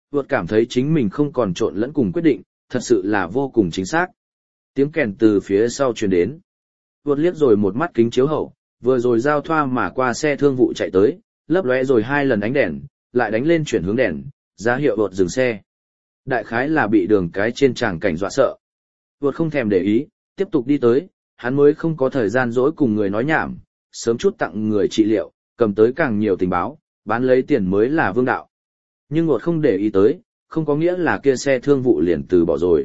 Vượt cảm thấy chính mình không còn trộn lẫn cùng quyết định, thật sự là vô cùng chính xác. Tiếng kèn từ phía sau truyền đến. Vượt liếc rồi một mắt kính chiếu hậu, vừa rồi giao thoa mà qua xe thương vụ chạy tới, lấp lóe rồi 2 lần ánh đèn, lại đánh lên chuyển hướng đèn, ra hiệu vượt dừng xe. Đại khái là bị đường cái trên tràng cảnh dọa sợ. Vượt không thèm để ý, tiếp tục đi tới, hắn mới không có thời gian dỗi cùng người nói nhảm, sớm chút tặng người trị liệu, cầm tới càng nhiều tình báo, bán lấy tiền mới là vương đạo. Nhưng Ngột không để ý tới, không có nghĩa là kia xe thương vụ liền từ bỏ rồi.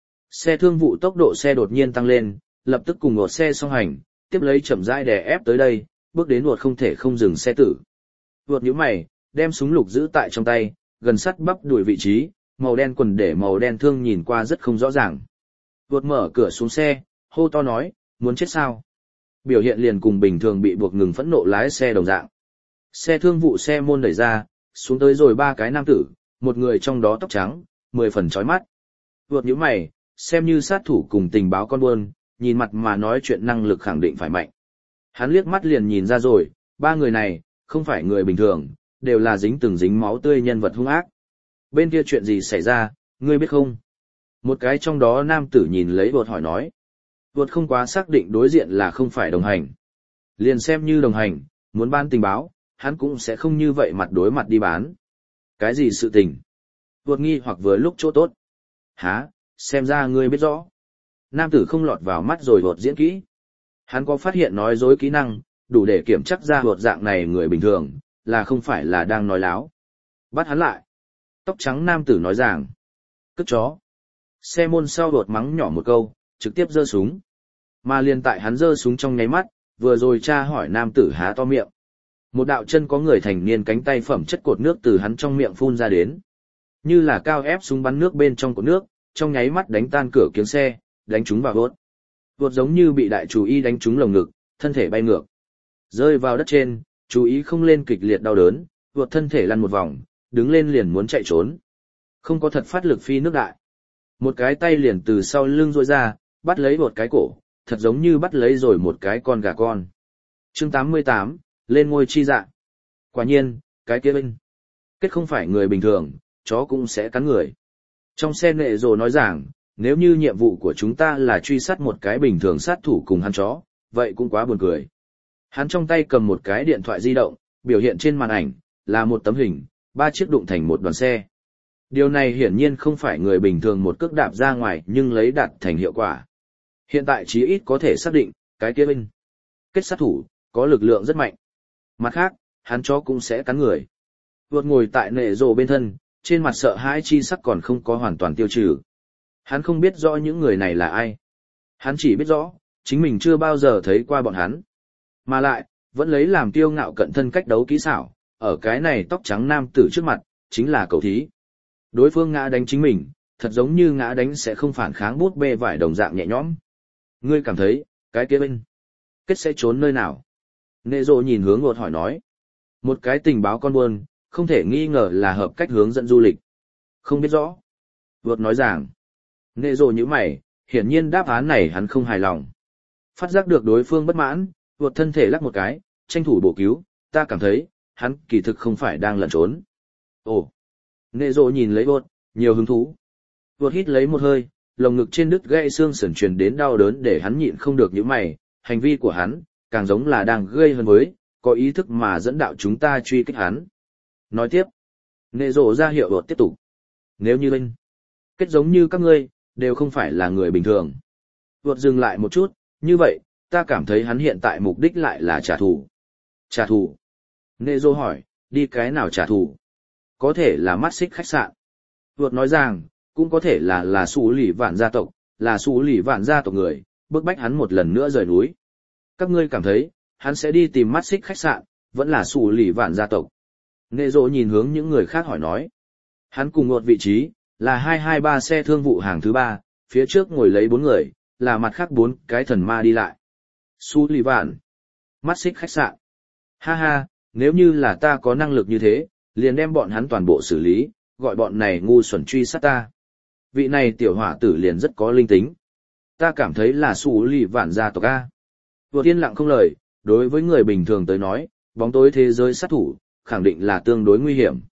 Xe thương vụ tốc độ xe đột nhiên tăng lên, lập tức cùng Ngột xe song hành, tiếp lấy chậm rãi đè ép tới đây, bước đến Ngột không thể không dừng xe tử. Ngột nhíu mày, đem súng lục giữ tại trong tay, gần sát bắp đuổi vị trí, màu đen quần để màu đen thương nhìn qua rất không rõ ràng. Ngột mở cửa xuống xe, hô to nói, muốn chết sao? Biểu hiện liền cùng bình thường bị buộc ngừng phẫn nộ lái xe đồng dạng. Xe thương vụ xe môn đẩy ra, xuống tới rồi 3 cái nam tử, một người trong đó tóc trắng, 10 phần chói mắt. Vượt nhíu mày, xem như sát thủ cùng tình báo con buôn, nhìn mặt mà nói chuyện năng lực khẳng định phải mạnh. Hắn liếc mắt liền nhìn ra rồi, 3 người này, không phải người bình thường, đều là từng dính máu tươi nhân vật hung ác. Bên kia chuyện gì xảy ra, ngươi biết không? Một cái trong đó nam tử nhìn lấy vượt hỏi nói. Vượt không quá xác định đối diện là không phải đồng hành. Liền xem như đồng hành, muốn bán tình báo, hắn cũng sẽ không như vậy mặt đối mặt đi bán. Cái gì sự tình? Vượt nghi hoặc vừa lúc chỗ tốt. Hả, xem ra ngươi biết rõ. Nam tử không lọt vào mắt rồi vượt diễn kỹ. Hắn có phát hiện nói dối kỹ năng, đủ để kiểm chắc ra vượt dạng này người bình thường, là không phải là đang nói láo. Bắt hắn lại. Tóc trắng nam tử nói rằng. Cất chó. Xe môn sau vượt mắng nhỏ một câu, trực tiếp giơ súng. Mà liền tại hắn giơ súng trong nháy mắt, vừa rồi tra hỏi nam tử há to miệng. Một đạo chân có người thành niên cánh tay phẩm chất cột nước từ hắn trong miệng phun ra đến. Như là cao ép súng bắn nước bên trong cột nước, trong nháy mắt đánh tan cửa kiếng xe, đánh trúng vào vốt. Vốt giống như bị đại chú ý đánh trúng lồng ngực, thân thể bay ngược. Rơi vào đất trên, chú ý không lên kịch liệt đau đớn, vốt thân thể lăn một vòng, đứng lên liền muốn chạy trốn. Không có thật phát lực phi nước đại. Một cái tay liền từ sau lưng rôi ra, bắt lấy vốt cái cổ, thật giống như bắt lấy rồi một cái con gà con. Chương 88, lên ngôi chi dạ. Quả nhiên, cái kia bên. Kết không phải người bình thường, chó cũng sẽ cắn người. Trong xe nệ rồ nói rằng, nếu như nhiệm vụ của chúng ta là truy sát một cái bình thường sát thủ cùng hắn chó, vậy cũng quá buồn cười. Hắn trong tay cầm một cái điện thoại di động, biểu hiện trên màn ảnh, là một tấm hình, 3 chiếc đụng thành một đoàn xe. Điều này hiển nhiên không phải người bình thường một cước đạp ra ngoài nhưng lấy đạt thành hiệu quả. Hiện tại chí ít có thể xác định, cái kia bên. Kết sát thủ, có lực lượng rất mạnh. Mặt khác, hắn chó cũng sẽ cắn người. Vượt ngồi tại nệ rồ bên thân, trên mặt sợ hãi chi sắc còn không có hoàn toàn tiêu trừ. Hắn không biết rõ những người này là ai. Hắn chỉ biết rõ, chính mình chưa bao giờ thấy qua bọn hắn. Mà lại, vẫn lấy làm kiêu ngạo cận thân cách đấu kỹ xảo, ở cái này tóc trắng nam tử trước mặt, chính là cầu thí. Đối phương ngã đánh chính mình, thật giống như ngã đánh sẽ không phản kháng bút bê vải đồng dạng nhẹ nhõm. Ngươi cảm thấy, cái kia bên, kết sẽ trốn nơi nào? Nệ rồ nhìn hướng ngột hỏi nói. Một cái tình báo con buôn, không thể nghi ngờ là hợp cách hướng dẫn du lịch. Không biết rõ. Vượt nói rằng. Nệ rồ như mày, hiển nhiên đáp án này hắn không hài lòng. Phát giác được đối phương bất mãn, vượt thân thể lắc một cái, tranh thủ bổ cứu, ta cảm thấy, hắn kỳ thực không phải đang lẩn trốn. Ồ. Nệ rồ nhìn lấy vượt, nhiều hứng thú. Vượt hít lấy một hơi, lồng ngực trên đứt gãy xương sườn truyền đến đau đớn để hắn nhịn không được những mày, hành vi của hắn, càng giống là đang gây hơn với, có ý thức mà dẫn đạo chúng ta truy kích hắn. Nói tiếp, nệ rộ ra hiệu vượt tiếp tục. Nếu như bên, kết giống như các ngươi, đều không phải là người bình thường. Vượt dừng lại một chút, như vậy, ta cảm thấy hắn hiện tại mục đích lại là trả thù. Trả thù? Nệ rộ hỏi, đi cái nào trả thù? Có thể là mắt xích khách sạn. Vượt nói rằng, cũng có thể là Sú Lỷ Vạn gia tộc, là Sú Lỷ Vạn gia tộc người, bức bách hắn một lần nữa rời núi. Các ngươi cảm thấy, hắn sẽ đi tìm mắt xích khách sạn, vẫn là Sú Lỷ Vạn gia tộc. Nệ rộ nhìn hướng những người khác hỏi nói. Hắn cùng ngột vị trí, là 223 xe thương vụ hàng thứ 3, phía trước ngồi lấy 4 người, là mặt khác 4 cái thần ma đi lại. Sú Lỷ Vạn, mắt xích khách sạn. Ha ha, nếu như là ta có năng lực như thế, liền đem bọn hắn toàn bộ xử lý, gọi bọn này ngu xuẩn truy sát ta. Vị này tiểu hỏa tử liền rất có linh tính. Ta cảm thấy là Sú Lỷ Vạn gia tộc A. Vừa yên lặng không lời, đối với người bình thường tới nói, bóng tối thế giới sát thủ, khẳng định là tương đối nguy hiểm.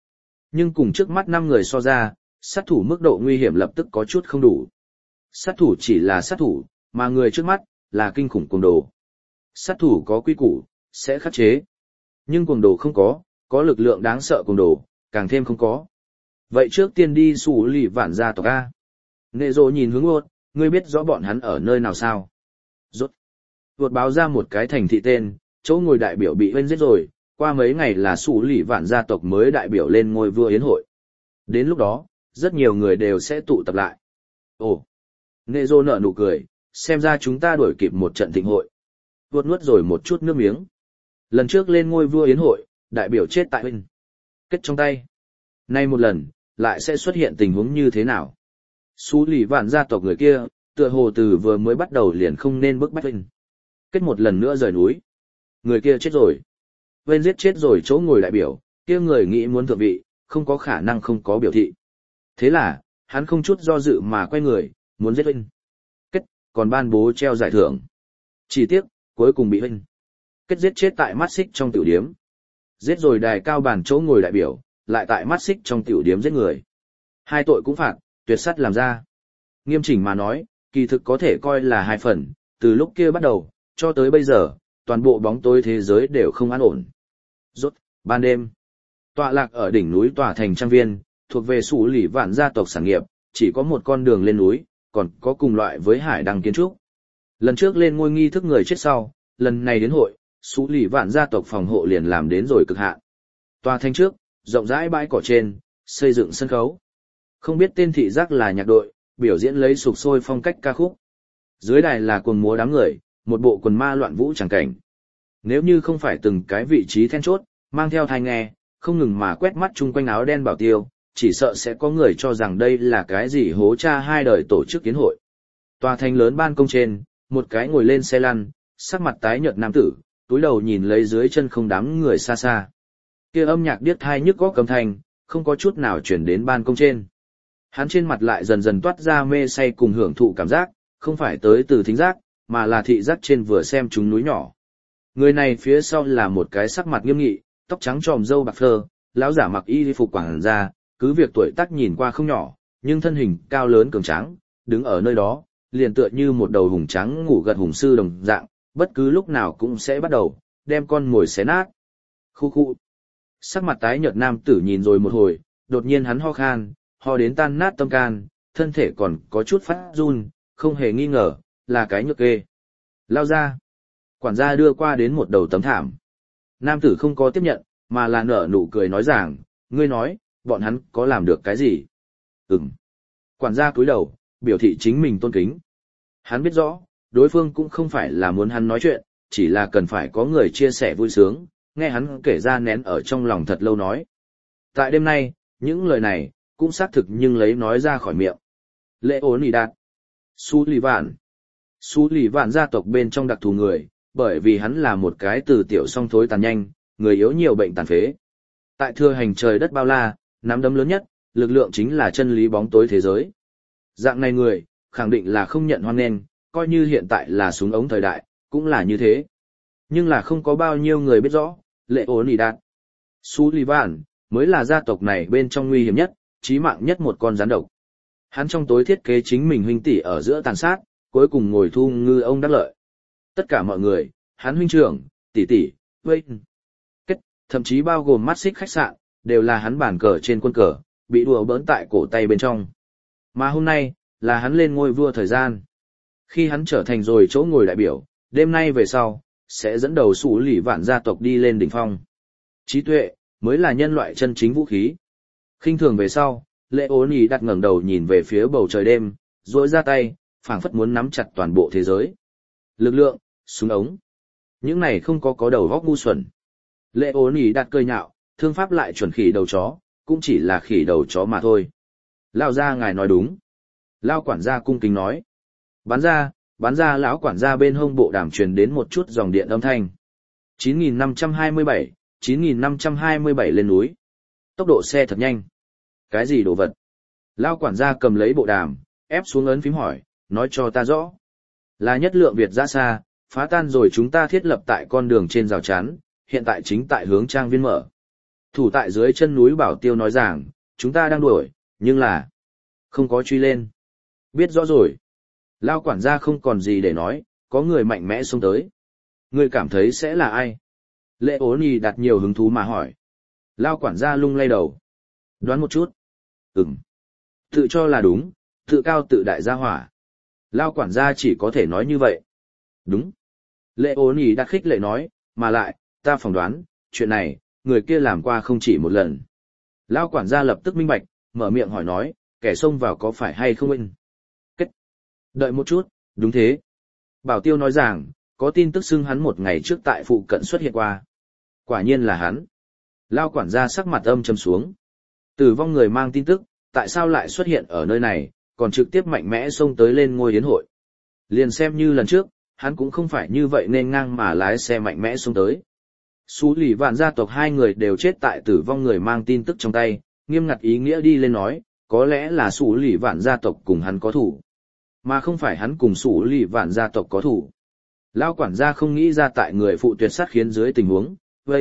Nhưng cùng trước mắt 5 người so ra, sát thủ mức độ nguy hiểm lập tức có chút không đủ. Sát thủ chỉ là sát thủ, mà người trước mắt là kinh khủng cuồng đồ. Sát thủ có quy củ, sẽ khắc chế. Nhưng cuồng đồ không có lực lượng đáng sợ cuồng đồ, càng thêm không có. Vậy trước tiên đi xử lý vạn gia tộc A. Nệ rồ nhìn hướng Uột, ngươi biết rõ bọn hắn ở nơi nào sao? Rốt. Uột báo ra một cái thành thị tên, chỗ ngồi đại biểu bị bên giết rồi, qua mấy ngày là xử lý vạn gia tộc mới đại biểu lên ngôi vua yến hội. Đến lúc đó, rất nhiều người đều sẽ tụ tập lại. Ồ. Nệ rồ nở nụ cười, xem ra chúng ta đuổi kịp một trận thịnh hội. Uột nuốt rồi một chút nước miếng. Lần trước lên ngôi vua yến hội, đại biểu chết tại bên. Kết trong tay. Nay một lần, lại sẽ xuất hiện tình huống như thế nào? Sú lì vạn gia tộc người kia, tựa hồ từ vừa mới bắt đầu liền không nên bức bách Vinh. Kết một lần nữa rời núi. Người kia chết rồi. Vinh giết chết rồi chỗ ngồi đại biểu, kia người nghĩ muốn thượng vị, không có khả năng không có biểu thị. Thế là, hắn không chút do dự mà quay người, muốn giết Vinh. Kết, còn ban bố treo giải thưởng. Chỉ tiếc, cuối cùng bị Vinh. Kết giết chết tại mắt xích trong tiểu điếm. Giết rồi đài cao bàn chỗ ngồi đại biểu, lại tại mắt xích trong tiểu điếm giết người. Hai tội cũng phạt, tuyệt sắt làm ra. Nghiêm chỉnh mà nói, kỳ thực có thể coi là hai phần, từ lúc kia bắt đầu, cho tới bây giờ, toàn bộ bóng tối thế giới đều không an ổn. Rốt, ban đêm, tọa lạc ở đỉnh núi tòa thành trang viên, thuộc về xử lý vạn gia tộc sản nghiệp, chỉ có một con đường lên núi, còn có cùng loại với hải đăng kiến trúc. Lần trước lên ngôi nghi thức người chết sau, lần này đến hội, xử lý vạn gia tộc phòng hộ liền làm đến rồi cực hạn. Tòa thành trước, rộng rãi bãi cỏ trên, xây dựng sân khấu. Không biết tên thị giác là nhạc đội, biểu diễn lấy sục sôi phong cách ca khúc. Dưới đài là quần múa đám người, một bộ quần ma loạn vũ chẳng cảnh. Nếu như không phải từng cái vị trí then chốt, mang theo tai nghe, không ngừng mà quét mắt chung quanh áo đen bảo tiêu, chỉ sợ sẽ có người cho rằng đây là cái gì hố cha hai đời tổ chức kiến hội. Tòa thành lớn ban công trên, một cái ngồi lên xe lăn, sắc mặt tái nhợt nam tử, túi đầu nhìn lấy dưới chân không đám người xa xa. Kia âm nhạc điếc tai nhức góc cầm thành, không có chút nào chuyển đến ban công trên. Hắn trên mặt lại dần dần toát ra mê say cùng hưởng thụ cảm giác, không phải tới từ thính giác, mà là thị giác trên vừa xem chúng núi nhỏ. Người này phía sau là một cái sắc mặt nghiêm nghị, tóc trắng tròm râu bạc phơ, lão giả mặc y phục quảng gia, cứ việc tuổi tác nhìn qua không nhỏ, nhưng thân hình cao lớn cường tráng, đứng ở nơi đó, liền tựa như một đầu hùng trắng ngủ gật hùng sư đồng dạng, bất cứ lúc nào cũng sẽ bắt đầu, đem con mồi xé nát. Khu khu. Sắc mặt tái nhợt nam tử nhìn rồi một hồi, đột nhiên hắn ho khan, ho đến tan nát tâm can, thân thể còn có chút phát run, không hề nghi ngờ, là cái nhược kê. Lao ra. Quản gia đưa qua đến một đầu tấm thảm. Nam tử không có tiếp nhận, mà là nở nụ cười nói rằng, ngươi nói, bọn hắn có làm được cái gì? Ừm. Quản gia cúi đầu, biểu thị chính mình tôn kính. Hắn biết rõ, đối phương cũng không phải là muốn hắn nói chuyện, chỉ là cần phải có người chia sẻ vui sướng, nghe hắn kể ra nén ở trong lòng thật lâu nói. Tại đêm nay, những lời này, cũng xác thực nhưng lấy nói ra khỏi miệng. Lễ ổn ỉ đạt. Sú lì vạn gia tộc bên trong đặc thù người, bởi vì hắn là một cái từ tiểu song thối tàn nhanh, người yếu nhiều bệnh tàn phế. Tại thừa hành trời đất bao la, nắm đấm lớn nhất, lực lượng chính là chân lý bóng tối thế giới. Dạng này người, khẳng định là không nhận hoan nghênh, coi như hiện tại là súng ống thời đại, cũng là như thế. Nhưng là không có bao nhiêu người biết rõ, lệ ổn ỉ đạt. Sullivan, mới là gia tộc này bên trong nguy hiểm nhất, chí mạng nhất một con rắn độc. Hắn trong tối thiết kế chính mình huynh tỷ ở giữa tàn sát, cuối cùng ngồi thu ngư ông đắc lợi. Tất cả mọi người, hắn huynh trưởng, tỷ tỷ, Wayne, kết, thậm chí bao gồm mắt xích khách sạn, đều là hắn bàn cờ trên quân cờ, bị đùa bỡn tại cổ tay bên trong. Mà hôm nay, là hắn lên ngôi vua thời gian. Khi hắn trở thành rồi chỗ ngồi đại biểu, đêm nay về sau, sẽ dẫn đầu xử lý vạn gia tộc đi lên đỉnh phong. Trí tuệ, mới là nhân loại chân chính vũ khí. Khinh thường về sau, lệ ốn ý đặt ngẩng đầu nhìn về phía bầu trời đêm, rỗi ra tay, phảng phất muốn nắm chặt toàn bộ thế giới. Lực lượng, súng ống. Những này không có đầu góc ngu xuẩn. Lệ ốn ý đặt cười nhạo, thương pháp lại chuẩn khỉ đầu chó, cũng chỉ là khỉ đầu chó mà thôi. Lao ra ngài nói đúng. Lao quản gia cung kính nói. Bán ra lão quản gia bên hông bộ đàm truyền đến một chút dòng điện âm thanh. 9527 lên núi. Tốc độ xe thật nhanh. Cái gì đồ vật? Lao quản gia cầm lấy bộ đàm, ép xuống ấn phím hỏi, nói cho ta rõ. Là nhất lượng Việt ra xa, phá tan rồi chúng ta thiết lập tại con đường trên rào chắn, hiện tại chính tại hướng trang viên mở. Thủ tại dưới chân núi Bảo Tiêu nói rằng, chúng ta đang đuổi, nhưng là không có truy lên. Biết rõ rồi. Lao quản gia không còn gì để nói, có người mạnh mẽ xông tới. Người cảm thấy sẽ là ai? Lệ ố nì đặt nhiều hứng thú mà hỏi. Lao quản gia lung lay đầu. Đoán một chút. Tự cho là đúng, tự cao tự đại gia hỏa. Lao quản gia chỉ có thể nói như vậy. Đúng. Lệ ố nì đặt khích lệ nói, mà lại, ta phỏng đoán, chuyện này, người kia làm qua không chỉ một lần. Lao quản gia lập tức minh bạch, mở miệng hỏi nói, kẻ xông vào có phải hay không in? Kết. Đợi một chút, đúng thế. Bảo Tiêu nói rằng, có tin tức xưng hắn một ngày trước tại phụ cận xuất hiện qua. Quả nhiên là hắn. Lao quản gia sắc mặt âm trầm xuống. Tử vong người mang tin tức, tại sao lại xuất hiện ở nơi này, còn trực tiếp mạnh mẽ xông tới lên ngôi yến hội. Liền xem như lần trước, hắn cũng không phải như vậy nên ngang mà lái xe mạnh mẽ xông tới. Sú lì vạn gia tộc hai người đều chết tại tử vong người mang tin tức trong tay, nghiêm ngặt ý nghĩa đi lên nói, có lẽ là sú lì vạn gia tộc cùng hắn có thủ, mà không phải hắn cùng sú lì vạn gia tộc có thủ. Lao quản gia không nghĩ ra tại người phụ tuyệt sát khiến dưới tình huống,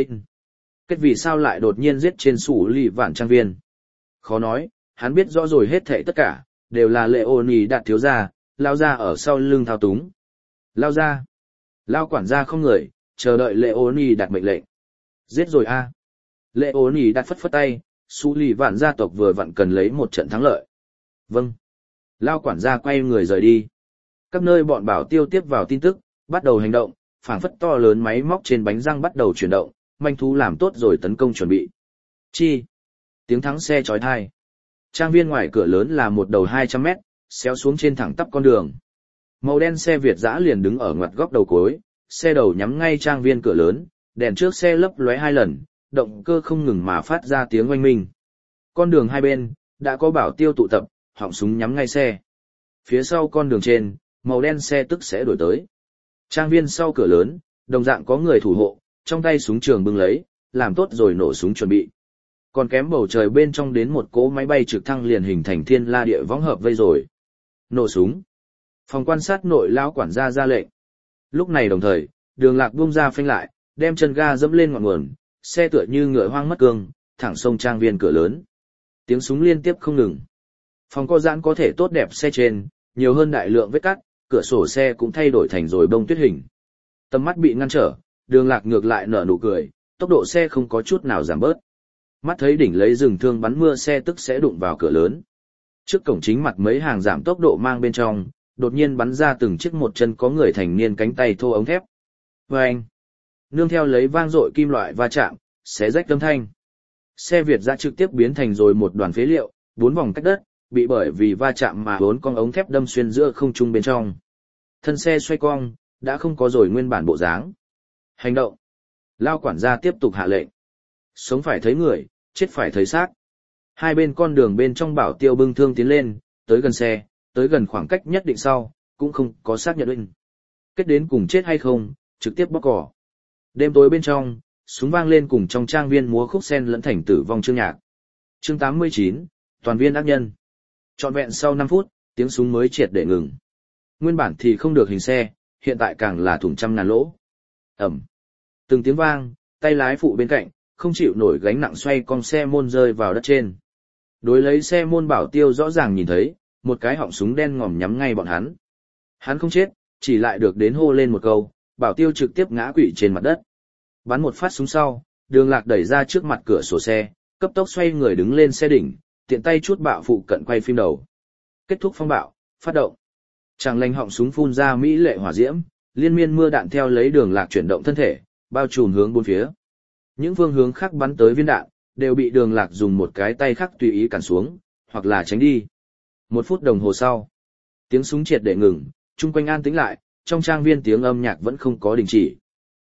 kết vì sao lại đột nhiên giết trên sú lì vạn trang viên. Khó nói, hắn biết rõ rồi hết thảy tất cả, đều là Lệ Ô Nì đạt thiếu gia, Lao gia ở sau lưng thao túng. Lao gia. Lao quản gia không người, chờ đợi Lệ Ô Nì đạt mệnh lệnh. Giết rồi a. Lệ Ô Nì đạt phất phất tay, sú lì vạn gia tộc vừa vặn cần lấy một trận thắng lợi. Vâng. Lao quản gia quay người rời đi. Các nơi bọn Bảo Tiêu tiếp vào tin tức, bắt đầu hành động, phảng phất to lớn máy móc trên bánh răng bắt đầu chuyển động, manh thú làm tốt rồi tấn công chuẩn bị. Chi. Tiếng thắng xe chói tai. Trang viên ngoài cửa lớn là một đầu 200 mét, xéo xuống trên thẳng tắp con đường. Màu đen xe Việt dã liền đứng ở ngoặt góc đầu cối, xe đầu nhắm ngay trang viên cửa lớn, đèn trước xe lấp lóe 2 lần, động cơ không ngừng mà phát ra tiếng oanh minh. Con đường hai bên, đã có Bảo Tiêu tụ tập, họng súng nhắm ngay xe. Phía sau con đường trên, màu đen xe tức sẽ đuổi tới. Trang viên sau cửa lớn, đồng dạng có người thủ hộ, trong tay súng trường bưng lấy, làm tốt rồi nổ súng chuẩn bị. Còn kém bầu trời bên trong đến một cỗ máy bay trực thăng liền hình thành thiên la địa võng hợp vây rồi. Nổ súng. Phòng quan sát nội lão quản gia ra lệnh. Lúc này đồng thời, Đường Lạc buông ra phanh lại, đem chân ga dẫm lên ngọn nguồn, xe tựa như ngựa hoang mất cương, thẳng sông trang viên cửa lớn. Tiếng súng liên tiếp không ngừng. Phòng co giãn có thể tốt đẹp xe trên, nhiều hơn đại lượng vết cắt, cửa sổ xe cũng thay đổi thành rồi bông tuyết hình. Tầm mắt bị ngăn trở, Đường Lạc ngược lại nở nụ cười, tốc độ xe không có chút nào giảm bớt. Mắt thấy đỉnh lấy rừng thương bắn mưa xe tức sẽ đụng vào cửa lớn. Trước cổng chính mặt mấy hàng giảm tốc độ mang bên trong, đột nhiên bắn ra từng chiếc một chân có người thành niên cánh tay thô ống thép. Vâng! Nương theo lấy vang dội kim loại va chạm, xé rách âm thanh. Xe Việt dã trực tiếp biến thành rồi một đoàn phế liệu, 4 vòng cách đất, bị bởi vì va chạm mà 4 con ống thép đâm xuyên giữa không trung bên trong. Thân xe xoay cong, đã không có rồi nguyên bản bộ dáng. Hành động! Lao quản gia tiếp tục hạ lệnh. Sống phải thấy người, chết phải thấy xác. Hai bên con đường bên trong Bảo Tiêu bưng thương tiến lên, tới gần xe, tới gần khoảng cách nhất định sau, cũng không có xác nhận định. Kết đến cùng chết hay không, trực tiếp bóc cỏ. Đêm tối bên trong, súng vang lên cùng trong trang viên múa khúc sen lẫn thành tử vong chương nhạc. Chương 89, toàn viên ác nhân. Trọn vẹn sau 5 phút, tiếng súng mới triệt để ngừng. Nguyên bản thì không được hình xe, hiện tại càng là thủng trăm ngàn lỗ. Ẩm. Từng tiếng vang, tay lái phụ bên cạnh, không chịu nổi gánh nặng xoay con xe môn rơi vào đất trên. Đối lấy xe môn Bảo Tiêu rõ ràng nhìn thấy, một cái họng súng đen ngòm nhắm ngay bọn hắn. Hắn không chết, chỉ lại được đến hô lên một câu, Bảo Tiêu trực tiếp ngã quỵ trên mặt đất. Bắn một phát súng sau, Đường Lạc đẩy ra trước mặt cửa sổ xe, cấp tốc xoay người đứng lên xe đỉnh, tiện tay chút bạo phụ cận quay phim đầu. Kết thúc phong bạo, phát động. Tràng lanh họng súng phun ra mỹ lệ hỏa diễm, liên miên mưa đạn theo lấy Đường Lạc chuyển động thân thể, bao trùm hướng bốn phía. Những phương hướng khác bắn tới viên đạn, đều bị Đường Lạc dùng một cái tay khác tùy ý cản xuống, hoặc là tránh đi. 1 phút đồng hồ sau, tiếng súng triệt để ngừng, chung quanh an tĩnh lại, trong trang viên tiếng âm nhạc vẫn không có đình chỉ.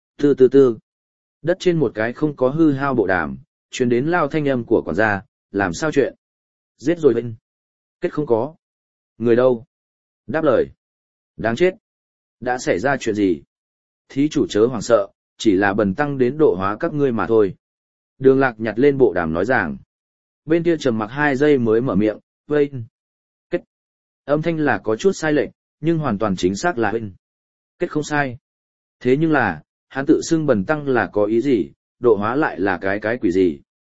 Tư. Đất trên một cái không có hư hao bộ đàm, truyền đến lao thanh âm của quản gia, làm sao chuyện? Giết rồi bên. Kết không có. Người đâu? Đáp lời. Đáng chết. Đã xảy ra chuyện gì? Thí chủ chớ hoảng sợ, chỉ là bần tăng đến độ hóa các ngươi mà thôi. Đường Lạc nhặt lên bộ đàm nói rằng. Bên kia trầm mặc 2 giây mới mở miệng, Kết. Âm thanh là có chút sai lệch, nhưng hoàn toàn chính xác là Kết không sai. Thế nhưng là, hắn tự xưng bần tăng là có ý gì, độ hóa lại là cái quỷ gì.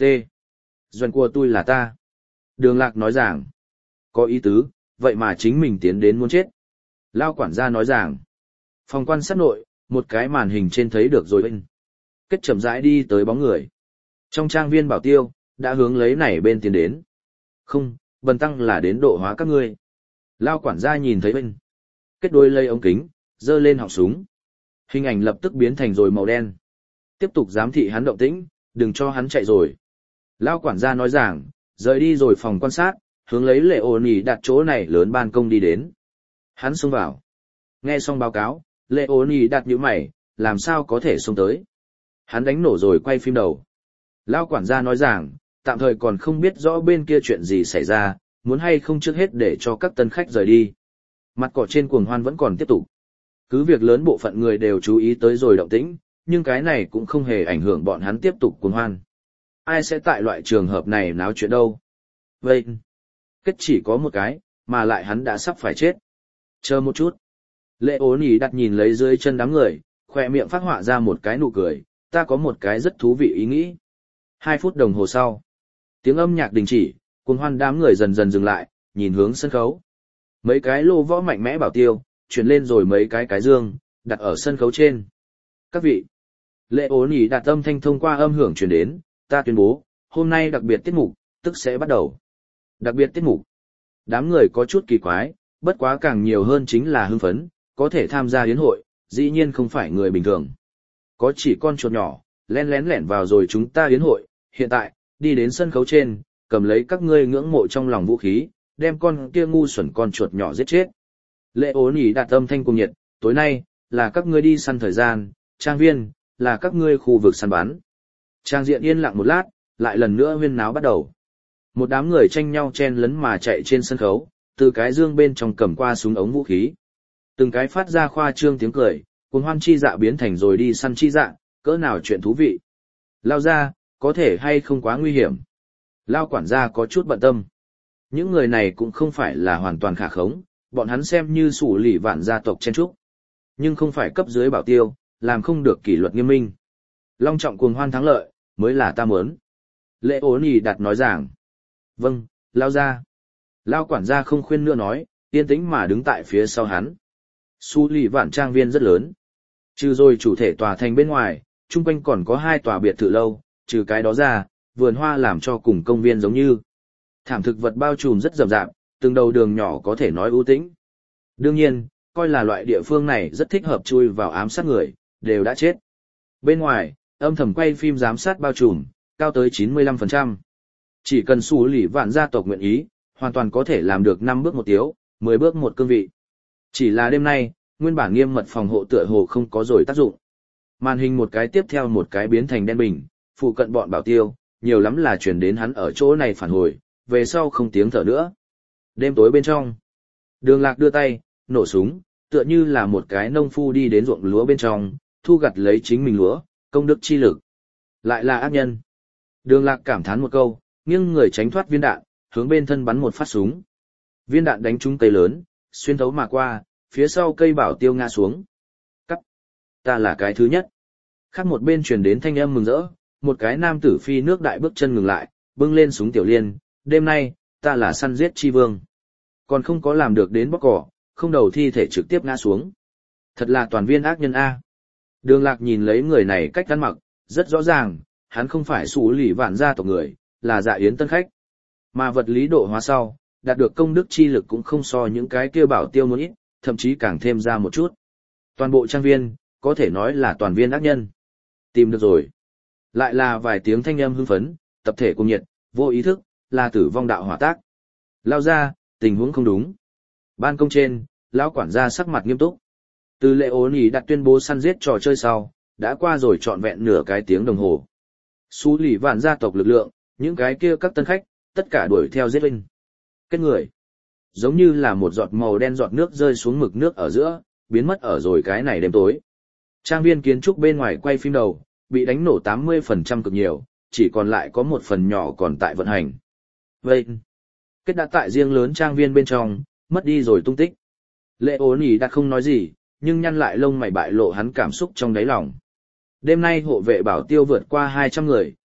T. Doanh của tôi là ta. Đường Lạc nói rằng, có ý tứ, vậy mà chính mình tiến đến muốn chết. Lao quản gia nói rằng, phòng quan sát nội, một cái màn hình trên thấy được rồi bên. Kết chậm rãi đi tới bóng người. Trong trang viên bảo tiêu, đã hướng lấy này bên tiến đến. Không, bần tăng là đến độ hóa các ngươi. Lao quản gia nhìn thấy bên. Kết đôi lây ống kính, dơ lên họng súng. Hình ảnh lập tức biến thành rồi màu đen. Tiếp tục giám thị hắn động tĩnh, đừng cho hắn chạy rồi. Lao quản gia nói rằng, rời đi rồi phòng quan sát, hướng lấy lệ ổn ỉ đặt chỗ này lớn ban công đi đến. Hắn xông vào. Nghe xong báo cáo, lệ ổn ỉ đặt nhíu mày, làm sao có thể xông tới. Hắn đánh nổ rồi quay phim đầu. Lao quản gia nói rằng, tạm thời còn không biết rõ bên kia chuyện gì xảy ra, muốn hay không trước hết để cho các tân khách rời đi. Mặt cỏ trên cuồng hoan vẫn còn tiếp tục. Cứ việc lớn bộ phận người đều chú ý tới rồi động tĩnh, nhưng cái này cũng không hề ảnh hưởng bọn hắn tiếp tục cuồng hoan. Ai sẽ tại loại trường hợp này náo chuyện đâu? Vậy, kết chỉ có một cái, mà lại hắn đã sắp phải chết. Chờ một chút. Lệ ố nỉ đặt nhìn lấy dưới chân đám người, khoe miệng phát họa ra một cái nụ cười, ta có một cái rất thú vị ý nghĩ. 2 phút đồng hồ sau, tiếng âm nhạc đình chỉ, cuồng hoan đám người dần dần dừng lại, nhìn hướng sân khấu. Mấy cái lô võ mạnh mẽ bảo tiêu, chuyển lên rồi mấy cái dương, đặt ở sân khấu trên. Các vị, lệ ố nỉ đạt âm thanh thông qua âm hưởng truyền đến, ta tuyên bố, hôm nay đặc biệt tiết mục, tức sẽ bắt đầu. Đặc biệt tiết mục. Đám người có chút kỳ quái, bất quá càng nhiều hơn chính là hưng phấn, có thể tham gia yến hội, dĩ nhiên không phải người bình thường. Có chỉ con chuột nhỏ, lén lẻn vào rồi chúng ta yến hội, hiện tại, đi đến sân khấu trên, cầm lấy các ngươi ngưỡng mộ trong lòng vũ khí, đem con kia ngu xuẩn con chuột nhỏ giết chết. Lệ ố nỉ đạt âm thanh cùng nhiệt, tối nay, là các ngươi đi săn thời gian, trang viên, là các ngươi khu vực săn bắn. Trang diện yên lặng một lát, lại lần nữa huyên náo bắt đầu. Một đám người tranh nhau chen lấn mà chạy trên sân khấu, từ cái dương bên trong cầm qua súng ống vũ khí. Từng cái phát ra khoa trương tiếng cười, cuồng hoan chi dạ biến thành rồi đi săn chi dạ, cỡ nào chuyện thú vị. Lao ra, có thể hay không quá nguy hiểm. Lao quản gia có chút bận tâm. Những người này cũng không phải là hoàn toàn khả khống, bọn hắn xem như sủ lỷ vạn gia tộc chen trúc. Nhưng không phải cấp dưới bảo tiêu, làm không được kỷ luật nghiêm minh. Long trọng cuồng hoan thắng lợi, mới là ta muốn. Lệ ố nỉ đặt nói rằng. Vâng, Lao ra. Lao quản gia không khuyên nữa nói, yên tĩnh mà đứng tại phía sau hắn. Su lì vạn trang viên rất lớn. Trừ rồi chủ thể tòa thành bên ngoài, chung quanh còn có 2 tòa biệt thự lâu, trừ cái đó ra, vườn hoa làm cho cùng công viên giống như. Thảm thực vật bao trùm rất rậm rạp, từng đầu đường nhỏ có thể nói ưu tĩnh. Đương nhiên, coi là loại địa phương này rất thích hợp chui vào ám sát người, đều đã chết. Bên ngoài, âm thầm quay phim giám sát bao trùm, cao tới 95%. Chỉ cần Su lì vạn gia tộc nguyện ý, hoàn toàn có thể làm được 5 bước một tiếu, 10 bước một cương vị. Chỉ là đêm nay, nguyên bản nghiêm mật phòng hộ tựa hồ không có rồi tác dụng. Màn hình một cái tiếp theo một cái biến thành đen bình, phụ cận bọn bảo tiêu, nhiều lắm là chuyển đến hắn ở chỗ này phản hồi, về sau không tiếng thở nữa. Đêm tối bên trong, Đường Lạc đưa tay, nổ súng, tựa như là một cái nông phu đi đến ruộng lúa bên trong, thu gặt lấy chính mình lúa, công đức chi lực. Lại là ác nhân. Đường Lạc cảm thán một câu, nghiêng người tránh thoát viên đạn, hướng bên thân bắn một phát súng. Viên đạn đánh trúng cây lớn, xuyên thấu mà qua, phía sau cây bảo tiêu ngã xuống. Cắt. Ta là cái thứ nhất. Khác một bên truyền đến thanh âm mừng rỡ, một cái nam tử phi nước đại bước chân ngừng lại, bưng lên súng tiểu liên, đêm nay, ta là săn giết chi vương. Còn không có làm được đến bóc cỏ, không đầu thi thể trực tiếp ngã xuống. Thật là toàn viên ác nhân A. Đường Lạc nhìn lấy người này cách ăn mặc, rất rõ ràng, hắn không phải Sủ lỷ vạn gia tộc người, là Dạ Yến tân khách. Mà vật lý độ hóa sau, đạt được công đức chi lực cũng không so những cái kia bảo tiêu muốn ít, thậm chí càng thêm ra một chút. Toàn bộ trang viên, có thể nói là toàn viên ác nhân. Tìm được rồi. Lại là vài tiếng thanh âm hưng phấn, tập thể cùng nhiệt, vô ý thức, là tử vong đạo hỏa tác. Lao ra, tình huống không đúng. Ban công trên, lão quản gia sắc mặt nghiêm túc. Từ lệ ố nỉ đặt tuyên bố săn giết trò chơi sau, đã qua rồi trọn vẹn nửa cái tiếng đồng hồ. Su lỷ vạn gia tộc lực lượng, những cái kia các tân khách, tất cả đuổi theo giết Vinh. Kết người. Giống như là một giọt màu đen giọt nước rơi xuống mực nước ở giữa, biến mất ở rồi cái này đêm tối. Trang viên kiến trúc bên ngoài quay phim đầu, bị đánh nổ 80% cực nhiều, chỉ còn lại có một phần nhỏ còn tại vận hành. Vậy, kết đã tại riêng lớn trang viên bên trong, mất đi rồi tung tích. Lệ ố nỉ đã không nói gì, nhưng nhăn lại lông mày bại lộ hắn cảm xúc trong đáy lòng. Đêm nay hộ vệ bảo tiêu vượt qua 200 người,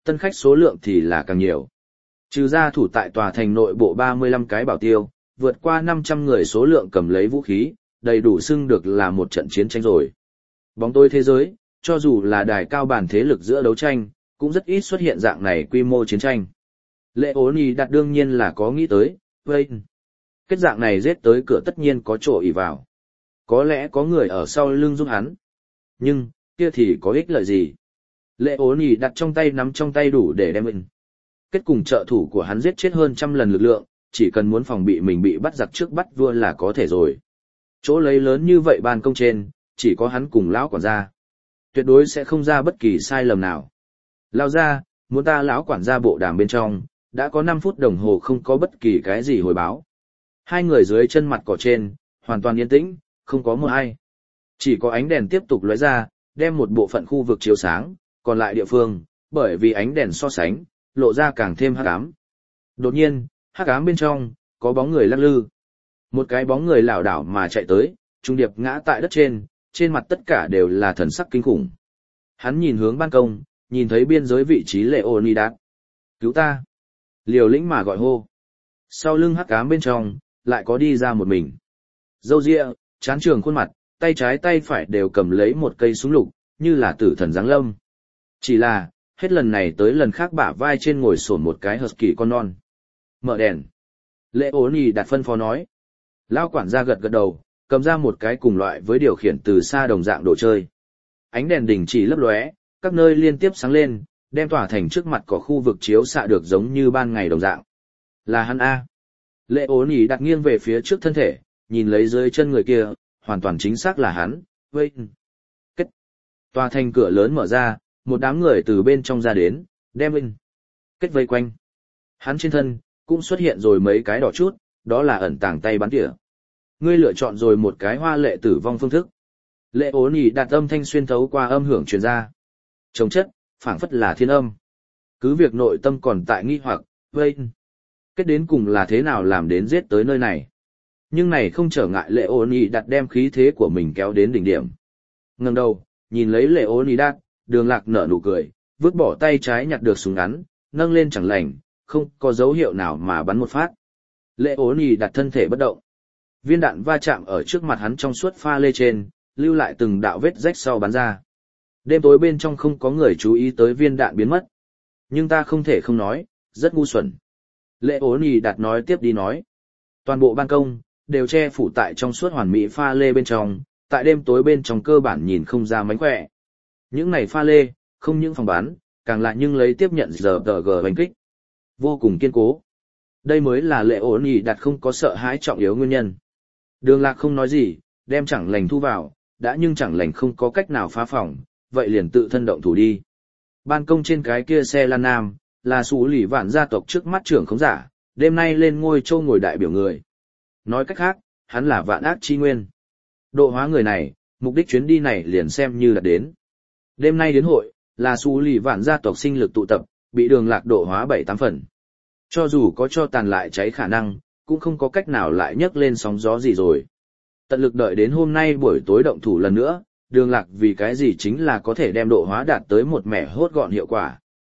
tân khách số lượng thì là càng nhiều. Trừ ra thủ tại tòa thành nội bộ 35 cái bảo tiêu, vượt qua 500 người số lượng cầm lấy vũ khí, đầy đủ xưng được là một trận chiến tranh rồi. Bóng tối thế giới, cho dù là đài cao bản thế lực giữa đấu tranh, cũng rất ít xuất hiện dạng này quy mô chiến tranh. Lệ ốn ý đặt đương nhiên là có nghĩ tới, vậy. Kết dạng này giết tới cửa tất nhiên có chỗ ỷ vào. Có lẽ có người ở sau lưng giúp hắn. Nhưng, kia thì có ích lợi gì? Lệ ốn ý đặt trong tay nắm trong tay đủ để đem in. Kết cùng trợ thủ của hắn giết chết hơn trăm lần lực lượng, chỉ cần muốn phòng bị mình bị bắt giặc trước bắt vua là có thể rồi. Chỗ lấy lớn như vậy ban công trên, chỉ có hắn cùng lão quản gia. Tuyệt đối sẽ không ra bất kỳ sai lầm nào. Lao ra, muốn ta lão quản gia bộ đàm bên trong, đã có 5 phút đồng hồ không có bất kỳ cái gì hồi báo. Hai người dưới chân mặt cỏ trên, hoàn toàn yên tĩnh, không có một ai. Chỉ có ánh đèn tiếp tục lóe ra, đem một bộ phận khu vực chiếu sáng, còn lại địa phương, bởi vì ánh đèn so sánh, lộ ra càng thêm hắc ám. Đột nhiên, hắc ám bên trong, có bóng người lắc lư. Một cái bóng người lảo đảo mà chạy tới, trung điệp ngã tại đất trên mặt tất cả đều là thần sắc kinh khủng. Hắn nhìn hướng ban công, nhìn thấy biên giới vị trí Leonidas. Cứu ta! Liều lĩnh mà gọi hô. Sau lưng hắc ám bên trong, lại có đi ra một mình. Râu ria, trán trường khuôn mặt, tay trái tay phải đều cầm lấy một cây súng lục, như là tử thần giáng lâm. Chỉ là, hết lần này tới lần khác bả vai trên ngồi sổn một cái husky con non. Mở đèn. Leonidas phân phó nói. Lão quản gia gật gật đầu, cầm ra một cái cùng loại với điều khiển từ xa đồng dạng đồ chơi. Ánh đèn đình chỉ lấp lóe, các nơi liên tiếp sáng lên, đem tỏa thành trước mặt có khu vực chiếu xạ được giống như ban ngày đồng dạng. Là hắn A. Leonidas đặt nghiêng về phía trước thân thể, nhìn lấy dưới chân người kia, hoàn toàn chính xác là hắn. Vây. Kết. Tòa thành cửa lớn mở ra, một đám người từ bên trong ra đến, đem in. Kết vây quanh. Hắn trên thân, cũng xuất hiện rồi mấy cái đỏ chút, đó là ẩn tàng tay bắn tỉa. Ngươi lựa chọn rồi một cái hoa lệ tử vong phương thức. Leonidas đặt âm thanh xuyên thấu qua âm hưởng truyền ra. Trông chất, phảng phất là thiên âm. Cứ việc nội tâm còn tại nghi hoặc, vây. Kết đến cùng là thế nào làm đến giết tới nơi này. Nhưng này không trở ngại Leonidas đem khí thế của mình kéo đến đỉnh điểm. Ngẩng đầu, nhìn lấy Leonidas, Đường Lạc nở nụ cười, vứt bỏ tay trái nhặt được súng ngắn, nâng lên chẳng lành, không có dấu hiệu nào mà bắn một phát. Leonidas thân thể bất động. Viên đạn va chạm ở trước mặt hắn trong suốt pha lê trên, lưu lại từng đạo vết rách sau bắn ra. Đêm tối bên trong không có người chú ý tới viên đạn biến mất. Nhưng ta không thể không nói, rất ngu xuẩn. Leonidas nói tiếp đi nói. Toàn bộ ban công, đều che phủ tại trong suốt hoàn mỹ pha lê bên trong, tại đêm tối bên trong cơ bản nhìn không ra mánh khỏe. Những này pha lê, không những phòng bán, càng lại nhưng lấy tiếp nhận giờ tờ g bánh kích. Vô cùng kiên cố. Đây mới là Leonidas không có sợ hãi trọng yếu nguyên nhân. Đường Lạc không nói gì, đem chẳng lành thu vào, đã nhưng chẳng lành không có cách nào phá phòng, vậy liền tự thân động thủ đi. Ban công trên cái kia xe lan nam, là Sú Lỷ Vạn gia tộc trước mắt trưởng khống giả, đêm nay lên ngôi châu ngồi đại biểu người. Nói cách khác, hắn là vạn ác chi nguyên. Độ hóa người này, mục đích chuyến đi này liền xem như là đến. Đêm nay đến hội, là Sú Lỷ Vạn gia tộc sinh lực tụ tập, bị Đường Lạc độ hóa 7-8 phần. Cho dù có cho tàn lại cháy khả năng, cũng không có cách nào lại nhấc lên sóng gió gì rồi. Tận lực đợi đến hôm nay buổi tối động thủ lần nữa, Đường Lạc vì cái gì chính là có thể đem độ hóa đạt tới một mẻ hốt gọn hiệu quả.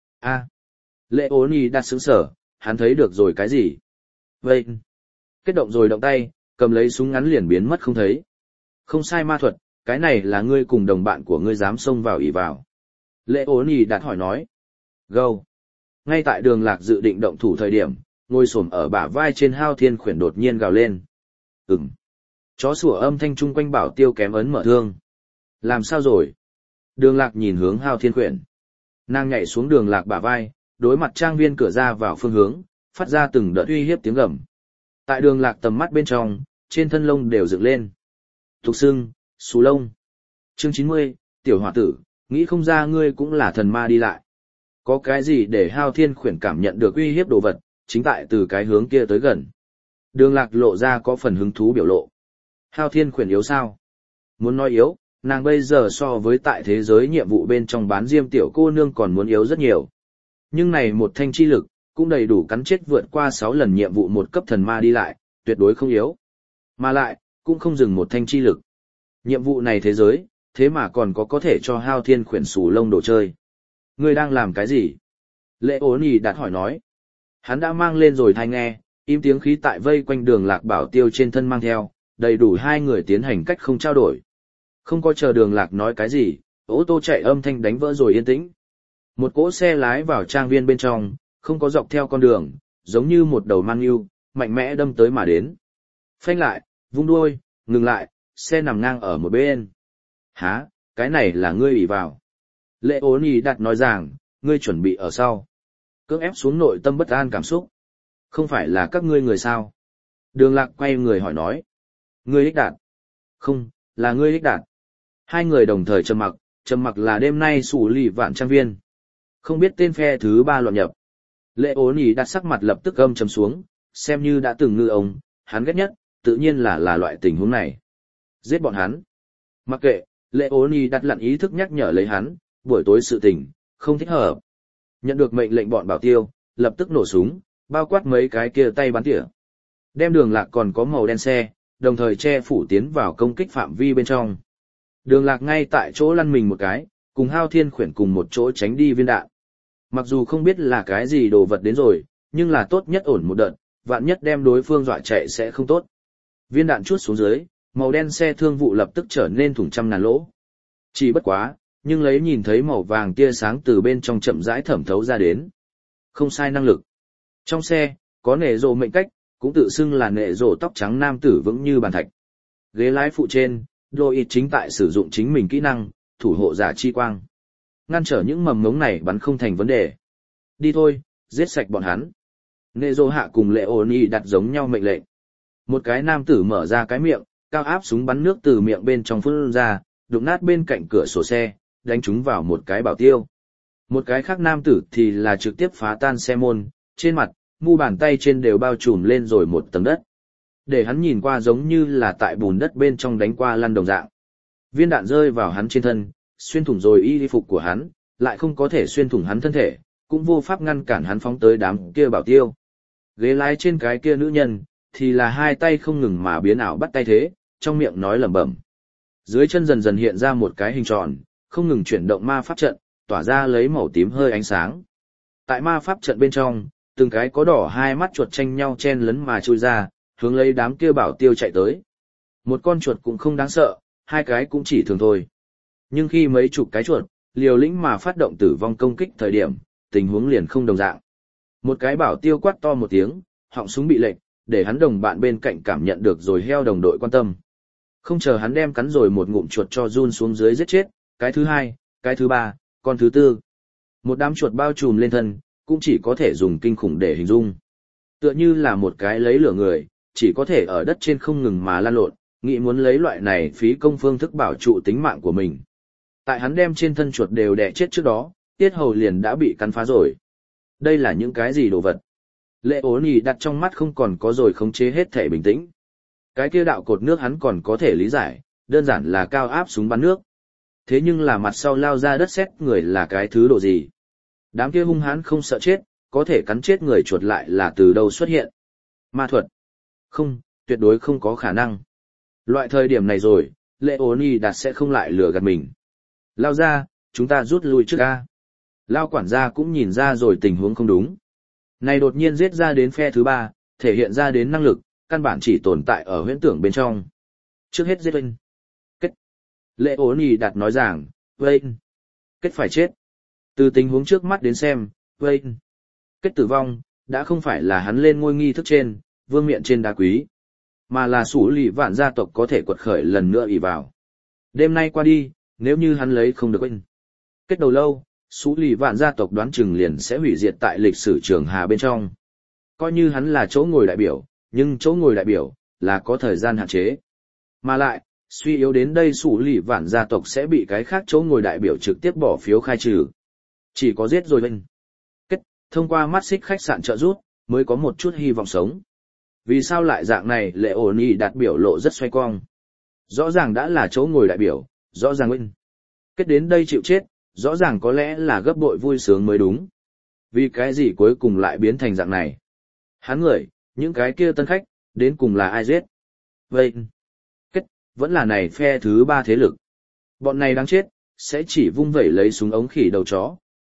Leonidas sững sở, hắn thấy được rồi cái gì? Vậy, kết động rồi động tay, cầm lấy súng ngắn liền biến mất không thấy. Không sai ma thuật, cái này là ngươi cùng đồng bạn của ngươi dám xông vào ỷ vào. Leonidas hỏi nói. Go. Ngay tại Đường Lạc dự định động thủ thời điểm, ngồi xổm ở bả vai trên Hao Thiên Khuyển đột nhiên gào lên. Chó sủa âm thanh chung quanh bảo tiêu kém ấn mở thương. Làm sao rồi? Đường Lạc nhìn hướng Hao Thiên Khuyển. Nàng nhảy xuống Đường Lạc bả vai, đối mặt trang viên cửa ra vào phương hướng, phát ra từng đợt uy hiếp tiếng gầm. Tại Đường Lạc tầm mắt bên trong, trên thân lông đều dựng lên. Thục xương, xù lông. Chương 90, tiểu hòa tử, nghĩ không ra ngươi cũng là thần ma đi lại. Có cái gì để Hao Thiên Khuyển cảm nhận được uy hiếp đồ vật, chính tại từ cái hướng kia tới gần. Đường Lạc lộ ra có phần hứng thú biểu lộ. Hao Thiên Khuyển yếu sao? Muốn nói yếu, nàng bây giờ so với tại thế giới nhiệm vụ bên trong bán diêm tiểu cô nương còn muốn yếu rất nhiều. Nhưng này một thanh chi lực, cũng đầy đủ cắn chết vượt qua 6 lần nhiệm vụ một cấp thần ma đi lại, tuyệt đối không yếu. Mà lại, cũng không dừng một thanh chi lực. Nhiệm vụ này thế giới, thế mà còn có thể cho Hao Thiên Khuyển xù lông đồ chơi. Ngươi đang làm cái gì? Lệ ố nì đặt hỏi nói. Hắn đã mang lên rồi thai nghe, im tiếng khí tại vây quanh Đường Lạc Bảo Tiêu trên thân mang theo, đầy đủ hai người tiến hành cách không trao đổi. Không có chờ Đường Lạc nói cái gì, ô tô chạy âm thanh đánh vỡ rồi yên tĩnh. Một cỗ xe lái vào trang viên bên trong, không có dọc theo con đường, giống như một đầu mang yêu, mạnh mẽ đâm tới mà đến. Phanh lại, vung đuôi, ngừng lại, xe nằm ngang ở một bên. Hả, cái này là ngươi ủy vào. Lệ ố nì đặt nói rằng, ngươi chuẩn bị ở sau. Cưỡng ép xuống nội tâm bất an cảm xúc. Không phải là các ngươi người sao? Đường Lạc quay người hỏi nói. Ngươi ích đạt. Không, là ngươi ích đạt. Hai người đồng thời trầm mặc là đêm nay xử lý vạn trang viên. Không biết tên phe thứ ba loạn nhập. Lệ ố nì đặt sắc mặt lập tức âm trầm xuống, xem như đã từng ngư ông, hắn ghét nhất, tự nhiên là loại tình huống này. Giết bọn hắn. Mặc kệ, Lệ ố nì đặt lặn ý thức nhắc nhở lấy hắn, buổi tối sự tình, không thích hợp. Nhận được mệnh lệnh bọn bảo tiêu, lập tức nổ súng, bao quát mấy cái kia tay bắn tỉa. Đem Đường Lạc còn có màu đen xe, đồng thời che phủ tiến vào công kích phạm vi bên trong. Đường Lạc ngay tại chỗ lăn mình một cái, cùng Hao Thiên Khuyển cùng một chỗ tránh đi viên đạn. Mặc dù không biết là cái gì đồ vật đến rồi, nhưng là tốt nhất ổn một đợt, vạn nhất đem đối phương dọa chạy sẽ không tốt. Viên đạn chuốt xuống dưới, màu đen xe thương vụ lập tức trở nên thủng trăm ngàn lỗ. Chỉ bất quá, nhưng lấy nhìn thấy màu vàng tia sáng từ bên trong chậm rãi thẩm thấu ra đến. Không sai năng lực. Trong xe, có nệ rồ mệnh cách, cũng tự xưng là nệ rồ tóc trắng nam tử vững như bàn thạch. Ghế lái phụ trên, Lloyd chính tại sử dụng chính mình kỹ năng, thủ hộ giả chi quang. Ngăn trở những mầm ngống này bắn không thành vấn đề. Đi thôi, giết sạch bọn hắn. Nệ rồ hạ cùng Lệ ố nì đặt giống nhau mệnh lệnh. Một cái nam tử mở ra cái miệng, cao áp súng bắn nước từ miệng bên trong phun ra, đụng nát bên cạnh cửa sổ xe, đánh trúng vào một cái bảo tiêu. Một cái khác nam tử thì là trực tiếp phá tan xe môn, trên mặt, mu bàn tay trên đều bao trùm lên rồi một tầng đất. Để hắn nhìn qua giống như là tại bùn đất bên trong đánh qua lăn đồng dạng. Viên đạn rơi vào hắn trên thân, xuyên thủng rồi y phục của hắn, lại không có thể xuyên thủng hắn thân thể, cũng vô pháp ngăn cản hắn phóng tới đám kia bảo tiêu. Ghế lái trên cái kia nữ nhân, thì là hai tay không ngừng mà biến ảo bắt tay thế, trong miệng nói lẩm bẩm. Dưới chân dần dần hiện ra một cái hình tròn, không ngừng chuyển động ma pháp trận, tỏa ra lấy màu tím hơi ánh sáng. Tại ma pháp trận bên trong, từng cái có đỏ hai mắt chuột tranh nhau chen lấn mà chui ra, hướng lấy đám kia bảo tiêu chạy tới. Một con chuột cũng không đáng sợ, hai cái cũng chỉ thường thôi. Nhưng khi mấy chục cái chuột, liều lĩnh mà phát động tử vong công kích thời điểm, tình huống liền không đồng dạng. Một cái bảo tiêu quát to một tiếng, họng súng bị lệch, để hắn đồng bạn bên cạnh cảm nhận được rồi heo đồng đội quan tâm. Không chờ hắn đem cắn rồi một ngụm chuột cho run xuống dưới giết chết, cái thứ hai, cái thứ ba, con thứ tư. Một đám chuột bao trùm lên thân, cũng chỉ có thể dùng kinh khủng để hình dung. Tựa như là một cái lấy lửa người, chỉ có thể ở đất trên không ngừng mà lan lộn, nghĩ muốn lấy loại này phí công phương thức bảo trụ tính mạng của mình. Tại hắn đem trên thân chuột đều đẻ chết trước đó, tiết hầu liền đã bị cắn phá rồi. Đây là những cái gì đồ vật? Lệ ố nì đặt trong mắt không còn có rồi khống chế hết thể bình tĩnh. Cái kia đạo cột nước hắn còn có thể lý giải, đơn giản là cao áp súng bắn nước. Thế nhưng là mặt sau lao ra đất sét người là cái thứ độ gì? Đám kia hung hãn không sợ chết, có thể cắn chết người chuột lại là từ đâu xuất hiện? Ma thuật? Không, tuyệt đối không có khả năng. Loại thời điểm này rồi, Lệ ố nì đặt sẽ không lại lừa gạt mình. Lao ra, chúng ta rút lui trước ca. Lao quản gia cũng nhìn ra rồi tình huống không đúng. Này đột nhiên giết ra đến phe thứ ba, thể hiện ra đến năng lực, căn bản chỉ tồn tại ở huyễn tưởng bên trong. Trước hết giết Vên. Kết. Lệ ố nì đặt nói rằng, Vên. Kết phải chết. Từ tình huống trước mắt đến xem, Vên. Kết tử vong, đã không phải là hắn lên ngôi nghi thức trên, vương miện trên đá quý. Mà là sủ lì vạn gia tộc có thể quật khởi lần nữa ỷ vào. Đêm nay qua đi, nếu như hắn lấy không được Vên. Kết đầu lâu, sủ lì vạn gia tộc đoán chừng liền sẽ hủy diệt tại lịch sử trường hà bên trong. Coi như hắn là chỗ ngồi đại biểu, nhưng chỗ ngồi đại biểu là có thời gian hạn chế. Mà lại, suy yếu đến đây sủ lì vạn gia tộc sẽ bị cái khác chỗ ngồi đại biểu trực tiếp bỏ phiếu khai trừ. Chỉ có giết rồi Vên. Kết, thông qua mắt xích khách sạn trợ rút, mới có một chút hy vọng sống. Vì sao lại dạng này? Lệ ổn ý đạt biểu lộ rất xoay cong. Rõ ràng đã là chỗ ngồi đại biểu, rõ ràng Vên. Kết đến đây chịu chết, rõ ràng có lẽ là gấp bội vui sướng mới đúng. Vì cái gì cuối cùng lại biến thành dạng này? Hắn người, những cái kia tân khách, đến cùng là ai giết? Vên. Kết, vẫn là này phe thứ ba thế lực. Bọn này đáng chết, sẽ chỉ vung vẩy lấy súng ống khỉ đầu chó,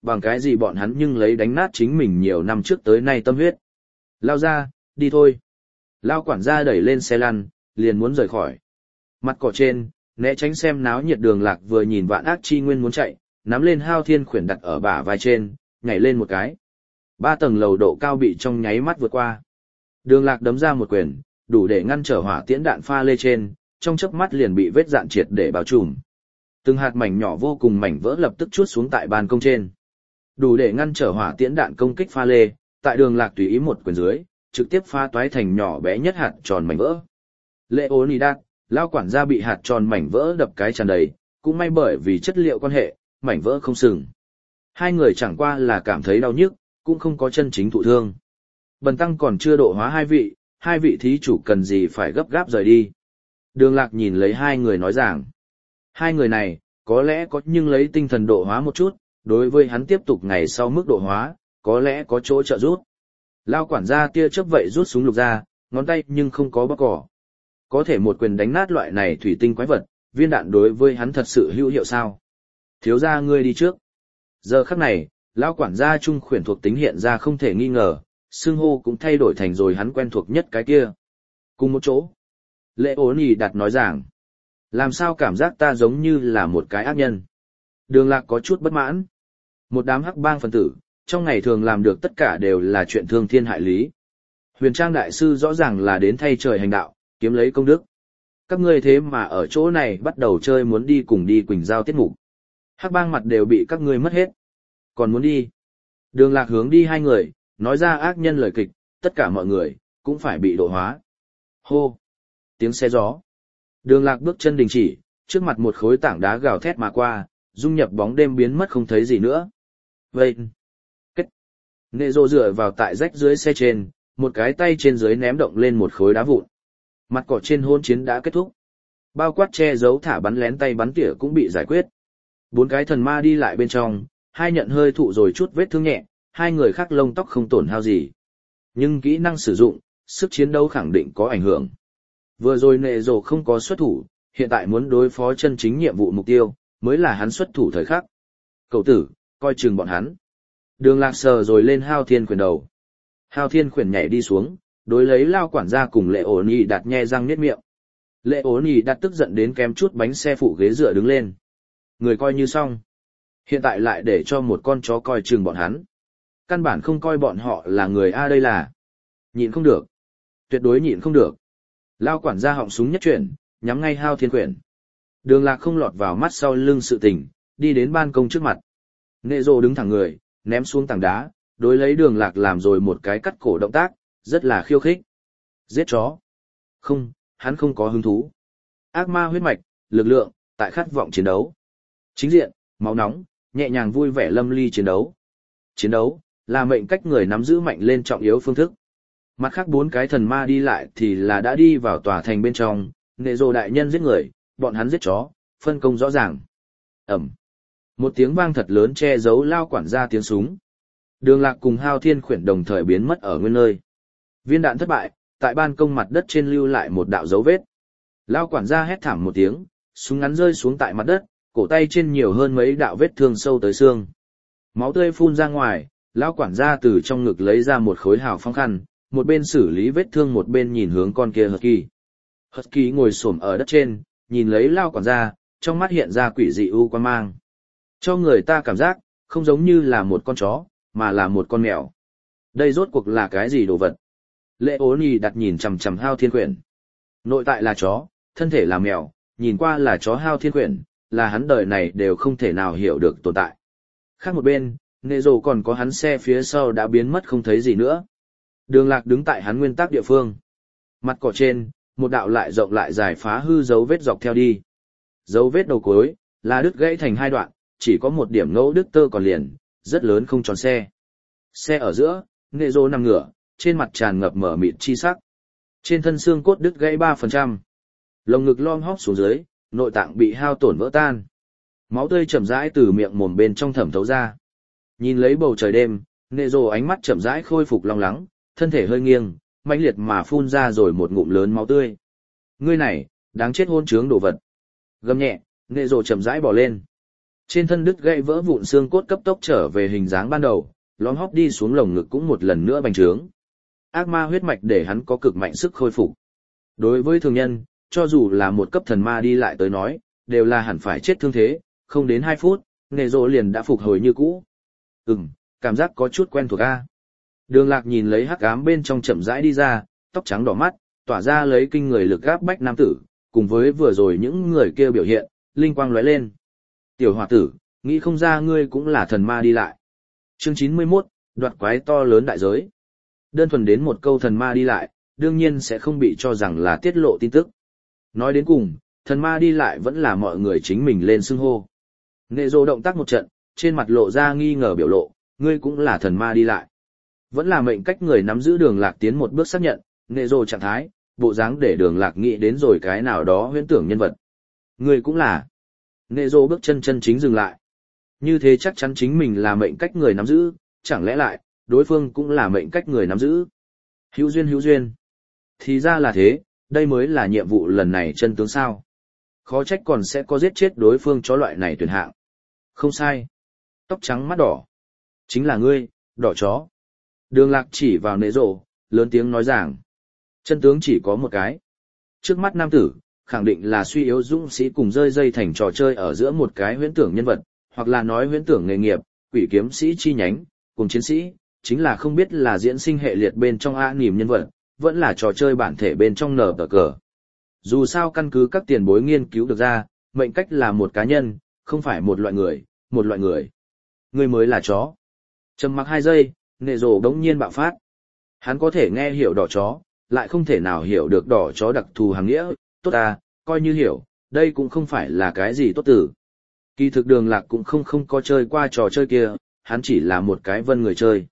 bằng cái gì bọn hắn nhưng lấy đánh nát chính mình nhiều năm trước tới nay tâm huyết. Lao ra, đi thôi. Lao quản gia đẩy lên xe lăn, liền muốn rời khỏi. Mặt cỏ trên, né tránh xem náo nhiệt Đường Lạc vừa nhìn Vạn Ác Chi Nguyên muốn chạy, nắm lên Hao Thiên Khuyển đặt ở bả vai trên, nhảy lên một cái. 3 tầng lầu độ cao bị trong nháy mắt vượt qua. Đường Lạc đấm ra một quyền, đủ để ngăn trở hỏa tiễn đạn pha lê trên, trong chớp mắt liền bị vết dạn triệt để bao trùm. Từng hạt mảnh nhỏ vô cùng mảnh vỡ lập tức chuốt xuống tại ban công trên. Đủ để ngăn trở hỏa tiễn đạn công kích pha lê, tại Đường Lạc tùy ý một quyền dưới, trực tiếp pha toái thành nhỏ bé nhất hạt tròn mảnh vỡ. Leonidas, Lao quản gia bị hạt tròn mảnh vỡ đập cái tràn đầy, cũng may bởi vì chất liệu quan hệ, mảnh vỡ không sừng. Hai người chẳng qua là cảm thấy đau nhức, cũng không có chân chính thụ thương. Bần tăng còn chưa độ hóa hai vị thí chủ cần gì phải gấp gáp rời đi. Đường Lạc nhìn lấy hai người nói rằng, hai người này, có lẽ có nhưng lấy tinh thần độ hóa một chút, đối với hắn tiếp tục ngày sau mức độ hóa, có lẽ có chỗ trợ giúp. Lao quản gia tia chớp vậy rút súng lục ra, ngón tay nhưng không có bóc cỏ. Có thể một quyền đánh nát loại này thủy tinh quái vật, viên đạn đối với hắn thật sự hữu hiệu sao? Thiếu gia ngươi đi trước. Giờ khắc này, Lao quản gia trung khuyển thuộc tính hiện ra không thể nghi ngờ, xưng hô cũng thay đổi thành rồi hắn quen thuộc nhất cái kia. Cùng một chỗ. Leonidas nói rằng, làm sao cảm giác ta giống như là một cái ác nhân? Đường Lạc có chút bất mãn. Một đám hắc bang phần tử, trong ngày thường làm được tất cả đều là chuyện thương thiên hại lý. Huyền Trang đại sư rõ ràng là đến thay trời hành đạo, kiếm lấy công đức. Các ngươi thế mà ở chỗ này bắt đầu chơi muốn đi cùng đi Quỳnh Giao tiết mục. Hắc bang mặt đều bị các ngươi mất hết. Còn muốn đi. Đường Lạc hướng đi hai người, nói ra ác nhân lời kịch, tất cả mọi người, cũng phải bị độ hóa. Hô! Tiếng xe gió. Đường Lạc bước chân đình chỉ, trước mặt một khối tảng đá gào thét mà qua, dung nhập bóng đêm biến mất không thấy gì nữa. Vậy! Kết! Nệ rồ dựa vào tại rách dưới xe trên, một cái tay trên dưới ném động lên một khối đá vụn. Mặt cỏ trên hôn chiến đã kết thúc. Bao quát che giấu thả bắn lén tay bắn tỉa cũng bị giải quyết. 4 cái thần ma đi lại bên trong, hai nhận hơi thụ rồi chút vết thương nhẹ, hai người khác lông tóc không tổn hao gì. Nhưng kỹ năng sử dụng, sức chiến đấu khẳng định có ảnh hưởng. Vừa rồi nệ rồ không có xuất thủ, hiện tại muốn đối phó chân chính nhiệm vụ mục tiêu, mới là hắn xuất thủ thời khắc. Cậu tử, coi chừng bọn hắn. Đường Lạc sờ rồi lên Hao Thiên Khuyển đầu. Hao Thiên Khuyển nhảy đi xuống, đối lấy Lao quản gia cùng Leonidas nhe răng niết miệng. Leonidas tức giận đến kém chút bánh xe phụ ghế dựa đứng lên. Người coi như xong. Hiện tại lại để cho một con chó coi chừng bọn hắn. Căn bản không coi bọn họ là người A đây là. Nhịn không được. Tuyệt đối nhịn không được. Lao quản gia họng súng nhất chuyển, nhắm ngay Hao Thiên Khuyển. Đường Lạc không lọt vào mắt sau lưng sự tình, đi đến ban công trước mặt. Nệ rồ đứng thẳng người, ném xuống tảng đá, đối lấy Đường Lạc làm rồi một cái cắt cổ động tác, rất là khiêu khích. Giết chó. Không, hắn không có hứng thú. Ác ma huyết mạch, lực lượng, tại khát vọng chiến đấu. Chính diện, máu nóng, nhẹ nhàng vui vẻ lâm ly chiến đấu. Chiến đấu, là mệnh cách người nắm giữ mạnh lên trọng yếu phương thức. Mặt khác 4 cái thần ma đi lại thì là đã đi vào tòa thành bên trong, nệ rồ đại nhân giết người, bọn hắn giết chó, phân công rõ ràng. Ẩm. Một tiếng vang thật lớn che giấu Lao quản gia tiếng súng. Đường Lạc cùng Hao Thiên Khuyển đồng thời biến mất ở nguyên nơi. Viên đạn thất bại, tại ban công mặt đất trên lưu lại một đạo dấu vết. Lao quản gia hét thảm một tiếng, súng ngắn rơi xuống tại mặt đất, cổ tay trên nhiều hơn mấy đạo vết thương sâu tới xương. Máu tươi phun ra ngoài, Lao quản gia từ trong ngực lấy ra một khối hào phong khăn, một bên xử lý vết thương một bên nhìn hướng con kia Husky. Husky ngồi xổm ở đất trên, nhìn lấy Lao quản gia, trong mắt hiện ra quỷ dị u quan mang. Cho người ta cảm giác, không giống như là một con chó, mà là một con mèo. Đây rốt cuộc là cái gì đồ vật? Leonidas nhìn chằm chằm Hao Thiên Khuyển. Nội tại là chó, thân thể là mèo, nhìn qua là chó Hao Thiên Khuyển, là hắn đời này đều không thể nào hiểu được tồn tại. Khác một bên, nệ rồ còn có hắn xe phía sau đã biến mất không thấy gì nữa. Đường Lạc đứng tại hắn nguyên tắc địa phương. Mặt cỏ trên, một đạo lại rộng lại dài phá hư dấu vết dọc theo đi. Dấu vết đầu cuối, là đứt gãy thành 2 đoạn, chỉ có một điểm ngẫu đứt tơ còn liền, rất lớn không tròn xe. Xe ở giữa, nệ rồ nằm ngửa, trên mặt tràn ngập mở mịt chi sắc. Trên thân xương cốt đứt gãy 3%. Lồng ngực lom hóp xuống dưới, nội tạng bị hao tổn vỡ tan. Máu tươi chậm rãi từ miệng mồm bên trong thẩm thấu ra. Nhìn lấy bầu trời đêm, nệ rồ ánh mắt chậm rãi khôi phục long lắng, thân thể hơi nghiêng, mãnh liệt mà phun ra rồi một ngụm lớn máu tươi. Ngươi này, đáng chết hôn trướng đồ vật. Gầm nhẹ, nệ rồ chậm rãi bỏ lên. Trên thân đứt gãy vỡ vụn xương cốt cấp tốc trở về hình dáng ban đầu, lõm hốc đi xuống lồng ngực cũng một lần nữa bành trướng. Ác ma huyết mạch để hắn có cực mạnh sức khôi phục. Đối với thường nhân, cho dù là một cấp thần ma đi lại tới nói, đều là hẳn phải chết thương thế, không đến 2 phút, Nệ Rồ liền đã phục hồi như cũ. Cảm giác có chút quen thuộc a. Đường Lạc nhìn lấy hắc ám bên trong chậm rãi đi ra, tóc trắng đỏ mắt, tỏa ra lấy kinh người lực áp bách nam tử, cùng với vừa rồi những người kia biểu hiện, linh quang lóe lên. Tiểu hòa tử, nghĩ không ra ngươi cũng là thần ma đi lại. Chương 91, đoạt quái to lớn đại giới. Đơn thuần đến một câu thần ma đi lại, đương nhiên sẽ không bị cho rằng là tiết lộ tin tức. Nói đến cùng, thần ma đi lại vẫn là mọi người chính mình lên xưng hô. Nệ Rồ động tác một trận, trên mặt lộ ra nghi ngờ biểu lộ, ngươi cũng là thần ma đi lại. Vẫn là mệnh cách người nắm giữ Đường Lạc tiến một bước xác nhận, Nệ Rồ trạng thái, bộ dáng để Đường Lạc nghĩ đến rồi cái nào đó huyễn tưởng nhân vật. Ngươi cũng là. Nệ Rồ bước chân chính dừng lại. Như thế chắc chắn chính mình là mệnh cách người nắm giữ, chẳng lẽ lại, đối phương cũng là mệnh cách người nắm giữ. Hữu duyên. Thì ra là thế, đây mới là nhiệm vụ lần này chân tướng sao. Khó trách còn sẽ có giết chết đối phương cho loại này tuyển hạng. Không sai. Tóc trắng mắt đỏ. Chính là ngươi, đỏ chó. Đường Lạc chỉ vào Nệ Rồ, lớn tiếng nói rằng. Chân tướng chỉ có một cái. Trước mắt nam tử, khẳng định là suy yếu dũng sĩ cùng rơi dây thành trò chơi ở giữa một cái huyễn tưởng nhân vật, hoặc là nói huyễn tưởng nghề nghiệp, quỷ kiếm sĩ chi nhánh, cùng chiến sĩ, chính là không biết là diễn sinh hệ liệt bên trong A nỉm nhân vật, vẫn là trò chơi bản thể bên trong nở tờ cờ. Dù sao căn cứ các tiền bối nghiên cứu được ra, mệnh cách là một cá nhân, không phải một loại người. Người mới là chó. Trầm mặc 2 giây, Nệ Rồ đống nhiên bạo phát. Hắn có thể nghe hiểu đỏ chó, lại không thể nào hiểu được đỏ chó đặc thù hàng nghĩa, tốt à, coi như hiểu, đây cũng không phải là cái gì tốt tử. Kỳ thực Đường Lạc cũng không có chơi qua trò chơi kia, hắn chỉ là một cái vân người chơi.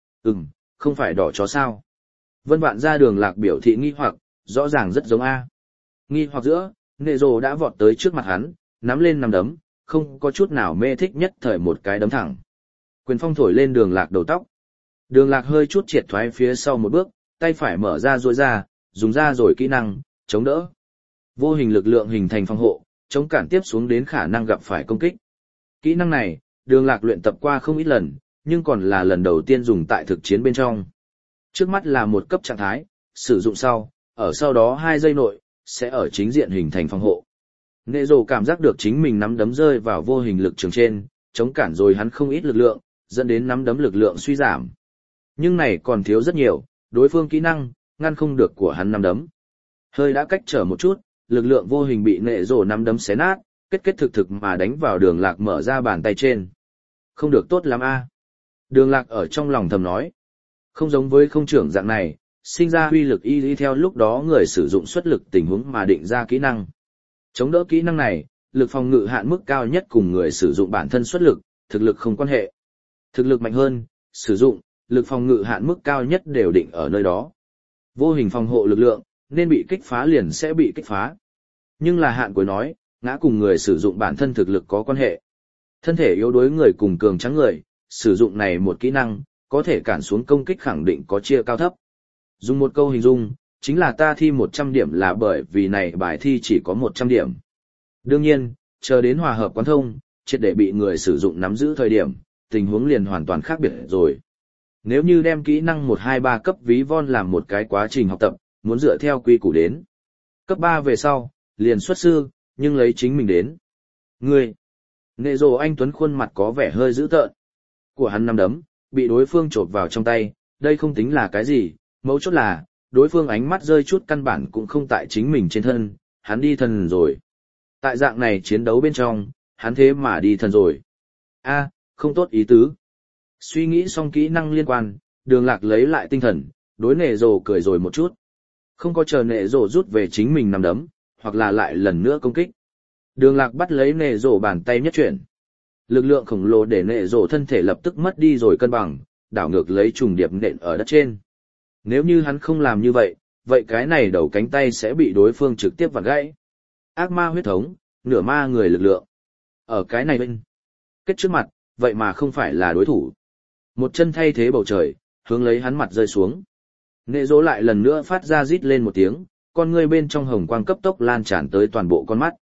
Không phải đỏ chó sao? Vân Vạn ra Đường Lạc biểu thị nghi hoặc, rõ ràng rất giống A. Nghi hoặc giữa, Nệ Rồ đã vọt tới trước mặt hắn, nắm lên nắm đấm, không có chút nào mê thích nhất thời một cái đấm thẳng. Quyền phong thổi lên Đường Lạc đầu tóc. Đường Lạc hơi chút triệt thoái phía sau một bước, tay phải mở ra duỗi ra, dùng ra rồi kỹ năng, chống đỡ. Vô hình lực lượng hình thành phòng hộ, chống cản tiếp xuống đến khả năng gặp phải công kích. Kỹ năng này, Đường Lạc luyện tập qua không ít lần, nhưng còn là lần đầu tiên dùng tại thực chiến bên trong. Trước mắt là một cấp trạng thái, sử dụng sau, ở sau đó 2 giây nội, sẽ ở chính diện hình thành phòng hộ. Nệ Rồ cảm giác được chính mình nắm đấm rơi vào vô hình lực trường trên, chống cản rồi hắn không ít lực lượng, dẫn đến nắm đấm lực lượng suy giảm. Nhưng này còn thiếu rất nhiều, đối phương kỹ năng, ngăn không được của hắn nắm đấm. Hơi đã cách trở một chút, lực lượng vô hình bị Nệ Rồ nắm đấm xé nát, kết thực mà đánh vào Đường Lạc mở ra bàn tay trên. Không được tốt lắm a. Đường Lạc ở trong lòng thầm nói. Không giống với không trưởng dạng này, sinh ra huy lực y theo lúc đó người sử dụng xuất lực tình huống mà định ra kỹ năng. Chống đỡ kỹ năng này, lực phòng ngự hạn mức cao nhất cùng người sử dụng bản thân xuất lực, thực lực không quan hệ. Thực lực mạnh hơn, sử dụng, lực phòng ngự hạn mức cao nhất đều định ở nơi đó. Vô hình phòng hộ lực lượng, nên bị kích phá liền sẽ bị kích phá. Nhưng là hạn cuối nói, ngã cùng người sử dụng bản thân thực lực có quan hệ. Thân thể yếu đuối người cùng cường tráng người, sử dụng này một kỹ năng, có thể cản xuống công kích khẳng định có chia cao thấp. Dùng một câu hình dung, chính là ta thi 100 điểm là bởi vì này bài thi chỉ có 100 điểm. Đương nhiên, chờ đến hòa hợp quán thông, triệt để bị người sử dụng nắm giữ thời điểm, tình huống liền hoàn toàn khác biệt rồi. Nếu như đem kỹ năng 1, 2, 3 cấp ví von làm một cái quá trình học tập, muốn dựa theo quy củ đến. Cấp 3 về sau, liền xuất sư, nhưng lấy chính mình đến. Ngươi! Nệ Rồ anh Tuấn khuôn mặt có vẻ hơi dữ tợn. Của hắn nắm đấm, bị đối phương chộp vào trong tay, đây không tính là cái gì, mấu chốt là, đối phương ánh mắt rơi chút căn bản cũng không tại chính mình trên thân, hắn đi thần rồi. Tại dạng này chiến đấu bên trong, hắn thế mà đi thần rồi. A, không tốt ý tứ. Suy nghĩ xong kỹ năng liên quan, Đường Lạc lấy lại tinh thần, đối Nệ Rồ cười rồi một chút. Không có chờ Nệ Rồ rút về chính mình nắm đấm, hoặc là lại lần nữa công kích. Đường Lạc bắt lấy Nệ Rồ bàn tay nhất chuyển. Lực lượng khổng lồ để Nệ Rồ thân thể lập tức mất đi rồi cân bằng, đảo ngược lấy trùng điệp nện ở đất trên. Nếu như hắn không làm như vậy, vậy cái này đầu cánh tay sẽ bị đối phương trực tiếp vặn gãy. Ác ma huyết thống, nửa ma người lực lượng. Ở cái này bên, kết trước mặt, vậy mà không phải là đối thủ. Một chân thay thế bầu trời, hướng lấy hắn mặt rơi xuống. Nệ Rồ lại lần nữa phát ra rít lên một tiếng, con ngươi bên trong hồng quang cấp tốc lan tràn tới toàn bộ con mắt.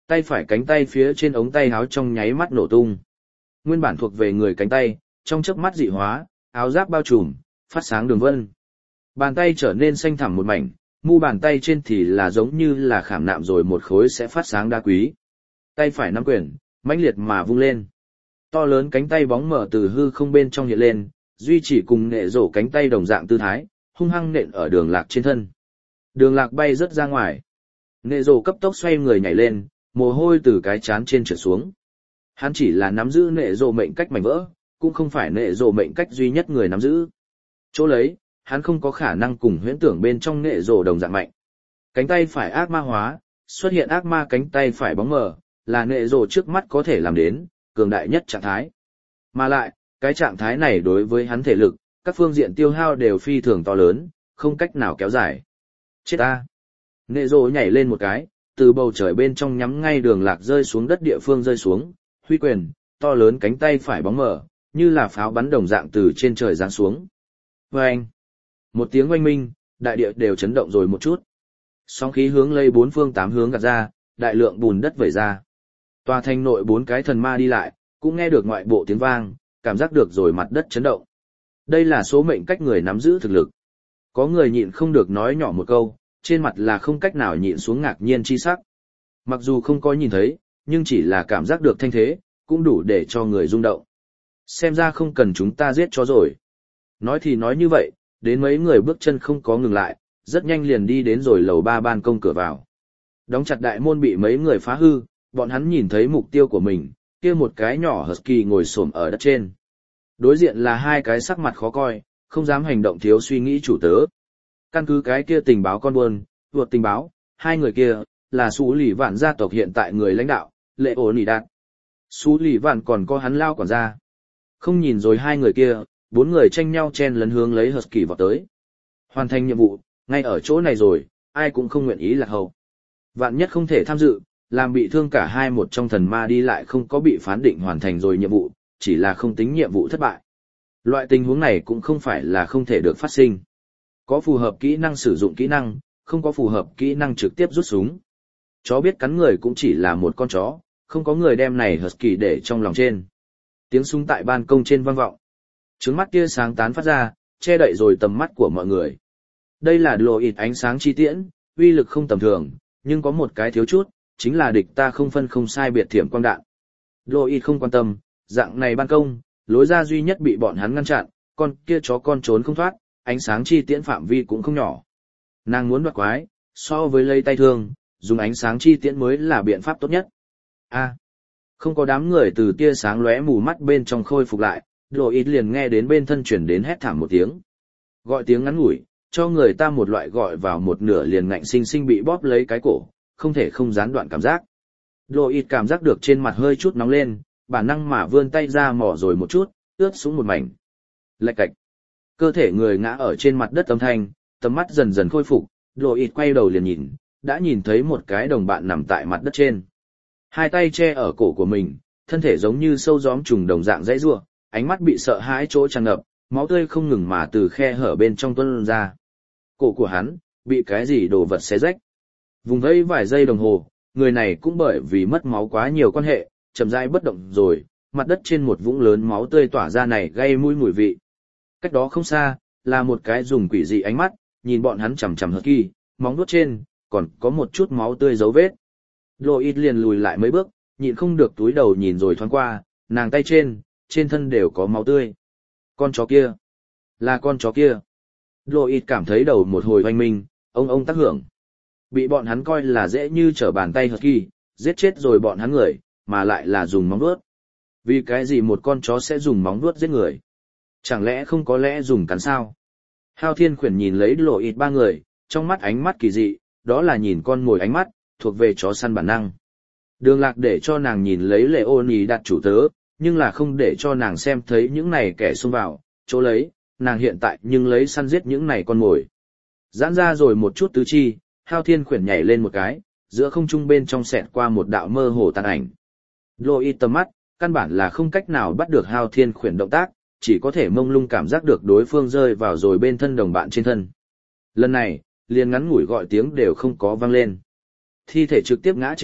Tay phải cánh tay phía trên ống tay áo trong nháy mắt nổ tung. Nguyên bản thuộc về người cánh tay, trong chớp mắt dị hóa, áo giáp bao trùm, phát sáng đường vân. Bàn tay trở nên xanh thẳm một mảnh, mu bàn tay trên thì là giống như là khảm nạm rồi một khối sẽ phát sáng đá quý. Tay phải nắm quyền, mãnh liệt mà vung lên. To lớn cánh tay bóng mở từ hư không bên trong hiện lên, duy trì cùng nệ rổ cánh tay đồng dạng tư thái, hung hăng nện ở đường lạc trên thân. Đường lạc bay rớt ra ngoài. Nệ rổ cấp tốc xoay người nhảy lên, mồ hôi từ cái chán trên trượt xuống. Hắn chỉ là nắm giữ nệ rổ mệnh cách mảnh vỡ, cũng không phải nệ rổ mệnh cách duy nhất người nắm giữ. Chỗ lấy, hắn không có khả năng cùng huyễn tưởng bên trong nệ rổ đồng dạng mạnh. Cánh tay phải ác ma hóa, xuất hiện ác ma cánh tay phải bóng mờ, là nệ rổ trước mắt có thể làm đến, cường đại nhất trạng thái. Mà lại, cái trạng thái này đối với hắn thể lực, các phương diện tiêu hao đều phi thường to lớn, không cách nào kéo dài. Chết ta! Nệ rổ nhảy lên một cái, từ bầu trời bên trong nhắm ngay đường lạc rơi xuống đất địa phương rơi xuống, huy quyền, to lớn cánh tay phải bóng mở, như là pháo bắn đồng dạng từ trên trời giáng xuống. Vâng! Một tiếng oanh minh, đại địa đều chấn động rồi một chút. Sóng khí hướng lây bốn phương tám hướng gạt ra, đại lượng bùn đất vẩy ra. Tòa thành nội bốn cái thần ma đi lại, cũng nghe được ngoại bộ tiếng vang, cảm giác được rồi mặt đất chấn động. Đây là số mệnh cách người nắm giữ thực lực. Có người nhịn không được nói nhỏ một câu, trên mặt là không cách nào nhịn xuống ngạc nhiên chi sắc. Mặc dù không có nhìn thấy, nhưng chỉ là cảm giác được thanh thế, cũng đủ để cho người rung động. Xem ra không cần chúng ta giết cho rồi. Nói thì nói như vậy, đến mấy người bước chân không có ngừng lại, rất nhanh liền đi đến rồi lầu 3 ban công cửa vào. Đóng chặt đại môn bị mấy người phá hư, bọn hắn nhìn thấy mục tiêu của mình, kia một cái nhỏ husky ngồi xổm ở đất trên. Đối diện là hai cái sắc mặt khó coi, không dám hành động thiếu suy nghĩ chủ tớ. Căn cứ cái kia tình báo con buôn, vượt tình báo, hai người kia, là Sú Lì Vạn gia tộc hiện tại người lãnh đạo, Lệ Ổ Nỉ Đạt. Sú Lì Vạn còn có hắn lao quản gia. Không nhìn rồi hai người kia, bốn người tranh nhau chen lấn hướng lấy husky vào tới. Hoàn thành nhiệm vụ, ngay ở chỗ này rồi, ai cũng không nguyện ý lạc hậu. Vạn nhất không thể tham dự, làm bị thương cả hai một trong thần ma đi lại không có bị phán định hoàn thành rồi nhiệm vụ, chỉ là không tính nhiệm vụ thất bại. Loại tình huống này cũng không phải là không thể được phát sinh. Có phù hợp kỹ năng sử dụng kỹ năng, không có phù hợp kỹ năng trực tiếp rút súng. Chó biết cắn người cũng chỉ là một con chó, không có người đem này husky để trong lòng trên. Tiếng súng tại ban công trên vang vọng. Trứng mắt tia sáng tán phát ra, che đậy rồi tầm mắt của mọi người. Đây là đồ ịt ánh sáng chi tiễn, uy lực không tầm thường, nhưng có một cái thiếu chút, chính là địch ta không phân không sai biệt thiểm quang đạn. Đồ ịt không quan tâm, dạng này ban công, lối ra duy nhất bị bọn hắn ngăn chặn, con kia chó con trốn không thoát, ánh sáng chi tiễn phạm vi cũng không nhỏ. Nàng muốn đoạt quái, so với lấy tay thương, dùng ánh sáng chi tiễn mới là biện pháp tốt nhất. Không có đám người từ tia sáng lóe mù mắt bên trong khôi phục lại, Đồ ít liền nghe đến bên thân chuyển đến hét thảm một tiếng. Gọi tiếng ngắn ngủi, cho người ta một loại gọi vào một nửa liền ngạnh sinh sinh bị bóp lấy cái cổ, không thể không gián đoạn cảm giác. Đồ ít cảm giác được trên mặt hơi chút nóng lên, bản năng mà vươn tay ra mò rồi một chút, ướt xuống một mảnh. Lạch cạch. Cơ thể người ngã ở trên mặt đất âm thanh, tầm mắt dần dần khôi phục, Đồ ít quay đầu liền nhìn, đã nhìn thấy một cái đồng bạn nằm tại mặt đất trên. Hai tay che ở cổ của mình, thân thể giống như sâu gióm trùng đồng dạng dãy rủa, ánh mắt bị sợ hãi chỗ tràn ngập, máu tươi không ngừng mà từ khe hở bên trong tuôn ra. Cổ của hắn bị cái gì đồ vật xé rách. Vùng vẫy vài giây đồng hồ, người này cũng bởi vì mất máu quá nhiều quan hệ, chậm rãi bất động rồi, mặt đất trên một vũng lớn máu tươi tỏa ra này gây mũi mùi vị. Cách đó không xa, là một cái dùng quỷ dị ánh mắt, nhìn bọn hắn chằm chằm husky, móng vuốt trên còn có một chút máu tươi dấu vết. Lois liền lùi lại mấy bước, nhịn không được túi đầu nhìn rồi thoáng qua, nàng tay trên thân đều có máu tươi. Con chó kia, là con chó kia. Lois cảm thấy đầu một hồi oanh minh, ông tác hưởng. Bị bọn hắn coi là dễ như trở bàn tay husky, giết chết rồi bọn hắn người, mà lại là dùng móng vuốt. Vì cái gì một con chó sẽ dùng móng vuốt giết người? Chẳng lẽ không có lẽ dùng cắn sao? Hao Thiên Khuyển nhìn lấy Lois ba người, trong mắt ánh mắt kỳ dị, đó là nhìn con mồi ánh mắt, thuộc về chó săn bản năng. Đường Lạc để cho nàng nhìn lấy Leoni đặt chủ tớ, nhưng là không để cho nàng xem thấy những này kẻ xông vào, chỗ lấy, nàng hiện tại nhưng lấy săn giết những này con mồi. Giãn ra rồi một chút tứ chi, Hao Thiên Khuyển nhảy lên một cái, giữa không trung bên trong xẹt qua một đạo mơ hồ tàn ảnh. Lois tầm mắt, căn bản là không cách nào bắt được Hao Thiên Khuyển động tác, chỉ có thể mông lung cảm giác được đối phương rơi vào rồi bên thân đồng bạn trên thân. Lần này, liền ngắn ngủi gọi tiếng đều không có vang lên. Thi thể trực tiếp ngã trên đất,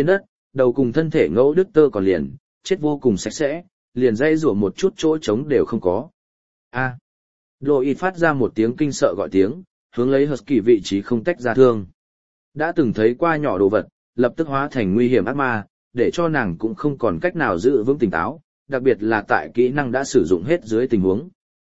đầu cùng thân thể ngẫu đứt tơ còn liền, chết vô cùng sạch sẽ, liền dây rủa một chút chỗ trống đều không có. A. Lloyd phát ra một tiếng kinh sợ gọi tiếng, hướng lấy Husky vị trí không tách ra thương. Đã từng thấy qua nhỏ đồ vật, lập tức hóa thành nguy hiểm ác ma, để cho nàng cũng không còn cách nào giữ vững tỉnh táo, đặc biệt là tại kỹ năng đã sử dụng hết dưới tình huống.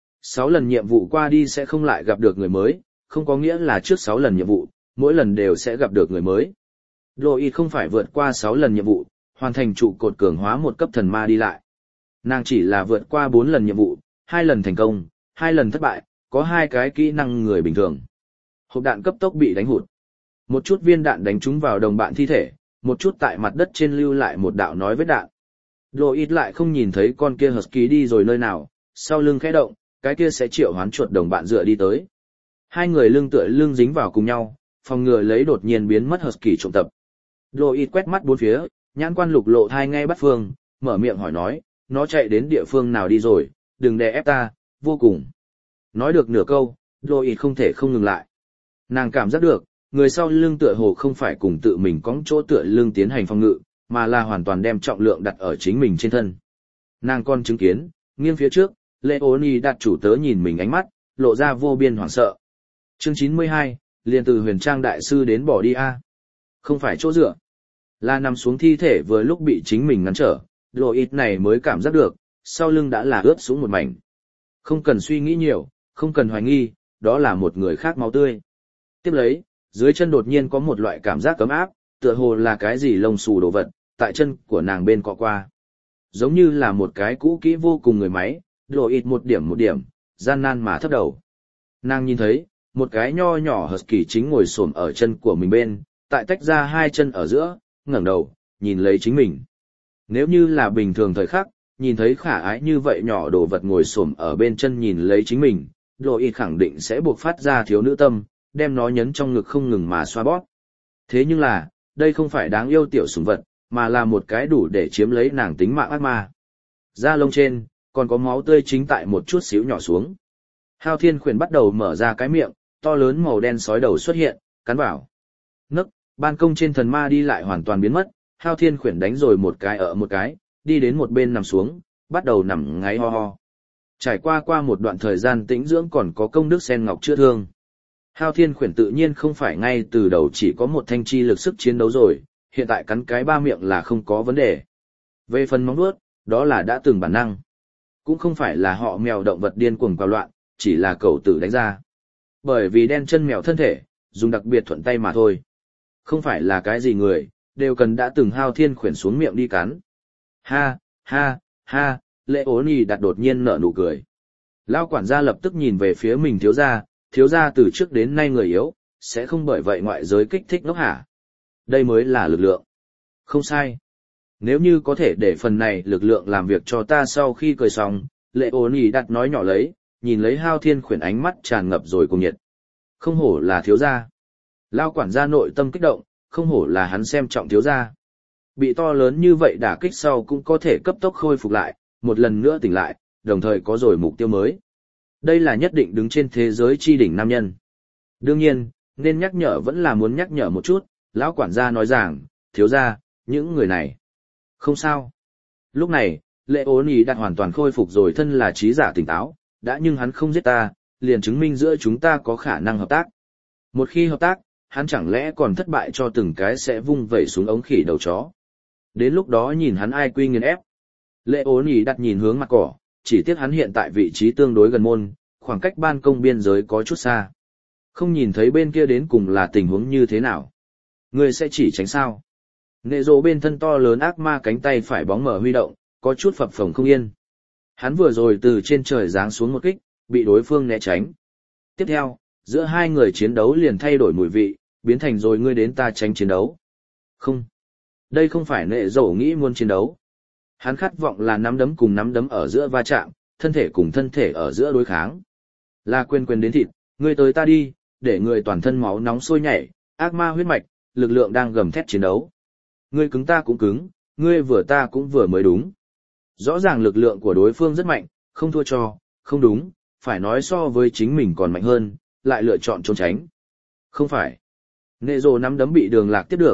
6 lần nhiệm vụ qua đi sẽ không lại gặp được người mới, không có nghĩa là trước 6 lần nhiệm vụ, mỗi lần đều sẽ gặp được người mới. Lloyd không phải vượt qua 6 lần nhiệm vụ, hoàn thành trụ cột cường hóa một cấp thần ma đi lại. Nàng chỉ là vượt qua 4 lần nhiệm vụ, 2 lần thành công, 2 lần thất bại, có 2 cái kỹ năng người bình thường. Hộp đạn cấp tốc bị đánh hụt. Một chút viên đạn đánh trúng vào đồng bạn thi thể, một chút tại mặt đất trên lưu lại một đạo nói vết đạn. Lloyd lại không nhìn thấy con kia Husky đi rồi nơi nào, sau lưng khẽ động, cái kia sẽ triệu hoán chuột đồng bạn dựa đi tới. Hai người lưng tựa lưng dính vào cùng nhau, phòng ngừa lấy đột nhiên biến mất Husky trộm tập. Lloyd quét mắt bốn phía, nhãn quan lục lộ thai ngay bắt phương, mở miệng hỏi nói, nó chạy đến địa phương nào đi rồi, đừng đè ép ta, vô cùng. Nói được nửa câu, Lloyd không thể không ngừng lại. Nàng cảm giác được, người sau lưng tựa hồ không phải cùng tự mình cõng chỗ tựa lưng tiến hành phòng ngự, mà là hoàn toàn đem trọng lượng đặt ở chính mình trên thân. Nàng còn chứng kiến, nghiêng phía trước, Leoni đặt chủ tớ nhìn mình ánh mắt, lộ ra vô biên hoảng sợ. Chương 92, liền từ huyền trang đại sư đến bỏ đi a. Không phải chỗ dựa, là nằm xuống thi thể vừa lúc bị chính mình ngăn trở, Lloyd này mới cảm giác được, sau lưng đã là ướt sũng một mảnh. Không cần suy nghĩ nhiều, không cần hoài nghi, đó là một người khác máu tươi. Tiếp lấy, dưới chân đột nhiên có một loại cảm giác cấm áp, tựa hồ là cái gì lông xù đồ vật, tại chân của nàng bên cọ qua. Giống như là một cái cũ kỹ vô cùng người máy, Lloyd một điểm, gian nan mà thấp đầu. Nàng nhìn thấy, một cái nho nhỏ Husky chính ngồi xổm ở chân của mình bên, tại tách ra hai chân ở giữa, ngẩng đầu, nhìn lấy chính mình. Nếu như là bình thường thời khắc, nhìn thấy khả ái như vậy nhỏ đồ vật ngồi xổm ở bên chân nhìn lấy chính mình, Lloyd khẳng định sẽ buộc phát ra thiếu nữ tâm, đem nó nhấn trong ngực không ngừng mà xoa bóp. Thế nhưng là, đây không phải đáng yêu tiểu sủng vật, mà là một cái đủ để chiếm lấy nàng tính mạng ác ma. Da lông trên, còn có máu tươi chính tại một chút xíu nhỏ xuống. Hao Thiên Khuyển bắt đầu mở ra cái miệng, to lớn màu đen sói đầu xuất hiện, cắn vào. Nấc, ban công trên thần ma đi lại hoàn toàn biến mất, Hao Thiên Khuyển đánh rồi một cái ở một cái, đi đến một bên nằm xuống, bắt đầu nằm ngáy ho ho. Trải qua một đoạn thời gian tĩnh dưỡng còn có công đức sen ngọc chữa thương. Hao Thiên Khuyển tự nhiên không phải ngay từ đầu chỉ có một thanh chi lực sức chiến đấu rồi, hiện tại cắn cái ba miệng là không có vấn đề. Về phần móng vuốt, đó là đã từng bản năng. Cũng không phải là họ mèo động vật điên cuồng quào loạn, chỉ là cẩu tử đánh ra. Bởi vì đen chân mèo thân thể, dùng đặc biệt thuận tay mà thôi. Không phải là cái gì người, đều cần đã từng Hao Thiên Khuyển xuống miệng đi cắn. Ha, ha, ha, Leoni đặt đột nhiên nở nụ cười. Lao quản gia lập tức nhìn về phía mình thiếu gia từ trước đến nay người yếu, sẽ không bởi vậy ngoại giới kích thích ngốc hả. Đây mới là lực lượng. Không sai. Nếu như có thể để phần này lực lượng làm việc cho ta sau khi cười xong, Leoni đặt nói nhỏ lấy, nhìn lấy Hao Thiên Khuyển ánh mắt tràn ngập rồi cùng nhiệt. Không hổ là thiếu gia. Lao quản gia nội tâm kích động, không hổ là hắn xem trọng thiếu gia. Bị to lớn như vậy đả kích sau cũng có thể cấp tốc khôi phục lại, một lần nữa tỉnh lại, đồng thời có rồi mục tiêu mới. Đây là nhất định đứng trên thế giới chi đỉnh nam nhân. Đương nhiên, nên nhắc nhở vẫn là muốn nhắc nhở một chút, lão quản gia nói rằng, thiếu gia, những người này. Không sao. Lúc này, Leoni đã hoàn toàn khôi phục rồi thân là trí giả tỉnh táo, đã nhưng hắn không giết ta, liền chứng minh giữa chúng ta có khả năng hợp tác. Một khi hợp tác, hắn chẳng lẽ còn thất bại cho từng cái sẽ vung vẩy xuống ống khỉ đầu chó. Đến lúc đó nhìn hắn ai quy nghiền ép. Leoni đặt nhìn hướng mặt cỏ, chỉ tiếc hắn hiện tại vị trí tương đối gần môn, khoảng cách ban công biên giới có chút xa. Không nhìn thấy bên kia đến cùng là tình huống như thế nào. Người sẽ chỉ tránh sao. Nệ rộ bên thân to lớn ác ma cánh tay phải bóng mở huy động, có chút phập phồng không yên. Hắn vừa rồi từ trên trời giáng xuống một kích, bị đối phương né tránh. Tiếp theo, giữa hai người chiến đấu liền thay đổi mùi vị, biến thành rồi ngươi đến ta tránh chiến đấu. Không. Đây không phải nệ rộ nghĩ muốn chiến đấu. Hắn khát vọng là nắm đấm cùng nắm đấm ở giữa va chạm, thân thể cùng thân thể ở giữa đối kháng. Là quyền đến thịt, ngươi tới ta đi, để người toàn thân máu nóng sôi nhảy, ác ma huyết mạch, lực lượng đang gầm thét chiến đấu. Ngươi cứng ta cũng cứng, ngươi vừa ta cũng vừa mới đúng. Rõ ràng lực lượng của đối phương rất mạnh, không thua cho, không đúng, phải nói so với chính mình còn mạnh hơn, lại lựa chọn trốn tránh. Không phải. Nệ rồ nắm đấm bị đường lạc tiếp được,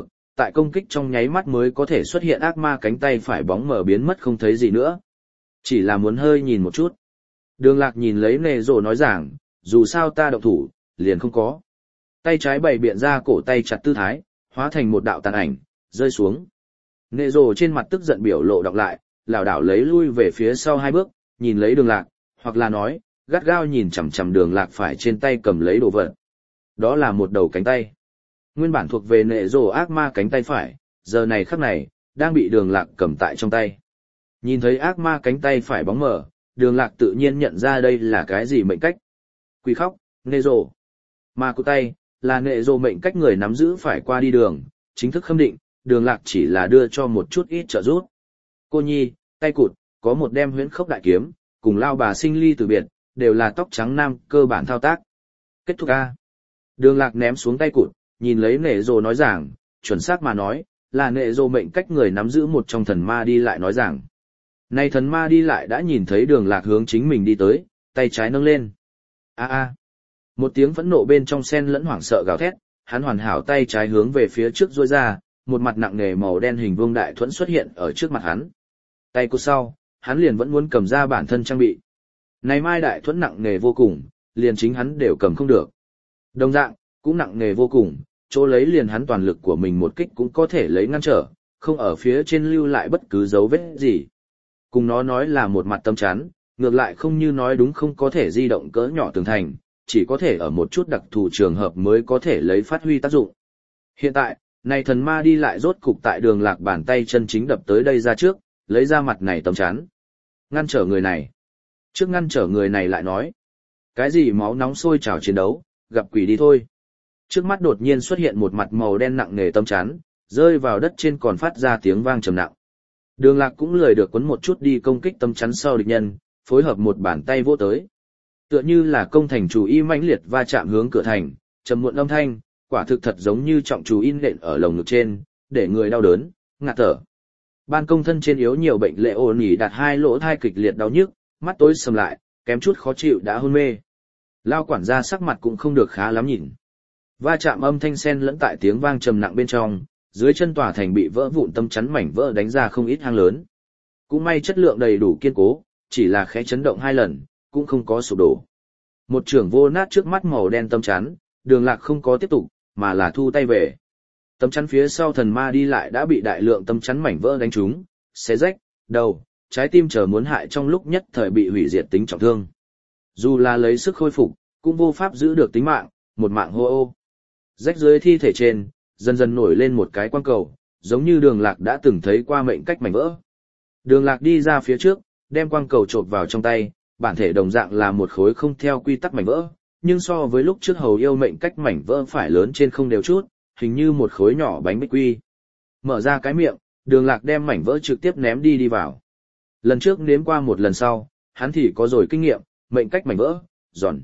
tại công kích trong nháy mắt mới có thể xuất hiện ác ma cánh tay phải bóng mở biến mất không thấy gì nữa. Chỉ là muốn hơi nhìn một chút. Đường Lạc nhìn lấy nệ rồ nói rằng, dù sao ta động thủ, liền không có. Tay trái bày biện ra cổ tay chặt tư thái, hóa thành một đạo tàn ảnh, rơi xuống. Nệ rồ trên mặt tức giận biểu lộ đọc lại, lảo đảo lấy lui về phía sau 2 bước, nhìn lấy Đường Lạc, hoặc là nói, gắt gao nhìn chằm chằm Đường Lạc phải trên tay cầm lấy đồ vật. Đó là một đầu cánh tay. Nguyên bản thuộc về nệ rồ ác ma cánh tay phải, giờ này khắc này, đang bị Đường Lạc cầm tại trong tay. Nhìn thấy ác ma cánh tay phải bóng mờ, Đường Lạc tự nhiên nhận ra đây là cái gì mệnh cách. Quỷ khóc, nệ rồ. Ma cụ tay, là nệ rồ mệnh cách người nắm giữ phải qua đi đường, chính thức khâm định, Đường Lạc chỉ là đưa cho một chút ít trợ giúp. Cô nhi, tay cụt, có một đem huyễn khốc đại kiếm, cùng lao bà sinh ly từ biệt, đều là tóc trắng nam cơ bản thao tác. Kết thúc A. Đường Lạc ném xuống tay cụt, nhìn lấy nệ rồ nói rằng, chuẩn xác mà nói, là nệ rồ mệnh cách người nắm giữ một trong thần ma đi lại nói rằng. Nay thần ma đi lại đã nhìn thấy Đường Lạc hướng chính mình đi tới, tay trái nâng lên. A a. Một tiếng phẫn nộ bên trong xen lẫn hoảng sợ gào thét, hắn hoàn hảo tay trái hướng về phía trước duỗi ra, một mặt nặng nề màu đen hình vuông đại thuẫn xuất hiện ở trước mặt hắn. Tay cụt sau, hắn liền vẫn muốn cầm ra bản thân trang bị. Này mai đại thuẫn nặng nề vô cùng, liền chính hắn đều cầm không được. Đồng dạng, cũng nặng nề vô cùng, chỗ lấy liền hắn toàn lực của mình một kích cũng có thể lấy ngăn trở, không ở phía trên lưu lại bất cứ dấu vết gì. Cùng nó nói là một mặt tấm chắn, ngược lại không như nói đúng không có thể di động cỡ nhỏ tường thành, chỉ có thể ở một chút đặc thù trường hợp mới có thể lấy phát huy tác dụng. Hiện tại, này thần ma đi lại rốt cục tại Đường Lạc bàn tay chân chính đập tới đây ra trước, lấy ra mặt này tấm chắn. Ngăn trở người này. Trước ngăn trở người này lại nói. Cái gì máu nóng sôi trào chiến đấu, gặp quỷ đi thôi. Trước mắt đột nhiên xuất hiện một mặt màu đen nặng nề tấm chắn, rơi vào đất trên còn phát ra tiếng vang trầm nặng. Đường Lạc cũng lười được quấn một chút đi công kích tấm chắn sau địch nhân, phối hợp một bàn tay vỗ tới. Tựa như là công thành chủ y mãnh liệt va chạm hướng cửa thành, trầm muộn âm thanh, quả thực thật giống như trọng chú in nện ở lồng ngực trên, để người đau đớn, ngạt thở. Ban công thân trên yếu nhiều bệnh lệ ổn nhỉ đặt 2 lỗ thai kịch liệt đau nhức, mắt tối sầm lại, kém chút khó chịu đã hôn mê. Lao quản gia sắc mặt cũng không được khá lắm nhìn. Va chạm âm thanh xen lẫn tại tiếng vang trầm nặng bên trong, dưới chân tòa thành bị vỡ vụn tâm chắn mảnh vỡ đánh ra không ít hang lớn. Cũng may chất lượng đầy đủ kiên cố, chỉ là khẽ chấn động 2 lần, cũng không có sụp đổ. Một trưởng vô nát trước mắt màu đen tâm chắn, Đường Lạc không có tiếp tục, mà là thu tay về. Tâm chắn phía sau thần ma đi lại đã bị đại lượng tâm chắn mảnh vỡ đánh trúng, xé rách, đầu, trái tim chờ muốn hại trong lúc nhất thời bị hủy diệt tính trọng thương. Dù là lấy sức khôi phục, cũng vô pháp giữ được tính mạng, một mạng hô ô. Rách dưới thi thể trên, dần dần nổi lên một cái quang cầu, giống như Đường Lạc đã từng thấy qua mệnh cách mảnh vỡ. Đường Lạc đi ra phía trước, đem quang cầu chộp vào trong tay, bản thể đồng dạng là một khối không theo quy tắc mảnh vỡ, nhưng so với lúc trước hầu yêu mệnh cách mảnh vỡ phải lớn trên không đều chút, hình như một khối nhỏ bánh bích quy. Mở ra cái miệng, Đường Lạc đem mảnh vỡ trực tiếp ném đi vào. Lần trước nếm qua một lần sau, hắn thì có rồi kinh nghiệm, mệnh cách mảnh vỡ, giòn.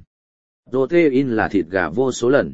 Protein là thịt gà vô số lần.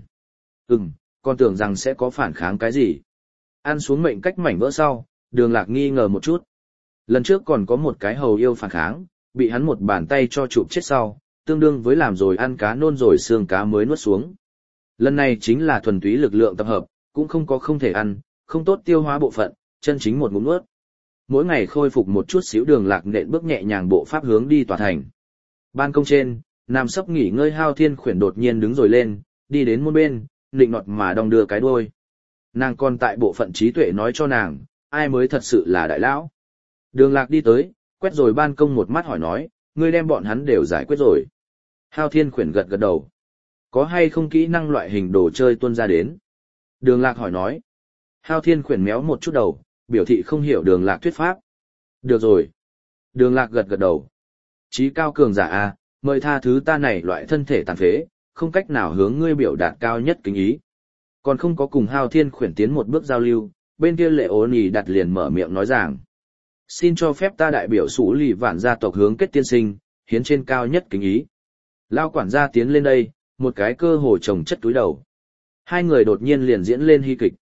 Con tưởng rằng sẽ có phản kháng cái gì. Ăn xuống mệnh cách mảnh vỡ sau, Đường Lạc nghi ngờ một chút. Lần trước còn có một cái hầu yêu phản kháng, bị hắn một bàn tay cho chụp chết sau, tương đương với làm rồi ăn cá nôn rồi xương cá mới nuốt xuống. Lần này chính là thuần túy lực lượng tập hợp, cũng không có không thể ăn, không tốt tiêu hóa bộ phận, chân chính một ngụm nuốt. Mỗi ngày khôi phục một chút xíu Đường Lạc nện bước nhẹ nhàng bộ pháp hướng đi tòa thành. Ban công trên, nằm sấp nghỉ ngơi Hao Thiên Khuyển đột nhiên đứng rồi lên, đi đến môn bên, nịnh nọt mà đong đưa cái đuôi. Nàng còn tại bộ phận trí tuệ nói cho nàng, ai mới thật sự là đại lão. Đường Lạc đi tới, quét rồi ban công một mắt hỏi nói, ngươi đem bọn hắn đều giải quyết rồi. Hao Thiên Khuyển gật gật đầu. Có hay không kỹ năng loại hình đồ chơi tuân ra đến? Đường Lạc hỏi nói. Hao Thiên Khuyển méo một chút đầu, biểu thị không hiểu Đường Lạc thuyết pháp. Được rồi. Đường Lạc gật gật đầu. Chí cao cường giả a, mời tha thứ ta này loại thân thể tàn phế, không cách nào hướng ngươi biểu đạt cao nhất kính ý. Còn không có cùng Hao Thiên Khuyển tiến một bước giao lưu, bên kia Lệ Ôn Nhì đặt liền mở miệng nói rằng. Xin cho phép ta đại biểu Sủ Lì Vạn gia tộc hướng kết tiên sinh, hiến trên cao nhất kính ý. Lao quản gia tiến lên đây, một cái cơ hồ chồng chất túi đầu. Hai người đột nhiên liền diễn lên hy kịch.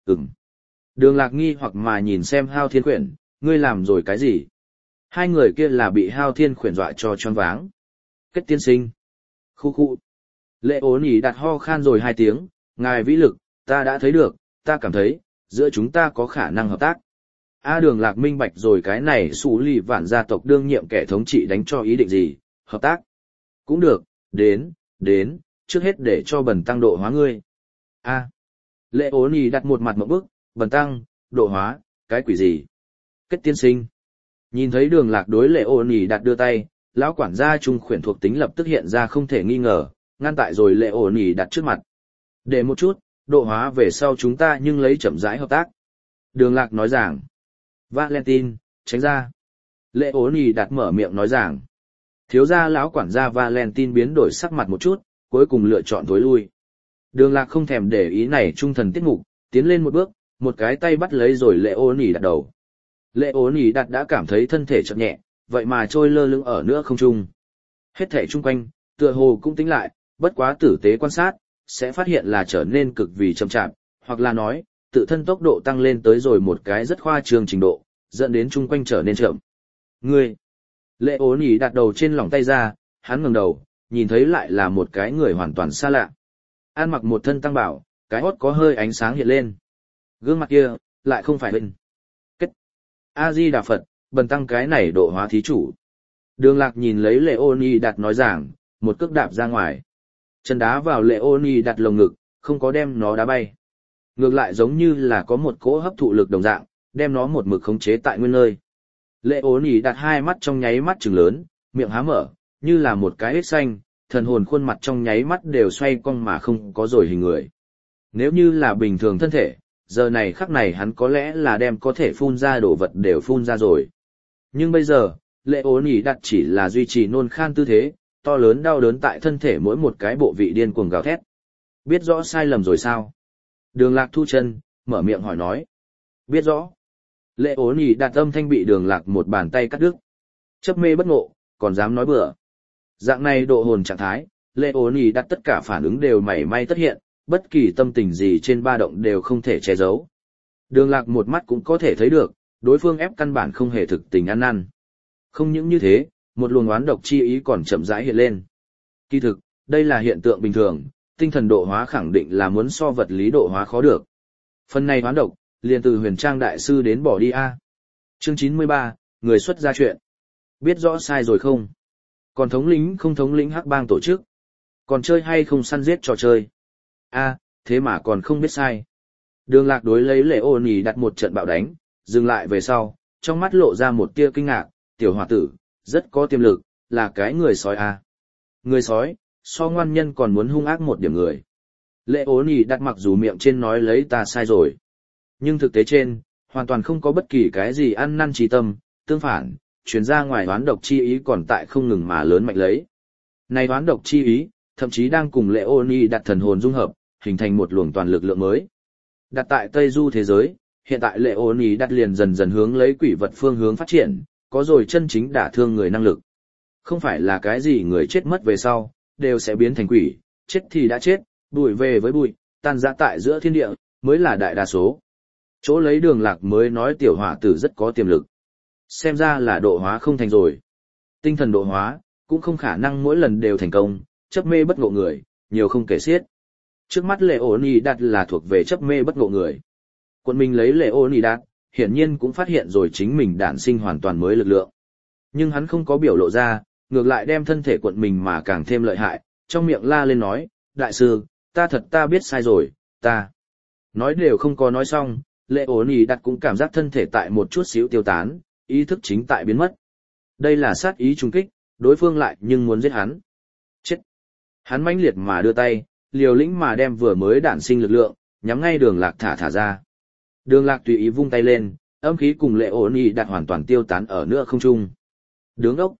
Đường Lạc nghi hoặc mà nhìn xem Hao Thiên Khuyển, ngươi làm rồi cái gì? Hai người kia là bị Hao Thiên Khuyển dọa cho choáng váng. Kết tiên sinh. Khu khu. Lệ Ôn Nhì đặt ho khan rồi 2 tiếng, ngài vĩ lực, ta đã thấy được, ta cảm thấy, giữa chúng ta có khả năng hợp tác. A Đường Lạc minh bạch rồi cái này Sú Lì Vạn gia tộc đương nhiệm kẻ thống trị đánh cho ý định gì, hợp tác. Cũng được, đến, trước hết để cho bần tăng độ hóa ngươi. A. Lệ ố nì đặt một mặt một bức, bần tăng, độ hóa, cái quỷ gì? Kết tiên sinh. Nhìn thấy Đường Lạc đối Lệ ố nì đặt đưa tay, lão quản gia trung khuyển thuộc tính lập tức hiện ra không thể nghi ngờ, ngăn tại rồi Lệ ố nì đặt trước mặt. Để một chút, độ hóa về sau chúng ta nhưng lấy chậm rãi hợp tác. Đường Lạc nói rằng. Valentine, tránh ra. Lệ ố nì đặt mở miệng nói rằng. Thiếu gia lão quản gia Valentine biến đổi sắc mặt một chút, cuối cùng lựa chọn tối lui. Đường Lạc không thèm để ý này trung thần tiết mục, tiến lên một bước, một cái tay bắt lấy rồi Lệ ố nì đặt đầu. Lệ ố nì đặt đã cảm thấy thân thể chậm nhẹ, vậy mà trôi lơ lửng ở nữa không trung. Hết thể chung quanh, tựa hồ cũng tính lại, bất quá tử tế quan sát, sẽ phát hiện là trở nên cực vì chậm chạp, hoặc là nói, tự thân tốc độ tăng lên tới rồi một cái rất khoa trương trình độ, dẫn đến chung quanh trở nên chậm. Ngươi! Lệ ố nỉ đặt đầu trên lòng tay ra, hắn ngẩng đầu, nhìn thấy lại là một cái người hoàn toàn xa lạ. Ăn mặc một thân tăng bảo, cái hót có hơi ánh sáng hiện lên. Gương mặt kia, lại không phải bên. Kết! A-di Đà Phật, bần tăng cái này độ hóa thí chủ. Đường Lạc nhìn lấy Lệ ố nỉ đặt nói giảng, một cước đạp ra ngoài. Chân đá vào Lệ ố nỉ đặt lồng ngực, không có đem nó đá bay. Ngược lại giống như là có một cỗ hấp thụ lực đồng dạng, đem nó một mực khống chế tại nguyên nơi. Lệ ố nỉ đặt hai mắt trong nháy mắt trừng lớn, miệng há mở, như là một cái hết xanh, thần hồn khuôn mặt trong nháy mắt đều xoay cong mà không có rồi hình người. Nếu như là bình thường thân thể, giờ này khắc này hắn có lẽ là đem có thể phun ra đồ vật đều phun ra rồi. Nhưng bây giờ, Lệ ố nỉ đặt chỉ là duy trì nôn khan tư thế, to lớn đau đớn tại thân thể mỗi một cái bộ vị điên cuồng gào thét. Biết rõ sai lầm rồi sao? Đường Lạc thu chân, mở miệng hỏi nói. Biết rõ. Lệ ố nỉ đặt âm thanh bị Đường Lạc một bàn tay cắt đứt. Chấp mê bất ngộ, còn dám nói bừa. Dạng này độ hồn trạng thái, Lệ ố nỉ đặt tất cả phản ứng đều mảy may tất hiện, bất kỳ tâm tình gì trên ba động đều không thể che giấu. Đường Lạc một mắt cũng có thể thấy được, đối phương ép căn bản không hề thực tình ăn năn. Không những như thế, một luồng oán độc chi ý còn chậm rãi hiện lên. Kỳ thực, đây là hiện tượng bình thường, tinh thần độ hóa khẳng định là muốn so vật lý độ hóa khó được. Phần này oán độc, liền từ Huyền Trang đại sư đến bỏ đi a. Chương 93, người xuất ra chuyện. Biết rõ sai rồi không? Còn thống lĩnh không thống lĩnh hắc bang tổ chức? Còn chơi hay không săn giết trò chơi? A, thế mà còn không biết sai. Đường Lạc đối lấy Lệ ố nỉ đặt một trận bạo đánh, dừng lại về sau, trong mắt lộ ra một tia kinh ngạc, tiểu hòa tử, rất có tiềm lực, là cái người sói a. Người sói, so ngoan nhân còn muốn hung ác một điểm người. Lệ ố nỉ đặt mặc dù miệng trên nói lấy ta sai rồi, nhưng thực tế trên, hoàn toàn không có bất kỳ cái gì ăn năn trí tâm, tương phản, truyền ra ngoài oán độc chi ý còn tại không ngừng mà lớn mạnh lấy. Này oán độc chi ý, thậm chí đang cùng Lệ ố nỉ đặt thần hồn dung hợp, hình thành một luồng toàn lực lượng mới. Đặt tại Tây Du thế giới, hiện tại Lệ ố nỉ đặt liền dần dần hướng lấy quỷ vật phương hướng phát triển, có rồi chân chính đả thương người năng lực. Không phải là cái gì người chết mất về sau, đều sẽ biến thành quỷ, chết thì đã chết, bụi về với bụi, tan rã tại giữa thiên địa, mới là đại đa số. Chỗ lấy Đường Lạc mới nói tiểu hỏa tử rất có tiềm lực. Xem ra là độ hóa không thành rồi. Tinh thần độ hóa, cũng không khả năng mỗi lần đều thành công, chấp mê bất ngộ người, nhiều không kể xiết. Trước mắt Lệ ố nỉ đặt là thuộc về chấp mê bất ngộ người. Quận mình lấy Lệ ố nỉ đặt, hiển nhiên cũng phát hiện rồi chính mình đản sinh hoàn toàn mới lực lượng. Nhưng hắn không có biểu lộ ra, ngược lại đem thân thể quận mình mà càng thêm lợi hại, trong miệng la lên nói, đại sư, ta biết sai rồi, ta. Nói đều không có nói xong, Lệ ố nỉ đặt cũng cảm giác thân thể tại một chút xíu tiêu tán, ý thức chính tại biến mất. Đây là sát ý trùng kích, đối phương lại nhưng muốn giết hắn. Chết! Hắn mãnh liệt mà đưa tay, liều lĩnh mà đem vừa mới đản sinh lực lượng, nhắm ngay Đường Lạc thả ra. Đường Lạc tùy ý vung tay lên, âm khí cùng Lệ ố nỉ đặt hoàn toàn tiêu tán ở nữa không trung. Đứng ốc!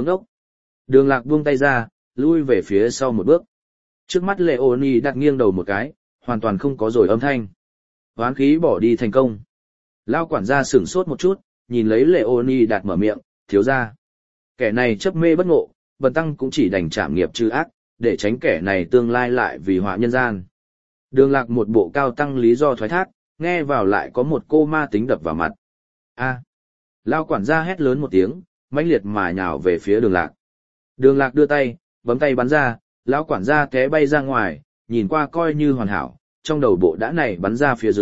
Đường Lạc buông tay ra, lui về phía sau một bước. Trước mắt Lệ ố nỉ đặt nghiêng đầu một cái, hoàn toàn không có rồi âm thanh. Hoán khí bỏ đi thành công. Lao quản gia sửng sốt một chút, nhìn lấy Lệ ố nỉ đặt mở miệng, thiếu gia. Kẻ này chấp mê bất ngộ, bần tăng cũng chỉ đành trảm nghiệp trừ ác, để tránh kẻ này tương lai lại vì họa nhân gian. Đường Lạc một bộ cao tăng lý do thoái thác, nghe vào lại có một cô ma tính đập vào mặt. A! Lao quản gia hét lớn một tiếng, mãnh liệt mà nhào về phía Đường Lạc. Đường Lạc đưa tay, bấm tay bắn ra, lão quản gia té bay ra ngoài, nhìn qua coi như hoàn hảo, trong đầu bộ đã này bắn ra phía dưới,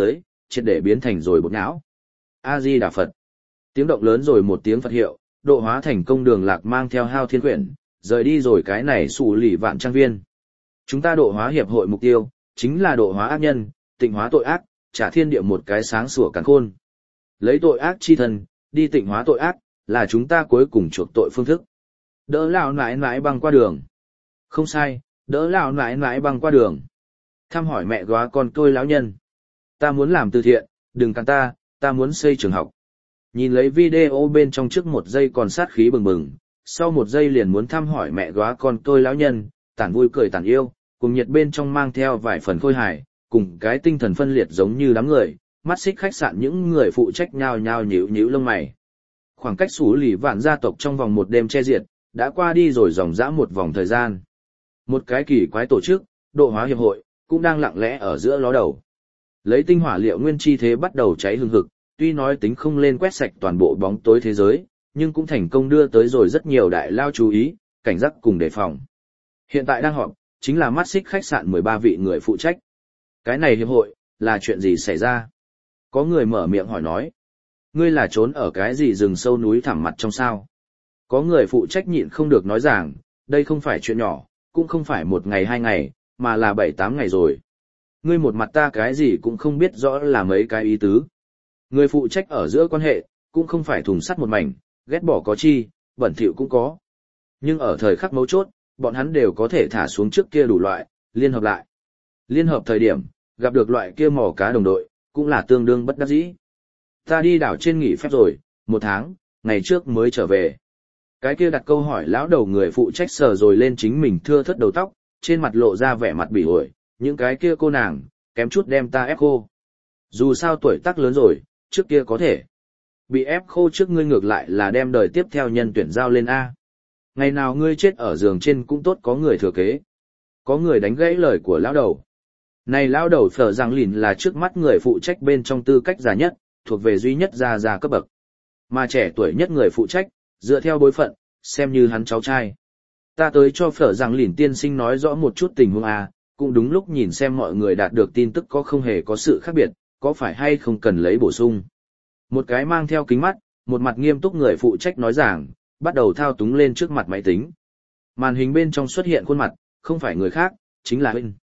triệt để biến thành rồi bột não. A-di Đà Phật. Tiếng động lớn rồi một tiếng Phật hiệu, độ hóa thành công Đường Lạc mang theo Hao Thiên Quyển, rời đi rồi cái này Sủ Lì Vạn Trang Viên. Chúng ta độ hóa hiệp hội mục tiêu, chính là độ hóa ác nhân, tịnh hóa tội ác, trả thiên địa một cái sáng sủa càn khôn. Lấy tội ác chi thân, đi tịnh hóa tội ác, là chúng ta cuối cùng chuộc tội phương thức. Đỡ lão nãi nãi băng qua đường. Không sai, đỡ lão nãi nãi băng qua đường. Thăm hỏi mẹ góa con tôi lão nhân. Ta muốn làm từ thiện, đừng cản ta muốn xây trường học. Nhìn lấy video bên trong trước một giây còn sát khí bừng bừng, sau một giây liền muốn thăm hỏi mẹ góa con tôi lão nhân, tản vui cười tản yêu, cùng nhiệt bên trong mang theo vài phần khôi hài, cùng cái tinh thần phân liệt giống như đám người, mắt xích khách sạn những người phụ trách nhao nhao nhíu nhíu lông mày. Khoảng cách Sủ Lì Vạn gia tộc trong vòng một đêm che diệt, đã qua đi rồi dòng dã một vòng thời gian. Một cái kỳ quái tổ chức, độ hóa hiệp hội, cũng đang lặng lẽ ở giữa ló đầu. Lấy tinh hỏa liệu nguyên chi thế bắt đầu cháy hừng hực, tuy nói tính không lên quét sạch toàn bộ bóng tối thế giới, nhưng cũng thành công đưa tới rồi rất nhiều đại lao chú ý, cảnh giác cùng đề phòng. Hiện tại đang họp, chính là mắt xích khách sạn 13 vị người phụ trách. Cái này hiệp hội, là chuyện gì xảy ra? Có người mở miệng hỏi nói. Ngươi là trốn ở cái gì rừng sâu núi thẳm mặt trong sao? Có người phụ trách nhịn không được nói rằng, đây không phải chuyện nhỏ, cũng không phải một ngày hai ngày, mà là 7-8 ngày rồi. Ngươi một mặt ta cái gì cũng không biết rõ là mấy cái ý tứ. Người phụ trách ở giữa quan hệ, cũng không phải thùng sắt một mảnh, ghét bỏ có chi, bẩn thỉu cũng có. Nhưng ở thời khắc mấu chốt, bọn hắn đều có thể thả xuống trước kia đủ loại, liên hợp lại. Liên hợp thời điểm, gặp được loại kia mò cá đồng đội, cũng là tương đương bất đắc dĩ. Ta đi đảo trên nghỉ phép rồi, 1 tháng, ngày trước mới trở về. Cái kia đặt câu hỏi lão đầu người phụ trách sờ rồi lên chính mình thưa thớt đầu tóc, trên mặt lộ ra vẻ mặt bỉ ổi, những cái kia cô nàng, kém chút đem ta ép khô. Dù sao tuổi tác lớn rồi, trước kia có thể. Bị ép khô trước ngươi ngược lại là đem đời tiếp theo nhân tuyển giao lên A. Ngày nào ngươi chết ở giường trên cũng tốt có người thừa kế. Có người đánh gãy lời của lão đầu. Này lão đầu Phở Giang Lìn là trước mắt người phụ trách bên trong tư cách già nhất, thuộc về duy nhất già cấp bậc. Mà trẻ tuổi nhất người phụ trách, dựa theo bối phận, xem như hắn cháu trai. Ta tới cho Phở Giang Lìn tiên sinh nói rõ một chút tình huống A, cũng đúng lúc nhìn xem mọi người đạt được tin tức có không hề có sự khác biệt, có phải hay không cần lấy bổ sung. Một cái mang theo kính mắt, một mặt nghiêm túc người phụ trách nói giảng, bắt đầu thao túng lên trước mặt máy tính. Màn hình bên trong xuất hiện khuôn mặt, không phải người khác, chính là Vinh.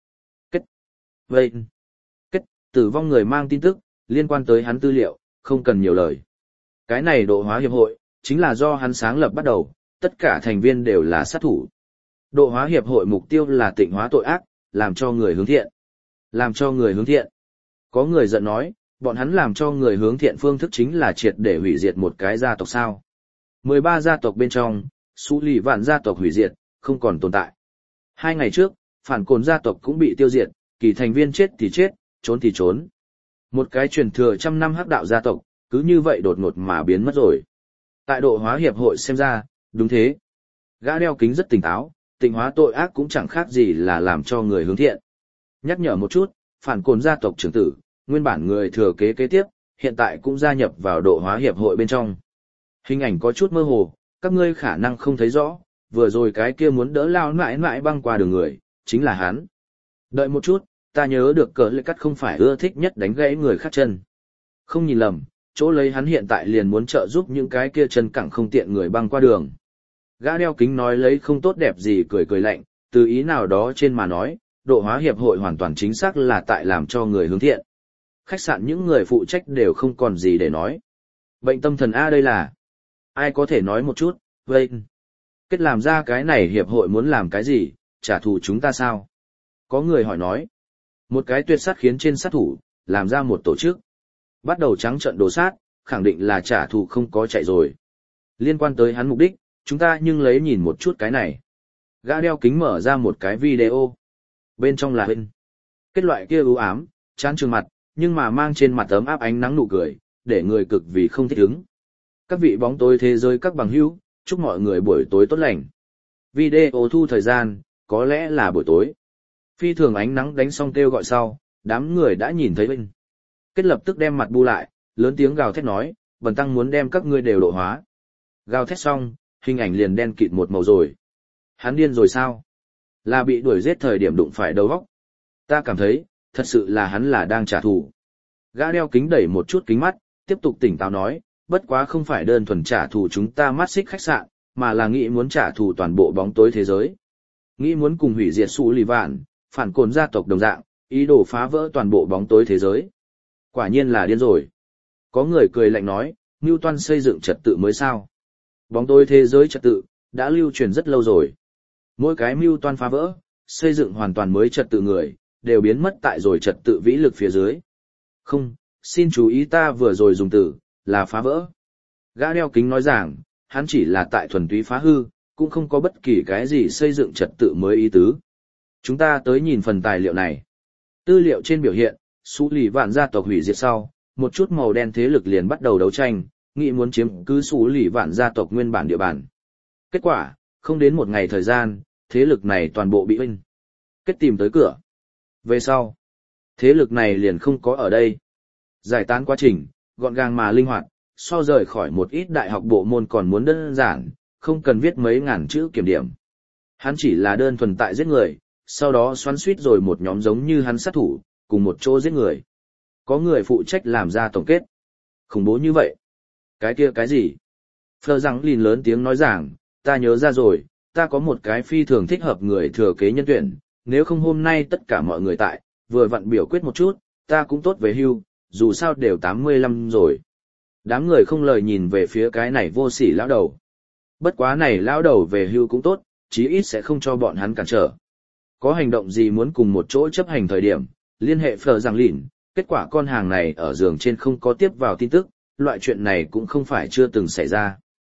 Kết, tử vong người mang tin tức, liên quan tới hắn tư liệu, không cần nhiều lời. Cái này độ hóa hiệp hội, chính là do hắn sáng lập bắt đầu, tất cả thành viên đều là sát thủ. Độ hóa hiệp hội mục tiêu là tịnh hóa tội ác, làm cho người hướng thiện. Làm cho người hướng thiện. Có người giận nói, bọn hắn làm cho người hướng thiện phương thức chính là triệt để hủy diệt một cái gia tộc sao. 13 gia tộc bên trong, Sủ Lì Vạn gia tộc hủy diệt, không còn tồn tại. 2 ngày trước, phản cồn gia tộc cũng bị tiêu diệt, kỳ thành viên chết thì chết, trốn thì trốn. Một cái truyền thừa trăm năm hắc đạo gia tộc, cứ như vậy đột ngột mà biến mất rồi. Tại độ hóa hiệp hội xem ra, đúng thế. Gã đeo kính rất tỉnh táo, tịnh hóa tội ác cũng chẳng khác gì là làm cho người hướng thiện. Nhắc nhở một chút, phản cồn gia tộc trưởng tử, nguyên bản người thừa kế kế tiếp, hiện tại cũng gia nhập vào độ hóa hiệp hội bên trong. Hình ảnh có chút mơ hồ, các ngươi khả năng không thấy rõ, vừa rồi cái kia muốn đỡ lao nãi nãi băng qua đường người, chính là hắn. Đợi một chút, ta nhớ được cỡ lệ cắt không phải ưa thích nhất đánh gãy người khác chân. Không nhìn lầm, chỗ lấy hắn hiện tại liền muốn trợ giúp những cái kia chân cẳng không tiện người băng qua đường. Gã đeo kính nói lấy không tốt đẹp gì cười cười lạnh, từ ý nào đó trên mà nói, độ hóa hiệp hội hoàn toàn chính xác là tại làm cho người hướng thiện. Khách sạn những người phụ trách đều không còn gì để nói. Bệnh tâm thần A đây là... Ai có thể nói một chút, vậy... Kết làm ra cái này hiệp hội muốn làm cái gì, trả thù chúng ta sao? Có người hỏi nói. Một cái tuyệt sát khiến trên sát thủ, làm ra một tổ chức. Bắt đầu trắng trận đồ sát, khẳng định là trả thù không có chạy rồi. Liên quan tới hắn mục đích, chúng ta nhưng lấy nhìn một chút cái này. Gã đeo kính mở ra một cái video. Bên trong là hình. Kết loại kia u ám, chán trường mặt, nhưng mà mang trên mặt ấm áp ánh nắng nụ cười, để người cực vì không thích ứng. Các vị bóng tối thế giới các bằng hữu, chúc mọi người buổi tối tốt lành. Video thu thời gian, có lẽ là buổi tối. Phi thường ánh nắng đánh xong kêu gọi sau, đám người đã nhìn thấy Vinh. Kết lập tức đem mặt bu lại, lớn tiếng gào thét nói, bần tăng muốn đem các ngươi đều độ hóa. Gào thét xong, hình ảnh liền đen kịt một màu rồi. Hắn điên rồi sao? Là bị đuổi giết thời điểm đụng phải đầu óc. Ta cảm thấy, thật sự là hắn là đang trả thù. Gã đeo kính đẩy một chút kính mắt, tiếp tục tỉnh táo nói, bất quá không phải đơn thuần trả thù chúng ta mắt xích khách sạn, mà là nghĩ muốn trả thù toàn bộ bóng tối thế giới. Nghĩ muốn cùng hủy diệt Sú Lì Vạn, phản cồn gia tộc đồng dạng, ý đồ phá vỡ toàn bộ bóng tối thế giới. Quả nhiên là điên rồi. Có người cười lạnh nói, Ngưu Toan xây dựng trật tự mới sao. Bóng tối thế giới trật tự, đã lưu truyền rất lâu rồi. Mỗi cái Ngưu Toan phá vỡ, xây dựng hoàn toàn mới trật tự người, đều biến mất tại rồi trật tự vĩ lực phía dưới. Không, xin chú ý ta vừa rồi dùng từ, là phá vỡ. Gã đeo kính nói rằng, hắn chỉ là tại thuần túy phá hư, cũng không có bất kỳ cái gì xây dựng trật tự mới ý tứ. Chúng ta tới nhìn phần tài liệu này. Tư liệu trên biểu hiện, Sú Lì Vạn gia tộc hủy diệt sau, một chút màu đen thế lực liền bắt đầu đấu tranh, nghĩ muốn chiếm cứ Sú Lì Vạn gia tộc nguyên bản địa bàn. Kết quả, không đến một ngày thời gian, thế lực này toàn bộ bị huynh kết tìm tới cửa. Về sau, thế lực này liền không có ở đây. Giải tán quá trình, gọn gàng mà linh hoạt, so rời khỏi một ít đại học bộ môn còn muốn đơn giản, không cần viết mấy ngàn chữ kiểm điểm. Hắn chỉ là đơn thuần tại giết người, sau đó xoắn suýt rồi một nhóm giống như hắn sát thủ, cùng một chỗ giết người. Có người phụ trách làm ra tổng kết. Khủng bố như vậy. Cái kia cái gì? Phờ rằng lìn lớn tiếng nói rằng, ta nhớ ra rồi, ta có một cái phi thường thích hợp người thừa kế nhân tuyển, nếu không hôm nay tất cả mọi người tại, vừa vặn biểu quyết một chút, ta cũng tốt về hưu, dù sao đều 85 rồi. Đám người không lời nhìn về phía cái này vô sỉ lão đầu. Bất quá này lão đầu về hưu cũng tốt, chí ít sẽ không cho bọn hắn cản trở. Có hành động gì muốn cùng một chỗ chấp hành thời điểm, liên hệ Phờ rằng lìn, kết quả con hàng này ở giường trên không có tiếp vào tin tức, loại chuyện này cũng không phải chưa từng xảy ra.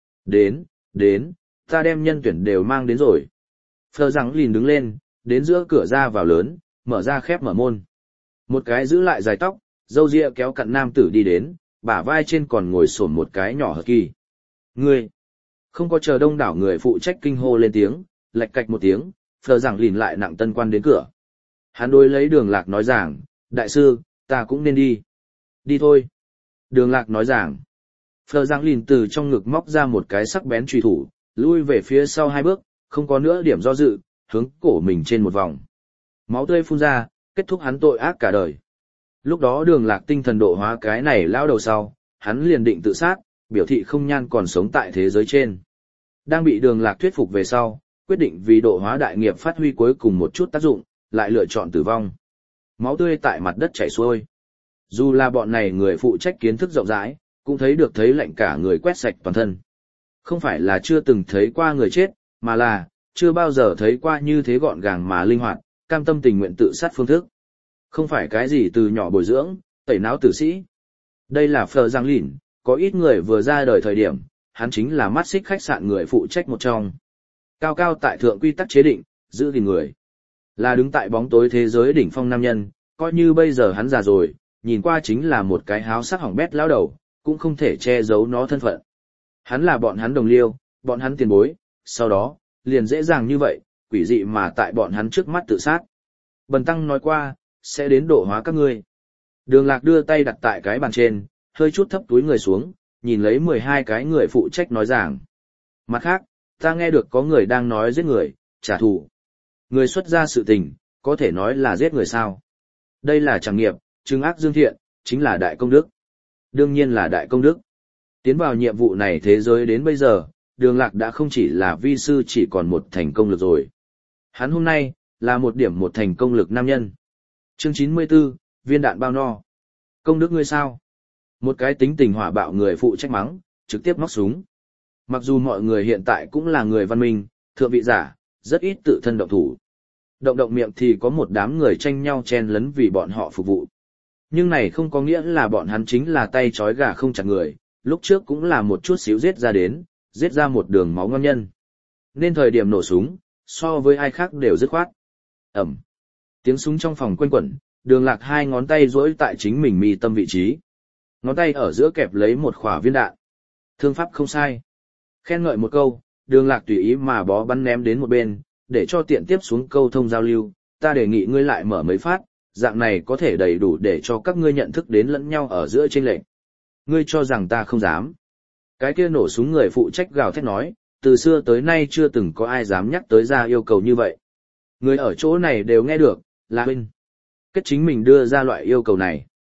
Đến, ta đem nhân tuyển đều mang đến rồi. Phờ rằng lìn đứng lên, đến giữa cửa ra vào lớn, mở ra khép mở môn. Một cái giữ lại dài tóc, râu ria kéo cặn nam tử đi đến, bả vai trên còn ngồi xổm một cái nhỏ hợt kỳ. Ngươi! Không có chờ đông đảo người phụ trách kinh hô lên tiếng, lạch cạch một tiếng, Phờ rằng lìn lại nặng tân quan đến cửa. Hắn đối lấy Đường Lạc nói rằng, đại sư, ta cũng nên đi. Đi thôi. Đường Lạc nói rằng, Phờ rằng lìn từ trong ngực móc ra một cái sắc bén truy thủ, lui về phía sau 2 bước, không có nữa điểm do dự, hướng cổ mình trên một vòng. Máu tươi phun ra, kết thúc hắn tội ác cả đời. Lúc đó Đường Lạc tinh thần độ hóa cái này lao đầu sau, hắn liền định tự sát, biểu thị không nhan còn sống tại thế giới trên. Đang bị Đường Lạc thuyết phục về sau, quyết định vì độ hóa đại nghiệp phát huy cuối cùng một chút tác dụng, lại lựa chọn tử vong. Máu tươi tại mặt đất chảy xuôi. Dù là bọn này người phụ trách kiến thức rộng rãi, cũng thấy được thấy lạnh cả người quét sạch toàn thân. Không phải là chưa từng thấy qua người chết, mà là chưa bao giờ thấy qua như thế gọn gàng mà linh hoạt, cam tâm tình nguyện tự sát phương thức. Không phải cái gì từ nhỏ bồi dưỡng, tẩy não tử sĩ. Đây là Phờ Giang Lìn, có ít người vừa ra đời thời điểm, hắn chính là mắt xích khách sạn người phụ trách một trong. Cao cao tại thượng quy tắc chế định, giữ gìn người. Là đứng tại bóng tối thế giới đỉnh phong nam nhân, coi như bây giờ hắn già rồi, nhìn qua chính là một cái háo sắc hỏng bét lao đầu, cũng không thể che giấu nó thân phận. Hắn là bọn hắn đồng liêu, bọn hắn tiền bối, sau đó, liền dễ dàng như vậy, quỷ dị mà tại bọn hắn trước mắt tự sát. Bần tăng nói qua, sẽ đến độ hóa các ngươi. Đường Lạc đưa tay đặt tại cái bàn trên, hơi chút thấp túi người xuống, nhìn lấy 12 cái người phụ trách nói rằng. Mặt khác, ta nghe được có người đang nói giết người, trả thù. Người xuất ra sự tình, có thể nói là giết người sao. Đây là tràng nghiệp, trừng ác dương thiện, chính là đại công đức. Đương nhiên là đại công đức. Tiến vào nhiệm vụ này thế giới đến bây giờ, Đường Lạc đã không chỉ là vi sư chỉ còn một thành công lực rồi. Hắn hôm nay, là một điểm một thành công lực nam nhân. Chương 94, viên đạn bao no. Công đức ngươi sao? Một cái tính tình hỏa bạo người phụ trách mắng, trực tiếp móc súng. Mặc dù mọi người hiện tại cũng là người văn minh, thượng vị giả, rất ít tự thân động thủ. Động miệng thì có một đám người tranh nhau chen lấn vì bọn họ phục vụ. Nhưng này không có nghĩa là bọn hắn chính là tay trói gà không chặt người, lúc trước cũng là một chút xíu giết ra một đường máu ngon nhân. Nên thời điểm nổ súng, so với ai khác đều dứt khoát. Ẩm. Tiếng súng trong phòng quanh quẩn, Đường Lạc 2 ngón tay duỗi tại chính mình mi tâm vị trí. Ngón tay ở giữa kẹp lấy một khỏa viên đạn. Thương pháp không sai. Khen ngợi một câu, Đường Lạc tùy ý mà bó bắn ném đến một bên, để cho tiện tiếp xuống câu thông giao lưu, ta đề nghị ngươi lại mở mấy phát, dạng này có thể đầy đủ để cho các ngươi nhận thức đến lẫn nhau ở giữa chênh lệch. Ngươi cho rằng ta không dám. Cái kia nổ súng người phụ trách gào thét nói, từ xưa tới nay chưa từng có ai dám nhắc tới ra yêu cầu như vậy. Người ở chỗ này đều nghe được, là huynh. Kết chính mình đưa ra loại yêu cầu này.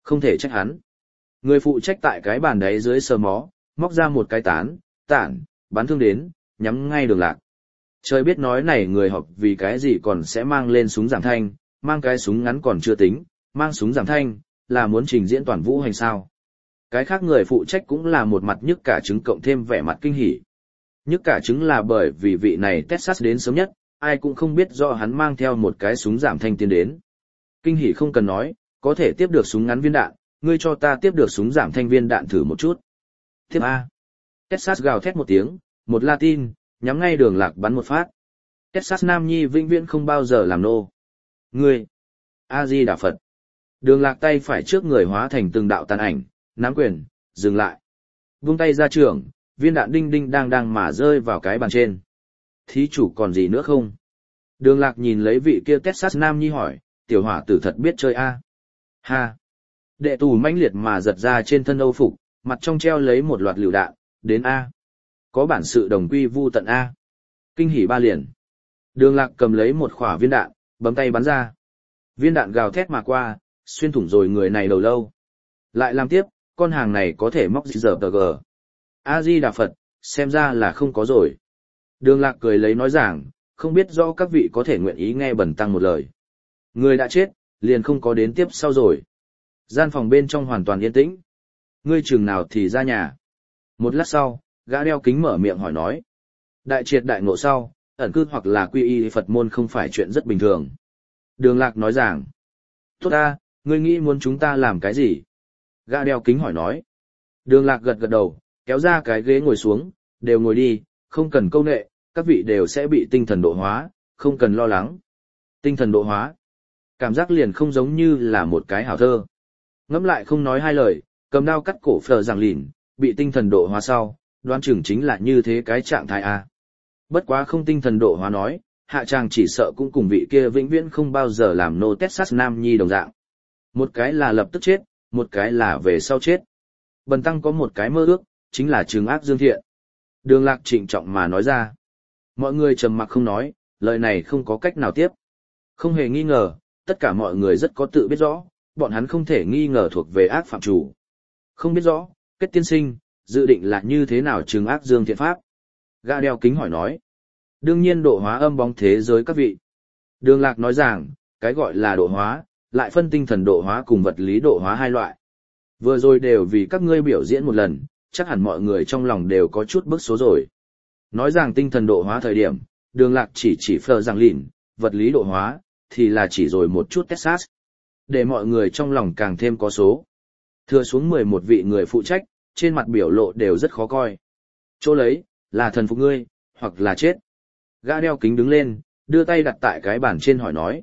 không thể trách hắn. Người phụ trách tại cái bàn đáy dưới sờ mó, móc ra một cái tản, bắn thương đến, nhắm ngay Đường Lạc. Trời biết nói này người học vì cái gì còn sẽ mang lên súng giảm thanh, mang cái súng ngắn còn chưa tính, mang súng giảm thanh, là muốn trình diễn toàn vũ hành sao. Cái khác người phụ trách cũng là một mặt nhức cả trứng cộng thêm vẻ mặt kinh hỉ. Nhức cả trứng là bởi vì vị này Texas đến sớm nhất, ai cũng không biết do hắn mang theo một cái súng giảm thanh tiến đến. Kinh hỉ không cần nói, có thể tiếp được súng ngắn viên đạn, ngươi cho ta tiếp được súng giảm thanh viên đạn thử một chút. Tiếp A. Texas gào thét một tiếng, một Latin, nhắm ngay Đường Lạc bắn một phát. Texas Nam Nhi vĩnh viễn không bao giờ làm nô. Ngươi. A-di Đà Phật. Đường Lạc tay phải trước người hóa thành từng đạo tàn ảnh, nắm quyền, dừng lại. Vung tay ra trường, viên đạn đinh đinh đang đang mà rơi vào cái bàn trên. Thí chủ còn gì nữa không? Đường Lạc nhìn lấy vị kia Texas Nam Nhi hỏi, tiểu hỏa tử thật biết chơi A. Ha. Đệ tù mãnh liệt mà giật ra trên thân Âu phục, mặt trong treo lấy một loạt lựu đạn, đến A. Có bản sự đồng quy vu tận A. Kinh hỉ ba liền. Đường Lạc cầm lấy một khỏa viên đạn, bấm tay bắn ra. Viên đạn gào thét mà qua, xuyên thủng rồi người này đầu lâu. Lại làm tiếp, con hàng này có thể móc giờ tờ gờ. A-di Đà Phật, xem ra là không có rồi. Đường Lạc cười lấy nói giảng, không biết rõ các vị có thể nguyện ý nghe bần tăng một lời. Người đã chết, liền không có đến tiếp sau rồi. Gian phòng bên trong hoàn toàn yên tĩnh. Ngươi chừng nào thì ra nhà. Một lát sau, gã đeo kính mở miệng hỏi nói. Đại triệt đại ngộ sau, ẩn cư hoặc là quy y Phật môn không phải chuyện rất bình thường. Đường Lạc nói rằng. Tốt ta, ngươi nghĩ muốn chúng ta làm cái gì? Gã đeo kính hỏi nói. Đường Lạc gật gật đầu, kéo ra cái ghế ngồi xuống, đều ngồi đi, không cần câu nệ, các vị đều sẽ bị tinh thần độ hóa, không cần lo lắng. Tinh thần độ hóa. Cảm giác liền không giống như là một cái hảo thơ. Ngẫm lại không nói hai lời, cầm đao cắt cổ Phờ Giảng Lìn, bị tinh thần độ hóa sau, đoán chừng chính là như thế cái trạng thái A. Bất quá không tinh thần độ hóa nói, hạ tràng chỉ sợ cũng cùng vị kia vĩnh viễn không bao giờ làm nô Texas Nam Nhi đồng dạng. Một cái là lập tức chết, một cái là về sau chết. Bần tăng có một cái mơ ước, chính là trừng ác dương thiện. Đường Lạc trịnh trọng mà nói ra. Mọi người trầm mặc không nói, lời này không có cách nào tiếp. Không hề nghi ngờ, tất cả mọi người rất có tự biết rõ, bọn hắn không thể nghi ngờ thuộc về ác phạm chủ. Không biết rõ, Kết tiên sinh, dự định là như thế nào trừng ác dương thiện pháp? Gã đeo kính hỏi nói. Đương nhiên độ hóa âm bóng thế giới các vị. Đường Lạc nói rằng, cái gọi là độ hóa, lại phân tinh thần độ hóa cùng vật lý độ hóa hai loại. Vừa rồi đều vì các ngươi biểu diễn một lần, chắc hẳn mọi người trong lòng đều có chút bức số rồi. Nói rằng tinh thần độ hóa thời điểm, Đường Lạc chỉ Phờ Giảng Lìn, vật lý độ hóa, thì là chỉ rồi một chút Texas. Để mọi người trong lòng càng thêm có số. Thừa xuống 11 vị người phụ trách, trên mặt biểu lộ đều rất khó coi. Chỗ lấy, là thần phục ngươi, hoặc là chết. Gã đeo kính đứng lên, đưa tay đặt tại cái bàn trên hỏi nói.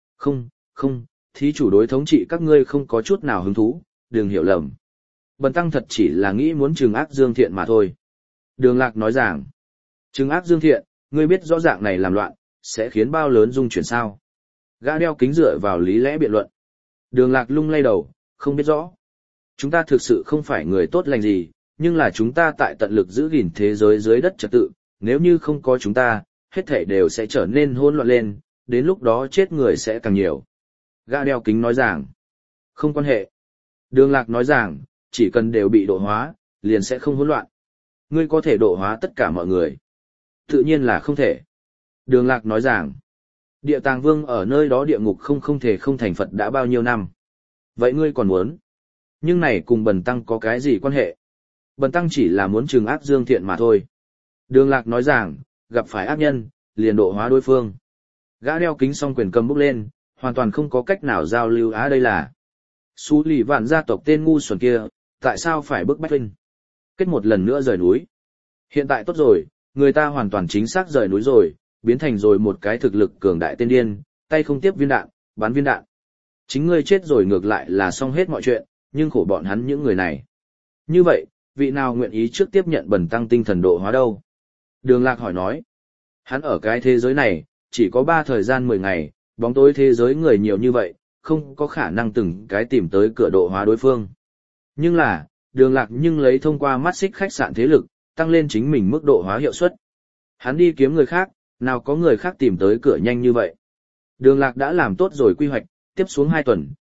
Không, thí chủ đối thống trị các ngươi không có chút nào hứng thú, đừng hiểu lầm. Bần tăng thật chỉ là nghĩ muốn trừng ác dương thiện mà thôi. Đường Lạc nói rằng, trừng ác dương thiện, ngươi biết rõ ràng này làm loạn, sẽ khiến bao lớn dung chuyển sao. Gã đeo kính dựa vào lý lẽ biện luận. Đường Lạc lung lay đầu, không biết rõ. Chúng ta thực sự không phải người tốt lành gì, nhưng là chúng ta tại tận lực giữ gìn thế giới dưới đất trật tự, nếu như không có chúng ta, hết thảy đều sẽ trở nên hỗn loạn lên, đến lúc đó chết người sẽ càng nhiều. Gã đeo kính nói rằng, không quan hệ. Đường Lạc nói rằng, chỉ cần đều bị độ hóa, liền sẽ không hỗn loạn. Ngươi có thể độ hóa tất cả mọi người. Tự nhiên là không thể. Đường Lạc nói rằng, Địa Tàng Vương ở nơi đó địa ngục không thể không thành Phật đã bao nhiêu năm. Vậy ngươi còn muốn? Nhưng này cùng bần tăng có cái gì quan hệ? Bần tăng chỉ là muốn trừng ác dương thiện mà thôi. Đường Lạc nói rằng, gặp phải ác nhân, liền độ hóa đối phương. Gã đeo kính song quyền cầm bốc lên, hoàn toàn không có cách nào giao lưu đây là. Sú lì vạn gia tộc tên ngu xuẩn kia, tại sao phải bức bách Vinh? Kết một lần nữa rời núi. Hiện tại tốt rồi, người ta hoàn toàn chính xác rời núi rồi, biến thành rồi một cái thực lực cường đại tên điên, tay không tiếp viên đạn, bắn viên đạn. Chính ngươi chết rồi ngược lại là xong hết mọi chuyện, nhưng khổ bọn hắn những người này. Như vậy, vị nào nguyện ý trước tiếp nhận bần tăng tinh thần độ hóa đâu? Đường Lạc hỏi nói. Hắn ở cái thế giới này, chỉ có 3 thời gian 10 ngày, bóng tối thế giới người nhiều như vậy, không có khả năng từng cái tìm tới cửa độ hóa đối phương. Nhưng là, Đường Lạc nhưng lấy thông qua mắt xích khách sạn thế lực, tăng lên chính mình mức độ hóa hiệu suất. Hắn đi kiếm người khác, nào có người khác tìm tới cửa nhanh như vậy. Đường Lạc đã làm tốt rồi quy hoạch, tiếp xuống 2 tuần,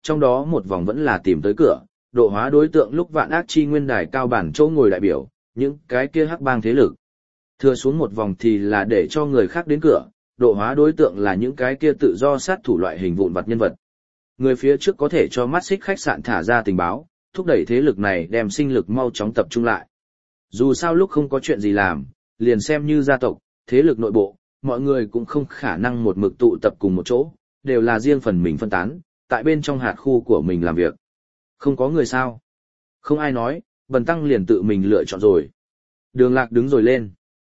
trong đó một vòng vẫn là tìm tới cửa, độ hóa đối tượng lúc vạn ác chi nguyên đài cao bản chỗ ngồi đại biểu, những cái kia hắc bang thế lực. Thừa xuống một vòng thì là để cho người khác đến cửa, độ hóa đối tượng là những cái kia tự do sát thủ loại hình vụn vặt nhân vật. Người phía trước có thể cho mắt xích khách sạn thả ra tình báo, thúc đẩy thế lực này đem sinh lực mau chóng tập trung lại. Dù sao lúc không có chuyện gì làm, liền xem như gia tộc, thế lực nội bộ, mọi người cũng không khả năng một mực tụ tập cùng một chỗ, đều là riêng phần mình phân tán, tại bên trong hạt khu của mình làm việc. Không có người sao? Không ai nói, Bần Tăng liền tự mình lựa chọn rồi. Đường Lạc đứng rồi lên.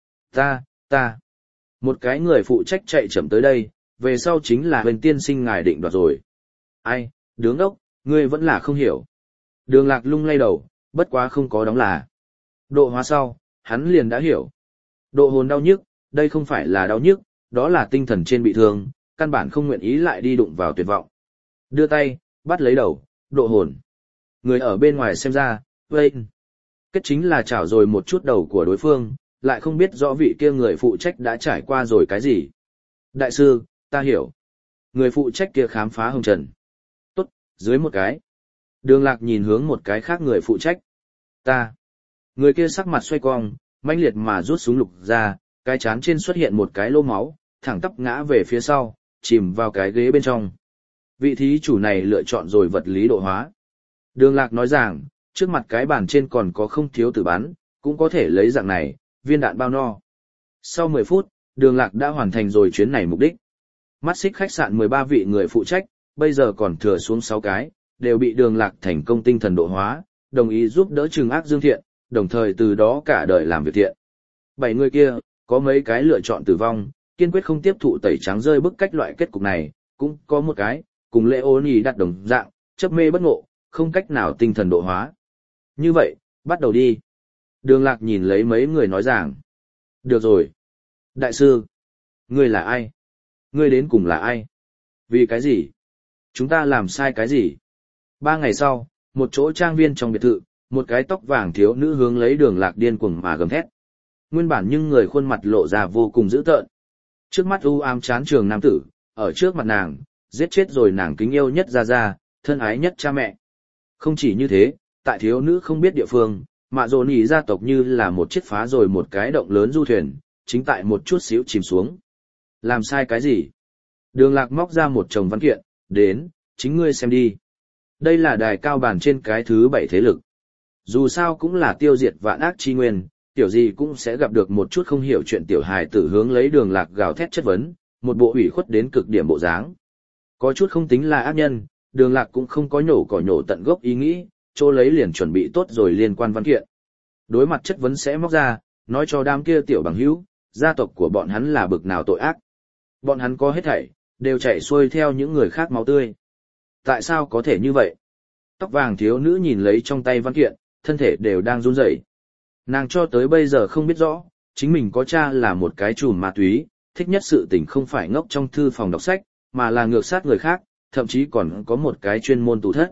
Ta. Một cái người phụ trách chạy chậm tới đây, về sau chính là Huyền tiên sinh ngài định đoạt rồi. Ai, đứng đốc, ngươi vẫn là không hiểu. Đường Lạc lung lay đầu, bất quá không có đóng là. Độ hóa sau, hắn liền đã hiểu. Độ hồn đau nhức, đây không phải là đau nhức, đó là tinh thần trên bị thương, căn bản không nguyện ý lại đi đụng vào tuyệt vọng. Đưa tay, bắt lấy đầu, độ hồn. Người ở bên ngoài xem ra, vây. Kết chính là chảo rồi một chút đầu của đối phương, lại không biết rõ vị kia người phụ trách đã trải qua rồi cái gì. Đại sư, ta hiểu. Người phụ trách kia khám phá hồng trần. Tốt, dưới một cái. Đường Lạc nhìn hướng một cái khác người phụ trách. Ta. Người kia sắc mặt xoay cong, mãnh liệt mà rút súng lục ra, cái chán trên xuất hiện một cái lỗ máu, thẳng tắp ngã về phía sau, chìm vào cái ghế bên trong. Vị thí chủ này lựa chọn rồi vật lý độ hóa. Đường Lạc nói rằng, trước mặt cái bàn trên còn có không thiếu tử bắn, cũng có thể lấy dạng này, viên đạn bao no. Sau 10 phút, Đường Lạc đã hoàn thành rồi chuyến này mục đích. Mắt xích khách sạn 13 vị người phụ trách, bây giờ còn thừa xuống 6 cái, đều bị Đường Lạc thành công tinh thần độ hóa, đồng ý giúp đỡ trừng ác dương thiện, đồng thời từ đó cả đời làm việc thiện. 7 người kia, có mấy cái lựa chọn tử vong, kiên quyết không tiếp thụ tẩy trắng rơi bức cách loại kết cục này, cũng có một cái, cùng Leoni đặt đồng dạng, chấp mê bất ngộ, không cách nào tinh thần độ hóa. Như vậy, bắt đầu đi. Đường Lạc nhìn lấy mấy người nói rằng. Được rồi. Đại sư, ngươi là ai? Ngươi đến cùng là ai? Vì cái gì? Chúng ta làm sai cái gì? 3 ngày sau, một chỗ trang viên trong biệt thự, một cái tóc vàng thiếu nữ hướng lấy Đường Lạc điên cuồng mà gầm thét. Nguyên bản nhưng người khuôn mặt lộ ra vô cùng dữ tợn. Trước mắt u ám chán trường nam tử, ở trước mặt nàng, giết chết rồi nàng kính yêu nhất Gia, thân ái nhất cha mẹ. Không chỉ như thế, tại thiếu nữ không biết địa phương, mạ dồn ý gia tộc như là một chiếc phá rồi một cái động lớn du thuyền, chính tại một chút xíu chìm xuống. Làm sai cái gì? Đường Lạc móc ra một chồng văn kiện, đến, chính ngươi xem đi. Đây là đài cao bàn trên cái thứ 7 thế lực. Dù sao cũng là tiêu diệt vạn ác chi nguyên, tiểu gì cũng sẽ gặp được một chút không hiểu chuyện tiểu hài tử hướng lấy Đường Lạc gào thét chất vấn, một bộ ủy khuất đến cực điểm bộ dáng. Có chút không tính là ác nhân, Đường Lạc cũng không có nhổ cỏ nhổ tận gốc ý nghĩ, chỗ lấy liền chuẩn bị tốt rồi liên quan văn kiện. Đối mặt chất vấn sẽ móc ra, nói cho đám kia tiểu bằng hữu, gia tộc của bọn hắn là bực nào tội ác. Bọn hắn có hết thảy, đều chạy xuôi theo những người khác máu tươi. Tại sao có thể như vậy? Tóc vàng thiếu nữ nhìn lấy trong tay văn kiện, thân thể đều đang run rẩy. Nàng cho tới bây giờ không biết rõ, chính mình có cha là một cái trùm ma túy, thích nhất sự tình không phải ngốc trong thư phòng đọc sách, mà là ngược sát người khác, thậm chí còn có một cái chuyên môn tù thất.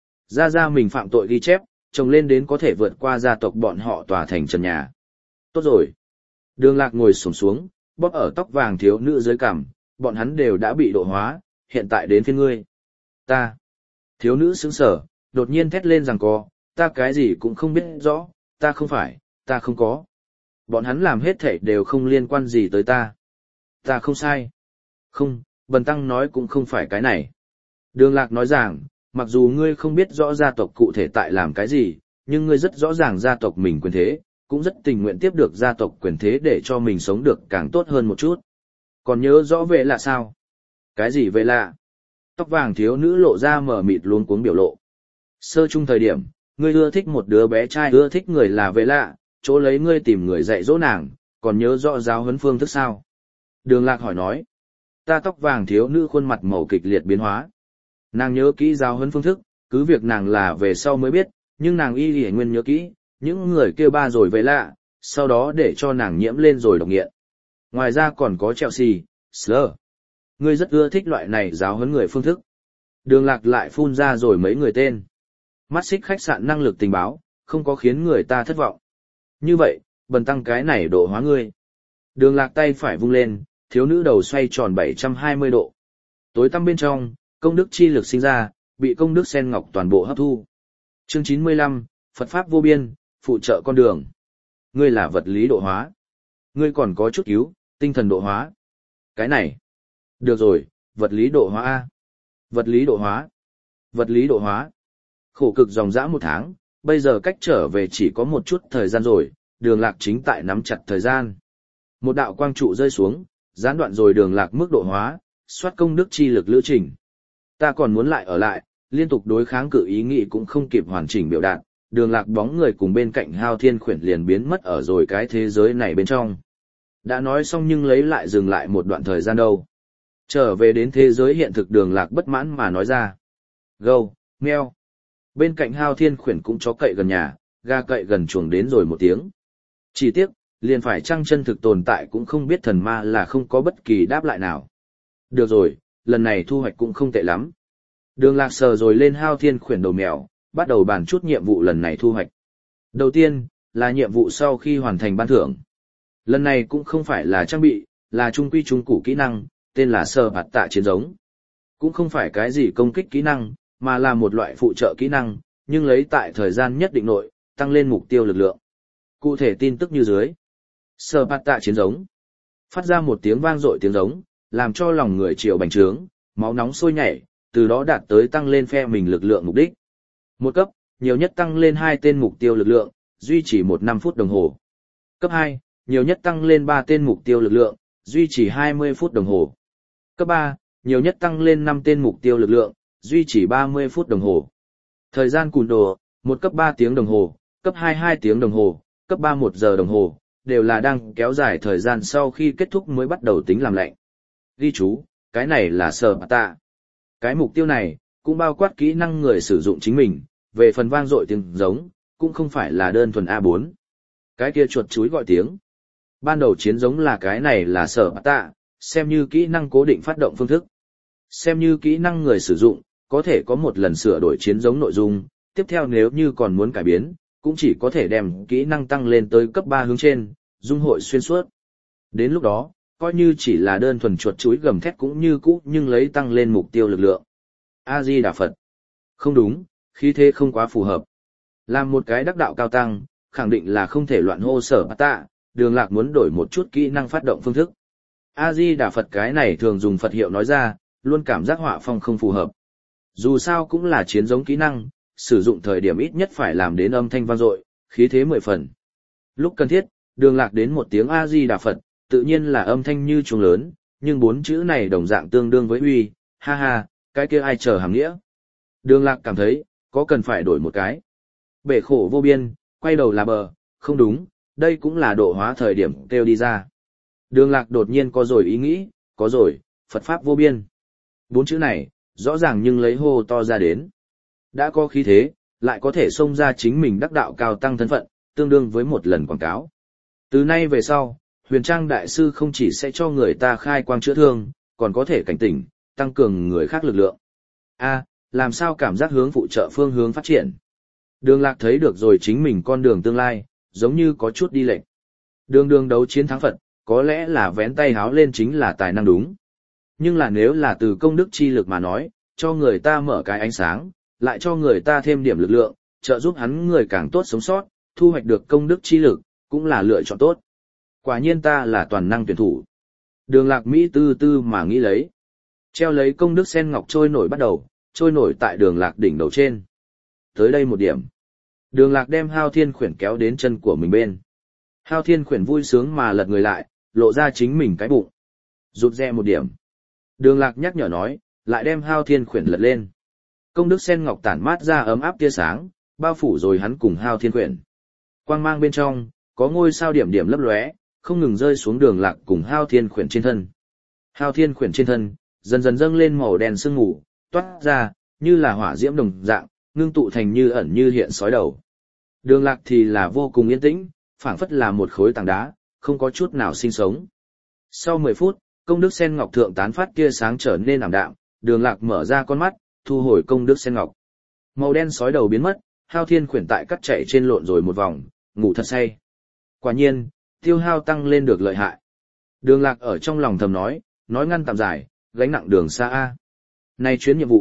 Gia mình phạm tội ghi chép, trồng lên đến có thể vượt qua gia tộc bọn họ tòa thành trần nhà. Tốt rồi. Đường Lạc ngồi xổm xuống, bóp ở tóc vàng thiếu nữ dưới cằm, bọn hắn đều đã bị độ hóa, hiện tại đến phiên ngươi. Ta. Thiếu nữ sững sờ, đột nhiên thét lên rằng ta cái gì cũng không biết rõ, ta không có. Bọn hắn làm hết thảy đều không liên quan gì tới ta. Ta không sai. Không, Bần Tăng nói cũng không phải cái này. Đường Lạc nói rằng, mặc dù ngươi không biết rõ gia tộc cụ thể tại làm cái gì, nhưng ngươi rất rõ ràng gia tộc mình quyền thế, cũng rất tình nguyện tiếp được gia tộc quyền thế để cho mình sống được càng tốt hơn một chút. Còn nhớ rõ về là sao? Cái gì về lạ? Tóc vàng thiếu nữ lộ ra mở mịt luống cuống biểu lộ. Sơ chung thời điểm, ngươi ưa thích một đứa bé trai ưa thích người là về lạ, chỗ lấy ngươi tìm người dạy dỗ nàng, còn nhớ rõ giáo huấn phương thức sao? Đường Lạc hỏi nói. Ta tóc vàng thiếu nữ khuôn mặt màu kịch liệt biến hóa. Nàng nhớ kỹ giáo huấn phương thức, cứ việc nàng là về sau mới biết, nhưng nàng y lì nguyên nhớ kỹ, những người kêu ba rồi về lạ, sau đó để cho nàng nhiễm lên rồi độc nghiện. Ngoài ra còn có Chelsea, Slur. Ngươi rất ưa thích loại này giáo huấn người phương thức. Đường Lạc lại phun ra rồi mấy người tên. Mắt xích khách sạn năng lực tình báo, không có khiến người ta thất vọng. Như vậy, Bần Tăng cái này độ hóa ngươi. Đường Lạc tay phải vung lên, thiếu nữ đầu xoay tròn 720 độ. Tối tăm bên trong, công đức chi lực sinh ra, bị công đức sen ngọc toàn bộ hấp thu. Chương 95, Phật Pháp vô biên, phụ trợ con đường. Ngươi là vật lý độ hóa. Ngươi còn có chút cứu, tinh thần độ hóa. Cái này. Được rồi, vật lý độ hóa A. Vật lý độ hóa. Vật lý độ hóa. Khổ cực dòng dã 1 tháng, bây giờ cách trở về chỉ có một chút thời gian rồi, Đường Lạc chính tại nắm chặt thời gian. Một đạo quang trụ rơi xuống, gián đoạn rồi Đường Lạc mức độ hóa, soát công đức chi lực lữ trình. Ta còn muốn lại ở lại, liên tục đối kháng cự ý nghĩ cũng không kịp hoàn chỉnh biểu đạt, Đường Lạc bóng người cùng bên cạnh Hao Thiên Khuyển liền biến mất ở rồi cái thế giới này bên trong. Đã nói xong nhưng lấy lại dừng lại một đoạn thời gian đâu. Trở về đến thế giới hiện thực Đường Lạc bất mãn mà nói ra. Gâu, meo. Bên cạnh Hao Thiên Khuyển cũng chó cậy gần nhà, gà cậy gần chuồng đến rồi một tiếng. Chỉ tiếc, liền phải chăng chân thực tồn tại cũng không biết thần ma là không có bất kỳ đáp lại nào. Được rồi, lần này thu hoạch cũng không tệ lắm. Đường Lạc sờ rồi lên Hao Thiên Khuyển đầu mèo, bắt đầu bàn chút nhiệm vụ lần này thu hoạch. Đầu tiên, là nhiệm vụ sau khi hoàn thành ban thưởng. Lần này cũng không phải là trang bị, là trung quy trung củ kỹ năng, tên là Sơ Bạt Tạ Chiến Giống. Cũng không phải cái gì công kích kỹ năng, mà là một loại phụ trợ kỹ năng, nhưng lấy tại thời gian nhất định nội, tăng lên mục tiêu lực lượng. Cụ thể tin tức như dưới. Sơ Bạt Tạ Chiến Giống. Phát ra một tiếng vang dội tiếng giống, làm cho lòng người triệu bành trướng, máu nóng sôi nhảy, từ đó đạt tới tăng lên phe mình lực lượng mục đích. Một cấp, nhiều nhất tăng lên 2 tên mục tiêu lực lượng, duy trì 1 phút đồng hồ. Cấp 2, nhiều nhất tăng lên 3 tên mục tiêu lực lượng, duy trì 20 phút đồng hồ. Cấp 3, nhiều nhất tăng lên 5 tên mục tiêu lực lượng, duy trì 30 phút đồng hồ. Thời gian cùn đồ, 1 cấp 3 tiếng đồng hồ, cấp 2 2 tiếng đồng hồ, cấp 3 1 giờ đồng hồ, đều là đang kéo dài thời gian sau khi kết thúc mới bắt đầu tính làm lệnh. Ghi chú, cái này là Sở Bạt Tạ. Cái mục tiêu này, cũng bao quát kỹ năng người sử dụng chính mình, về phần vang dội tiếng giống, cũng không phải là đơn thuần A4. Cái kia chuột chúi gọi tiếng. Ban đầu chiến giống là cái này là Sở Bạt Tạ, xem như kỹ năng cố định phát động phương thức. Xem như kỹ năng người sử dụng, có thể có một lần sửa đổi chiến giống nội dung, tiếp theo nếu như còn muốn cải biến, cũng chỉ có thể đem kỹ năng tăng lên tới cấp 3 hướng trên, dung hội xuyên suốt. Đến lúc đó, coi như chỉ là đơn thuần chuột chuối gầm thét cũng như cũ nhưng lấy tăng lên mục tiêu lực lượng. A-di-đà Phật. Không đúng, khí thế không quá phù hợp. Làm một cái đắc đạo cao tăng, khẳng định là không thể loạn hô Sở Bạt Tạ, Đường Lạc muốn đổi một chút kỹ năng phát động phương thức. A-di-đà Phật cái này thường dùng Phật hiệu nói ra, luôn cảm giác họa phong không phù hợp. Dù sao cũng là chiến giống kỹ năng, sử dụng thời điểm ít nhất phải làm đến âm thanh vang dội, khí thế 10 phần. Lúc cần thiết, Đường Lạc đến một tiếng A-di-đà Phật, tự nhiên là âm thanh như chuông lớn, nhưng 4 chữ này đồng dạng tương đương với uy, ha ha, cái kia ai chờ hàm nghĩa. Đường Lạc cảm thấy, có cần phải đổi một cái. Bể khổ vô biên, quay đầu là bờ, không đúng, đây cũng là độ hóa thời điểm kêu đi ra. Đường Lạc đột nhiên có rồi ý nghĩ, có rồi, Phật Pháp vô biên. 4 chữ này, rõ ràng nhưng lấy hô to ra đến. Đã có khí thế, lại có thể xông ra chính mình đắc đạo cao tăng thân phận, tương đương với một lần quảng cáo. Từ nay về sau, Huyền Trang Đại Sư không chỉ sẽ cho người ta khai quang chữa thương, còn có thể cảnh tỉnh, tăng cường người khác lực lượng. Làm sao cảm giác hướng phụ trợ phương hướng phát triển? Đường Lạc thấy được rồi chính mình con đường tương lai, giống như có chút đi lệch. Đường đấu chiến thắng Phật, có lẽ là vén tay háo lên chính là tài năng đúng. Nhưng là nếu là từ công đức chi lực mà nói, cho người ta mở cái ánh sáng, lại cho người ta thêm điểm lực lượng, trợ giúp hắn người càng tốt sống sót, thu hoạch được công đức chi lực, cũng là lựa chọn tốt. Quả nhiên ta là toàn năng tuyển thủ. Đường Lạc Mỹ tư tư mà nghĩ lấy. Treo lấy công đức sen ngọc trôi nổi bắt đầu, trôi nổi tại Đường Lạc đỉnh đầu trên. Tới đây một điểm. Đường Lạc đem Hao Thiên Khuyển kéo đến chân của mình bên. Hao Thiên Khuyển vui sướng mà lật người lại, lộ ra chính mình cái bụng. Rụt rè một điểm. Đường Lạc nhắc nhở nói, lại đem Hao Thiên Khuyển lật lên. Công đức sen ngọc tản mát ra ấm áp tia sáng, bao phủ rồi hắn cùng Hao Thiên Khuyển. Quang mang bên trong, có ngôi sao điểm điểm lấp lóe, không ngừng rơi xuống Đường Lạc cùng Hao Thiên Khuyển trên thân. Hao Thiên Khuyển trên thân, dần dần dâng lên màu đen sương mù, toát ra, như là hỏa diễm đồng dạng, ngưng tụ thành như ẩn như hiện sói đầu. Đường Lạc thì là vô cùng yên tĩnh, phảng phất là một khối tảng đá, không có chút nào sinh sống. Sau 10 phút, công đức sen ngọc thượng tán phát tia sáng trở nên ảm đạm, Đường Lạc mở ra con mắt, thu hồi công đức sen ngọc. Màu đen sói đầu biến mất, Hao Thiên Khuyển tại cắt chạy trên lộn rồi một vòng, ngủ thật say. Quả nhiên, tiêu hao tăng lên được lợi hại. Đường Lạc ở trong lòng thầm nói ngăn tạm giải, gánh nặng đường xa A. Nay chuyến nhiệm vụ,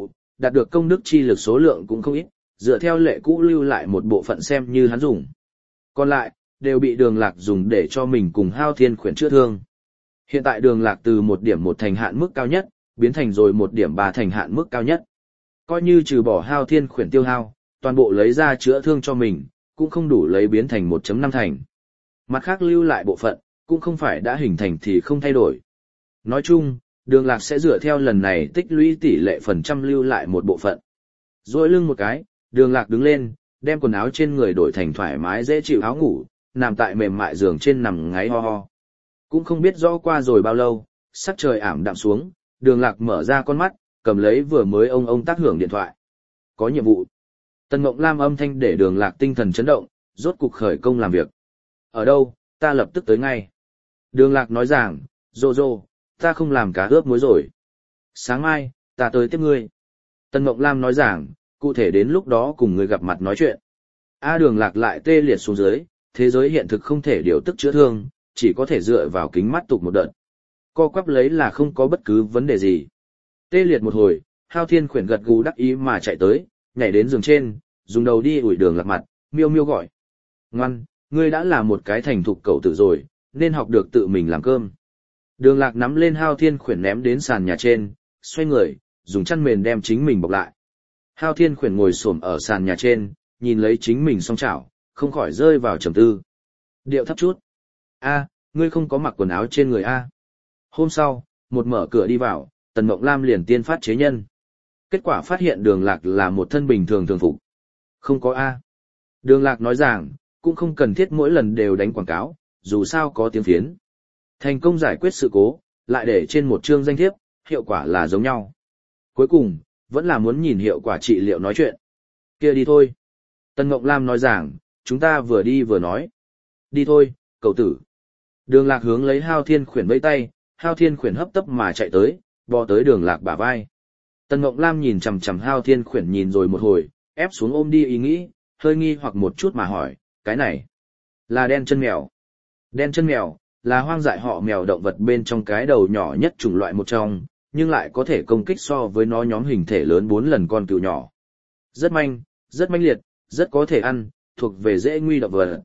đạt được công đức chi lực số lượng cũng không ít, dựa theo lệ cũ lưu lại một bộ phận xem như hắn dùng. Còn lại, đều bị Đường Lạc dùng để cho mình cùng Hao Thiên Khuyển chữa thương. Hiện tại Đường Lạc từ 1 điểm 1 thành hạn mức cao nhất, biến thành rồi 1 điểm 3 thành hạn mức cao nhất. Coi như trừ bỏ Hao Thiên Khuyển tiêu hao, toàn bộ lấy ra chữa thương cho mình, cũng không đủ lấy biến thành 1.5 thành. Mặt khác lưu lại bộ phận, cũng không phải đã hình thành thì không thay đổi. Nói chung, Đường Lạc sẽ dựa theo lần này tích lũy tỷ lệ phần trăm lưu lại một bộ phận. Duỗi lưng một cái, Đường Lạc đứng lên, đem quần áo trên người đổi thành thoải mái dễ chịu áo ngủ, nằm tại mềm mại giường trên nằm ngáy ho ho. Cũng không biết rõ qua rồi bao lâu, sắc trời ảm đạm xuống, Đường Lạc mở ra con mắt, cầm lấy vừa mới ông tác hưởng điện thoại. Có nhiệm vụ. Tần Mộng Lam âm thanh để Đường Lạc tinh thần chấn động, rốt cục khởi công làm việc. Ở đâu, ta lập tức tới ngay. Đường Lạc nói rằng, Rô, ta không làm cá ướp muối rồi. Sáng mai, ta tới tiếp ngươi. Tần Mộng Lam nói rằng, cụ thể đến lúc đó cùng ngươi gặp mặt nói chuyện. Đường Lạc lại tê liệt xuống dưới, thế giới hiện thực không thể điều tức chữa thương, chỉ có thể dựa vào kính mắt tục một đợt. Co quắp lấy là không có bất cứ vấn đề gì. Tê liệt một hồi, Hao Thiên Khuyển gật gù đắc ý mà chạy tới, nhảy đến giường trên, dùng đầu đi ủi Đường Lạc mặt, miêu miêu gọi. Ngoan, ngươi đã là một cái thành thục cậu tử rồi, nên học được tự mình làm cơm. Đường Lạc nắm lên Hao Thiên Khuyển ném đến sàn nhà trên, xoay người, dùng chăn mền đem chính mình bọc lại. Hao Thiên Khuyển ngồi xổm ở sàn nhà trên, nhìn lấy chính mình song chảo, không khỏi rơi vào trầm tư. Điệu thấp chút. Ngươi không có mặc quần áo trên người a? Hôm sau, một mở cửa đi vào, Tần Mộng Lam liền tiên phát chế nhân. Kết quả phát hiện Đường Lạc là một thân bình thường thường phục. Không có a. Đường Lạc nói rằng, cũng không cần thiết mỗi lần đều đánh quảng cáo, dù sao có tiếng phiến. Thành công giải quyết sự cố, lại để trên một chương danh thiếp, hiệu quả là giống nhau. Cuối cùng, vẫn là muốn nhìn hiệu quả trị liệu nói chuyện. Kia đi thôi. Tần Mộng Lam nói rằng, chúng ta vừa đi vừa nói. Đi thôi, cậu tử. Đường Lạc hướng lấy Hao Thiên Khuyển vẫy tay, Hao Thiên Khuyển hấp tấp mà chạy tới, bò tới Đường Lạc bả vai. Tần Mộng Lam nhìn chằm chằm Hao Thiên Khuyển nhìn rồi một hồi, ép xuống ôm đi ý nghĩ, hơi nghi hoặc một chút mà hỏi, cái này là đen chân mèo. Đen chân mèo là hoang dại họ mèo động vật bên trong cái đầu nhỏ nhất chủng loại một trong, nhưng lại có thể công kích so với nó nhóm hình thể lớn 4 lần con cừu nhỏ. Rất manh liệt, rất có thể ăn, thuộc về dễ nguy động vật.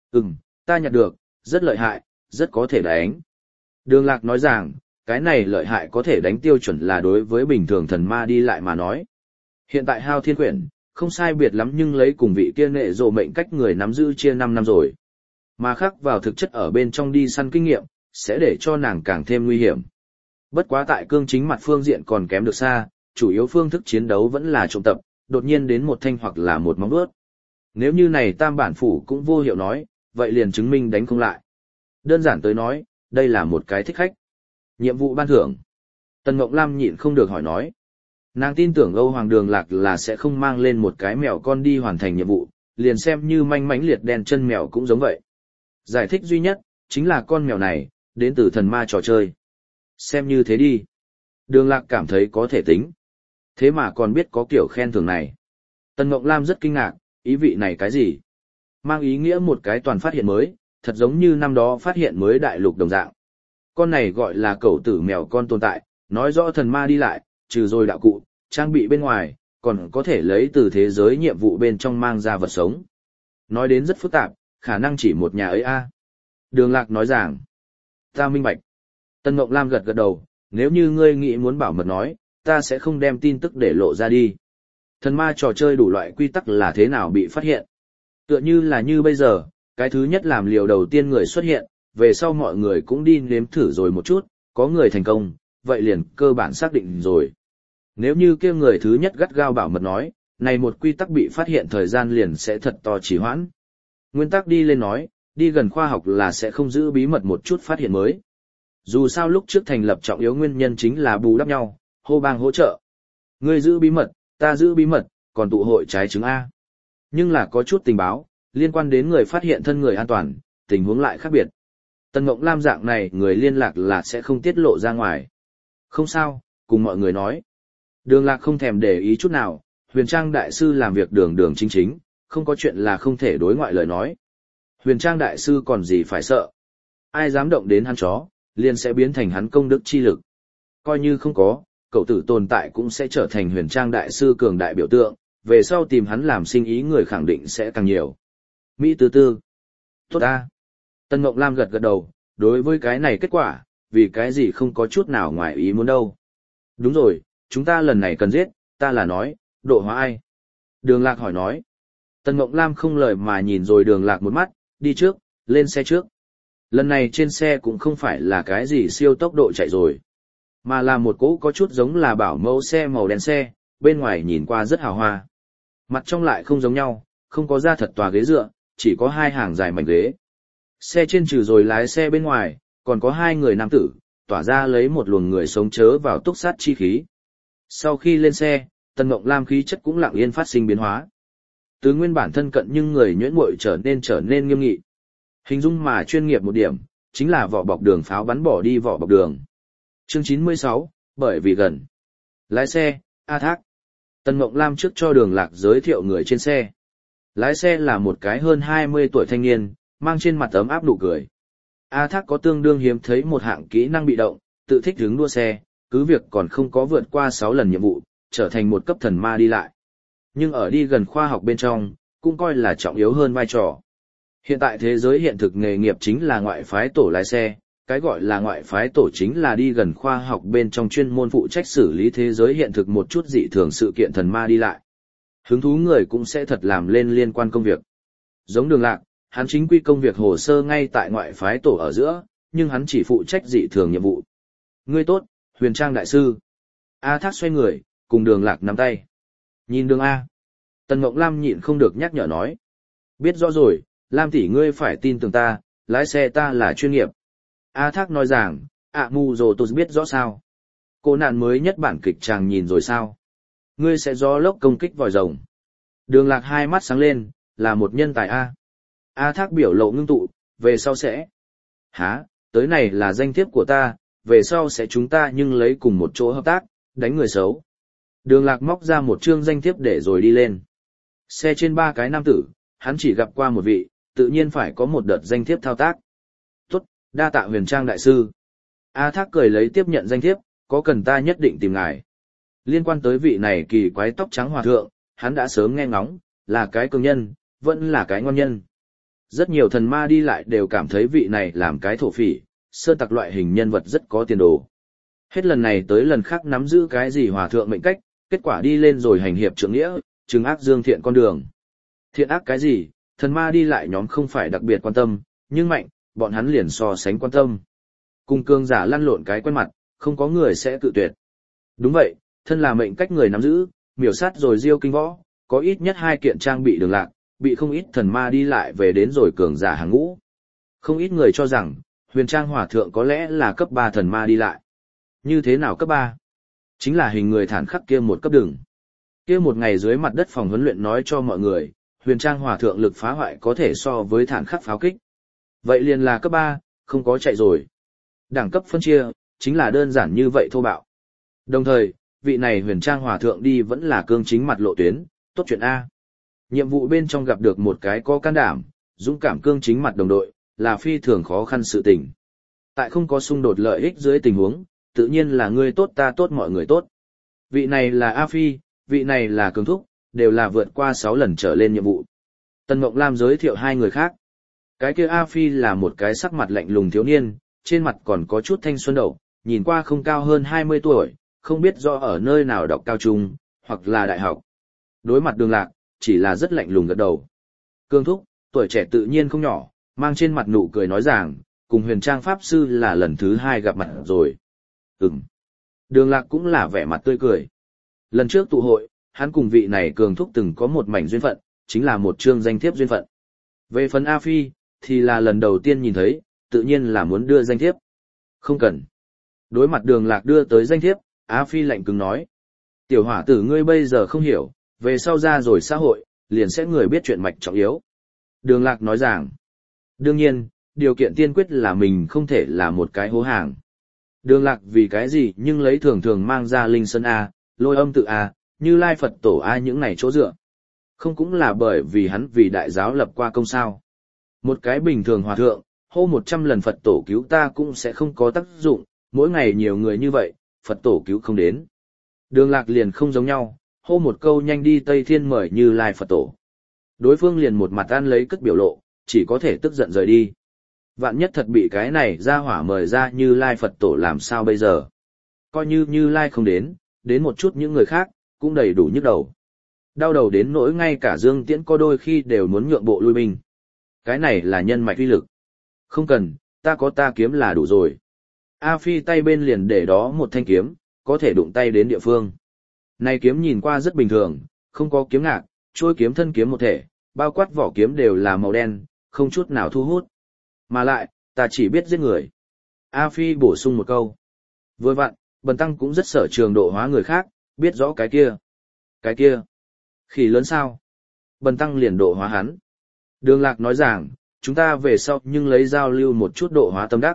Ta nhặt được, rất lợi hại, rất có thể đánh. Đường Lạc nói rằng, cái này lợi hại có thể đánh tiêu chuẩn là đối với bình thường thần ma đi lại mà nói. Hiện tại Hao Thiên Khuyển, không sai biệt lắm nhưng lấy cùng vị kia nệ rộ mệnh cách người nắm giữ chia 5 năm rồi. Mà khắc vào thực chất ở bên trong đi săn kinh nghiệm, sẽ để cho nàng càng thêm nguy hiểm. Bất quá tại cương chính mặt phương diện còn kém được xa, chủ yếu phương thức chiến đấu vẫn là trộm tập, đột nhiên đến một thanh hoặc là một móng vuốt. Nếu như này tam bản phủ cũng vô hiệu nói, vậy liền chứng minh đánh không lại. Đơn giản tới nói, đây là một cái thích khách. Nhiệm vụ ban thưởng. Tần Mộng Lam nhịn không được hỏi nói. Nàng tin tưởng Âu Hoàng Đường Lạc là sẽ không mang lên một cái mèo con đi hoàn thành nhiệm vụ, liền xem như manh mãnh liệt đen chân mèo cũng giống vậy. Giải thích duy nhất, chính là con mèo này, đến từ thần ma trò chơi. Xem như thế đi. Đường Lạc cảm thấy có thể tính. Thế mà còn biết có kiểu khen thưởng này. Tần Mộng Lam rất kinh ngạc, ý vị này cái gì? Mang ý nghĩa một cái toàn phát hiện mới, thật giống như năm đó phát hiện mới đại lục đồng dạng. Con này gọi là cẩu tử mèo con tồn tại, nói rõ thần ma đi lại, trừ rồi đạo cụ, trang bị bên ngoài, còn có thể lấy từ thế giới nhiệm vụ bên trong mang ra vật sống. Nói đến rất phức tạp, khả năng chỉ một nhà ấy a. Đường Lạc nói rằng, ta minh bạch. Tần Mộng Lam gật gật đầu, nếu như ngươi nghĩ muốn bảo mật nói, ta sẽ không đem tin tức để lộ ra đi. Thần ma trò chơi đủ loại quy tắc là thế nào bị phát hiện. Tựa như là như bây giờ, cái thứ nhất làm liều đầu tiên người xuất hiện, về sau mọi người cũng đi nếm thử rồi một chút, có người thành công, vậy liền cơ bản xác định rồi. Nếu như kia người thứ nhất gắt gao bảo mật nói, này một quy tắc bị phát hiện thời gian liền sẽ thật to trì hoãn. Nguyên tắc đi lên nói, đi gần khoa học là sẽ không giữ bí mật một chút phát hiện mới. Dù sao lúc trước thành lập trọng yếu nguyên nhân chính là bù đắp nhau, hô bang hỗ trợ. Ngươi giữ bí mật, ta giữ bí mật, còn tụ hội trái chứng A. Nhưng là có chút tình báo, liên quan đến người phát hiện thân người an toàn, tình huống lại khác biệt. Tần Mộng Lam dạng này người liên lạc là sẽ không tiết lộ ra ngoài. Không sao, cùng mọi người nói. Đường Lạc không thèm để ý chút nào, Huyền Trang Đại Sư làm việc đường đường chính chính, không có chuyện là không thể đối ngoại lời nói. Huyền Trang Đại Sư còn gì phải sợ. Ai dám động đến hắn chó, liền sẽ biến thành hắn công đức chi lực. Coi như không có, cậu tử tồn tại cũng sẽ trở thành huyền trang đại sư cường đại biểu tượng, về sau tìm hắn làm sinh ý người khẳng định sẽ càng nhiều. Mỹ tư tư. Tốt ta. Tân Mộng Lam gật gật đầu, đối với cái này kết quả, vì cái gì không có chút nào ngoài ý muốn đâu. Đúng rồi, chúng ta lần này cần giết, ta là nói, độ hóa ai? Đường Lạc hỏi nói. Tân Mộng Lam không lời mà nhìn rồi Đường Lạc một mắt, đi trước, lên xe trước. Lần này trên xe cũng không phải là cái gì siêu tốc độ chạy rồi, mà là một cỗ có chút giống là bảo mẫu xe màu đen xe, bên ngoài nhìn qua rất hào hoa. Mặt trong lại không giống nhau, không có ra thật tòa ghế dựa, chỉ có hai hàng dài mảnh ghế. Xe trên trừ rồi lái xe bên ngoài, còn có hai người nam tử, tỏa ra lấy một luồng người sống chớ vào túc sát chi khí. Sau khi lên xe, Tần Mộng Lam khí chất cũng lặng yên phát sinh biến hóa. Từ nguyên bản thân cận nhưng người nhuyễn muội trở nên nghiêm nghị. Hình dung mà chuyên nghiệp một điểm, chính là vỏ bọc đường pháo bắn bỏ đi vỏ bọc đường. Chương 96, bởi vì gần. Lái xe, A Thác. Tần Mộng Lam trước cho Đường Lạc giới thiệu người trên xe. Lái xe là một cái hơn 20 tuổi thanh niên, mang trên mặt ấm áp nụ cười. A Thác có tương đương hiếm thấy một hạng kỹ năng bị động, tự thích hứng đua xe, cứ việc còn không có vượt qua 6 lần nhiệm vụ, trở thành một cấp thần ma đi lại. Nhưng ở đi gần khoa học bên trong, cũng coi là trọng yếu hơn vai trò. Hiện tại thế giới hiện thực nghề nghiệp chính là ngoại phái tổ lái xe, cái gọi là ngoại phái tổ chính là đi gần khoa học bên trong chuyên môn phụ trách xử lý thế giới hiện thực một chút dị thường sự kiện thần ma đi lại. Hứng thú người cũng sẽ thật làm lên liên quan công việc. Giống Đường Lạc, hắn chính quy công việc hồ sơ ngay tại ngoại phái tổ ở giữa, nhưng hắn chỉ phụ trách dị thường nhiệm vụ. Ngươi tốt, Huyền Trang đại sư. A Thác xoay người, cùng Đường Lạc nắm tay. Nhìn Đường A. Tần Mộng Lam nhịn không được nhắc nhở nói. Biết rõ rồi, Lam tỷ ngươi phải tin tưởng ta, lái xe ta là chuyên nghiệp. A Thác nói rằng, mù rồi tôi biết rõ sao. Cô nạn mới nhất bản kịch chàng nhìn rồi sao. Ngươi sẽ gió lốc công kích vòi rồng. Đường Lạc hai mắt sáng lên, là một nhân tài A. A Thác biểu lộ ngưng tụ, về sau sẽ. Hả, tới này là danh thiếp của ta, về sau sẽ chúng ta nhưng lấy cùng một chỗ hợp tác, đánh người xấu. Đường Lạc móc ra một chương danh thiếp để rồi đi lên. Xe trên ba cái nam tử, hắn chỉ gặp qua một vị, tự nhiên phải có một đợt danh thiếp thao tác. Tốt, đa tạ Huyền Trang đại sư. A Thác cười lấy tiếp nhận danh thiếp, có cần ta nhất định tìm ngài. Liên quan tới vị này kỳ quái tóc trắng hòa thượng, hắn đã sớm nghe ngóng, là cái cường nhân, vẫn là cái ngon nhân. Rất nhiều thần ma đi lại đều cảm thấy vị này làm cái thổ phỉ, sơn tặc loại hình nhân vật rất có tiền đồ. Hết lần này tới lần khác nắm giữ cái gì hòa thượng mệnh cách, kết quả đi lên rồi hành hiệp trượng nghĩa, trừng ác dương thiện con đường. Thiện ác cái gì, thần ma đi lại nhóm không phải đặc biệt quan tâm, nhưng mạnh, bọn hắn liền so sánh quan tâm. Cùng cương giả lăn lộn cái quen mặt, không có người sẽ cự tuyệt. Đúng vậy, thân là mệnh cách người nắm giữ, miểu sát rồi diêu kinh võ, có ít nhất 2 kiện trang bị Đường Lạc, bị không ít thần ma đi lại về đến rồi cường giả hàng ngũ. Không ít người cho rằng, Huyền Trang hòa thượng có lẽ là cấp 3 thần ma đi lại. Như thế nào cấp 3? Chính là hình người thản khắc kia một cấp đường. Kia một ngày dưới mặt đất phòng huấn luyện nói cho mọi người, Huyền Trang hòa thượng lực phá hoại có thể so với thản khắc pháo kích. Vậy liền là cấp 3, không có chạy rồi. Đẳng cấp phân chia, chính là đơn giản như vậy thô bạo. Đồng thời, vị này Huyền Trang hòa thượng đi vẫn là cương chính mặt lộ tuyến, tốt chuyện A. Nhiệm vụ bên trong gặp được một cái có can đảm, dũng cảm cương chính mặt đồng đội, là phi thường khó khăn sự tình. Tại không có xung đột lợi ích dưới tình huống, tự nhiên là ngươi tốt ta tốt mọi người tốt. Vị này là A Phi, vị này là Cường Thúc, đều là vượt qua 6 lần trở lên nhiệm vụ. Tần Mộng Lam giới thiệu 2 người khác. Cái kia A Phi là một cái sắc mặt lạnh lùng thiếu niên, trên mặt còn có chút thanh xuân đậu, nhìn qua không cao hơn 20 tuổi, không biết do ở nơi nào đọc cao trung, hoặc là đại học. Đối mặt Đường Lạc, chỉ là rất lạnh lùng gật đầu. Cường Thúc, tuổi trẻ tự nhiên không nhỏ, mang trên mặt nụ cười nói rằng, cùng Huyền Trang Pháp Sư là lần thứ 2 gặp mặt rồi. Đường Lạc cũng là vẻ mặt tươi cười. Lần trước tụ hội, hắn cùng vị này Cường Thúc từng có một mảnh duyên phận, chính là một chương danh thiếp duyên phận. Về phần A Phi, thì là lần đầu tiên nhìn thấy, tự nhiên là muốn đưa danh thiếp. Không cần. Đối mặt Đường Lạc đưa tới danh thiếp, A Phi lạnh cứng nói. Tiểu hỏa tử ngươi bây giờ không hiểu, về sau ra rồi xã hội, liền sẽ người biết chuyện mạch trọng yếu. Đường Lạc nói rằng, đương nhiên, điều kiện tiên quyết là mình không thể là một cái hố hàng. Đường Lạc vì cái gì nhưng lấy thường thường mang ra linh sơn A, lôi âm tự A, như lai Phật tổ A những này chỗ dựa. Không cũng là bởi vì hắn vì đại giáo lập qua công sao. Một cái bình thường hòa thượng, hô 100 lần Phật tổ cứu ta cũng sẽ không có tác dụng, mỗi ngày nhiều người như vậy, Phật tổ cứu không đến. Đường Lạc liền không giống nhau, hô một câu nhanh đi Tây Thiên mời Như Lai Phật Tổ. Đối phương liền một mặt ăn lấy cất biểu lộ, chỉ có thể tức giận rời đi. Vạn nhất thật bị cái này ra hỏa mời ra Như Lai Phật Tổ làm sao bây giờ? Coi như Như Lai không đến một chút những người khác, cũng đầy đủ nhức đầu. Đau đầu đến nỗi ngay cả Dương Tiễn có đôi khi đều muốn nhượng bộ lui binh. Cái này là nhân mạch uy lực. Không cần, ta có ta kiếm là đủ rồi. A Phi tay bên liền để đó một thanh kiếm, có thể đụng tay đến địa phương. Này kiếm nhìn qua rất bình thường, không có kiếm ngạc, chuôi kiếm thân kiếm một thể, bao quát vỏ kiếm đều là màu đen, không chút nào thu hút. Mà lại, ta chỉ biết giết người. A Phi bổ sung một câu. Vừa vặn, Bần Tăng cũng rất sở trường độ hóa người khác, biết rõ cái kia. Cái kia. Khỉ lớn sao? Bần Tăng liền độ hóa hắn. Đường Lạc nói rằng, chúng ta về sau nhưng lấy giao lưu một chút độ hóa tâm đắc.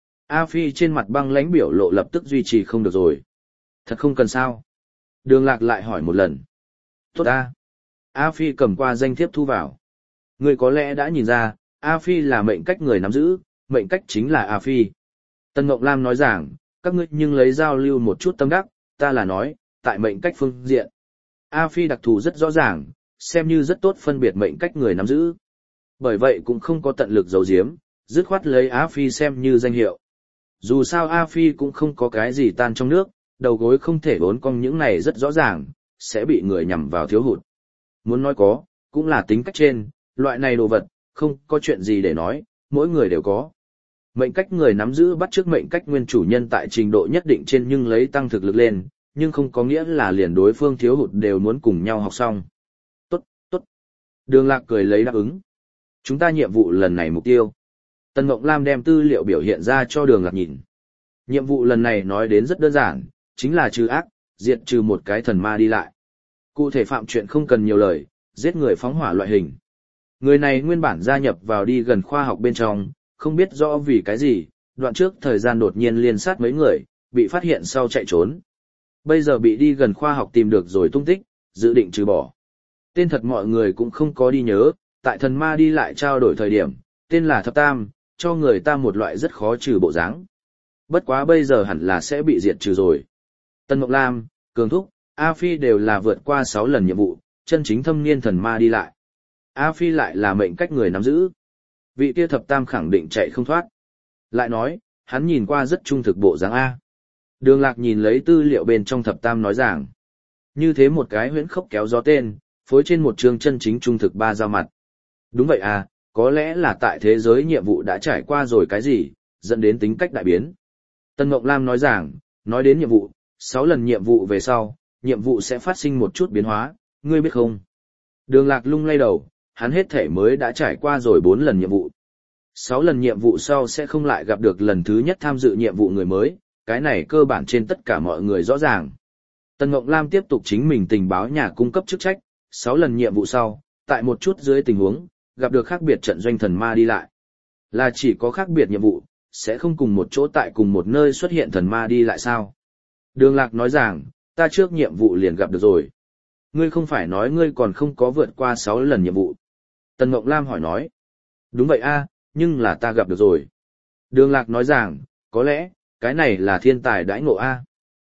A Phi trên mặt băng lãnh biểu lộ lập tức duy trì không được rồi. Thật không cần sao? Đường Lạc lại hỏi một lần. Tốt a. A Phi cầm qua danh thiếp thu vào. Người có lẽ đã nhìn ra, A Phi là mệnh cách người nắm giữ, mệnh cách chính là A Phi. Tân Ngọc Lam nói rằng, các ngươi nhưng lấy giao lưu một chút tâm đắc, ta là nói, tại mệnh cách phương diện. A Phi đặc thù rất rõ ràng, xem như rất tốt phân biệt mệnh cách người nắm giữ. Bởi vậy cũng không có tận lực giấu giếm, dứt khoát lấy A Phi xem như danh hiệu. Dù sao A Phi cũng không có cái gì tan trong nước, đầu gối không thể vốn cong những này rất rõ ràng, sẽ bị người nhằm vào thiếu hụt. Muốn nói có, cũng là tính cách trên, loại này đồ vật, không có chuyện gì để nói, mỗi người đều có. Mệnh cách người nắm giữ bắt chước mệnh cách nguyên chủ nhân tại trình độ nhất định trên nhưng lấy tăng thực lực lên, nhưng không có nghĩa là liền đối phương thiếu hụt đều muốn cùng nhau học xong. Tốt, tốt. Đường Lạc cười lấy đáp ứng. Chúng ta nhiệm vụ lần này mục tiêu. Tân Ngọc Lam đem tư liệu biểu hiện ra cho Đường Lạc nhìn. Nhiệm vụ lần này nói đến rất đơn giản, chính là trừ ác, diệt trừ một cái thần ma đi lại. Cụ thể phạm chuyện không cần nhiều lời, giết người phóng hỏa loại hình. Người này nguyên bản gia nhập vào đi gần khoa học bên trong, không biết rõ vì cái gì, đoạn trước thời gian đột nhiên liên sát mấy người, bị phát hiện sau chạy trốn. Bây giờ bị đi gần khoa học tìm được rồi tung tích, dự định trừ bỏ. Tên thật mọi người cũng không có đi nhớ, tại thần ma đi lại trao đổi thời điểm, tên là Thập Tam, cho người ta một loại rất khó trừ bộ dáng. Bất quá bây giờ hẳn là sẽ bị diệt trừ rồi. Tân Ngọc Lam, Cường Thúc, A Phi đều là vượt qua 6 lần nhiệm vụ, chân chính thâm niên thần ma đi lại. A Phi lại là mệnh cách người nắm giữ. Vị kia Thập Tam khẳng định chạy không thoát. Lại nói, hắn nhìn qua rất trung thực bộ dáng A. Đường Lạc nhìn lấy tư liệu bên trong Thập Tam nói rằng, như thế một cái huyễn khốc kéo gió tên, phối trên một chương chân chính trung thực ba giao mặt. Đúng vậy à, có lẽ là tại thế giới nhiệm vụ đã trải qua rồi cái gì, dẫn đến tính cách đại biến. Tân Ngọc Lam nói rằng, nói đến nhiệm vụ, 6 lần nhiệm vụ về sau, nhiệm vụ sẽ phát sinh một chút biến hóa, ngươi biết không? Đường Lạc lung lay đầu, hắn hết thể mới đã trải qua rồi 4 lần nhiệm vụ. 6 lần nhiệm vụ sau sẽ không lại gặp được lần thứ nhất tham dự nhiệm vụ người mới, cái này cơ bản trên tất cả mọi người rõ ràng. Tân Ngọc Lam tiếp tục chính mình tình báo nhà cung cấp chức trách, 6 lần nhiệm vụ sau, tại một chút dưới tình huống, gặp được khác biệt trận doanh thần ma đi lại. Là chỉ có khác biệt nhiệm vụ, sẽ không cùng một chỗ tại cùng một nơi xuất hiện thần ma đi lại sao? Đường Lạc nói rằng, ta trước nhiệm vụ liền gặp được rồi. Ngươi không phải nói ngươi còn không có vượt qua 6 lần nhiệm vụ. Tần Ngọc Lam hỏi nói. Đúng vậy a, nhưng là ta gặp được rồi. Đường Lạc nói rằng, có lẽ, cái này là thiên tài đãi ngộ a.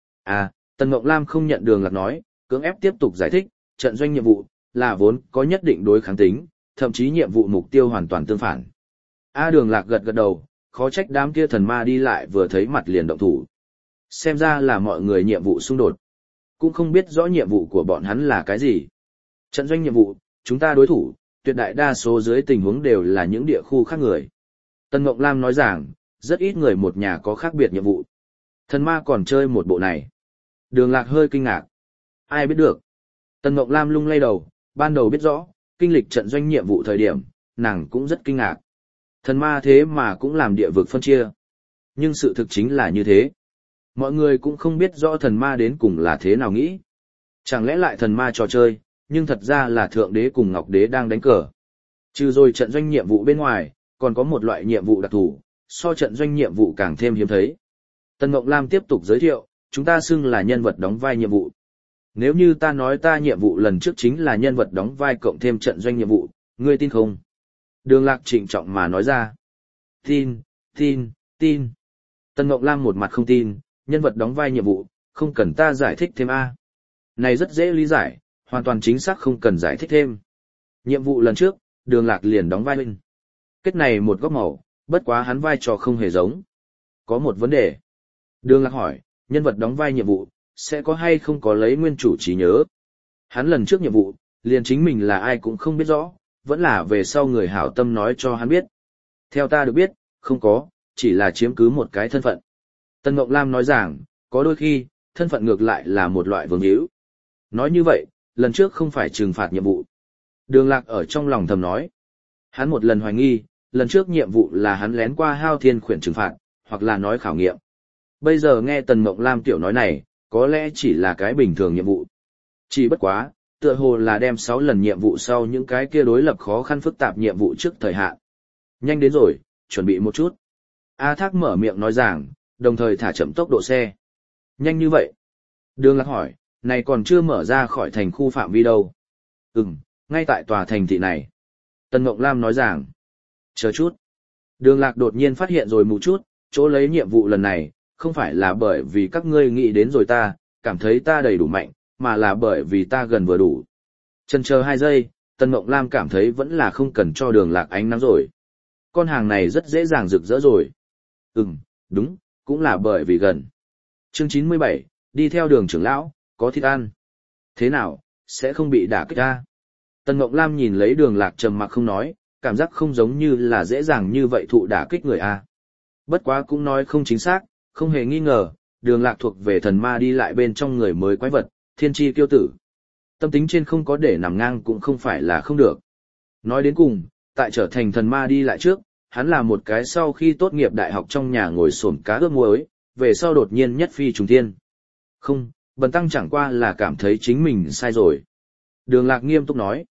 Tần Ngọc Lam không nhận Đường Lạc nói, cưỡng ép tiếp tục giải thích, trận doanh nhiệm vụ, là vốn có nhất định đối kháng tính, thậm chí nhiệm vụ mục tiêu hoàn toàn tương phản. Đường Lạc gật gật đầu, khó trách đám kia thần ma đi lại vừa thấy mặt liền động thủ. Xem ra là mọi người nhiệm vụ xung đột. Cũng không biết rõ nhiệm vụ của bọn hắn là cái gì. Trận doanh nhiệm vụ, chúng ta đối thủ, tuyệt đại đa số dưới tình huống đều là những địa khu khác người. Tân Ngọc Lam nói rằng, rất ít người một nhà có khác biệt nhiệm vụ. Thần ma còn chơi một bộ này. Đường Lạc hơi kinh ngạc. Ai biết được. Tân Ngọc Lam lung lay đầu, ban đầu biết rõ, kinh lịch trận doanh nhiệm vụ thời điểm, nàng cũng rất kinh ngạc. Thần ma thế mà cũng làm địa vực phân chia. Nhưng sự thực chính là như thế. Mọi người cũng không biết rõ thần ma đến cùng là thế nào nghĩ. Chẳng lẽ lại thần ma trò chơi, nhưng thật ra là Thượng Đế cùng Ngọc Đế đang đánh cờ. Trừ rồi trận doanh nhiệm vụ bên ngoài, còn có một loại nhiệm vụ đặc thù, so trận doanh nhiệm vụ càng thêm hiếm thấy. Tân Ngọc Lam tiếp tục giới thiệu, chúng ta xưng là nhân vật đóng vai nhiệm vụ. Nếu như ta nói ta nhiệm vụ lần trước chính là nhân vật đóng vai cộng thêm trận doanh nhiệm vụ, ngươi tin không? Đường Lạc trịnh trọng mà nói ra. Tin. Tân Ngọc Lam một mặt không tin, nhân vật đóng vai nhiệm vụ, không cần ta giải thích thêm a. Này rất dễ lý giải, hoàn toàn chính xác không cần giải thích thêm. Nhiệm vụ lần trước, Đường Lạc liền đóng vai Huynh. Kết này một góc màu, bất quá hắn vai trò không hề giống. Có một vấn đề. Đường Lạc hỏi, nhân vật đóng vai nhiệm vụ, sẽ có hay không có lấy nguyên chủ trí nhớ? Hắn lần trước nhiệm vụ, liền chính mình là ai cũng không biết rõ, vẫn là về sau người hảo tâm nói cho hắn biết. Theo ta được biết, không có, chỉ là chiếm cứ một cái thân phận. Tân Ngọc Lam nói rằng, có đôi khi, thân phận ngược lại là một loại vương hữu. Nói như vậy, lần trước không phải trừng phạt nhiệm vụ. Đường Lạc ở trong lòng thầm nói. Hắn một lần hoài nghi, lần trước nhiệm vụ là hắn lén qua Hao Thiên khuyển trừng phạt, hoặc là nói khảo nghiệm. Bây giờ nghe Tần Ngọc Lam tiểu nói này, có lẽ chỉ là cái bình thường nhiệm vụ. Chỉ bất quá, tựa hồ là đem 6 lần nhiệm vụ sau những cái kia đối lập khó khăn phức tạp nhiệm vụ trước thời hạn. Nhanh đến rồi, chuẩn bị một chút. A Thác mở miệng nói rằng, đồng thời thả chậm tốc độ xe. Nhanh như vậy. Đường Lạc hỏi, này còn chưa mở ra khỏi thành khu phạm vi đâu. Ngay tại tòa thành thị này. Tần Ngọc Lam nói rằng, chờ chút. Đường Lạc đột nhiên phát hiện rồi một chút, chỗ lấy nhiệm vụ lần này, không phải là bởi vì các ngươi nghĩ đến rồi ta, cảm thấy ta đầy đủ mạnh, mà là bởi vì ta gần vừa đủ. Chần chờ 2 giây, Tần Ngọc Lam cảm thấy vẫn là không cần cho Đường Lạc ánh nắng rồi. Con hàng này rất dễ dàng rực rỡ rồi. Đúng, cũng là bởi vì gần. Chương 97, đi theo Đường trưởng lão, có thịt ăn. Thế nào, sẽ không bị đả kích ta? Tần Ngọc Lam nhìn lấy Đường Lạc trầm mặc không nói, cảm giác không giống như là dễ dàng như vậy thụ đả kích người a. Bất quá cũng nói không chính xác, không hề nghi ngờ, Đường Lạc thuộc về thần ma đi lại bên trong người mới quái vật, thiên tri kiêu tử. Tâm tính trên không có để nằm ngang cũng không phải là không được. Nói đến cùng, tại trở thành thần ma đi lại trước, hắn là một cái sau khi tốt nghiệp đại học trong nhà ngồi xổm cá ướp muối, về sau đột nhiên nhất phi trùng thiên. Không, Bần Tăng chẳng qua là cảm thấy chính mình sai rồi. Đường Lạc nghiêm túc nói.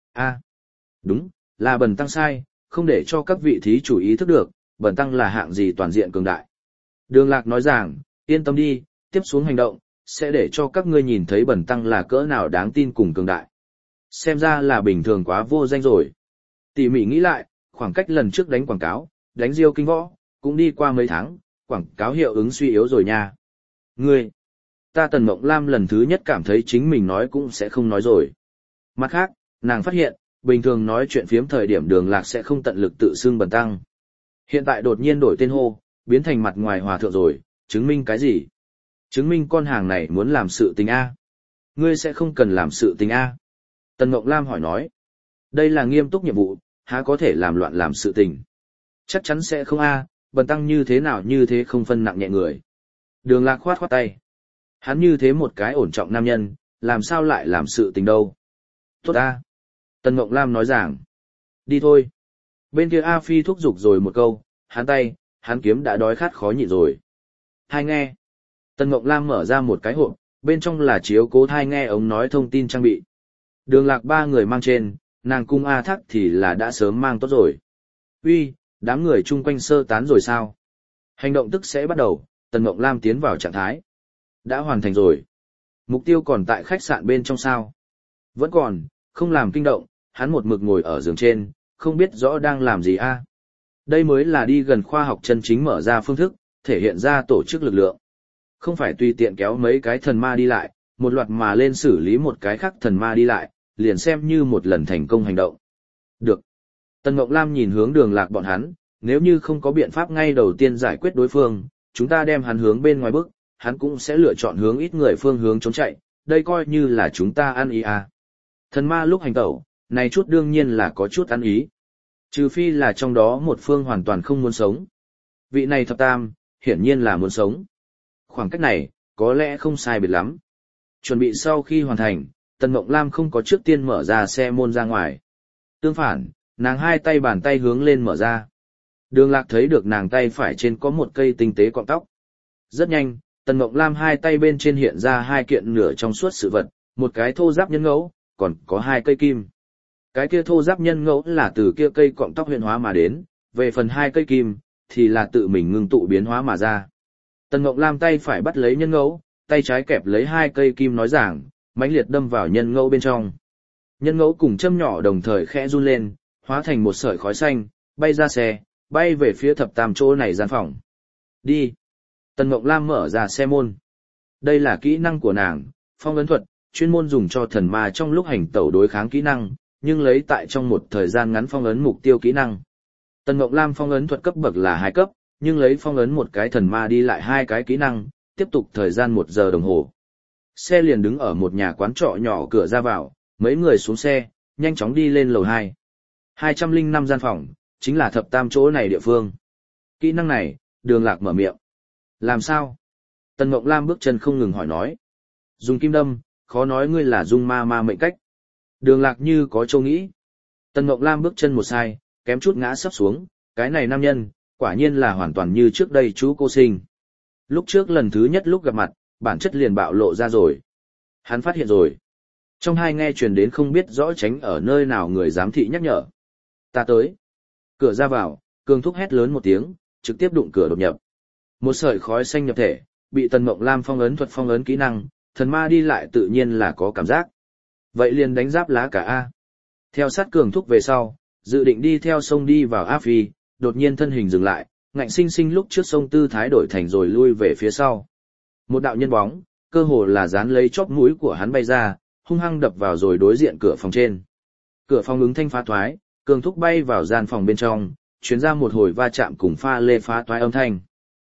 Đúng, là Bần Tăng sai, không để cho các vị thí chủ ý thức được, Bần Tăng là hạng gì toàn diện cường đại. Đường Lạc nói rằng, yên tâm đi, tiếp xuống hành động, sẽ để cho các ngươi nhìn thấy Bần Tăng là cỡ nào đáng tin cùng cường đại. Xem ra là bình thường quá vô danh rồi. Tỉ mỉ nghĩ lại, khoảng cách lần trước đánh quảng cáo, đánh Diêu Kinh Võ, cũng đi qua mấy tháng, quảng cáo hiệu ứng suy yếu rồi nha. Ta Tần Mộng Lam lần thứ nhất cảm thấy chính mình nói cũng sẽ không nói rồi. Mặt khác, nàng phát hiện, bình thường nói chuyện phiếm thời điểm Đường Lạc sẽ không tận lực tự xưng Bần Tăng. Hiện tại đột nhiên đổi tên hô, biến thành mặt ngoài hòa thượng rồi, chứng minh cái gì? Chứng minh con hàng này muốn làm sự tình A. Ngươi sẽ không cần làm sự tình A. Tần Mộng Lam hỏi nói. Đây là nghiêm túc nhiệm vụ, há có thể làm loạn làm sự tình. Chắc chắn sẽ không A, Bần Tăng như thế nào như thế không phân nặng nhẹ người. Đường Lạc khoát khoát tay. Hắn như thế một cái ổn trọng nam nhân, làm sao lại làm sự tình đâu. Tốt A. Tần Mộng Lam nói rằng. Đi thôi. Bên kia A Phi thúc giục rồi một câu, hắn kiếm đã đói khát khó nhịn rồi. Thai nghe. Tần Mộng Lam mở ra một cái hộp, bên trong là chiếu cố thai nghe ống nói thông tin trang bị. Đường Lạc 3 người mang trên, nàng cung A Thác thì là đã sớm mang tốt rồi. Uy, đám người chung quanh sơ tán rồi sao? Hành động tức sẽ bắt đầu, Tần Mộng Lam tiến vào trạng thái. Đã hoàn thành rồi. Mục tiêu còn tại khách sạn bên trong sao? Vẫn còn, không làm kinh động, hắn một mực ngồi ở giường trên, không biết rõ đang làm gì a. Đây mới là đi gần khoa học chân chính mở ra phương thức, thể hiện ra tổ chức lực lượng. Không phải tùy tiện kéo mấy cái thần ma đi lại, một loạt mà lên xử lý một cái khác thần ma đi lại, liền xem như một lần thành công hành động. Được. Tần Ngọc Lam nhìn hướng Đường Lạc bọn hắn, nếu như không có biện pháp ngay đầu tiên giải quyết đối phương, chúng ta đem hắn hướng bên ngoài bước, hắn cũng sẽ lựa chọn hướng ít người phương hướng trốn chạy, đây coi như là chúng ta ăn ý à. Thần ma lúc hành tẩu, này chút đương nhiên là có chút ăn ý. Trừ phi là trong đó một phương hoàn toàn không muốn sống. Vị này thập tam, hiển nhiên là muốn sống. Khoảng cách này, có lẽ không sai biệt lắm. Chuẩn bị sau khi hoàn thành, Tần Mộng Lam không có trước tiên mở ra xe môn ra ngoài. Tương phản, nàng hai tay bàn tay hướng lên mở ra. Đường Lạc thấy được nàng tay phải trên có một cây tinh tế cọng tóc. Rất nhanh, Tần Mộng Lam hai tay bên trên hiện ra 2 kiện nửa trong suốt sự vật, một cái thô giáp nhân ngẫu, còn có 2 cây kim. Cái kia thô giáp nhân ngẫu là từ kia cây cọng tóc huyện hóa mà đến, về phần 2 cây kim, thì là tự mình ngưng tụ biến hóa mà ra. Tần Mộng Lam tay phải bắt lấy nhân ngẫu, tay trái kẹp lấy 2 cây kim nói giảng, mãnh liệt đâm vào nhân ngẫu bên trong. Nhân ngẫu cùng châm nhỏ đồng thời khẽ run lên, hóa thành một sợi khói xanh, bay ra xe, bay về phía thập tam chỗ này gian phòng. Đi. Tần Mộng Lam mở ra xe môn. Đây là kỹ năng của nàng, phong ấn thuật, chuyên môn dùng cho thần ma trong lúc hành tẩu đối kháng kỹ năng, nhưng lấy tại trong một thời gian ngắn phong ấn mục tiêu kỹ năng. Tần Mộng Lam phong ấn thuật cấp bậc là 2 cấp, nhưng lấy phong ấn một cái thần ma đi lại 2 cái kỹ năng, tiếp tục thời gian 1 giờ đồng hồ. Xe liền đứng ở một nhà quán trọ nhỏ cửa ra vào, mấy người xuống xe, nhanh chóng đi lên lầu 2. 205 gian phòng, chính là thập tam chỗ này địa phương. Kỹ năng này, Đường Lạc mở miệng. Làm sao? Tần Mộng Lam bước chân không ngừng hỏi nói. Dùng kim đâm, khó nói ngươi là dung ma mệnh cách. Đường Lạc như có châu nghĩ. Tần Mộng Lam bước chân một sai, kém chút ngã sắp xuống, cái này nam nhân, quả nhiên là hoàn toàn như trước đây chú cô sinh. Lúc trước lần thứ nhất lúc gặp mặt, bản chất liền bạo lộ ra rồi. Hắn phát hiện rồi. Trong hai nghe truyền đến không biết rõ tránh ở nơi nào người giám thị nhắc nhở. Ta tới. Cửa ra vào, Cường Thúc hét lớn một tiếng, trực tiếp đụng cửa đột nhập. Một sợi khói xanh nhập thể, bị Tần Mộng Lam phong ấn thuật phong ấn kỹ năng, thần ma đi lại tự nhiên là có cảm giác. Vậy liền đánh giáp lá cả A. Theo sát Cường Thúc về sau, dự định đi theo sông đi vào A Phi, đột nhiên thân hình dừng lại, ngạnh sinh sinh lúc trước sông tư thái đổi thành rồi lui về phía sau. Một đạo nhân bóng, cơ hồ là dán lấy chóp mũi của hắn bay ra, hung hăng đập vào rồi đối diện cửa phòng trên. Cửa phòng ứng thanh phá thoái, Cường Thúc bay vào gian phòng bên trong, truyền ra một hồi va chạm cùng pha lê phá toái âm thanh.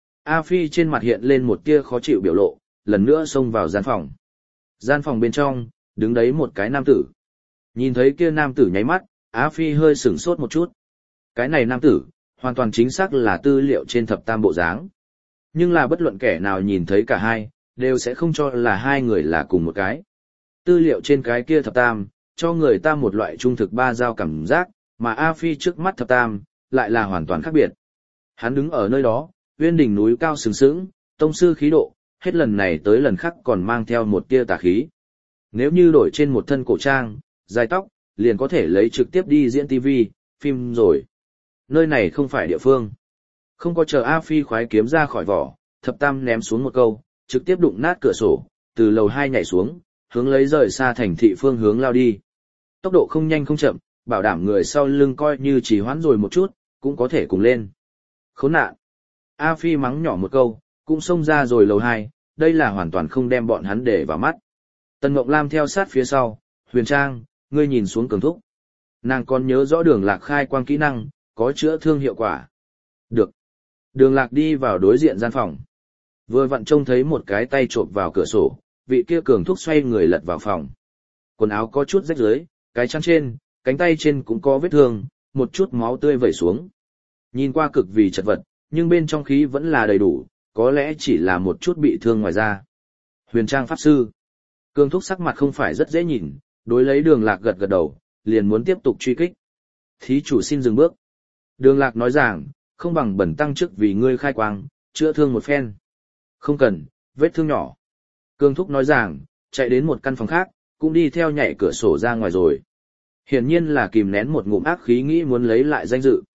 A Phi trên mặt hiện lên một tia khó chịu biểu lộ, lần nữa xông vào gian phòng. Gian phòng bên trong, đứng đấy một cái nam tử. Nhìn thấy kia nam tử nháy mắt, A Phi hơi sửng sốt một chút. Cái này nam tử, hoàn toàn chính xác là tư liệu trên thập tam bộ dáng. Nhưng là bất luận kẻ nào nhìn thấy cả hai, đều sẽ không cho là hai người là cùng một cái. Tư liệu trên cái kia thập tam, cho người ta một loại trung thực ba giao cảm giác, mà A Phi trước mắt thập tam, lại là hoàn toàn khác biệt. Hắn đứng ở nơi đó, uyên đỉnh núi cao sừng sững, tông sư khí độ, hết lần này tới lần khác còn mang theo một tia tà khí. Nếu như đổi trên một thân cổ trang, dài tóc, liền có thể lấy trực tiếp đi diễn TV, phim rồi. Nơi này không phải địa phương. Không có chờ A Phi khoái kiếm ra khỏi vỏ, thập tam ném xuống một câu, trực tiếp đụng nát cửa sổ, từ lầu 2 nhảy xuống, hướng lấy rời xa thành thị phương hướng lao đi. Tốc độ không nhanh không chậm, bảo đảm người sau lưng coi như chỉ hoãn rồi một chút, cũng có thể cùng lên. Khốn nạn. A Phi mắng nhỏ một câu, cũng xông ra rồi lầu 2, đây là hoàn toàn không đem bọn hắn để vào mắt. Tần Mộng Lam theo sát phía sau, Huyền Trang, ngươi nhìn xuống Cường Thúc. Nàng còn nhớ rõ Đường Lạc khai quang kỹ năng, có chữa thương hiệu quả. Được. Đường Lạc đi vào đối diện gian phòng. Vừa vặn trông thấy một cái tay chộp vào cửa sổ, vị kia Cường Thúc xoay người lật vào phòng. Quần áo có chút rách rưới, cái chăn trên, cánh tay trên cũng có vết thương, một chút máu tươi vẩy xuống. Nhìn qua cực vì chật vật, nhưng bên trong khí vẫn là đầy đủ, có lẽ chỉ là một chút bị thương ngoài da. Huyền Trang Pháp Sư. Cường Thúc sắc mặt không phải rất dễ nhìn, đối lấy Đường Lạc gật gật đầu, liền muốn tiếp tục truy kích. Thí chủ xin dừng bước. Đường Lạc nói rằng, không bằng bẩn tăng trước vì ngươi khai quang, chữa thương một phen. Không cần, vết thương nhỏ. Cường Thúc nói rằng, chạy đến một căn phòng khác, cũng đi theo nhảy cửa sổ ra ngoài rồi. Hiển nhiên là kìm nén một ngụm ác khí nghĩ muốn lấy lại danh dự.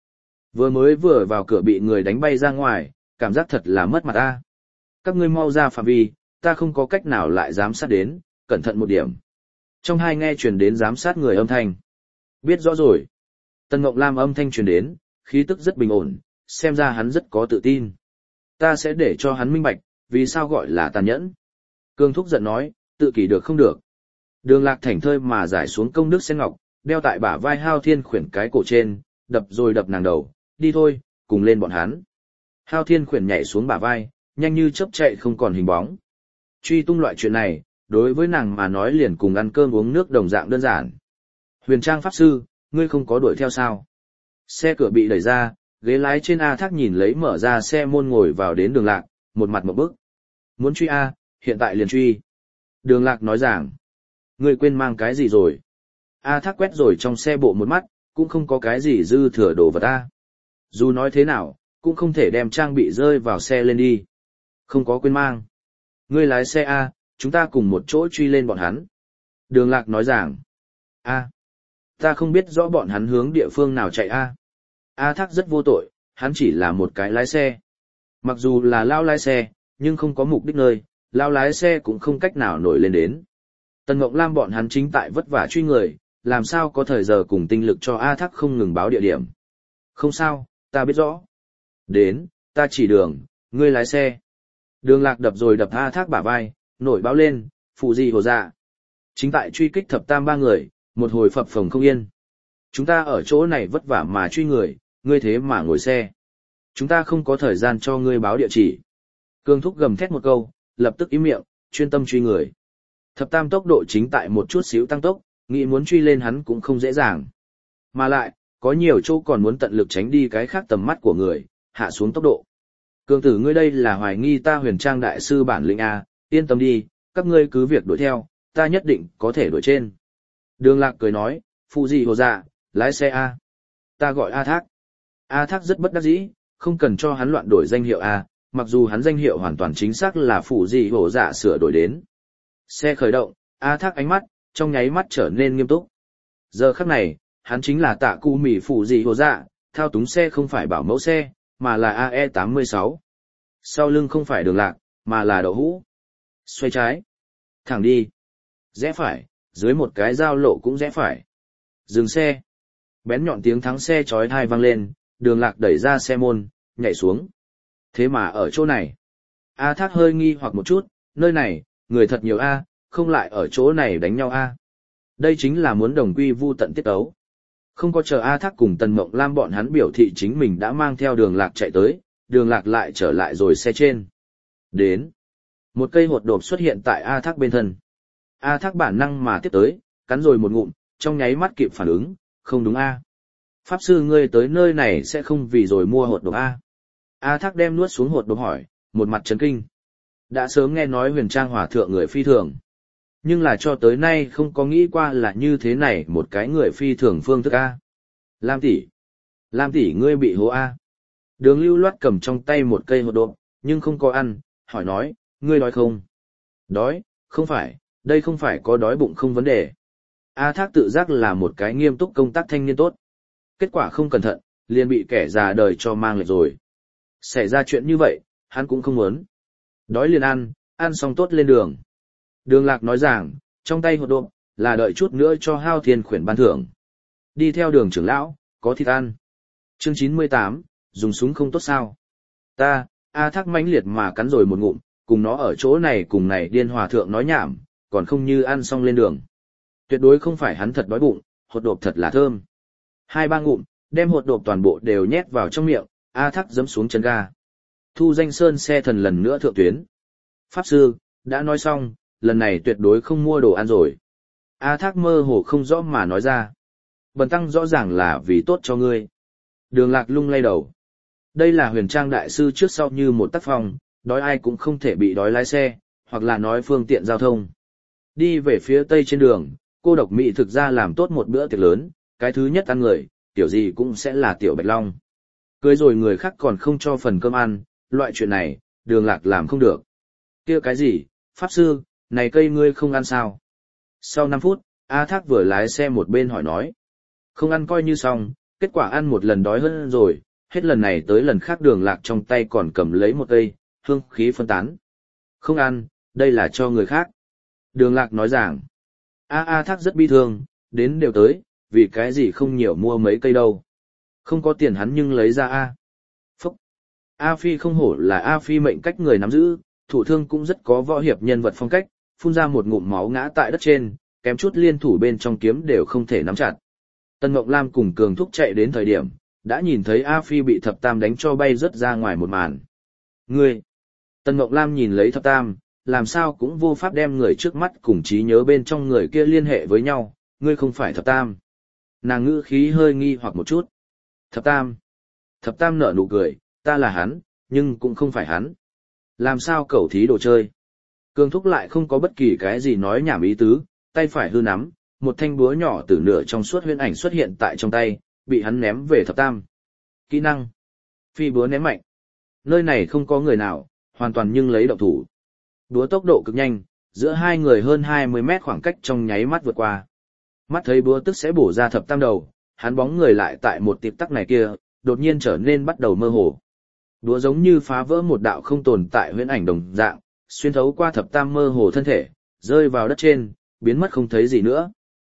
Vừa vào cửa bị người đánh bay ra ngoài, cảm giác thật là mất mặt ta. Các ngươi mau ra phạm vi, ta không có cách nào lại giám sát đến, cẩn thận một điểm. Trong hai nghe truyền đến giám sát người âm thanh. Biết rõ rồi. Tần Mộng Lam âm thanh truyền đến, khí tức rất bình ổn, xem ra hắn rất có tự tin. Ta sẽ để cho hắn minh bạch, vì sao gọi là tàn nhẫn. Cường Thúc giận nói, tự kỷ được không được. Đường Lạc thảnh thơi mà giải xuống công đức sen ngọc, đeo tại bả vai Hao Thiên Khuyển cái cổ trên, đập rồi đập nàng đầu, đi thôi, cùng lên bọn hắn. Hao Thiên Khuyển nhảy xuống bả vai, nhanh như chớp chạy không còn hình bóng. Truy tung loại chuyện này, đối với nàng mà nói liền cùng ăn cơm uống nước đồng dạng đơn giản. Huyền Trang Pháp Sư, ngươi không có đuổi theo sao? Xe cửa bị đẩy ra, ghế lái trên A Thác nhìn lấy mở ra xe môn ngồi vào đến Đường Lạc, một mặt một bức. Muốn truy A, hiện tại liền truy. Đường Lạc nói rằng, ngươi quên mang cái gì rồi? A Thác quét rồi trong xe bộ một mắt, cũng không có cái gì dư thừa đồ vật A. Dù nói thế nào, cũng không thể đem trang bị rơi vào xe lên đi. Không có quên mang. Ngươi lái xe A, chúng ta cùng một chỗ truy lên bọn hắn. Đường Lạc nói rằng, A, ta không biết rõ bọn hắn hướng địa phương nào chạy A. A Thác rất vô tội, hắn chỉ là một cái lái xe. Mặc dù là lao lái xe, nhưng không có mục đích nơi, lao lái xe cũng không cách nào nổi lên đến. Tần Mộng Lam bọn hắn chính tại vất vả truy người, làm sao có thời giờ cùng tinh lực cho A Thác không ngừng báo địa điểm. Không sao, ta biết rõ. Đến, ta chỉ đường, ngươi lái xe. Đường Lạc đập rồi đập A Thác bả vai, nổi báo lên, phụ gì hồ dạ. Chính tại truy kích thập tam ba người, một hồi phập phồng không yên. Chúng ta ở chỗ này vất vả mà truy người, ngươi thế mà ngồi xe. Chúng ta không có thời gian cho ngươi báo địa chỉ. Cương Thúc gầm thét một câu, lập tức im miệng, chuyên tâm truy người. Thập tam tốc độ chính tại một chút xíu tăng tốc, nghĩ muốn truy lên hắn cũng không dễ dàng. Mà lại, có nhiều chỗ còn muốn tận lực tránh đi cái khác tầm mắt của người, hạ xuống tốc độ. Cương tử ngươi đây là hoài nghi ta Huyền Trang đại sư bản lĩnh A, yên tâm đi, các ngươi cứ việc đuổi theo, ta nhất định có thể đuổi trên. Đường Lạc cười nói, phụ gì hồ dạ, lái xe A. Ta gọi A Thác. A Thác rất bất đắc dĩ, không cần cho hắn loạn đổi danh hiệu A, mặc dù hắn danh hiệu hoàn toàn chính xác là phụ gì hồ dạ sửa đổi đến. Xe khởi động, A Thác ánh mắt, trong nháy mắt trở nên nghiêm túc. Giờ khắc này, hắn chính là Tạ Cụ Mỉ phụ gì hồ dạ, thao túng xe không phải bảo mẫu xe, mà là AE86. Sau lưng không phải Đường Lạc, mà là đậu hũ. Xoay trái. Thẳng đi. Rẽ phải, dưới một cái giao lộ cũng rẽ phải. Dừng xe. Bén nhọn tiếng thắng xe chói tai vang lên, Đường Lạc đẩy ra xe môn, nhảy xuống. Thế mà ở chỗ này. A Thác hơi nghi hoặc một chút, nơi này, người thật nhiều A, không lại ở chỗ này đánh nhau A. Đây chính là muốn đồng quy vu tận tiết ấu. Không có chờ A Thác cùng Tần Mộng Lam bọn hắn biểu thị chính mình đã mang theo Đường Lạc chạy tới, Đường Lạc lại trở lại rồi xe trên. Đến. Một cây hột độp xuất hiện tại A Thác bên thân. A Thác bản năng mà tiếp tới, cắn rồi một ngụm, trong nháy mắt kịp phản ứng, không đúng A. Pháp sư ngươi tới nơi này sẽ không vì rồi mua hột độp A. A Thác đem nuốt xuống hột độp hỏi, một mặt chấn kinh. Đã sớm nghe nói Huyền Trang hòa thượng người phi thường. Nhưng là cho tới nay không có nghĩ qua là như thế này một cái người phi thường phương thức A. Lam tỷ ngươi bị hố A. Đường Lưu Loát cầm trong tay một cây hột độp, nhưng không có ăn, hỏi nói, ngươi đói không? Đói, không phải, đây không phải có đói bụng không vấn đề. A Thác tự giác là một cái nghiêm túc công tác thanh niên tốt. Kết quả không cẩn thận, liền bị kẻ già đời cho mang lệch rồi. Xảy ra chuyện như vậy, hắn cũng không muốn. Đói liền ăn xong tốt lên đường. Đường Lạc nói rằng, trong tay hột độp, là đợi chút nữa cho Hao Thiên khuyển ban thưởng. Đi theo Đường trưởng lão, có thịt ăn. Chương 98, dùng súng không tốt sao? A Thác mãnh liệt mà cắn rồi một ngụm, cùng nó ở chỗ này cùng này điên hòa thượng nói nhảm, còn không như ăn xong lên đường. Tuyệt đối không phải hắn thật đói bụng, hột độp thật là thơm. 2-3 ngụm, đem hột độp toàn bộ đều nhét vào trong miệng, A Thác giẫm xuống chân ga. Thu Danh Sơn xe thần lần nữa thượng tuyến. Pháp sư, đã nói xong, lần này tuyệt đối không mua đồ ăn rồi. A Thác mơ hồ không rõ mà nói ra. Bần tăng rõ ràng là vì tốt cho ngươi. Đường Lạc lung lay đầu. Đây là Huyền Trang đại sư trước sau như một tác phong, đói ai cũng không thể bị đói lái xe, hoặc là nói phương tiện giao thông. Đi về phía tây trên đường, cô độc mỹ thực ra làm tốt một bữa tiệc lớn, cái thứ nhất ăn người, tiểu gì cũng sẽ là tiểu Bạch Long. Cưới rồi người khác còn không cho phần cơm ăn, loại chuyện này, Đường Lạc làm không được. Kia cái gì, Pháp sư, này cây ngươi không ăn sao? Sau 5 phút, A Thác vừa lái xe một bên hỏi nói. Không ăn coi như xong, kết quả ăn một lần đói hơn rồi, hết lần này tới lần khác Đường Lạc trong tay còn cầm lấy một cây, hương khí phân tán. Không ăn, đây là cho người khác. Đường Lạc nói rằng, A Thác rất bi thương, đến đều tới, vì cái gì không nhiều mua mấy cây đâu. Không có tiền hắn nhưng lấy ra A. Phúc. A Phi không hổ là A Phi mệnh cách người nắm giữ, thủ thương cũng rất có võ hiệp nhân vật phong cách, phun ra một ngụm máu ngã tại đất trên, kém chút liên thủ bên trong kiếm đều không thể nắm chặt. Tân Ngọc Lam cùng Cường Thúc chạy đến thời điểm, đã nhìn thấy A Phi bị Thập Tam đánh cho bay rớt ra ngoài một màn. Ngươi! Tân Ngọc Lam nhìn lấy Thập Tam, làm sao cũng vô pháp đem người trước mắt cùng trí nhớ bên trong người kia liên hệ với nhau, ngươi không phải Thập Tam. Nàng ngữ khí hơi nghi hoặc một chút. Thập Tam! Thập Tam nở nụ cười, ta là hắn, nhưng cũng không phải hắn. Làm sao cẩu thí đồ chơi? Cường Thúc lại không có bất kỳ cái gì nói nhảm ý tứ, tay phải hư nắm, một thanh búa nhỏ từ nửa trong suốt huyễn ảnh xuất hiện tại trong tay, bị hắn ném về Thập Tam. Kỹ năng. Phi búa ném mạnh. Nơi này không có người nào, hoàn toàn nhưng lấy động thủ. Búa tốc độ cực nhanh, giữa hai người hơn 20 mét khoảng cách trong nháy mắt vượt qua. Mắt thấy búa tức sẽ bổ ra Thập Tam đầu, hắn bóng người lại tại một tịp tắc này kia, đột nhiên trở nên bắt đầu mơ hồ. Búa giống như phá vỡ một đạo không tồn tại huyễn ảnh đồng dạng, xuyên thấu qua Thập Tam mơ hồ thân thể, rơi vào đất trên, biến mất không thấy gì nữa.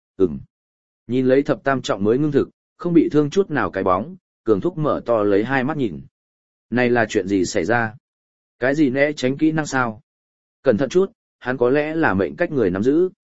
Nhìn lấy Thập Tam trọng mới ngưng thực, không bị thương chút nào cái bóng, Cường Thúc mở to lấy hai mắt nhìn. Này là chuyện gì xảy ra? Cái gì né tránh kỹ năng sao? Cẩn thận chút, hắn có lẽ là mệnh cách người nắm giữ.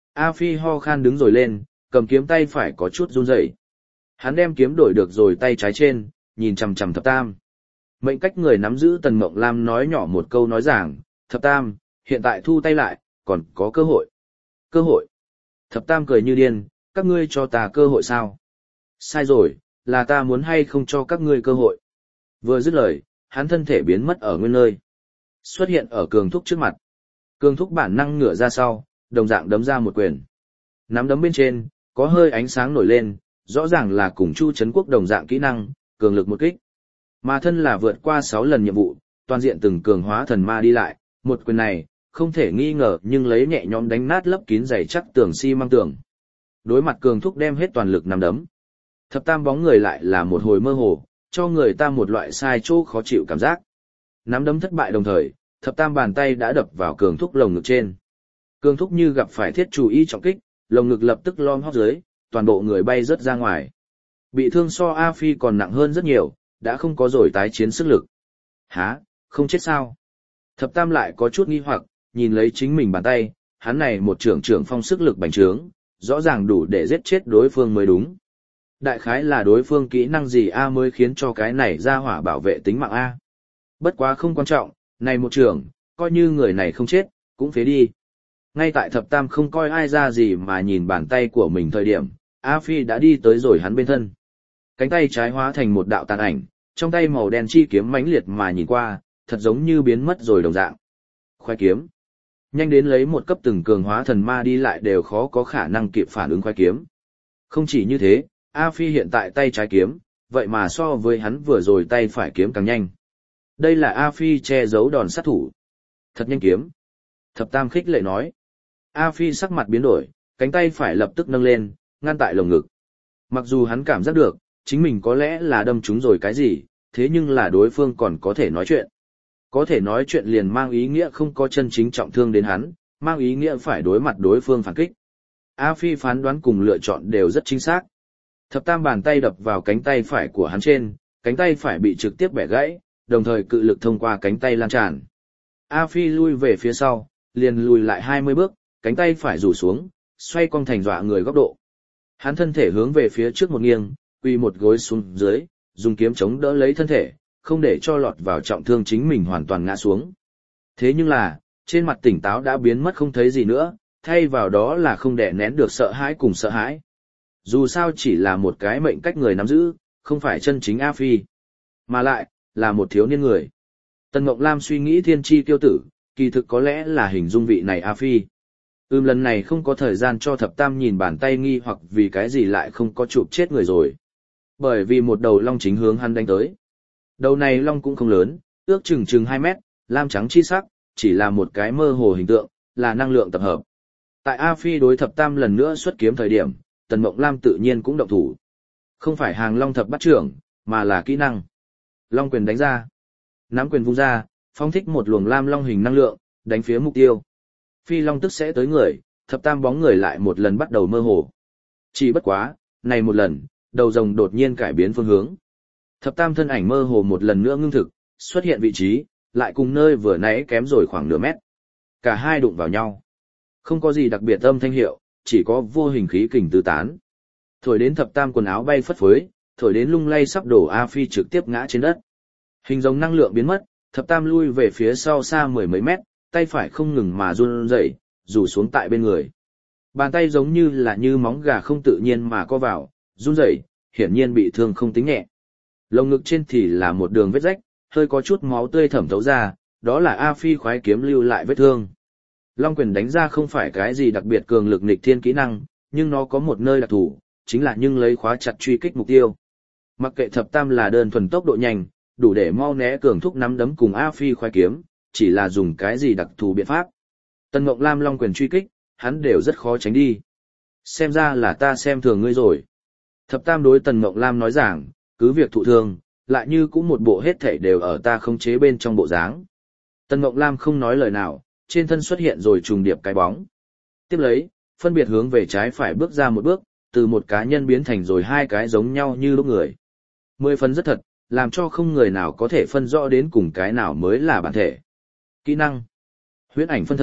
A Phi ho khan đứng rồi lên, cầm kiếm tay phải có chút run rẩy. Hắn đem kiếm đổi được rồi tay trái trên, nhìn chằm chằm Thập Tam. Mệnh cách người nắm giữ Tần Mộng Lam nói nhỏ một câu nói giảng, Thập Tam, hiện tại thu tay lại, còn có cơ hội. Cơ hội? Thập Tam cười như điên, các ngươi cho ta cơ hội sao? Sai rồi, là ta muốn hay không cho các ngươi cơ hội. Vừa dứt lời, hắn thân thể biến mất ở nguyên nơi. Xuất hiện ở Cường Thúc trước mặt. Cường Thúc bản năng ngửa ra sau, đồng dạng đấm ra một quyền. Nắm đấm bên trên, có hơi ánh sáng nổi lên, rõ ràng là cùng Chu Trấn Quốc đồng dạng kỹ năng, cường lực một kích. Mà thân là vượt qua 6 lần nhiệm vụ, toàn diện từng cường hóa thần ma đi lại, một quyền này, không thể nghi ngờ nhưng lấy nhẹ nhõm đánh nát lấp kín dày chắc tường xi măng tường. Đối mặt Cường Thúc đem hết toàn lực nắm đấm. Thập Tam bóng người lại là một hồi mơ hồ, cho người ta một loại sai chỗ khó chịu cảm giác. Nắm đấm thất bại đồng thời, Thập Tam bàn tay đã đập vào Cường Thúc lồng ngực trên. Cường Thúc như gặp phải thiết chủ ý trọng kích, lồng ngực lập tức lom hóp dưới, toàn bộ người bay rớt ra ngoài. Bị thương so A Phi còn nặng hơn rất nhiều, đã không có rồi tái chiến sức lực. Hả, không chết sao? Thập Tam lại có chút nghi hoặc, nhìn lấy chính mình bàn tay, hắn này một trưởng phong sức lực bành trướng, rõ ràng đủ để giết chết đối phương mới đúng. Đại khái là đối phương kỹ năng gì A mới khiến cho cái này ra hỏa bảo vệ tính mạng A. Bất quá không quan trọng, này một trưởng, coi như người này không chết, cũng phế đi. Ngay tại Thập Tam không coi ai ra gì mà nhìn bàn tay của mình thời điểm, A Phi đã đi tới rồi hắn bên thân. Cánh tay trái hóa thành một đạo tàn ảnh, trong tay màu đen chi kiếm mãnh liệt mà nhìn qua, thật giống như biến mất rồi đồng dạng. Khoai kiếm. Nhanh đến lấy một cấp từng cường hóa thần ma đi lại đều khó có khả năng kịp phản ứng khoai kiếm. Không chỉ như thế, A Phi hiện tại tay trái kiếm, vậy mà so với hắn vừa rồi tay phải kiếm càng nhanh. Đây là A Phi che giấu đòn sát thủ. Thật nhanh kiếm. Thập Tam khích lệ nói. A Phi sắc mặt biến đổi, cánh tay phải lập tức nâng lên, ngăn tại lồng ngực. Mặc dù hắn cảm giác được, chính mình có lẽ là đâm trúng rồi cái gì, thế nhưng là đối phương còn có thể nói chuyện. Có thể nói chuyện liền mang ý nghĩa không có chân chính trọng thương đến hắn, mang ý nghĩa phải đối mặt đối phương phản kích. A Phi phán đoán cùng lựa chọn đều rất chính xác. Thập Tam bàn tay đập vào cánh tay phải của hắn trên, cánh tay phải bị trực tiếp bẻ gãy, đồng thời cự lực thông qua cánh tay lan tràn. A Phi lui về phía sau, liền lùi lại 20 bước, cánh tay phải rủ xuống, xoay cong thành dọa người góc độ. Hắn thân thể hướng về phía trước một nghiêng, quỳ một gối xuống dưới, dùng kiếm chống đỡ lấy thân thể, không để cho lọt vào trọng thương chính mình hoàn toàn ngã xuống. Thế nhưng là, trên mặt tỉnh táo đã biến mất không thấy gì nữa, thay vào đó là không đè nén được sợ hãi cùng sợ hãi. Dù sao chỉ là một cái mệnh cách người nắm giữ, không phải chân chính A Phi, mà lại, là một thiếu niên người. Tần Ngọc Lam suy nghĩ thiên chi tiêu tử, kỳ thực có lẽ là hình dung vị này A Phi. Lần này không có thời gian cho Thập Tam nhìn bàn tay nghi hoặc vì cái gì lại không có chụp chết người rồi. Bởi vì một đầu long chính hướng hắn đánh tới. Đầu này long cũng không lớn, ước chừng 2 mét, lam trắng chi sắc, chỉ là một cái mơ hồ hình tượng, là năng lượng tập hợp. Tại A Phi đối Thập Tam lần nữa xuất kiếm thời điểm, Tần Mộng Lam tự nhiên cũng động thủ. Không phải hàng long thập bắt trưởng, mà là kỹ năng. Long quyền đánh ra. Nắm quyền vung ra, phóng thích một luồng lam long hình năng lượng, đánh phía mục tiêu. Phi long tức sẽ tới người, Thập Tam bóng người lại một lần bắt đầu mơ hồ. Chỉ bất quá, này một lần, đầu rồng đột nhiên cải biến phương hướng. Thập Tam thân ảnh mơ hồ một lần nữa ngưng thực, xuất hiện vị trí, lại cùng nơi vừa nãy kém rồi khoảng nửa mét. Cả hai đụng vào nhau. Không có gì đặc biệt âm thanh hiệu, chỉ có vô hình khí kình tứ tán. Thổi đến Thập Tam quần áo bay phất phới, thổi đến lung lay sắp đổ A Phi trực tiếp ngã trên đất. Hình giống năng lượng biến mất, Thập Tam lui về phía sau xa mười mấy mét, tay phải không ngừng mà run rẩy, rủ xuống tại bên người. Bàn tay giống như là như móng gà không tự nhiên mà co vào, run rẩy, hiển nhiên bị thương không tính nhẹ. Lồng ngực trên thì là một đường vết rách, hơi có chút máu tươi thẩm thấu ra, đó là A Phi khoái kiếm lưu lại vết thương. Long quyền đánh ra không phải cái gì đặc biệt cường lực nghịch thiên kỹ năng, nhưng nó có một nơi đặc thù, chính là nhưng lấy khóa chặt truy kích mục tiêu. Mặc kệ Thập Tam là đơn thuần tốc độ nhanh, đủ để mau né cường thúc nắm đấm cùng A Phi khoái kiếm, chỉ là dùng cái gì đặc thù biện pháp. Tần Ngọc Lam long quyền truy kích, hắn đều rất khó tránh đi. Xem ra là ta xem thường ngươi rồi. Thập Tam đối Tần Ngọc Lam nói rằng, cứ việc thụ thương, lại như cũng một bộ hết thảy đều ở ta khống chế bên trong bộ dáng. Tần Ngọc Lam không nói lời nào, trên thân xuất hiện rồi trùng điệp cái bóng. Tiếp lấy, phân biệt hướng về trái phải bước ra một bước, từ một cá nhân biến thành rồi hai cái giống nhau như lúc người. 10 phần rất thật, làm cho không người nào có thể phân rõ đến cùng cái nào mới là bản thể. Kỹ năng. Huyễn ảnh phân thân,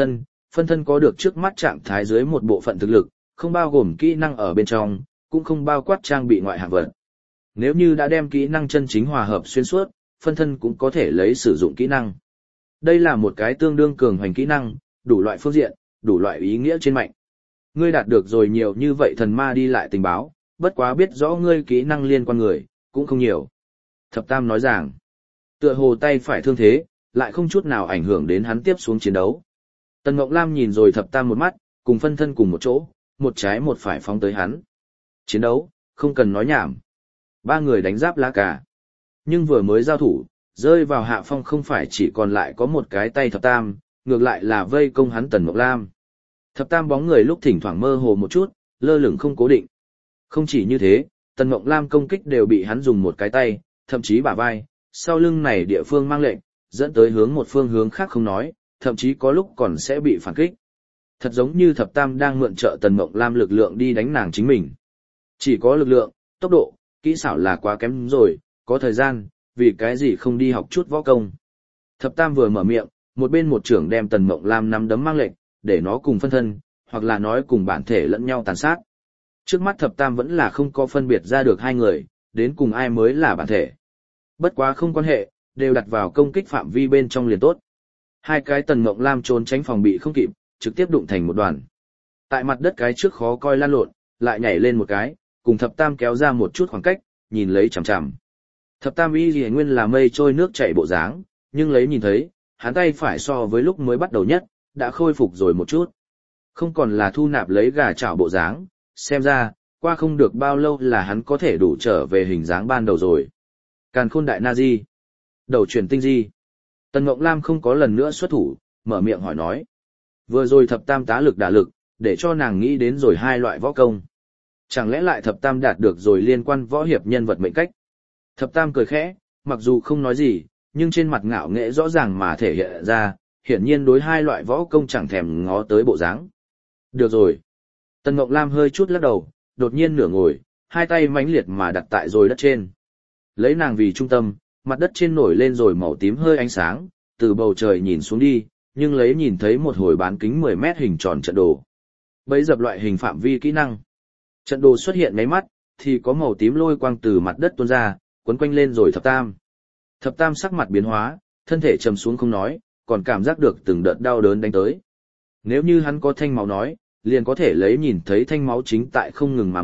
phân thân có được trước mắt trạng thái dưới một bộ phận thực lực, không bao gồm kỹ năng ở bên trong, cũng không bao quát trang bị ngoại hạng vật. Nếu như đã đem kỹ năng chân chính hòa hợp xuyên suốt, phân thân cũng có thể lấy sử dụng kỹ năng. Đây là một cái tương đương cường hoành kỹ năng, đủ loại phương diện, đủ loại ý nghĩa trên mạnh. Ngươi đạt được rồi nhiều như vậy thần ma đi lại tình báo, bất quá biết rõ ngươi kỹ năng liên quan người, cũng không nhiều. Thập Tam nói rằng, tựa hồ tay phải thương thế, lại không chút nào ảnh hưởng đến hắn tiếp xuống chiến đấu. Tần Ngọc Lam nhìn rồi Thập Tam một mắt, cùng phân thân cùng một chỗ, một trái một phải phóng tới hắn. Chiến đấu, không cần nói nhảm. Ba người đánh giáp lá cà. Nhưng vừa mới giao thủ, rơi vào hạ phong không phải chỉ còn lại có một cái tay Thập Tam, ngược lại là vây công hắn Tần Ngọc Lam. Thập Tam bóng người lúc thỉnh thoảng mơ hồ một chút, lơ lửng không cố định. Không chỉ như thế, Tần Ngọc Lam công kích đều bị hắn dùng một cái tay, thậm chí bả vai, sau lưng này địa phương mang lệnh, dẫn tới hướng một phương hướng khác không nói, thậm chí có lúc còn sẽ bị phản kích. Thật giống như Thập Tam đang mượn trợ Tần Ngọc Lam lực lượng đi đánh nàng chính mình. Chỉ có lực lượng, tốc độ, kỹ xảo là quá kém rồi, có thời gian, vì cái gì không đi học chút võ công. Thập Tam vừa mở miệng, một bên một trưởng đem Tần Ngọc Lam nắm đấm mang lệnh, để nó cùng phân thân, hoặc là nói cùng bản thể lẫn nhau tàn sát. Trước mắt Thập Tam vẫn là không có phân biệt ra được hai người, đến cùng ai mới là bản thể. Bất quá không quan hệ, đều đặt vào công kích phạm vi bên trong liền tốt. Hai cái Tần Ngọc Lam trốn tránh phòng bị không kịp, trực tiếp đụng thành một đoàn. Tại mặt đất cái trước khó coi lan lộn, lại nhảy lên một cái, cùng Thập Tam kéo ra một chút khoảng cách, nhìn lấy chằm chằm. Thập Tam y gì nguyên là mây trôi nước chảy bộ dáng, nhưng lấy nhìn thấy, hắn tay phải so với lúc mới bắt đầu nhất, đã khôi phục rồi một chút. Không còn là thu nạp lấy gà chảo bộ dáng, xem ra, qua không được bao lâu là hắn có thể đủ trở về hình dáng ban đầu rồi. Càn khôn đại na di. Đầu chuyển tinh di. Tần Ngọc Lam không có lần nữa xuất thủ, mở miệng hỏi nói. Vừa rồi Thập Tam tá lực đả lực, để cho nàng nghĩ đến rồi hai loại võ công. Chẳng lẽ lại Thập Tam đạt được rồi liên quan võ hiệp nhân vật mệnh cách? Thập Tam cười khẽ, mặc dù không nói gì, nhưng trên mặt ngạo nghễ rõ ràng mà thể hiện ra, hiển nhiên đối hai loại võ công chẳng thèm ngó tới bộ dáng. Được rồi. Tần Ngọc Lam hơi chút lắc đầu, đột nhiên nửa ngồi, hai tay mãnh liệt mà đặt tại rồi đất trên. Lấy nàng vì trung tâm, mặt đất trên nổi lên rồi màu tím hơi ánh sáng, từ bầu trời nhìn xuống đi, nhưng lấy nhìn thấy một hồi bán kính 10 mét hình tròn trận đồ. Bấy dập loại hình phạm vi kỹ năng. Trận đồ xuất hiện mấy mắt, thì có màu tím lôi quang từ mặt đất tuôn ra, quấn quanh lên rồi Thập Tam. Thập Tam sắc mặt biến hóa, thân thể trầm xuống không nói, còn cảm giác được từng đợt đau đớn đánh tới. Nếu như hắn có thanh máu nói, liền có thể lấy nhìn thấy thanh máu chính tại không ngừng mà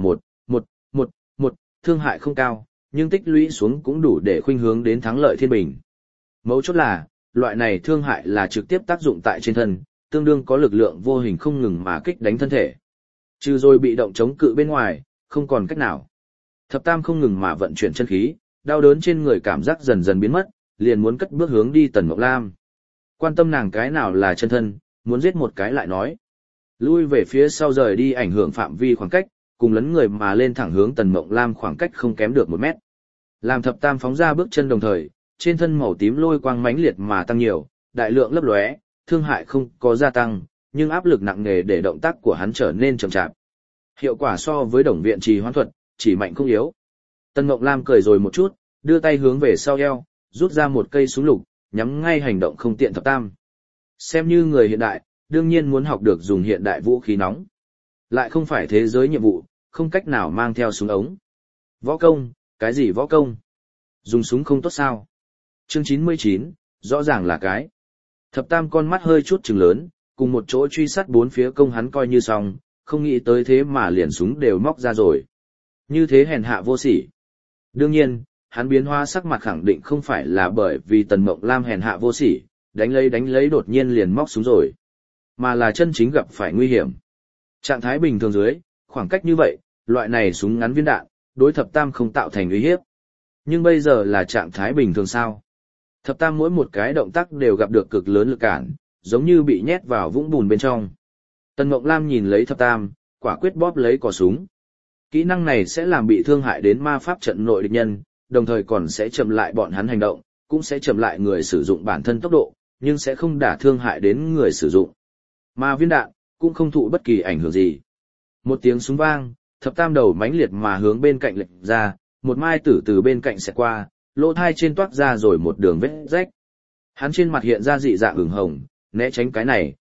một, thương hại không cao, nhưng tích lũy xuống cũng đủ để khuynh hướng đến thắng lợi thiên bình. Mấu chốt là, loại này thương hại là trực tiếp tác dụng tại trên thân, tương đương có lực lượng vô hình không ngừng mà kích đánh thân thể. Trừ rồi bị động chống cự bên ngoài, không còn cách nào. Thập Tam không ngừng mà vận chuyển chân khí, đau đớn trên người cảm giác dần dần biến mất, liền muốn cất bước hướng đi Tần Ngọc Lam. Quan tâm nàng cái nào là chân thân, muốn giết một cái lại nói. Lui về phía sau rời đi ảnh hưởng phạm vi khoảng cách, cùng lấn người mà lên thẳng hướng Tần Ngọc Lam khoảng cách không kém được 1 mét. Làm Thập Tam phóng ra bước chân đồng thời, trên thân màu tím lôi quang mãnh liệt mà tăng nhiều, đại lượng lấp lóe, thương hại không có gia tăng, nhưng áp lực nặng nề để động tác của hắn trở nên chậm chạp. Hiệu quả so với đồng viện trì hoán thuật, chỉ mạnh không yếu. Tần Ngọc Lam cười rồi một chút, đưa tay hướng về sau eo, rút ra một cây súng lục, nhắm ngay hành động không tiện Thập Tam. Xem như người hiện đại, đương nhiên muốn học được dùng hiện đại vũ khí nóng. Lại không phải thế giới nhiệm vụ, không cách nào mang theo súng ống. Võ công, cái gì võ công? Dùng súng không tốt sao? Chương 99, rõ ràng là cái. Thập Tam con mắt hơi chút trừng lớn, cùng một chỗ truy sát bốn phía công hắn coi như xong, không nghĩ tới thế mà liền súng đều móc ra rồi. Như thế hèn hạ vô sỉ. Đương nhiên, hắn biến hóa sắc mặt khẳng định không phải là bởi vì Tần Mộng Lam hèn hạ vô sỉ, đánh lấy đột nhiên liền móc súng rồi, mà là chân chính gặp phải nguy hiểm. Trạng thái bình thường dưới, khoảng cách như vậy, loại này súng ngắn viên đạn, đối Thập Tam không tạo thành uy hiếp. Nhưng bây giờ là trạng thái bình thường sao? Thập Tam mỗi một cái động tác đều gặp được cực lớn lực cản, giống như bị nhét vào vũng bùn bên trong. Tần Mộng Lam nhìn lấy Thập Tam, quả quyết bóp lấy cò súng. Kỹ năng này sẽ làm bị thương hại đến ma pháp trận nội địch nhân, đồng thời còn sẽ chậm lại bọn hắn hành động, cũng sẽ chậm lại người sử dụng bản thân tốc độ, nhưng sẽ không đả thương hại đến người sử dụng. Mà viên đạn, cũng không thụ bất kỳ ảnh hưởng gì. Một tiếng súng vang, Thập Tam đầu mãnh liệt mà hướng bên cạnh lệch ra, một mai tử từ bên cạnh sẽ qua, lỗ thai trên toát ra rồi một đường vết rách. Hắn trên mặt hiện ra dị dạng ửng hồng, né tránh cái này,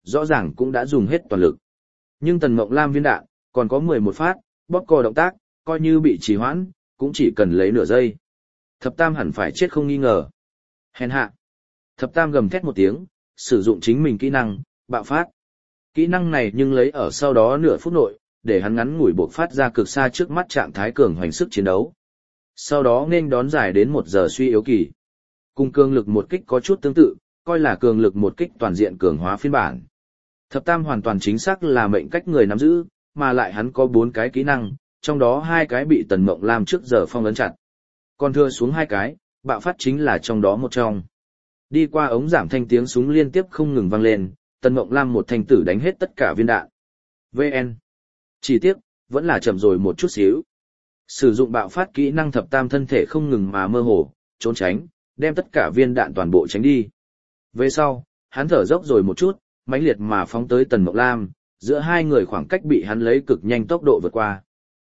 rõ ràng cũng đã dùng hết toàn lực. Nhưng Tần Mộng Lam viên đạn, còn có 11 phát, bóp cò động tác, coi như bị trì hoãn, cũng chỉ cần lấy nửa giây. Thập Tam hẳn phải chết không nghi ngờ. Hèn hạ. Thập Tam gầm thét một tiếng, sử dụng chính mình kỹ năng, bạo phát. Kỹ năng này nhưng lấy ở sau đó nửa phút nội, để hắn ngắn ngủi buộc phát ra cực xa trước mắt trạng thái cường hoành sức chiến đấu. Sau đó nên đón dài đến 1 giờ suy yếu kỳ. Cùng cường lực một kích có chút tương tự, coi là cường lực một kích toàn diện cường hóa phiên bản. Thập Tam hoàn toàn chính xác là mệnh cách người nắm giữ, mà lại hắn có 4 cái kỹ năng, trong đó 2 cái bị Tần Mộng Lam trước giờ phong ấn chặt. Còn thừa xuống 2 cái, bạo phát chính là trong đó một trong. Đi qua ống giảm thanh tiếng súng liên tiếp không ngừng vang lên, Tần Mộng Lam một thanh tử đánh hết tất cả viên đạn. VN. Chỉ tiếc, vẫn là chậm rồi một chút xíu. Sử dụng bạo phát kỹ năng Thập Tam thân thể không ngừng mà mơ hồ, trốn tránh, đem tất cả viên đạn toàn bộ tránh đi. Về sau, hắn thở dốc rồi một chút, mãnh liệt mà phóng tới Tần Mộng Lam, giữa hai người khoảng cách bị hắn lấy cực nhanh tốc độ vượt qua.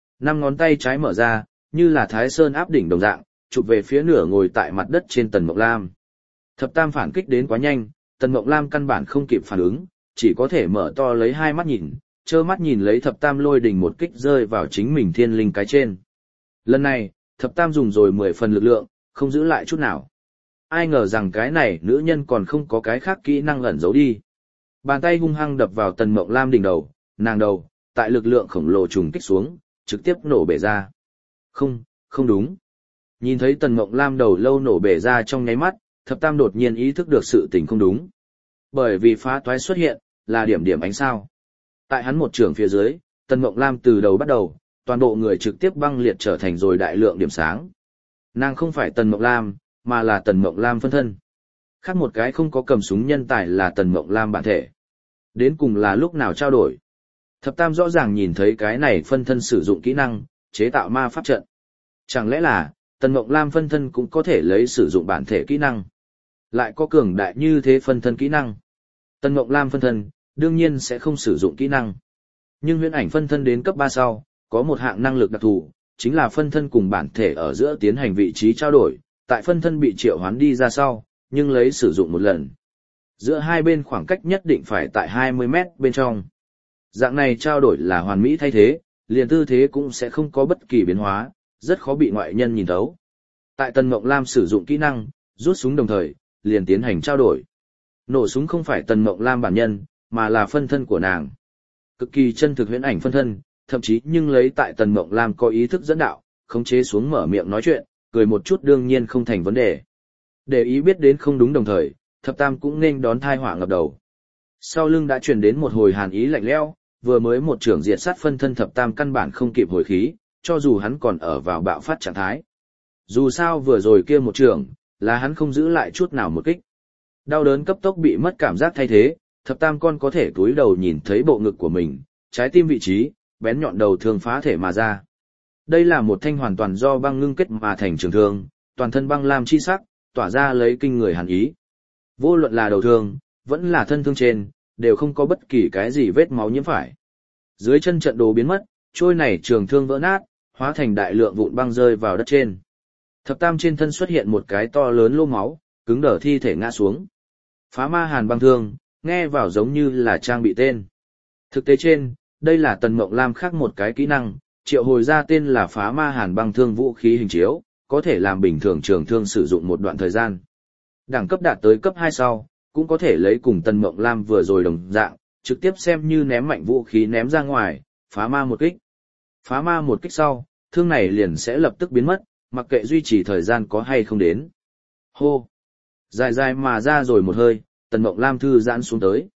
5 ngón tay trái mở ra, như là Thái Sơn áp đỉnh đồng dạng, chụp về phía nửa ngồi tại mặt đất trên Tần Mộng Lam. Thập Tam phản kích đến quá nhanh, Tần Mộng Lam căn bản không kịp phản ứng, chỉ có thể mở to lấy hai mắt nhìn, trơ mắt nhìn lấy Thập Tam lôi đỉnh một kích rơi vào chính mình thiên linh cái trên. Lần này, Thập Tam dùng rồi 10 phần lực lượng, không giữ lại chút nào. Ai ngờ rằng cái này nữ nhân còn không có cái khác kỹ năng ẩn giấu đi. Bàn tay hung hăng đập vào Tần Mộng Lam đỉnh đầu, nàng đầu, tại lực lượng khổng lồ trùng kích xuống, trực tiếp nổ bể ra. Không đúng. Nhìn thấy Tần Mộng Lam đầu lâu nổ bể ra trong nháy mắt, Thập Tam đột nhiên ý thức được sự tình không đúng. Bởi vì phá toái xuất hiện, là điểm điểm ánh sao. Tại hắn một trường phía dưới, Tần Mộng Lam từ đầu bắt đầu, toàn bộ người trực tiếp băng liệt trở thành rồi đại lượng điểm sáng. Nàng không phải Tần Mộng Lam, mà là Tần Mộng Lam phân thân. Khác một cái không có cầm súng nhân tài là Tần Mộng Lam bản thể. Đến cùng là lúc nào trao đổi. Thập Tam rõ ràng nhìn thấy cái này phân thân sử dụng kỹ năng, chế tạo ma pháp trận. Chẳng lẽ là, Tần Mộng Lam phân thân cũng có thể lấy sử dụng bản thể kỹ năng. Lại có cường đại như thế phân thân kỹ năng. Tần Mộng Lam phân thân, đương nhiên sẽ không sử dụng kỹ năng. Nhưng huyễn ảnh phân thân đến cấp 3 sau, có một hạng năng lực đặc thù, chính là phân thân cùng bản thể ở giữa tiến hành vị trí trao đổi, tại phân thân bị triệu hoán đi ra sau, nhưng lấy sử dụng một lần. Giữa hai bên khoảng cách nhất định phải tại 20 mét bên trong. Dạng này trao đổi là hoàn mỹ thay thế, liền tư thế cũng sẽ không có bất kỳ biến hóa, rất khó bị ngoại nhân nhìn thấu. Tại Tần Mộng Lam sử dụng kỹ năng, rút súng đồng thời, liền tiến hành trao đổi. Nổ súng không phải Tần Mộng Lam bản nhân, mà là phân thân của nàng. Cực kỳ chân thực huyễn ảnh phân thân, thậm chí nhưng lấy tại Tần Mộng Lam có ý thức dẫn đạo, khống chế xuống mở miệng nói chuyện, cười một chút đương nhiên không thành vấn đề. Để ý biết đến không đúng đồng thời, Thập Tam cũng nên đón thai họa ngập đầu. Sau lưng đã truyền đến một hồi hàn ý lạnh lẽo, vừa mới một trưởng diệt sát phân thân Thập Tam căn bản không kịp hồi khí, cho dù hắn còn ở vào bạo phát trạng thái. Dù sao vừa rồi kia một trưởng, là hắn không giữ lại chút nào một kích. Đau đớn cấp tốc bị mất cảm giác thay thế, Thập Tam con có thể cúi đầu nhìn thấy bộ ngực của mình, trái tim vị trí, bén nhọn đầu thương phá thể mà ra. Đây là một thanh hoàn toàn do băng ngưng kết mà thành trường thương, toàn thân băng lam chi sắc, tỏa ra lấy kinh người hàn ý. Vô luận là đầu thương, vẫn là thân thương trên, đều không có bất kỳ cái gì vết máu nhiễm phải. Dưới chân trận đồ biến mất, trôi này trường thương vỡ nát, hóa thành đại lượng vụn băng rơi vào đất trên. Thập Tam trên thân xuất hiện một cái to lớn lô máu, cứng đờ thi thể ngã xuống. Phá ma hàn băng thương, nghe vào giống như là trang bị tên. Thực tế trên, đây là Tần Mộng Lam khác một cái kỹ năng, triệu hồi ra tên là phá ma hàn băng thương vũ khí hình chiếu, có thể làm bình thường trường thương sử dụng một đoạn thời gian. Đẳng cấp đạt tới cấp 2 sau, cũng có thể lấy cùng Tần Mộng Lam vừa rồi đồng dạng, trực tiếp xem như ném mạnh vũ khí ném ra ngoài, phá ma một kích. Phá ma một kích sau, thương này liền sẽ lập tức biến mất, mặc kệ duy trì thời gian có hay không đến. Hô! Dài dài mà ra rồi một hơi, Tần Mộng Lam thư giãn xuống tới.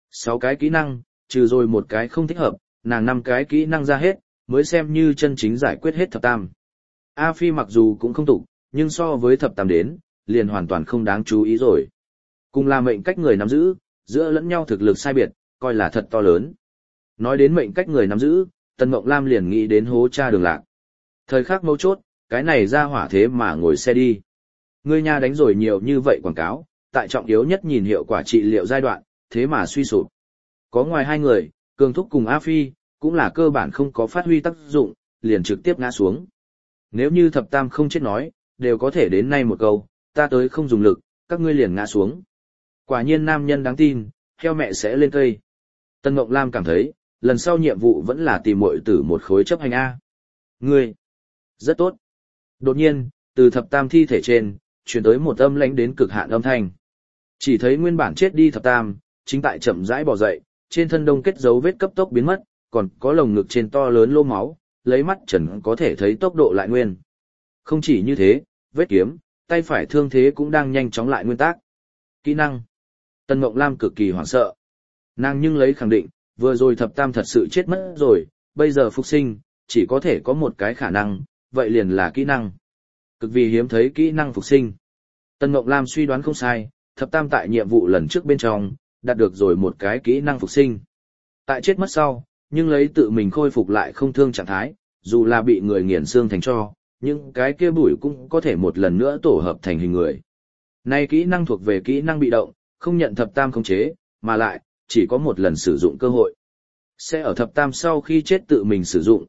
6 cái kỹ năng, trừ rồi một cái không thích hợp, nàng 5 cái kỹ năng ra hết, mới xem như chân chính giải quyết hết Thập Tam. A Phi mặc dù cũng không tục, nhưng so với Thập Tam đến, liền hoàn toàn không đáng chú ý rồi. Cùng là mệnh cách người nắm giữ, giữa lẫn nhau thực lực sai biệt, coi là thật to lớn. Nói đến mệnh cách người nắm giữ, Tần Mộng Lam liền nghĩ đến hố cha Đường Lạc. Thời khắc mấu chốt, cái này ra hỏa thế mà ngồi xe đi. Ngươi nha đánh rồi nhiều như vậy quảng cáo, tại trọng yếu nhất nhìn hiệu quả trị liệu giai đoạn, thế mà suy sụp. Có ngoài hai người, Cường Thúc cùng A Phi, cũng là cơ bản không có phát huy tác dụng, liền trực tiếp ngã xuống. Nếu như Thập Tam không chết nói, đều có thể đến nay một câu, ta tới không dùng lực, các ngươi liền ngã xuống. Quả nhiên nam nhân đáng tin, heo mẹ sẽ lên cây. Tân Ngộng Lam cảm thấy, lần sau nhiệm vụ vẫn là tìm muội tử một khối chấp hành A. Ngươi, rất tốt. Đột nhiên, từ thập tam thi thể trên, truyền tới một âm lãnh đến cực hạn âm thanh. Chỉ thấy nguyên bản chết đi thập tam, chính tại chậm rãi bò dậy, trên thân đông kết dấu vết cấp tốc biến mất, còn có lồng ngực trên to lớn lô máu, lấy mắt trần có thể thấy tốc độ lại nguyên. Không chỉ như thế, vết kiếm, tay phải thương thế cũng đang nhanh chóng lại nguyên tác. Kỹ năng. Tân Ngộng Lam cực kỳ hoảng sợ. Nàng nhưng lấy khẳng định, vừa rồi thập tam thật sự chết mất rồi, bây giờ phục sinh, chỉ có thể có một cái khả năng, vậy liền là kỹ năng. Cực vì hiếm thấy kỹ năng phục sinh. Tân Ngộng Lam suy đoán không sai, thập tam tại nhiệm vụ lần trước bên trong, đạt được rồi một cái kỹ năng phục sinh. Tại chết mất sau, nhưng lấy tự mình khôi phục lại không thương trạng thái, dù là bị người nghiền xương thành tro, nhưng cái kia bụi cũng có thể một lần nữa tổ hợp thành hình người. Này kỹ năng thuộc về kỹ năng bị động, không nhận thập tam khống chế, mà lại, chỉ có một lần sử dụng cơ hội. Sẽ ở thập tam sau khi chết tự mình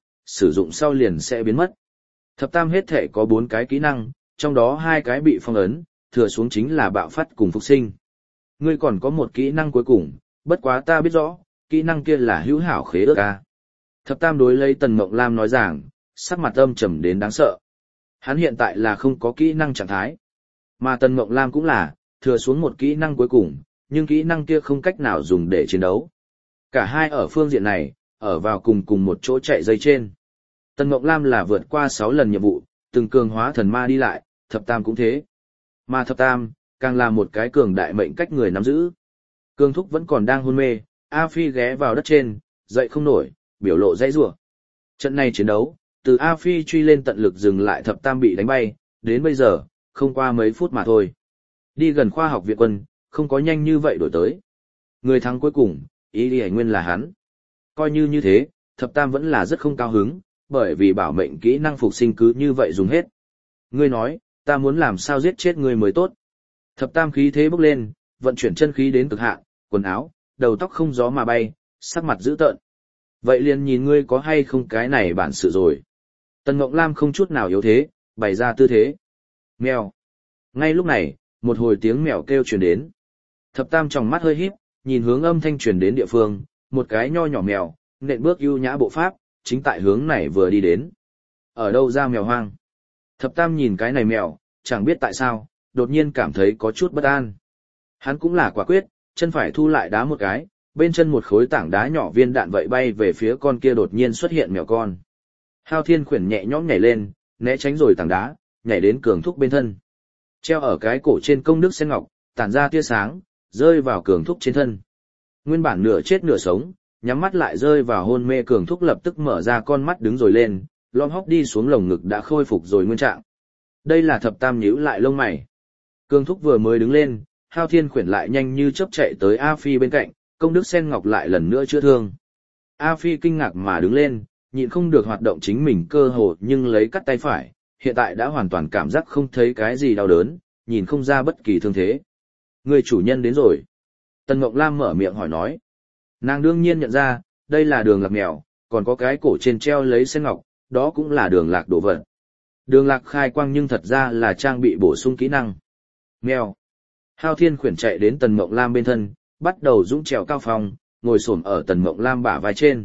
sử dụng sau liền sẽ biến mất. Thập tam hết thể có 4 cái kỹ năng, trong đó 2 cái bị phong ấn, thừa xuống chính là bạo phát cùng phục sinh. Ngươi còn có một kỹ năng cuối cùng, bất quá ta biết rõ, kỹ năng kia là hữu hảo khế ước a. Thập tam đối lấy Tần Mộng Lam nói rằng, sắc mặt âm trầm đến đáng sợ. Hắn hiện tại là không có kỹ năng trạng thái. Mà Tần Mộng Lam cũng là, thừa xuống một kỹ năng cuối cùng, nhưng kỹ năng kia không cách nào dùng để chiến đấu. Cả hai ở phương diện này, ở vào cùng một chỗ chạy dây trên. Tần Mộng Lam là vượt qua 6 lần nhiệm vụ, từng cường hóa thần ma đi lại, thập tam cũng thế. Mà thập tam, càng là một cái cường đại mệnh cách người nắm giữ. Cương Thúc vẫn còn đang hôn mê, A Phi ghé vào đất trên, dậy không nổi, biểu lộ dãy rủa. Trận này chiến đấu, từ A Phi truy lên tận lực dừng lại thập tam bị đánh bay, đến bây giờ, không qua mấy phút mà thôi. Đi gần khoa học viện quân, không có nhanh như vậy đổi tới. Người thắng cuối cùng, ý đi nguyên là hắn. Coi như thế, thập tam vẫn là rất không cao hứng, bởi vì bảo mệnh kỹ năng phục sinh cứ như vậy dùng hết. Ngươi nói, ta muốn làm sao giết chết ngươi mới tốt. Thập tam khí thế bốc lên, vận chuyển chân khí đến cực hạn, quần áo, đầu tóc không gió mà bay, sắc mặt dữ tợn. Vậy liền nhìn ngươi có hay không cái này bản sự rồi. Tần Ngộng Lam không chút nào yếu thế, bày ra tư thế. Mèo. Ngay lúc này, một hồi tiếng mèo kêu truyền đến. Thập tam trong mắt hơi híp, nhìn hướng âm thanh truyền đến địa phương, một cái nho nhỏ mèo, nện bước ưu nhã bộ pháp, chính tại hướng này vừa đi đến. Ở đâu ra mèo hoang? Thập tam nhìn cái này mèo, chẳng biết tại sao, đột nhiên cảm thấy có chút bất an. Hắn cũng là quả quyết, chân phải thu lại đá một cái, bên chân một khối tảng đá nhỏ viên đạn vậy bay về phía con kia đột nhiên xuất hiện mèo con. Hao Thiên Khuyển nhẹ nhõm nhảy lên, né tránh rồi tảng đá, nhảy đến Cường Thúc bên thân. Treo ở cái cổ trên công đức sen ngọc, tản ra tia sáng, rơi vào Cường Thúc trên thân. Nguyên bản nửa chết nửa sống, nhắm mắt lại rơi vào hôn mê Cường Thúc lập tức mở ra con mắt đứng rồi lên, lom hốc đi xuống lồng ngực đã khôi phục rồi nguyên trạng. Đây là thập tam nhíu lại lông mày. Cường Thúc vừa mới đứng lên, Hao Thiên Khuyển lại nhanh như chớp chạy tới A Phi bên cạnh, công đức sen ngọc lại lần nữa chữa thương. A Phi kinh ngạc mà đứng lên, nhịn không được hoạt động chính mình cơ hồ nhưng lấy cắt tay phải, hiện tại đã hoàn toàn cảm giác không thấy cái gì đau đớn, nhìn không ra bất kỳ thương thế. Người chủ nhân đến rồi. Tần Ngộng Lam mở miệng hỏi nói. Nàng đương nhiên nhận ra, đây là đường lạc mèo, còn có cái cổ trên treo lấy sen ngọc, đó cũng là đường lạc đồ vật. Đường lạc khai quang nhưng thật ra là trang bị bổ sung kỹ năng. Mèo. Hao Thiên Khuyển chạy đến Tần Ngộng Lam bên thân, bắt đầu dũng trèo cao phong, ngồi xổm ở Tần Ngộng Lam bả vai trên.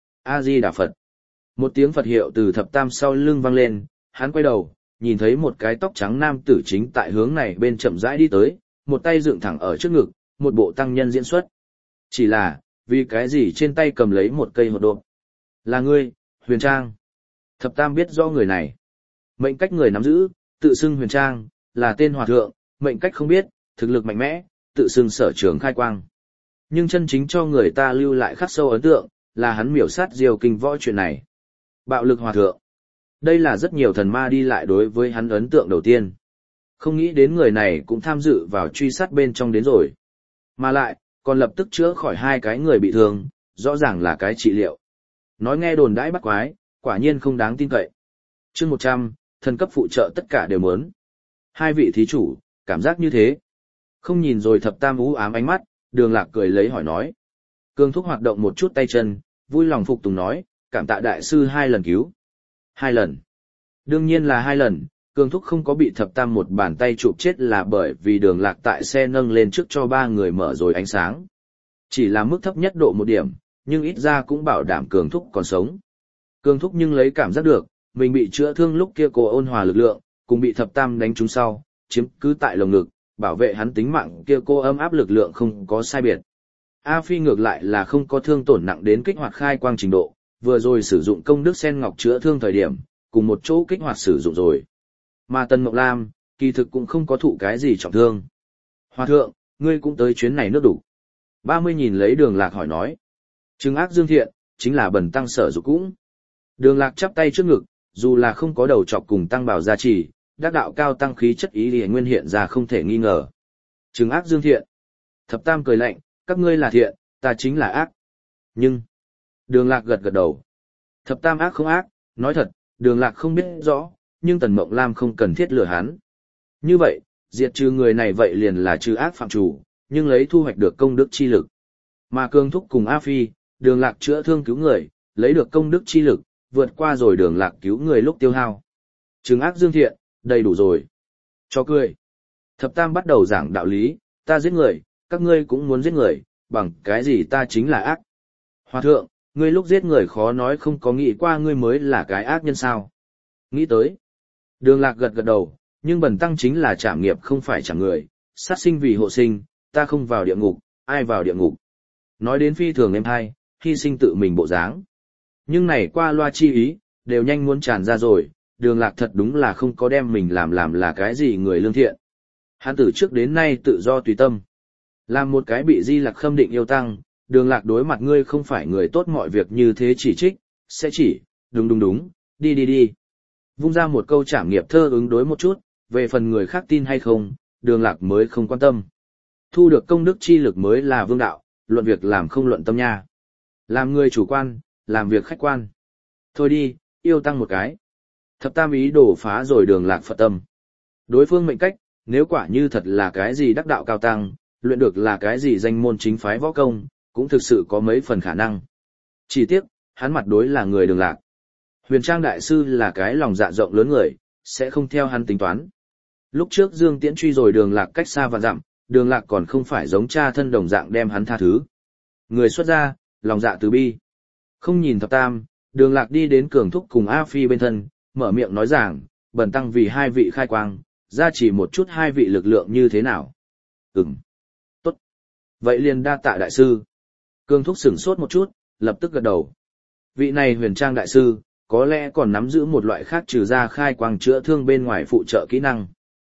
A Di Đà Phật. Một tiếng Phật hiệu từ thập tam sau lưng vang lên, hắn quay đầu, nhìn thấy một cái tóc trắng nam tử chính tại hướng này bên chậm rãi đi tới, một tay dựng thẳng ở trước ngực, một bộ tăng nhân diễn xuất. Chỉ là, vì cái gì trên tay cầm lấy một cây hột độn? Là ngươi, Huyền Trang. Thập tam biết rõ người này. Mệnh cách người nắm giữ, tự xưng Huyền Trang, là tên hòa thượng, mệnh cách không biết, thực lực mạnh mẽ, tự xưng sở trường khai quang. Nhưng chân chính cho người ta lưu lại khắc sâu ấn tượng, là hắn miểu sát Diêu Kinh Võ chuyện này. Bạo lực hòa thượng. Đây là rất nhiều thần ma đi lại đối với hắn ấn tượng đầu tiên. Không nghĩ đến người này cũng tham dự vào truy sát bên trong đến rồi. Mà lại, còn lập tức chữa khỏi 2 cái người bị thương, rõ ràng là cái trị liệu. Nói nghe đồn đãi bắt quái, quả nhiên không đáng tin cậy. Chương 100, thần cấp phụ trợ tất cả đều muốn. 2 vị thí chủ, cảm giác như thế. Không nhìn rồi thập tam u ám ánh mắt, đường lạc cười lấy hỏi nói. Cương Thúc hoạt động một chút tay chân, vui lòng phục tùng nói, cảm tạ đại sư 2 lần cứu. 2 lần. Đương nhiên là 2 lần, Cương Thúc không có bị thập tam một bàn tay chụp chết là bởi vì đường lạc tại xe nâng lên trước cho 3 người mở rồi ánh sáng. Chỉ là mức thấp nhất độ 1 điểm, nhưng ít ra cũng bảo đảm Cường Thúc còn sống. Cường Thúc nhưng lấy cảm giác được, mình bị chữa thương lúc kia cô ôn hòa lực lượng, cùng bị thập tam đánh trúng sau, chiếm cứ tại lồng ngực, bảo vệ hắn tính mạng kia cô ấm áp lực lượng không có sai biệt. A Phi ngược lại là không có thương tổn nặng đến kích hoạt khai quang trình độ, vừa rồi sử dụng công đức sen ngọc chữa thương thời điểm, cùng một chỗ kích hoạt sử dụng rồi. Mà Tần Mộng Lam, kỳ thực cũng không có thụ cái gì trọng thương. Hòa thượng, ngươi cũng tới chuyến này nước đủ. 30 nhìn lấy Đường Lạc hỏi nói. Trừng ác dương thiện, chính là bần tăng sở dục cũng. Đường Lạc chắp tay trước ngực, dù là không có đầu chọc cùng tăng bảo gia trì, đắc đạo cao tăng khí chất ý liền nguyên hiện ra không thể nghi ngờ. Trừng ác dương thiện. Thập tam cười lạnh, các ngươi là thiện, ta chính là ác. Nhưng, Đường Lạc gật gật đầu. Thập tam ác không ác, nói thật, Đường Lạc không biết rõ, nhưng Tần Mộng Lam không cần thiết lừa hắn. Như vậy, diệt trừ người này vậy liền là trừ ác phạm chủ, nhưng lấy thu hoạch được công đức chi lực. Mà Cường Thúc cùng A Phi, Đường Lạc chữa thương cứu người, lấy được công đức chi lực, vượt qua rồi Đường Lạc cứu người lúc tiêu hao. Trừng ác dương thiện, đầy đủ rồi. Cho cười. Thập tam bắt đầu giảng đạo lý, ta giết người, các ngươi cũng muốn giết người, bằng cái gì ta chính là ác. Hòa thượng, ngươi lúc giết người khó nói không có nghĩ qua ngươi mới là cái ác nhân sao. Nghĩ tới. Đường Lạc gật gật đầu, nhưng bần tăng chính là trảm nghiệp không phải trảm người, sát sinh vì hộ sinh, ta không vào địa ngục, ai vào địa ngục. Nói đến phi thường em hay, hy sinh tự mình bộ dáng. Nhưng này qua loa chi ý, đều nhanh muốn tràn ra rồi, Đường Lạc thật đúng là không có đem mình làm là cái gì người lương thiện. Hắn từ trước đến nay tự do tùy tâm. Làm một cái bị Di Lặc khâm định yêu tăng, Đường Lạc đối mặt ngươi không phải người tốt mọi việc như thế chỉ trích, sẽ chỉ, đúng, đi. Vung ra một câu trảm nghiệp thơ ứng đối một chút, về phần người khác tin hay không, Đường Lạc mới không quan tâm. Thu được công đức chi lực mới là vương đạo, luận việc làm không luận tâm nha. Làm người chủ quan, làm việc khách quan. Thôi đi, yêu tăng một cái. Thập tam ý đổ phá rồi Đường Lạc Phật tâm. Đối phương mệnh cách, nếu quả như thật là cái gì đắc đạo cao tăng, luyện được là cái gì danh môn chính phái võ công, cũng thực sự có mấy phần khả năng. Chỉ tiếc, hắn mặt đối là người Đường Lạc. Huyền Trang Đại Sư là cái lòng dạ rộng lớn người, sẽ không theo hắn tính toán. Lúc trước Dương Tiễn truy rồi Đường Lạc cách xa và dặm, Đường Lạc còn không phải giống cha thân đồng dạng đem hắn tha thứ. Người xuất gia, lòng dạ từ bi. Không nhìn thập tam, Đường Lạc đi đến Cường Thúc cùng A Phi bên thân, mở miệng nói rằng, bần tăng vì hai vị khai quang, ra chỉ một chút hai vị lực lượng như thế nào. Tốt. Vậy liền đa tạ đại sư. Cường Thúc sửng sốt một chút, lập tức gật đầu. Vị này Huyền Trang Đại Sư, có lẽ còn nắm giữ một loại khác trừ ra khai quang chữa thương bên ngoài phụ trợ kỹ năng.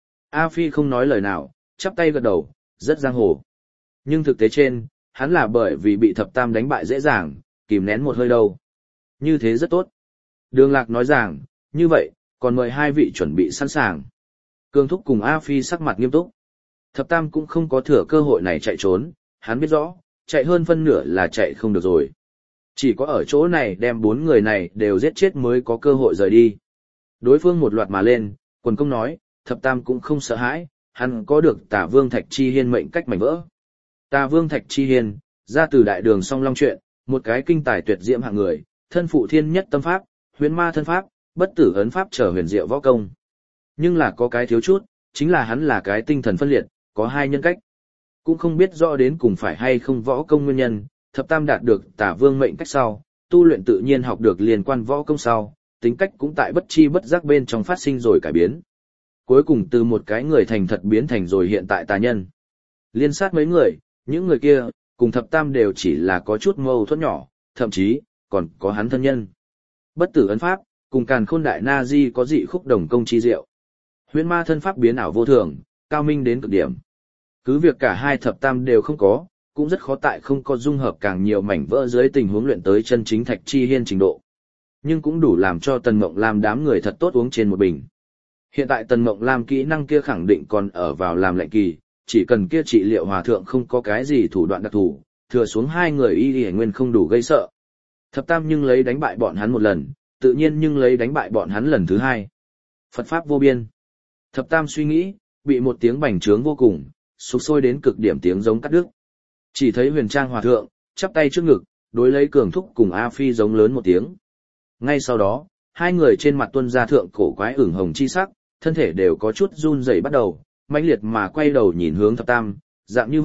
A Phi không nói lời nào, chắp tay gật đầu, rất giang hồ. Nhưng thực tế trên, hắn là bởi vì bị thập tam đánh bại dễ dàng, kìm nén một hơi đâu. Như thế rất tốt. Đường Lạc nói rằng, như vậy, còn mời hai vị chuẩn bị sẵn sàng. Cường Thúc cùng A Phi sắc mặt nghiêm túc. Thập tam cũng không có thừa cơ hội này chạy trốn, hắn biết rõ, chạy hơn phân nửa là chạy không được rồi. Chỉ có ở chỗ này đem 4 người này đều giết chết mới có cơ hội rời đi. Đối phương một loạt mà lên, quần công nói, thập tam cũng không sợ hãi, hắn có được Tả Vương Thạch Chi Hiên mệnh cách mảnh vỡ. Tả Vương Thạch Chi Hiên, ra từ đại đường song long chuyện, một cái kinh tài tuyệt diễm hạng người, thân phụ thiên nhất tâm pháp, huyền ma thân pháp, bất tử ấn pháp trở huyền diệu võ công. Nhưng là có cái thiếu chút, chính là hắn là cái tinh thần phân liệt, có 2 nhân cách. Cũng không biết rõ đến cùng phải hay không võ công nguyên nhân, thập tam đạt được Tả Vương mệnh cách sau, tu luyện tự nhiên học được liên quan võ công sau, tính cách cũng tại bất chi bất giác bên trong phát sinh rồi cải biến. Cuối cùng từ một cái người thành thật biến thành rồi hiện tại tà nhân. Liên sát mấy người, những người kia, cùng thập tam đều chỉ là có chút mâu thuẫn nhỏ, thậm chí, còn có hắn thân nhân. Bất tử ấn pháp, cùng Càn Khôn Đại Na Di có dị khúc đồng công chi diệu. Huyễn ma thân pháp biến ảo vô thường, cao minh đến cực điểm. Cứ việc cả hai thập tam đều không có, cũng rất khó tại không có dung hợp càng nhiều mảnh vỡ dưới tình huống luyện tới chân chính Thạch Chi Hiên trình độ. Nhưng cũng đủ làm cho Tần Mộng Lam đám người thật tốt uống trên một bình. Hiện tại Tần Mộng Lam kỹ năng kia khẳng định còn ở vào làm lệnh kỳ, chỉ cần kia trị liệu hòa thượng không có cái gì thủ đoạn đặc thù, thừa xuống 2 người y nguyên không đủ gây sợ. Thập tam nhưng lấy đánh bại bọn hắn một lần, tự nhiên nhưng lấy đánh bại bọn hắn lần thứ 2. Phật pháp vô biên. Thập tam suy nghĩ, bị một tiếng bành trướng vô cùng, sục sôi đến cực điểm tiếng giống cắt đứt. Chỉ thấy Huyền Trang hòa thượng, chắp tay trước ngực, đối lấy Cường Thúc cùng A Phi giống lớn một tiếng. Ngay sau đó, 2 người trên mặt tuân ra thượng cổ quái ửng hồng chi sắc, thân thể đều có chút run rẩy bắt đầu, mãnh liệt mà quay đầu nhìn hướng thập tam, dạng như vậy,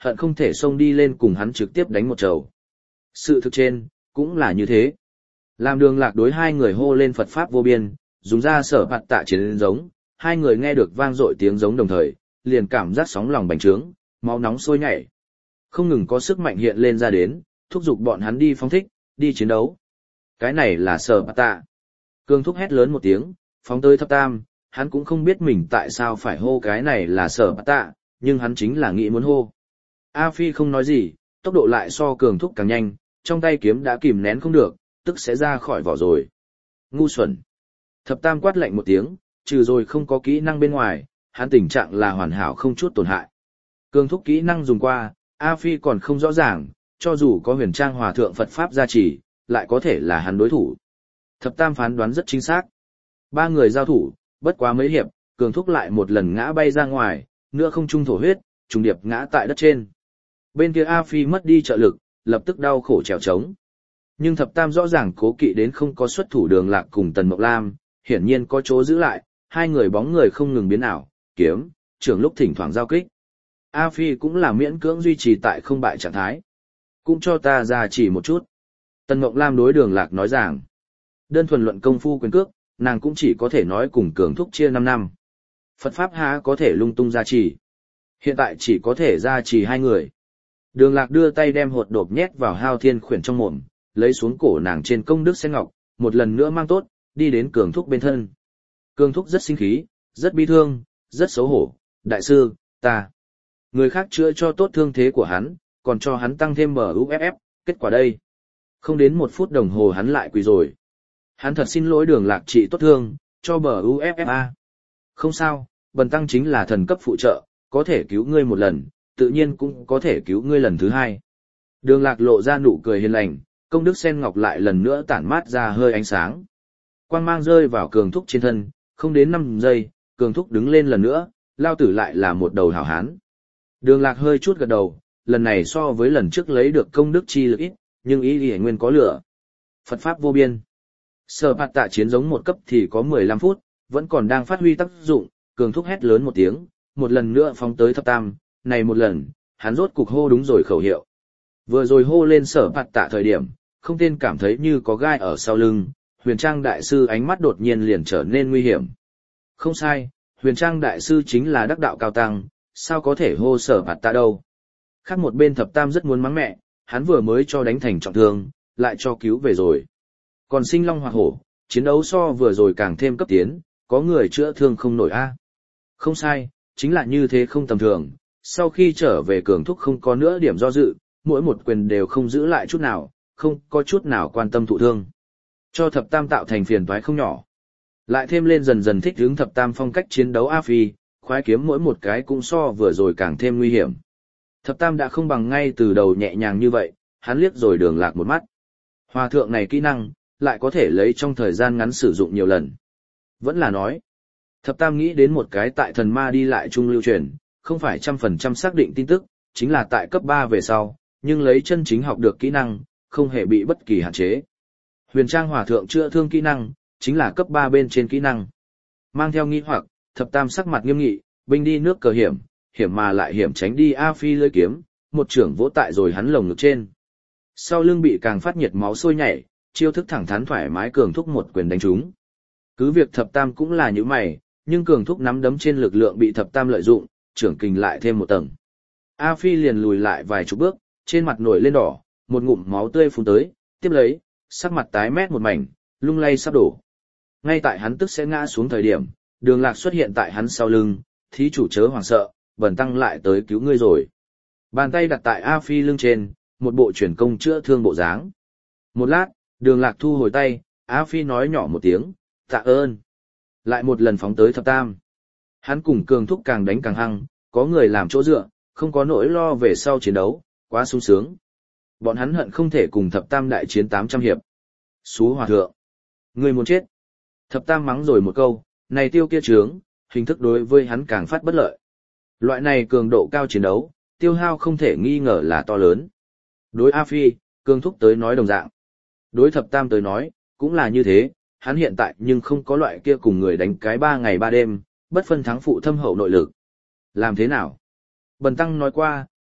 hận không thể xông đi lên cùng hắn trực tiếp đánh một trầu. Sự thực trên, cũng là như thế. Làm Đường Lạc đối hai người hô lên Phật Pháp vô biên, dùng ra sở phạt tạ chiến giống, hai người nghe được vang dội tiếng giống đồng thời, liền cảm giác sóng lòng bành trướng, máu nóng sôi nhảy. Không ngừng có sức mạnh hiện lên ra đến, thúc giục bọn hắn đi phóng thích, đi chiến đấu. Cái này là sở phạt tạ. Cường thúc hét lớn một tiếng, phóng tới thập tam, hắn cũng không biết mình tại sao phải hô cái này là sở phạt tạ, nhưng hắn chính là nghĩ muốn hô. A Phi không nói gì, tốc độ lại so cường thúc càng nhanh, trong tay kiếm đã kìm nén không được, tức sẽ ra khỏi vỏ rồi. Ngu xuẩn. Thập tam quát lạnh một tiếng, trừ rồi không có kỹ năng bên ngoài, hắn tình trạng là hoàn hảo không chút tổn hại. Cường thúc kỹ năng dùng qua, A Phi còn không rõ ràng, cho dù có huyền trang hòa thượng Phật Pháp gia trì, lại có thể là hắn đối thủ. Thập tam phán đoán rất chính xác. Ba người giao thủ, bất quá mấy hiệp, cường thúc lại một lần ngã bay ra ngoài, nữa không trung thổ huyết, trùng điệp ngã tại đất trên. Bên kia A Phi mất đi trợ lực, lập tức đau khổ trèo trống. Nhưng thập tam rõ ràng cố kỵ đến không có xuất thủ Đường Lạc cùng Tần Mộc Lam, hiển nhiên có chỗ giữ lại, hai người bóng người không ngừng biến ảo, kiếm, trường lúc thỉnh thoảng giao kích. A Phi cũng là miễn cưỡng duy trì tại không bại trạng thái. Cũng cho ta ra chỉ một chút. Tần Mộc Lam đối Đường Lạc nói rằng, đơn thuần luận công phu quyền cước, nàng cũng chỉ có thể nói cùng cường thúc chia 5 năm. Phật Pháp há có thể lung tung gia trì. Hiện tại chỉ có thể gia trì hai người. Đường Lạc đưa tay đem hột độp nhét vào Hao Thiên Khuyển trong mồm, lấy xuống cổ nàng trên công đức sen ngọc, một lần nữa mang tốt, đi đến cường thúc bên thân. Cường thúc rất sinh khí, rất bi thương, rất xấu hổ. Đại sư, ta. Người khác chữa cho tốt thương thế của hắn, còn cho hắn tăng thêm MUFF, kết quả đây. Không đến 1 phút đồng hồ hắn lại quỳ rồi. Hắn thật xin lỗi Đường Lạc trị tốt thương, cho MUFFA. Không sao, bần tăng chính là thần cấp phụ trợ, có thể cứu ngươi một lần, tự nhiên cũng có thể cứu ngươi lần thứ hai. Đường Lạc lộ ra nụ cười hiền lành, công đức sen ngọc lại lần nữa tản mát ra hơi ánh sáng. Quang mang rơi vào cường thúc trên thân, không đến 5 giây, cường thúc đứng lên lần nữa, lao tử lại là một đầu hảo hán. Đường Lạc hơi chút gật đầu, lần này so với lần trước lấy được công đức chi lực ít, nhưng ý nguyên có lửa. Phật Pháp vô biên. Sở phạt tạ chiến giống một cấp thì có 15 phút, vẫn còn đang phát huy tác dụng, cường thúc hét lớn một tiếng, một lần nữa phóng tới thập tam, này một lần, hắn rốt cục hô đúng rồi khẩu hiệu. Vừa rồi hô lên sở phạt tạ thời điểm, không tên cảm thấy như có gai ở sau lưng, huyền trang đại sư ánh mắt đột nhiên liền trở nên nguy hiểm. Không sai, huyền trang đại sư chính là đắc đạo cao tăng, sao có thể hô sở phạt tạ đâu. Khác một bên thập tam rất muốn mắng mẹ, hắn vừa mới cho đánh thành trọng thương, lại cho cứu về rồi. Còn sinh long hoặc hổ, chiến đấu so vừa rồi càng thêm cấp tiến, có người chữa thương không nổi a. Không sai, chính là như thế không tầm thường, sau khi trở về cường thúc không có nữa điểm do dự, mỗi một quyền đều không giữ lại chút nào, không có chút nào quan tâm thụ thương. Cho thập tam tạo thành phiền toái không nhỏ. Lại thêm lên dần dần thích hướng thập tam phong cách chiến đấu A Phi, khoái kiếm mỗi một cái cũng so vừa rồi càng thêm nguy hiểm. Thập tam đã không bằng ngay từ đầu nhẹ nhàng như vậy, hắn liếc rồi Đường Lạc một mắt. Hòa thượng này kỹ năng, lại có thể lấy trong thời gian ngắn sử dụng nhiều lần. Vẫn là nói, thập tam nghĩ đến một cái tại thần ma đi lại trung lưu truyền, không phải 100% xác định tin tức, chính là tại cấp 3 về sau, nhưng lấy chân chính học được kỹ năng, không hề bị bất kỳ hạn chế. Huyền trang hòa thượng chữa thương kỹ năng, chính là cấp 3 bên trên kỹ năng. Mang theo nghi hoặc, thập tam sắc mặt nghiêm nghị, binh đi nước cờ hiểm, hiểm mà lại hiểm tránh đi A Phi lưỡi kiếm, một trưởng vỗ tại rồi hắn lồng ngực trên. Sau lưng bị càng phát nhiệt máu sôi nhảy, chiêu thức thẳng thắn thoải mái cường thúc một quyền đánh trúng. Cứ việc thập tam cũng là như mày, nhưng cường thúc nắm đấm trên lực lượng bị thập tam lợi dụng, trưởng kình lại thêm một tầng. A Phi liền lùi lại vài chục bước, trên mặt nổi lên đỏ, một ngụm máu tươi phun tới, tiếp lấy, sắc mặt tái mét một mảnh, lung lay sắp đổ. Ngay tại hắn tức sẽ ngã xuống thời điểm, Đường Lạc xuất hiện tại hắn sau lưng, thí chủ chớ hoảng sợ, bần tăng lại tới cứu ngươi rồi. Bàn tay đặt tại A Phi lưng trên, một bộ chuyển công chữa thương bộ dáng. Một lát, Đường Lạc thu hồi tay, A Phi nói nhỏ một tiếng, tạ ơn. Lại một lần phóng tới thập tam. Hắn cùng cường thúc càng đánh càng hăng, có người làm chỗ dựa, không có nỗi lo về sau chiến đấu, quá sung sướng. Bọn hắn hận không thể cùng thập tam đại chiến 800 hiệp. Xú hòa thượng. Người muốn chết. Thập tam mắng rồi một câu, này tiêu kia trướng, hình thức đối với hắn càng phát bất lợi. Loại này cường độ cao chiến đấu, tiêu hao không thể nghi ngờ là to lớn. Đối A Phi, cường thúc tới nói đồng dạng. Đối thập tam tới nói, cũng là như thế, hắn hiện tại nhưng không có loại kia cùng người đánh cái 3 ngày 3 đêm, bất phân thắng phụ thâm hậu nội lực. Làm thế nào? Bần tăng nói qua,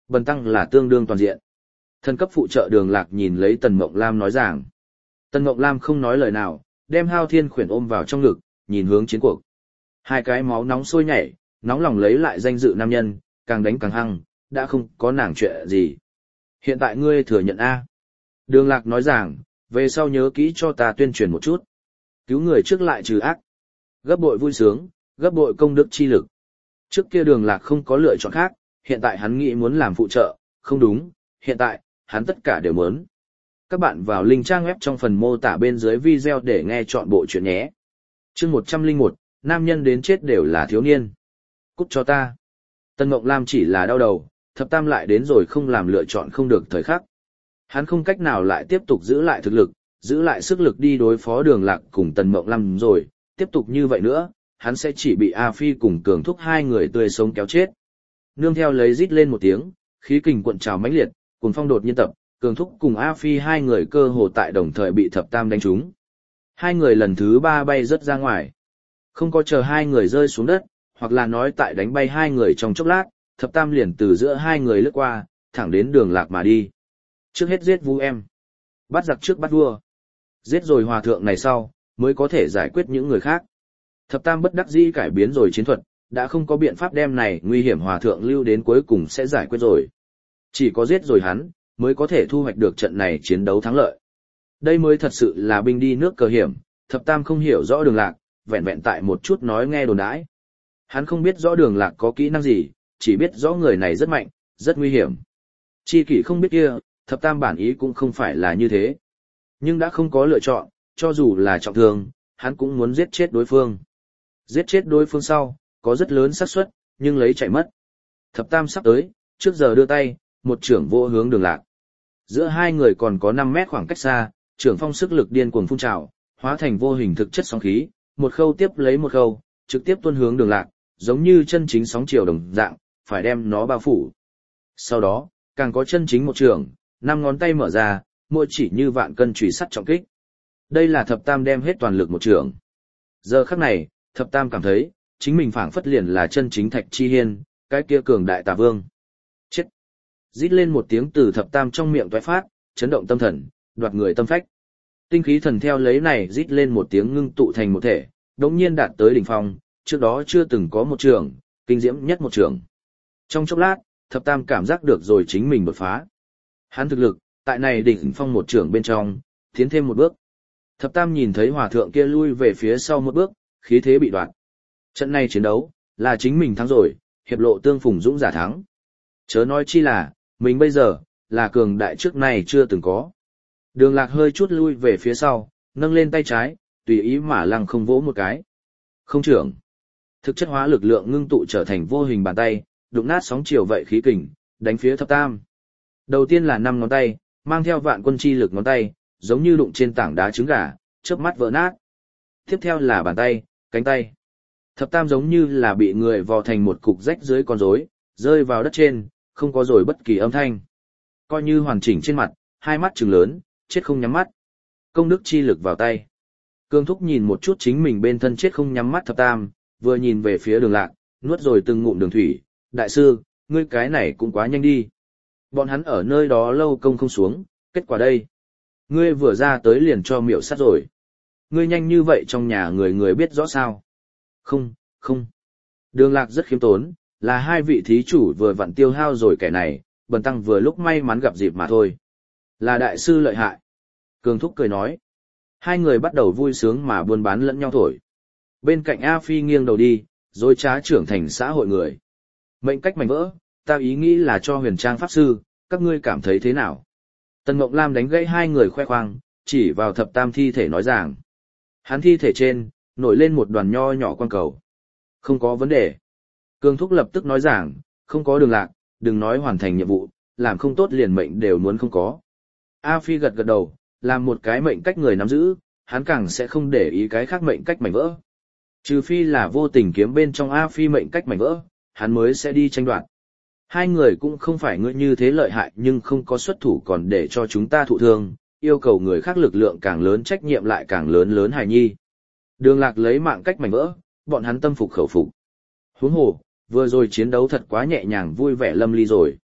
Bần tăng là tương đương toàn diện. Thần cấp phụ trợ Đường Lạc nhìn lấy Tần Mộng Lam nói rằng. Tần Mộng Lam không nói lời nào, đem Hao Thiên Khuyển ôm vào trong ngực, nhìn hướng chiến cuộc. Hai cái máu nóng sôi nhảy, nóng lòng lấy lại danh dự nam nhân, càng đánh càng hăng, đã không có nàng chuyện gì. Hiện tại ngươi thừa nhận A. Đường Lạc nói rằng, về sau nhớ kỹ cho ta tuyên truyền một chút. Cứu người trước lại trừ ác. Gấp bội vui sướng, gấp bội công đức chi lực. Trước kia Đường Lạc không có lựa chọn khác, hiện tại hắn nghĩ muốn làm phụ trợ, không đúng, hiện tại, hắn tất cả đều muốn. Các bạn vào link trang web trong phần mô tả bên dưới video để nghe chọn bộ chuyện nhé. Chương 101, nam nhân đến chết đều là thiếu niên. Cút cho ta. Tần Mộng Lam chỉ là đau đầu, thập tam lại đến rồi không làm lựa chọn không được thời khắc. Hắn không cách nào lại tiếp tục giữ lại thực lực, giữ lại sức lực đi đối phó Đường Lạc cùng Tần Mộng Lam rồi, tiếp tục như vậy nữa, hắn sẽ chỉ bị A Phi cùng Cường Thúc hai người tươi sống kéo chết. Nương theo lấy rít lên một tiếng, khí kình cuộn trào mãnh liệt, cuồng phong đột nhiên tập, Cường Thúc cùng A Phi hai người cơ hồ tại đồng thời bị thập tam đánh trúng. Hai người lần thứ ba bay rớt ra ngoài. Không có chờ hai người rơi xuống đất, hoặc là nói tại đánh bay hai người trong chốc lát, thập tam liền từ giữa hai người lướt qua, thẳng đến Đường Lạc mà đi. Trước hết giết vu em. Bắt giặc trước bắt vua. Giết rồi hòa thượng này sau, mới có thể giải quyết những người khác. Thập tam bất đắc dĩ cải biến rồi chiến thuật, đã không có biện pháp đem này nguy hiểm hòa thượng lưu đến cuối cùng sẽ giải quyết rồi. Chỉ có giết rồi hắn, mới có thể thu hoạch được trận này chiến đấu thắng lợi. Đây mới thật sự là binh đi nước cờ hiểm, thập tam không hiểu rõ Đường Lạc, vẹn vẹn tại một chút nói nghe đồn đãi. Hắn không biết rõ Đường Lạc có kỹ năng gì, chỉ biết rõ người này rất mạnh, rất nguy hiểm. Chi kỷ không biết kia, thập tam bản ý cũng không phải là như thế. Nhưng đã không có lựa chọn, cho dù là trọng thương, hắn cũng muốn giết chết đối phương. Giết chết đối phương sau, có rất lớn xác suất, nhưng lấy chạy mất. Thập tam sắp tới, trước giờ đưa tay, một trưởng vô hướng Đường Lạc. Giữa hai người còn có 5 mét khoảng cách xa, trưởng phong sức lực điên cuồng phun trào, hóa thành vô hình thực chất sóng khí, một khâu tiếp lấy một khâu, trực tiếp tuôn hướng Đường Lạc, giống như chân chính sóng chiều đồng dạng, phải đem nó bao phủ. Sau đó, càng có chân chính một trường, 5 ngón tay mở ra, mỗi chỉ như vạn cân chùy sắt trọng kích. Đây là thập tam đem hết toàn lực một trường. Giờ khắc này, thập tam cảm thấy, chính mình phảng phất liền là chân chính Thạch Chi Hiên, cái kia cường đại tà vương. Chết! Rít lên một tiếng từ thập tam trong miệng toái phát, chấn động tâm thần, đoạt người tâm phách. Tinh khí thần theo lấy này rít lên một tiếng ngưng tụ thành một thể, đống nhiên đạt tới đỉnh phong, trước đó chưa từng có một trường, kinh diễm nhất một trường. Trong chốc lát, thập tam cảm giác được rồi chính mình đột phá. Hắn thực lực, tại này đỉnh phong một trường bên trong, tiến thêm một bước. Thập tam nhìn thấy hòa thượng kia lui về phía sau một bước, khí thế bị đoạt. Trận này chiến đấu, là chính mình thắng rồi, hiệp lộ tương phùng dũng giả thắng. Chớ nói chi là, mình bây giờ, là cường đại trước này chưa từng có. Đường Lạc hơi chút lui về phía sau, nâng lên tay trái, tùy ý mà lăng không vỗ một cái. Không trưởng. Thực chất hóa lực lượng ngưng tụ trở thành vô hình bàn tay, đụng nát sóng chiều vậy khí kình, đánh phía thập tam. Đầu tiên là 5 ngón tay, mang theo vạn quân chi lực ngón tay, giống như đụng trên tảng đá trứng gà, chớp mắt vỡ nát. Tiếp theo là bàn tay, cánh tay. Thập tam giống như là bị người vò thành một cục rách dưới con rối, rơi vào đất trên, không có rồi bất kỳ âm thanh. Coi như hoàn chỉnh trên mặt, hai mắt trừng lớn, chết không nhắm mắt. Công đức chi lực vào tay. Cương Thúc nhìn một chút chính mình bên thân chết không nhắm mắt thập tam, vừa nhìn về phía Đường Lạc, nuốt rồi từng ngụm đường thủy. Đại sư, ngươi cái này cũng quá nhanh đi. Bọn hắn ở nơi đó lâu công không xuống, kết quả đây. Ngươi vừa ra tới liền cho miệu sát rồi. Ngươi nhanh như vậy trong nhà người biết rõ sao. Không, không. Đường Lạc rất khiêm tốn, là hai vị thí chủ vừa vặn tiêu hao rồi kẻ này, bần tăng vừa lúc may mắn gặp dịp mà thôi. Là đại sư lợi hại. Cường Thúc cười nói. Hai người bắt đầu vui sướng mà buôn bán lẫn nhau thổi. Bên cạnh A Phi nghiêng đầu đi, rồi trá trưởng thành xã hội người. Mệnh cách mảnh vỡ, ta ý nghĩ là cho Huyền Trang Pháp Sư, các ngươi cảm thấy thế nào? Tần Mộng Lam đánh gãy hai người khoe khoang, chỉ vào thập tam thi thể nói rằng. Hắn thi thể trên, nổi lên một đoàn nho nhỏ quang cầu. Không có vấn đề. Cường Thúc lập tức nói rằng, không có Đường Lạc, đừng nói hoàn thành nhiệm vụ, làm không tốt liền mệnh đều muốn không có. A Phi gật gật đầu, làm một cái mệnh cách người nắm giữ, hắn càng sẽ không để ý cái khác mệnh cách mảnh vỡ. Trừ phi là vô tình kiếm bên trong A Phi mệnh cách mảnh vỡ, hắn mới sẽ đi tranh đoạt. Hai người cũng không phải ngươi như thế lợi hại nhưng không có xuất thủ còn để cho chúng ta thụ thương, yêu cầu người khác lực lượng càng lớn trách nhiệm lại càng lớn hài nhi. Đường Lạc lấy mạng cách mảnh vỡ, bọn hắn tâm phục khẩu phục. Huống hồ, vừa rồi chiến đấu thật quá nhẹ nhàng vui vẻ lâm ly rồi.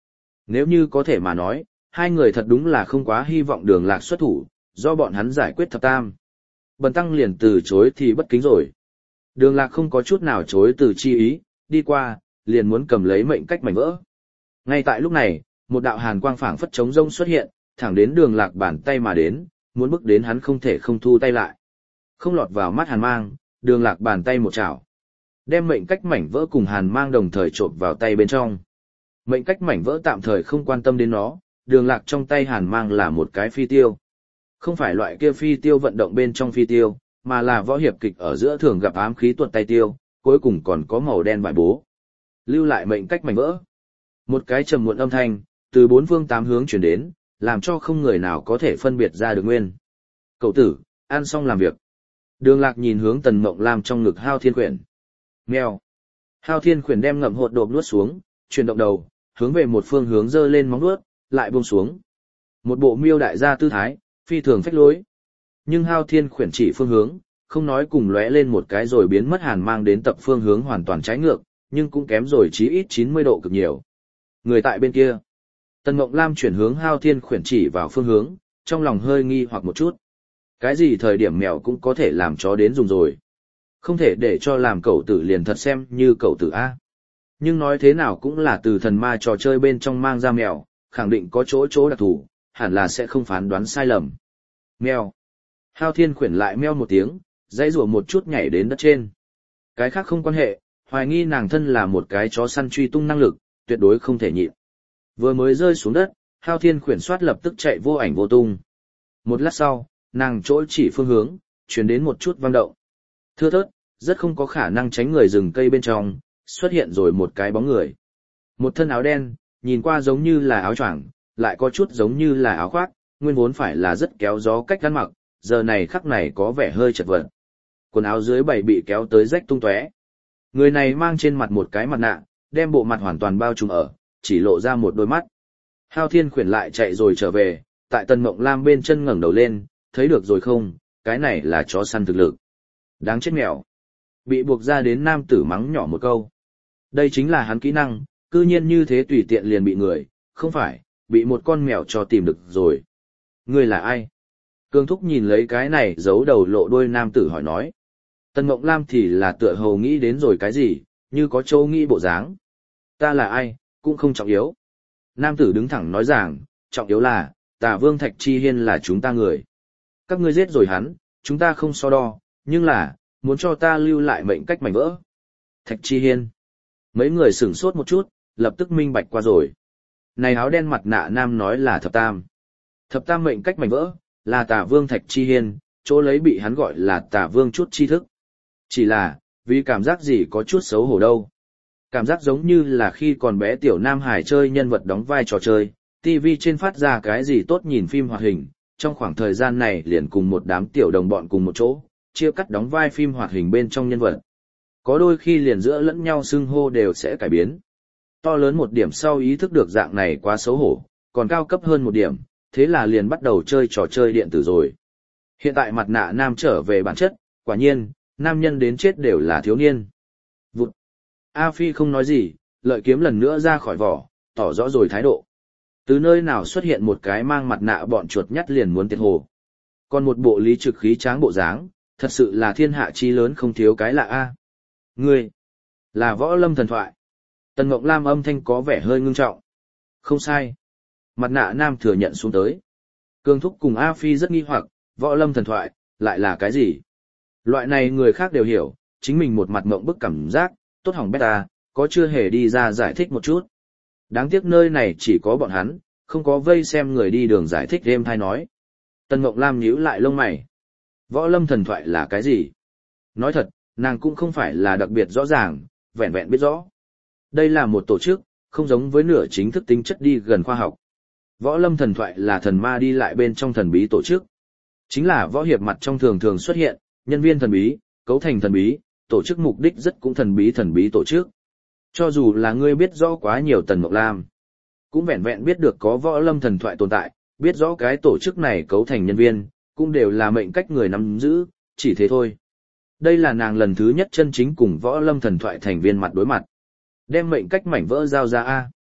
Nếu như có thể mà nói, hai người thật đúng là không quá hy vọng Đường Lạc xuất thủ, do bọn hắn giải quyết thập tam. Bần tăng liền từ chối thì bất kính rồi. Đường Lạc không có chút nào chối từ chi ý, đi qua, liền muốn cầm lấy mệnh cách mảnh vỡ. Ngay tại lúc này, một đạo hàn quang phảng phất trống rông xuất hiện, thẳng đến Đường Lạc bàn tay mà đến, muốn bước đến hắn không thể không thu tay lại. Không lọt vào mắt hàn mang, Đường Lạc bàn tay một chảo, đem mệnh cách mảnh vỡ cùng hàn mang đồng thời trộn vào tay bên trong. Mệnh cách mảnh vỡ tạm thời không quan tâm đến nó, Đường Lạc trong tay hàn mang là một cái phi tiêu. Không phải loại kia phi tiêu vận động bên trong phi tiêu, mà là võ hiệp kịch ở giữa thường gặp ám khí tuột tay tiêu, cuối cùng còn có màu đen vải bố. Lưu lại mệnh cách mảnh vỡ. Một cái trầm muộn âm thanh, từ bốn phương tám hướng chuyển đến, làm cho không người nào có thể phân biệt ra được nguyên. Cậu tử, ăn xong làm việc. Đường Lạc nhìn hướng Tần Mộng Lam trong ngực Hao Thiên Khuyển. Mèo. Hao Thiên Khuyển đem ngậm hột độp nuốt xuống, chuyển động đầu, hướng về một phương hướng giơ lên móng nuốt, lại buông xuống. Một bộ miêu đại gia tư thái, phi thường phách lối. Nhưng Hao Thiên Khuyển chỉ phương hướng, không nói cùng lóe lên một cái rồi biến mất hàn mang đến tập phương hướng hoàn toàn trái ngược, nhưng cũng kém rồi chí ít 90 độ cực nhiều. Người tại bên kia. Tần Mộng Lam chuyển hướng Hao Thiên Khuyển chỉ vào phương hướng, trong lòng hơi nghi hoặc một chút. Cái gì thời điểm mèo cũng có thể làm chó đến dùng rồi. Không thể để cho làm cậu tử liền thật xem như cậu tử A. Nhưng nói thế nào cũng là từ thần ma trò chơi bên trong mang ra mèo, khẳng định có chỗ đặc thù, hẳn là sẽ không phán đoán sai lầm. Mèo. Hao Thiên Khuyển lại meo một tiếng, dãy rủa một chút nhảy đến đất trên. Cái khác không quan hệ, hoài nghi nàng thân là một cái chó săn truy tung năng lực, tuyệt đối không thể nhịn. Vừa mới rơi xuống đất, Hao Thiên Khuyển soát lập tức chạy vô ảnh vô tung. Một lát sau, nàng chỗ chỉ phương hướng, chuyển đến một chút vang động. Thưa thớt, rất không có khả năng tránh người rừng cây bên trong, xuất hiện rồi một cái bóng người. Một thân áo đen, nhìn qua giống như là áo choàng, lại có chút giống như là áo khoác, nguyên vốn phải là rất kéo gió cách ăn mặc, giờ này khắc này có vẻ hơi chật vật. Quần áo dưới bày bị kéo tới rách tung tóe. Người này mang trên mặt một cái mặt nạ, đem bộ mặt hoàn toàn bao trùm ở, chỉ lộ ra một đôi mắt. Hao Thiên Khuyển lại chạy rồi trở về, tại Tần Mộng Lam bên chân ngẩng đầu lên, thấy được rồi không, cái này là chó săn thực lực. Đáng chết mèo. Bị buộc ra đến nam tử mắng nhỏ một câu. Đây chính là hắn kỹ năng, cư nhiên như thế tùy tiện liền bị người, không phải, bị một con mèo cho tìm được rồi. Ngươi là ai? Cương Thúc nhìn lấy cái này giấu đầu lộ đuôi nam tử hỏi nói. Tần Mộng Lam thì là tựa hồ nghĩ đến rồi cái gì, như có châu nghĩ bộ dáng. Ta là ai, cũng không trọng yếu. Nam tử đứng thẳng nói rằng, trọng yếu là, Tả Vương Thạch Chi Hiên là chúng ta người. Các ngươi giết rồi hắn, chúng ta không so đo, nhưng là, muốn cho ta lưu lại mệnh cách mảnh vỡ. Thạch Chi Hiên. Mấy người sửng sốt một chút, lập tức minh bạch qua rồi. Này áo đen mặt nạ nam nói là thập tam. Thập tam mệnh cách mảnh vỡ, là Tả Vương Thạch Chi Hiên, chỗ lấy bị hắn gọi là Tả Vương chút tri thức. Chỉ là, vì cảm giác gì có chút xấu hổ đâu. Cảm giác giống như là khi còn bé tiểu Nam Hải chơi nhân vật đóng vai trò chơi, TV trên phát ra cái gì tốt nhìn phim hoạt hình, trong khoảng thời gian này liền cùng một đám tiểu đồng bọn cùng một chỗ, chia cắt đóng vai phim hoạt hình bên trong nhân vật. Có đôi khi liền giữa lẫn nhau xưng hô đều sẽ cải biến. To lớn một điểm sau ý thức được dạng này quá xấu hổ, còn cao cấp hơn một điểm, thế là liền bắt đầu chơi trò chơi điện tử rồi. Hiện tại mặt nạ nam trở về bản chất, quả nhiên, nam nhân đến chết đều là thiếu niên. Vụt. A Phi không nói gì, lợi kiếm lần nữa ra khỏi vỏ, tỏ rõ rồi thái độ. Từ nơi nào xuất hiện một cái mang mặt nạ bọn chuột nhắt liền muốn tiệt hồ. Còn một bộ lý trực khí tráng bộ dáng, thật sự là thiên hạ chi lớn không thiếu cái lạ a. Ngươi, là Võ Lâm thần thoại. Tần Mộng Lam âm thanh có vẻ hơi ngưng trọng. Không sai. Mặt nạ nam thừa nhận xuống tới. Cương Thúc cùng A Phi rất nghi hoặc, Võ Lâm thần thoại, lại là cái gì? Loại này người khác đều hiểu, chính mình một mặt mộng bức cảm giác, tốt hỏng beta, có chưa hề đi ra giải thích một chút. Đáng tiếc nơi này chỉ có bọn hắn, không có vây xem người đi đường giải thích đêm hay nói. Tần Mộng Lam nhíu lại lông mày. Võ Lâm thần thoại là cái gì? Nói thật, nàng cũng không phải là đặc biệt rõ ràng, vẹn vẹn biết rõ. Đây là một tổ chức, không giống với nửa chính thức tính chất đi gần khoa học. Võ Lâm thần thoại là thần ma đi lại bên trong thần bí tổ chức. Chính là võ hiệp mặt trong thường thường xuất hiện, nhân viên thần bí, cấu thành thần bí, tổ chức mục đích rất cũng thần bí tổ chức. Cho dù là ngươi biết rõ quá nhiều Tần Mộng Lam, cũng vẹn vẹn biết được có Võ Lâm thần thoại tồn tại, biết rõ cái tổ chức này cấu thành nhân viên, cũng đều là mệnh cách người nắm giữ, chỉ thế thôi. Đây là nàng lần thứ nhất chân chính cùng Võ Lâm thần thoại thành viên mặt đối mặt. Đem mệnh cách mảnh vỡ giao ra A.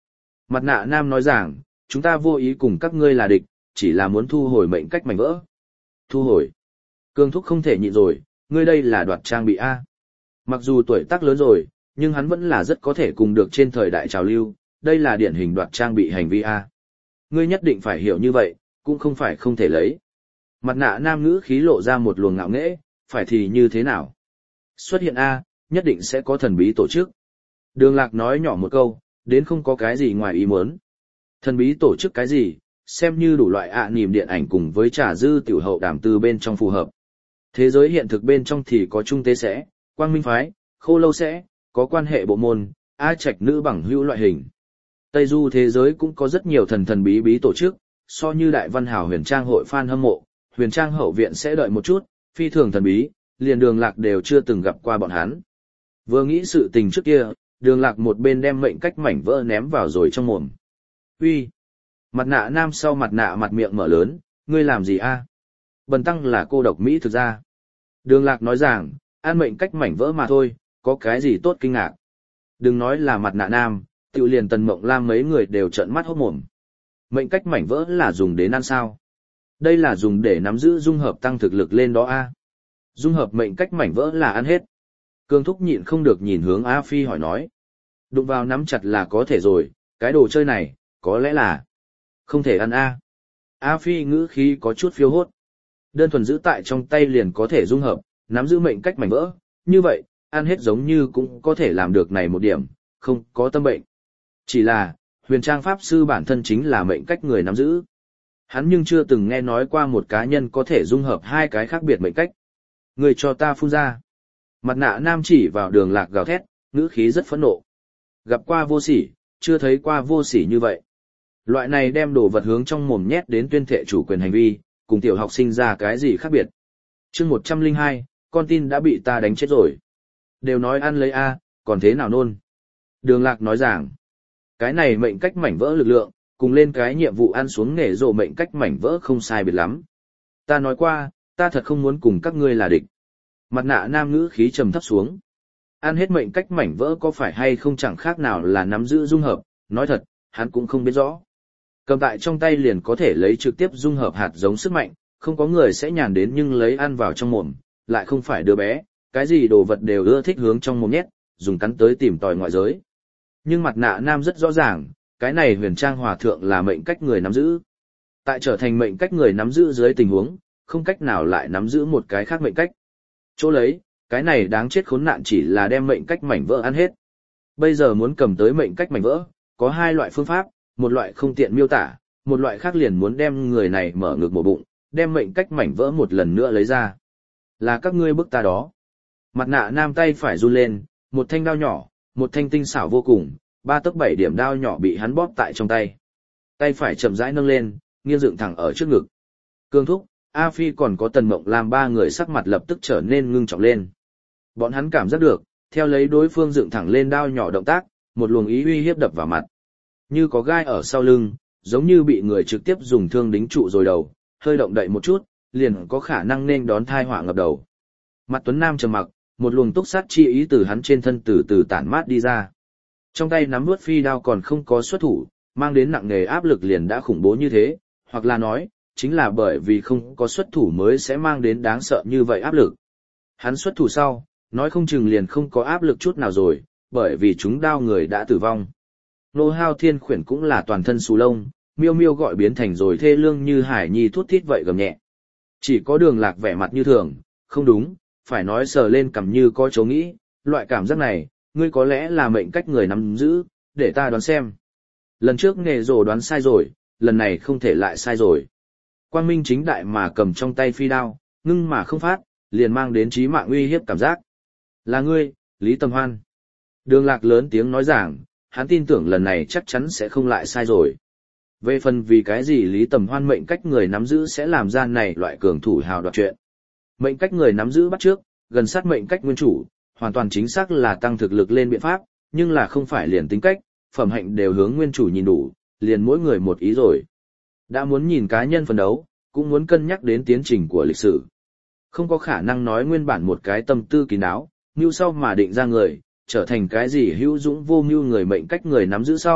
Mặt nạ nam nói rằng, chúng ta vô ý cùng các ngươi là địch, chỉ là muốn thu hồi mệnh cách mảnh vỡ. Thu hồi. Cương thúc không thể nhịn rồi, ngươi đây là đoạt trang bị A. Mặc dù tuổi tác lớn rồi, nhưng hắn vẫn là rất có thể cùng được trên thời đại trào lưu, đây là điển hình đoạt trang bị hành vi A. Ngươi nhất định phải hiểu như vậy, cũng không phải không thể lấy. Mặt nạ nam ngữ khí lộ ra một luồng ngạo nghễ, phải thì như thế nào? Xuất hiện A, nhất định sẽ có thần bí tổ chức. Đường Lạc nói nhỏ một câu, đến không có cái gì ngoài ý muốn. Thần bí tổ chức cái gì, xem như đủ loại niềm điện ảnh cùng với trà dư tiểu hậu đàm tư bên trong phù hợp. Thế giới hiện thực bên trong thì có trung tế sẽ, quang minh phái, khô lâu sẽ, có quan hệ bộ môn, trạch nữ bằng hữu loại hình. Tây du thế giới cũng có rất nhiều thần bí bí tổ chức, so như đại văn hào huyền trang hội fan hâm mộ, huyền trang hậu viện sẽ đợi một chút, phi thường thần bí, liền Đường Lạc đều chưa từng gặp qua bọn hắn. Vừa nghĩ sự tình trước kia, Đường Lạc một bên đem mệnh cách mảnh vỡ ném vào rồi trong mồm. Uy, mặt nạ nam sau mặt nạ mặt miệng mở lớn, ngươi làm gì a? Bần tăng là cô độc Mỹ thực ra. Đường Lạc nói rằng, an mệnh cách mảnh vỡ mà thôi, có cái gì tốt kinh ngạc. Đừng nói là mặt nạ nam, tự liền Tần Mộng Lam mấy người đều trợn mắt hốt mồm. Mệnh cách mảnh vỡ là dùng đến ăn sao? Đây là dùng để nắm giữ dung hợp tăng thực lực lên đó a. Dung hợp mệnh cách mảnh vỡ là ăn hết. Cương thúc nhịn không được nhìn hướng A Phi hỏi nói. Đụng vào nắm chặt là có thể rồi, cái đồ chơi này, có lẽ là không thể ăn a. A Phi ngữ khí có chút phiêu hốt. Đơn thuần giữ tại trong tay liền có thể dung hợp, nắm giữ mệnh cách mảnh vỡ, như vậy, ăn hết giống như cũng có thể làm được này một điểm, không có tâm bệnh. Chỉ là, huyền trang pháp sư bản thân chính là mệnh cách người nắm giữ. Hắn nhưng chưa từng nghe nói qua một cá nhân có thể dung hợp hai cái khác biệt mệnh cách. Người cho ta phun ra. Mặt nạ nam chỉ vào Đường Lạc gào thét, ngữ khí rất phẫn nộ. Gặp qua vô sỉ, chưa thấy qua vô sỉ như vậy. Loại này đem đồ vật hướng trong mồm nhét đến tuyên thệ chủ quyền hành vi, cùng tiểu học sinh ra cái gì khác biệt. Chương 102, con tin đã bị ta đánh chết rồi. Đều nói ăn lấy a, còn thế nào nôn. Đường Lạc nói rằng, cái này mệnh cách mảnh vỡ lực lượng, cùng lên cái nhiệm vụ ăn xuống nghề rộ mệnh cách mảnh vỡ không sai biệt lắm. Ta nói qua, ta thật không muốn cùng các ngươi là địch. Mặt nạ nam ngữ khí trầm thấp xuống. Ăn hết mệnh cách mảnh vỡ có phải hay không chẳng khác nào là nắm giữ dung hợp, nói thật, hắn cũng không biết rõ. Cầm tại trong tay liền có thể lấy trực tiếp dung hợp hạt giống sức mạnh, không có người sẽ nhàn đến nhưng lấy ăn vào trong mồm, lại không phải đứa bé, cái gì đồ vật đều ưa thích hướng trong mồm nhét, dùng cắn tới tìm tòi ngoại giới. Nhưng mặt nạ nam rất rõ ràng, cái này huyền trang hòa thượng là mệnh cách người nắm giữ. Tại trở thành mệnh cách người nắm giữ dưới tình huống, không cách nào lại nắm giữ một cái khác mệnh cách. Chỗ lấy, cái này đáng chết khốn nạn chỉ là đem mệnh cách mảnh vỡ ăn hết. Bây giờ muốn cầm tới mệnh cách mảnh vỡ, có hai loại phương pháp, một loại không tiện miêu tả, một loại khác liền muốn đem người này mở ngực mổ bụng, đem mệnh cách mảnh vỡ một lần nữa lấy ra. Là các ngươi bức ta đó. Mặt nạ nam tay phải run lên, một thanh đao nhỏ, một thanh tinh xảo vô cùng, 3 tấc 7 điểm đao nhỏ bị hắn bóp tại trong tay. Tay phải chậm rãi nâng lên, nghiêng dựng thẳng ở trước ngực. Cương thúc, A Phi còn có Tần Mộng Lam ba người sắc mặt lập tức trở nên ngưng trọng lên. Bọn hắn cảm giác được, theo lấy đối phương dựng thẳng lên đao nhỏ động tác, một luồng ý uy hiếp đập vào mặt. Như có gai ở sau lưng, giống như bị người trực tiếp dùng thương đính trụ rồi đầu, hơi động đậy một chút, liền có khả năng nên đón thai họa ngập đầu. Mặt Tuấn Nam trầm mặc, một luồng túc sát chi ý từ hắn trên thân từ từ tản mát đi ra. Trong tay nắm nuốt phi đao còn không có xuất thủ, mang đến nặng nề áp lực liền đã khủng bố như thế, hoặc là nói, chính là bởi vì không có xuất thủ mới sẽ mang đến đáng sợ như vậy áp lực. Hắn xuất thủ sau, nói không chừng liền không có áp lực chút nào rồi, bởi vì chúng đao người đã tử vong. Nô Hao Thiên khuyển cũng là toàn thân xù lông, miêu miêu gọi biến thành rồi thê lương như hải nhi thút thít vậy gầm nhẹ. Chỉ có Đường Lạc vẻ mặt như thường, không đúng, phải nói sờ lên cằm như có chỗ nghĩ, loại cảm giác này, ngươi có lẽ là mệnh cách người nắm giữ, để ta đoán xem. Lần trước nghề rồ đoán sai rồi, lần này không thể lại sai rồi. Quang minh chính đại mà cầm trong tay phi đao, ngưng mà không phát, liền mang đến chí mạng uy hiếp cảm giác. Là ngươi, Lý Tầm Hoan. Đường Lạc lớn tiếng nói rằng, hắn tin tưởng lần này chắc chắn sẽ không lại sai rồi. Về phần vì cái gì Lý Tầm Hoan mệnh cách người nắm giữ sẽ làm ra này loại cường thủ hào đoạt chuyện. Mệnh cách người nắm giữ bắt trước, gần sát mệnh cách nguyên chủ, hoàn toàn chính xác là tăng thực lực lên biện pháp, nhưng là không phải liền tính cách, phẩm hạnh đều hướng nguyên chủ nhìn đủ, liền mỗi người một ý rồi. Đã muốn nhìn cá nhân phấn đấu, cũng muốn cân nhắc đến tiến trình của lịch sử. Không có khả năng nói nguyên bản một cái tâm tư kín đáo, mưu sau mà định ra người, trở thành cái gì hữu dũng vô mưu người mệnh cách người nắm giữ sau,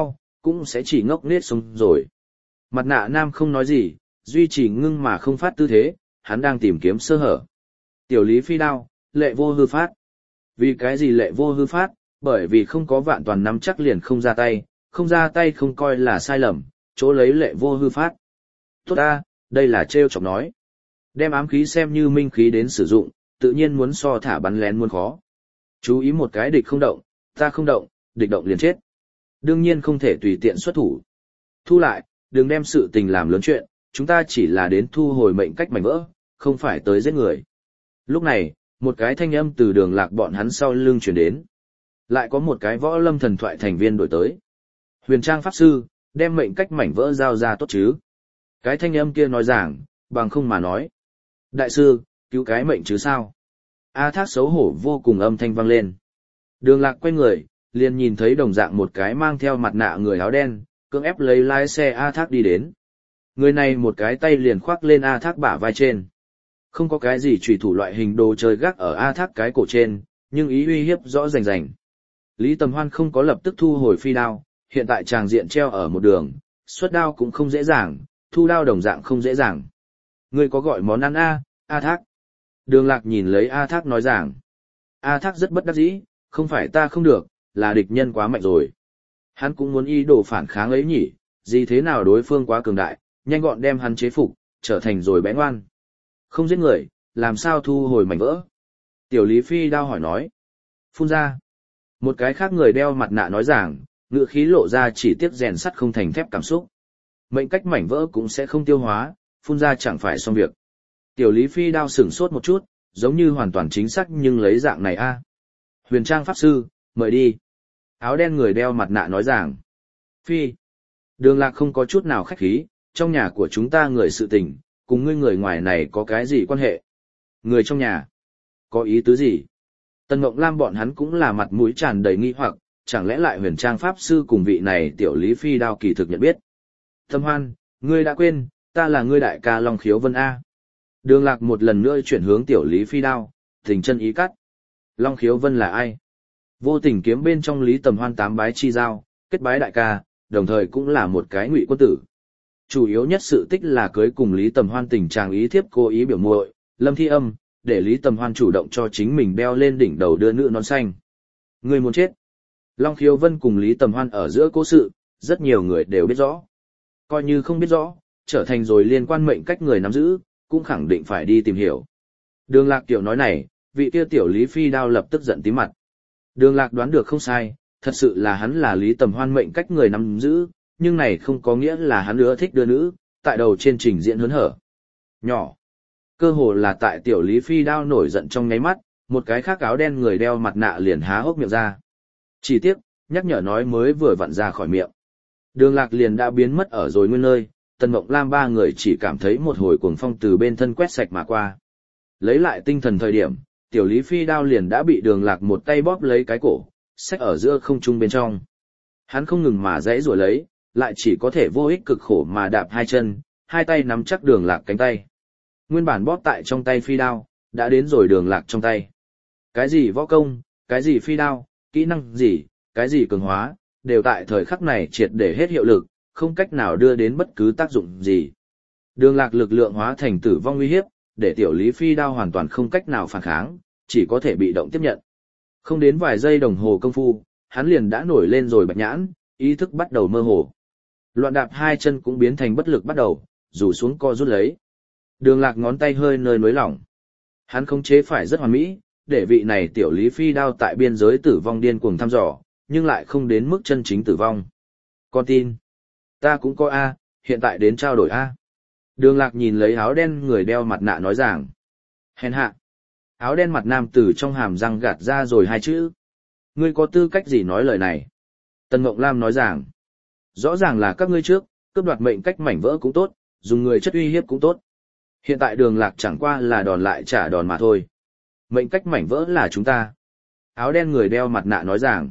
cũng sẽ chỉ ngốc nghếch sống rồi. Mặt nạ nam không nói gì, duy trì ngưng mà không phát tư thế, hắn đang tìm kiếm sơ hở. Tiểu Lý Phi đao, lệ vô hư phát. Vì cái gì lệ vô hư phát? Bởi vì không có vạn toàn nắm chắc liền không ra tay, không ra tay không coi là sai lầm, chỗ lấy lệ vô hư phát. Tốt ta, đây là trêu chọc nói. Đem ám khí xem như minh khí đến sử dụng, tự nhiên muốn so thả bắn lén muốn khó. Chú ý một cái địch không động, ta không động, địch động liền chết. Đương nhiên không thể tùy tiện xuất thủ. Thu lại, đừng đem sự tình làm lớn chuyện, chúng ta chỉ là đến thu hồi mệnh cách mảnh vỡ, không phải tới giết người. Lúc này, một cái thanh âm từ Đường Lạc bọn hắn sau lưng truyền đến. Lại có một cái võ lâm thần thoại thành viên đổi tới. Huyền Trang Pháp Sư, đem mệnh cách mảnh vỡ giao ra tốt chứ. Cái thanh âm kia nói rằng, bằng không mà nói. Đại sư, cứu cái mệnh chứ sao? A Thác xấu hổ vô cùng âm thanh vang lên. Đường Lạc quay người, liền nhìn thấy đồng dạng một cái mang theo mặt nạ người áo đen, cưỡng ép lấy lái xe A Thác đi đến. Người này một cái tay liền khoác lên A Thác bả vai trên. Không có cái gì chủy thủ loại hình đồ chơi gác ở A Thác cái cổ trên, nhưng ý uy hiếp rõ rành rành. Lý Tầm Hoan không có lập tức thu hồi phi đao, hiện tại tràng diện treo ở một đường, xuất đao cũng không dễ dàng, thu đao đồng dạng không dễ dàng. Ngươi có gọi món ăn A Thác. Đường Lạc nhìn lấy A Thác nói rằng. A Thác rất bất đắc dĩ, không phải ta không được, là địch nhân quá mạnh rồi. Hắn cũng muốn ý đồ phản kháng ấy nhỉ, gì thế nào đối phương quá cường đại, nhanh gọn đem hắn chế phục, trở thành rồi bé ngoan. Không giết người, làm sao thu hồi mảnh vỡ? Tiểu Lý Phi đao hỏi nói. Phun ra. Một cái khác người đeo mặt nạ nói rằng, ngữ khí lộ ra chỉ tiếc rèn sắt không thành thép cảm xúc. Mệnh cách mảnh vỡ cũng sẽ không tiêu hóa, phun ra chẳng phải xong việc. Tiểu Lý Phi đao sửng sốt một chút, giống như hoàn toàn chính xác nhưng lấy dạng này Huyền Trang Pháp Sư, mời đi. Áo đen người đeo mặt nạ nói rằng. Phi. Đường Lạc không có chút nào khách khí, trong nhà của chúng ta người sự tình, cùng ngươi người ngoài này có cái gì quan hệ? Người trong nhà? Có ý tứ gì? Tần Ngộng Lam bọn hắn cũng là mặt mũi tràn đầy nghi hoặc, chẳng lẽ lại Huyền Trang Pháp Sư cùng vị này Tiểu Lý Phi đao kỳ thực nhận biết? Tâm Hoan, ngươi đã quên, ta là ngươi đại ca Long Khiếu Vân A. Đường Lạc một lần nữa chuyển hướng Tiểu Lý Phi đao, tình chân ý cắt. Long Khiếu Vân là ai? Vô tình kiếm bên trong Lý Tầm Hoan tám bái chi giao, kết bái đại ca, đồng thời cũng là một cái ngụy quân tử. Chủ yếu nhất sự tích là cưới cùng Lý Tầm Hoan tình chàng ý thiếp cố ý biểu muội, Lâm Thi Âm, để Lý Tầm Hoan chủ động cho chính mình đeo lên đỉnh đầu đưa nữ nón xanh. Người muốn chết. Long Khiếu Vân cùng Lý Tầm Hoan ở giữa cố sự, rất nhiều người đều biết rõ. Coi như không biết rõ, trở thành rồi liên quan mệnh cách người nắm giữ, cũng khẳng định phải đi tìm hiểu. Đường Lạc tiểu nói này, vị kia Tiểu Lý Phi đao lập tức giận tím mặt. Đường Lạc đoán được không sai, thật sự là hắn là Lý Tầm Hoan mệnh cách người nắm giữ, nhưng này không có nghĩa là hắn ưa thích đưa nữ, tại đầu trên trình diễn hớn hở. Nhỏ. Cơ hồ là tại Tiểu Lý Phi đao nổi giận trong nháy mắt, một cái khác áo đen người đeo mặt nạ liền há hốc miệng ra. Chỉ tiếc, nhắc nhở nói mới vừa vặn ra khỏi miệng. Đường Lạc liền đã biến mất ở rồi nguyên nơi, Tần Mộng Lam ba người chỉ cảm thấy một hồi cuồng phong từ bên thân quét sạch mà qua. Lấy lại tinh thần thời điểm, Tiểu Lý Phi đao liền đã bị Đường Lạc một tay bóp lấy cái cổ, xách ở giữa không trung bên trong. Hắn không ngừng mà giãy giụa lấy, lại chỉ có thể vô ích cực khổ mà đạp hai chân, hai tay nắm chắc Đường Lạc cánh tay. Nguyên bản bóp tại trong tay phi đao, đã đến rồi Đường Lạc trong tay. Cái gì võ công, cái gì phi đao, kỹ năng gì, cái gì cường hóa, đều tại thời khắc này triệt để hết hiệu lực, không cách nào đưa đến bất cứ tác dụng gì. Đường Lạc lực lượng hóa thành tử vong uy hiếp, để Tiểu Lý Phi đao hoàn toàn không cách nào phản kháng, chỉ có thể bị động tiếp nhận. Không đến vài giây đồng hồ công phu, hắn liền đã nổi lên rồi bạch nhãn, ý thức bắt đầu mơ hồ. Loạn đạp hai chân cũng biến thành bất lực bắt đầu, rủ xuống co rút lấy. Đường Lạc ngón tay hơi nơi nới lỏng. Hắn khống chế phải rất hoàn mỹ, để vị này Tiểu Lý Phi đao tại biên giới tử vong điên cuồng thăm dò, nhưng lại không đến mức chân chính tử vong. Con tin. Ta cũng có hiện tại đến trao đổi Đường Lạc nhìn lấy áo đen người đeo mặt nạ nói rằng. Hèn hạ. Áo đen mặt nam tử trong hàm răng gạt ra rồi hai chữ. Ngươi có tư cách gì nói lời này? Tần Ngộng Lam nói rằng. Rõ ràng là các ngươi trước, cướp đoạt mệnh cách mảnh vỡ cũng tốt, dùng người chất uy hiếp cũng tốt. Hiện tại Đường Lạc chẳng qua là đòn lại trả đòn mà thôi. Mệnh cách mảnh vỡ là chúng ta. Áo đen người đeo mặt nạ nói rằng.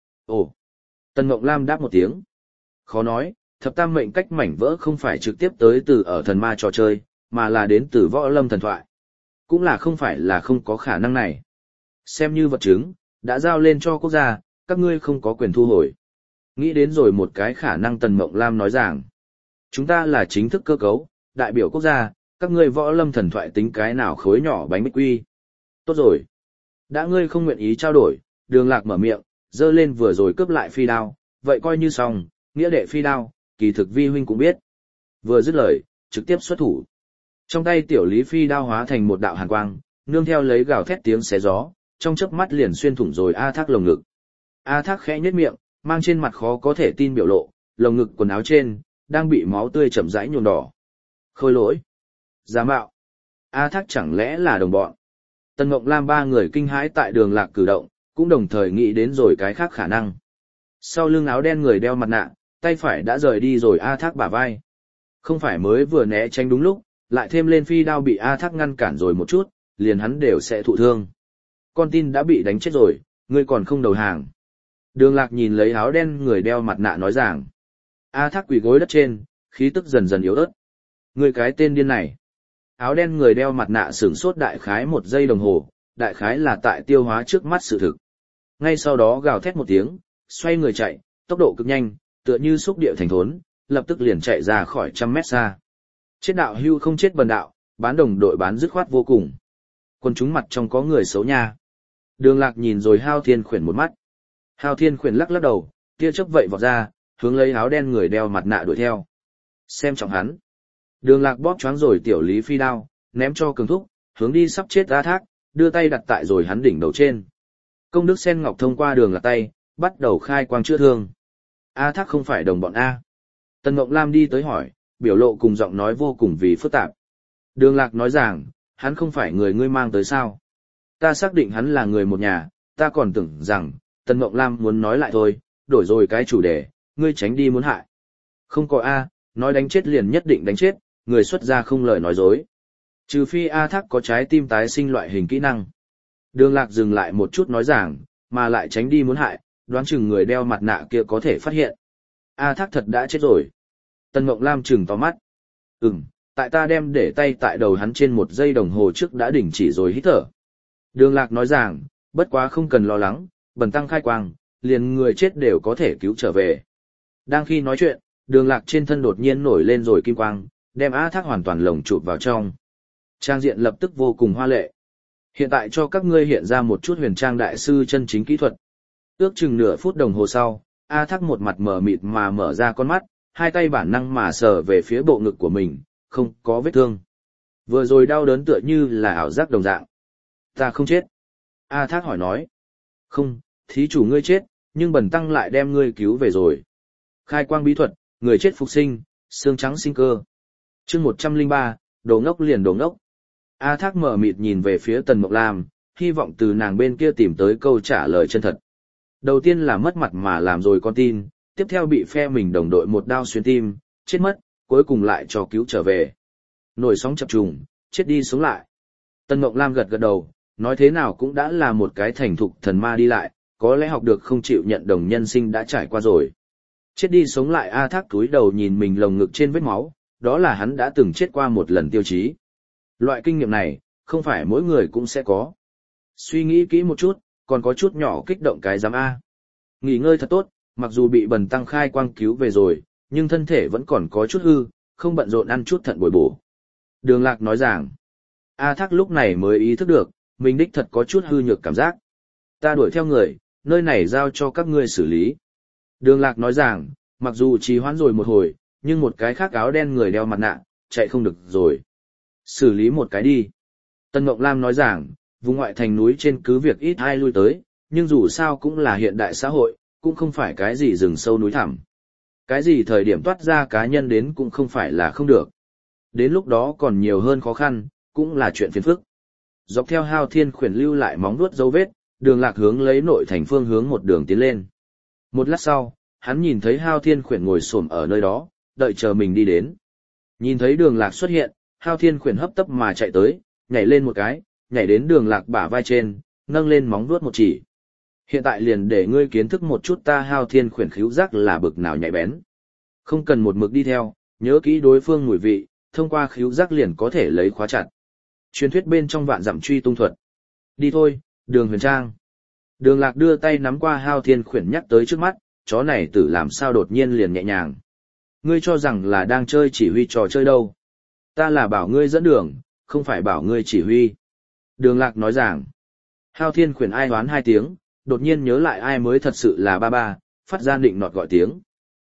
Ồ. Tần Ngộng Lam đáp một tiếng. Khó nói, thập tam mệnh cách mảnh vỡ không phải trực tiếp tới từ ở thần ma trò chơi, mà là đến từ võ lâm thần thoại. Cũng là không phải là không có khả năng này. Xem như vật chứng, đã giao lên cho quốc gia, các ngươi không có quyền thu hồi. Nghĩ đến rồi một cái khả năng Tần Mộng Lam nói rằng, chúng ta là chính thức cơ cấu, đại biểu quốc gia, các ngươi võ lâm thần thoại tính cái nào khối nhỏ bánh bích quy. Tốt rồi. Đã ngươi không nguyện ý trao đổi, Đường Lạc mở miệng, giơ lên vừa rồi cướp lại phi đao, vậy coi như xong, nghĩa đệ phi đao, kỳ thực vi huynh cũng biết. Vừa dứt lời, trực tiếp xuất thủ. Trong tay tiểu lý phi đao hóa thành một đạo hàn quang, nương theo lấy gào thét tiếng xé gió, trong chớp mắt liền xuyên thủng rồi A Thác lồng ngực. A Thác khẽ nhếch miệng, mang trên mặt khó có thể tin biểu lộ, lồng ngực quần áo trên đang bị máu tươi chậm rãi nhuộm đỏ. Khôi lỗi, giả mạo, A Thác chẳng lẽ là đồng bọn? Tần Ngộng Lam ba người kinh hãi tại Đường Lạc cử động, cũng đồng thời nghĩ đến rồi cái khác khả năng. Sau lưng áo đen người đeo mặt nạ, tay phải đã rời đi rồi A Thác bả vai. Không phải mới vừa né tránh đúng lúc, lại thêm lên phi đao bị A Thác ngăn cản rồi một chút, liền hắn đều sẽ thụ thương. Con tin đã bị đánh chết rồi, ngươi còn không đầu hàng. Đường Lạc nhìn lấy áo đen người đeo mặt nạ nói rằng. A Thác quỳ gối đất trên, khí tức dần dần yếu ớt. Ngươi cái tên điên này. Áo đen người đeo mặt nạ sửng sốt đại khái 1 giây đồng hồ, đại khái là tại tiêu hóa trước mắt sự thực. Ngay sau đó gào thét một tiếng, xoay người chạy, tốc độ cực nhanh, tựa như xúc địa thành thốn, lập tức liền chạy ra khỏi 100 mét xa. Chết đạo hưu không chết bần đạo, bán đồng đội bán dứt khoát vô cùng. Quân chúng mặt trong có người xấu nha. Đường Lạc nhìn rồi Hao Thiên Khuyển một mắt. Hao Thiên Khuyển lắc lắc đầu, tia chớp vậy vọt ra, hướng lấy áo đen người đeo mặt nạ đuổi theo. Xem trọng hắn. Đường Lạc bóp choáng rồi tiểu lý phi đao, ném cho Cường Thúc, hướng đi sắp chết A Thác, đưa tay đặt tại rồi hắn đỉnh đầu trên. Công đức sen ngọc thông qua Đường Lạc tay, bắt đầu khai quang chữa thương. A Thác không phải đồng bọn A. Tần Ngộng Lam đi tới hỏi, biểu lộ cùng giọng nói vô cùng vì phức tạp. Đường Lạc nói rằng, hắn không phải người ngươi mang tới sao. Ta xác định hắn là người một nhà, ta còn tưởng rằng, Tần Ngộng Lam muốn nói lại thôi, đổi rồi cái chủ đề, ngươi tránh đi muốn hại. Không có A, nói đánh chết liền nhất định đánh chết, người xuất gia không lời nói dối. Trừ phi A Thác có trái tim tái sinh loại hình kỹ năng. Đường Lạc dừng lại một chút nói rằng, mà lại tránh đi muốn hại, đoán chừng người đeo mặt nạ kia có thể phát hiện. A Thác thật đã chết rồi. Tần Ngộng Lam trừng to mắt. Tại ta đem để tay tại đầu hắn trên 1 giây đồng hồ trước đã đình chỉ rồi hít thở. Đường Lạc nói rằng, bất quá không cần lo lắng, bần tăng khai quang, liền người chết đều có thể cứu trở về. Đang khi nói chuyện, Đường Lạc trên thân đột nhiên nổi lên rồi kim quang, đem A Thác hoàn toàn lồng chụp vào trong. Trang diện lập tức vô cùng hoa lệ. Hiện tại cho các ngươi hiện ra một chút huyền trang đại sư chân chính kỹ thuật. Ước chừng nửa phút đồng hồ sau, A Thác một mặt mờ mịt mà mở ra con mắt, hai tay bản năng mà sờ về phía bộ ngực của mình, không có vết thương. Vừa rồi đau đớn tựa như là ảo giác đồng dạng. Ta không chết. A Thác hỏi nói. Không, thí chủ ngươi chết, nhưng bần tăng lại đem ngươi cứu về rồi. Khai quang bí thuật, người chết phục sinh, xương trắng sinh cơ. Chương 103, đồ ngốc liền đồ ngốc. A Thác mở mịt nhìn về phía Tần Mộng Lam, hy vọng từ nàng bên kia tìm tới câu trả lời chân thật. Đầu tiên là mất mặt mà làm rồi con tin, tiếp theo bị phe mình đồng đội một đao xuyên tim, chết mất, cuối cùng lại cho cứu trở về. Nổi sóng chập trùng, chết đi sống lại. Tần Mộng Lam gật gật đầu, nói thế nào cũng đã là một cái thành thục thần ma đi lại, có lẽ học được không chịu nhận đồng nhân sinh đã trải qua rồi. Chết đi sống lại A Thác cúi đầu nhìn mình lồng ngực trên vết máu, đó là hắn đã từng chết qua một lần tiêu chí. Loại kinh nghiệm này, không phải mỗi người cũng sẽ có. Suy nghĩ kỹ một chút, còn có chút nhỏ kích động cái giám A. Nghỉ ngơi thật tốt, mặc dù bị bần tăng khai quang cứu về rồi, nhưng thân thể vẫn còn có chút hư, không bận rộn ăn chút thận bồi bổ. Đường Lạc nói rằng, A Thác lúc này mới ý thức được, mình đích thật có chút hư nhược cảm giác. Ta đuổi theo người, nơi này giao cho các ngươi xử lý. Đường Lạc nói rằng, mặc dù trì hoãn rồi một hồi, nhưng một cái khác áo đen người đeo mặt nạ, chạy không được rồi. Xử lý một cái đi. Tần Ngộng Lam nói rằng, vùng ngoại thành núi trên cứ việc ít ai lui tới, nhưng dù sao cũng là hiện đại xã hội, cũng không phải cái gì rừng sâu núi thẳm. Cái gì thời điểm toát ra cá nhân đến cũng không phải là không được. Đến lúc đó còn nhiều hơn khó khăn, cũng là chuyện phiền phức. Dọc theo Hao Thiên Khuyển lưu lại móng vuốt dấu vết, Đường Lạc hướng lấy nội thành phương hướng một đường tiến lên. Một lát sau, hắn nhìn thấy Hao Thiên Khuyển ngồi xổm ở nơi đó, đợi chờ mình đi đến. Nhìn thấy Đường Lạc xuất hiện, Hao Thiên Khuyển hấp tấp mà chạy tới, nhảy lên một cái, nhảy đến Đường Lạc bả vai trên, nâng lên móng vuốt một chỉ. Hiện tại liền để ngươi kiến thức một chút ta Hao Thiên Khuyển khứu giác là bực nào nhạy bén. Không cần một mực đi theo, nhớ kỹ đối phương mùi vị, thông qua khứu giác liền có thể lấy khóa chặt. Truyền thuyết bên trong vạn dặm truy tung thuật. Đi thôi, Đường Huyền Trang. Đường Lạc đưa tay nắm qua Hao Thiên Khuyển nhắc tới trước mắt, chó này tử làm sao đột nhiên liền nhẹ nhàng. Ngươi cho rằng là đang chơi chỉ huy trò chơi đâu. Ta là bảo ngươi dẫn đường, không phải bảo ngươi chỉ huy. Đường Lạc nói rằng, Hao Thiên Khuyển ai hoán hai tiếng, đột nhiên nhớ lại ai mới thật sự là ba ba, phát ra định nọt gọi tiếng.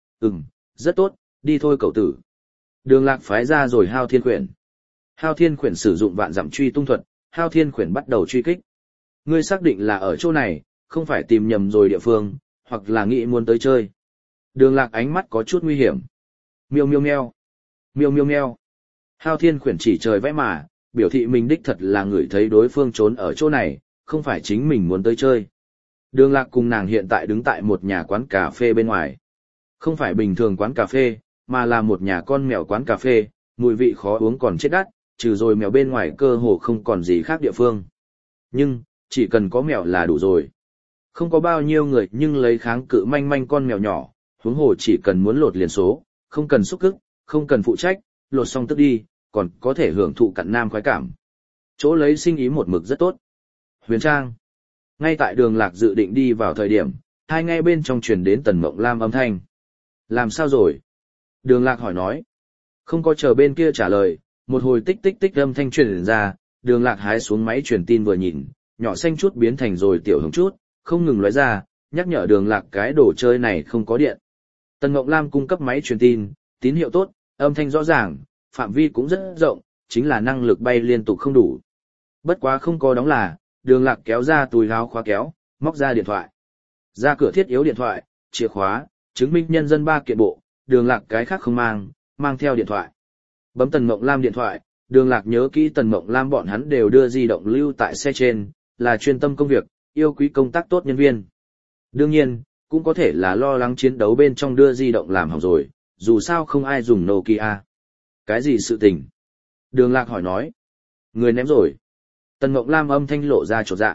Rất tốt, đi thôi cậu tử. Đường Lạc phái ra rồi Hao Thiên Khuyển. Hao Thiên Khuyển sử dụng vạn dặm truy tung thuật, Hao Thiên Khuyển bắt đầu truy kích. Ngươi xác định là ở chỗ này, không phải tìm nhầm rồi địa phương, hoặc là nghĩ muốn tới chơi. Đường Lạc ánh mắt có chút nguy hiểm. Miêu miêu meo. Miêu miêu meo. Hao Thiên Khuyển chỉ trời vẽ mà, biểu thị mình đích thật là người thấy đối phương trốn ở chỗ này, không phải chính mình muốn tới chơi. Đường Lạc cùng nàng hiện tại đứng tại một nhà quán cà phê bên ngoài. Không phải bình thường quán cà phê, mà là một nhà con mèo quán cà phê, mùi vị khó uống còn chết đắt, trừ rồi mèo bên ngoài cơ hồ không còn gì khác địa phương. Nhưng, chỉ cần có mèo là đủ rồi. Không có bao nhiêu người nhưng lấy kháng cự manh manh con mèo nhỏ, huống hồ chỉ cần muốn lột liền số, không cần xúc cức, không cần phụ trách, lột xong tức đi, còn có thể hưởng thụ cặn nam khoái cảm. Chỗ lấy sinh ý một mực rất tốt. Huyền Trang. Ngay tại Đường Lạc dự định đi vào thời điểm, hai nghe bên trong truyền đến Tần Mộng Lam âm thanh. Làm sao rồi? Đường Lạc hỏi nói. Không có chờ bên kia trả lời, một hồi tích tích tích âm thanh truyền ra, Đường Lạc hái xuống máy truyền tin vừa nhìn, nhỏ xanh chút biến thành rồi tiểu hồng chút, không ngừng lóe ra, nhắc nhở Đường Lạc cái đồ chơi này không có điện. Tần Mộng Lam cung cấp máy truyền tin, tín hiệu tốt, âm thanh rõ ràng, phạm vi cũng rất rộng, chính là năng lực bay liên tục không đủ. Bất quá không có đóng là, Đường Lạc kéo ra túi áo khóa kéo, móc ra điện thoại. Ra cửa thiết yếu điện thoại, chìa khóa, chứng minh nhân dân 3 kiện bộ, Đường Lạc cái khác không mang theo điện thoại. Bấm Tần Mộng Lam điện thoại, Đường Lạc nhớ kỹ Tần Mộng Lam bọn hắn đều đưa di động lưu tại xe trên, là chuyên tâm công việc, yêu quý công tác tốt nhân viên. Đương nhiên, cũng có thể là lo lắng chiến đấu bên trong đưa di động làm hỏng rồi, dù sao không ai dùng Nokia. Cái gì sự tình? Đường Lạc hỏi nói. Người ném rồi. Tần Mộng Lam âm thanh lộ ra chột dạ.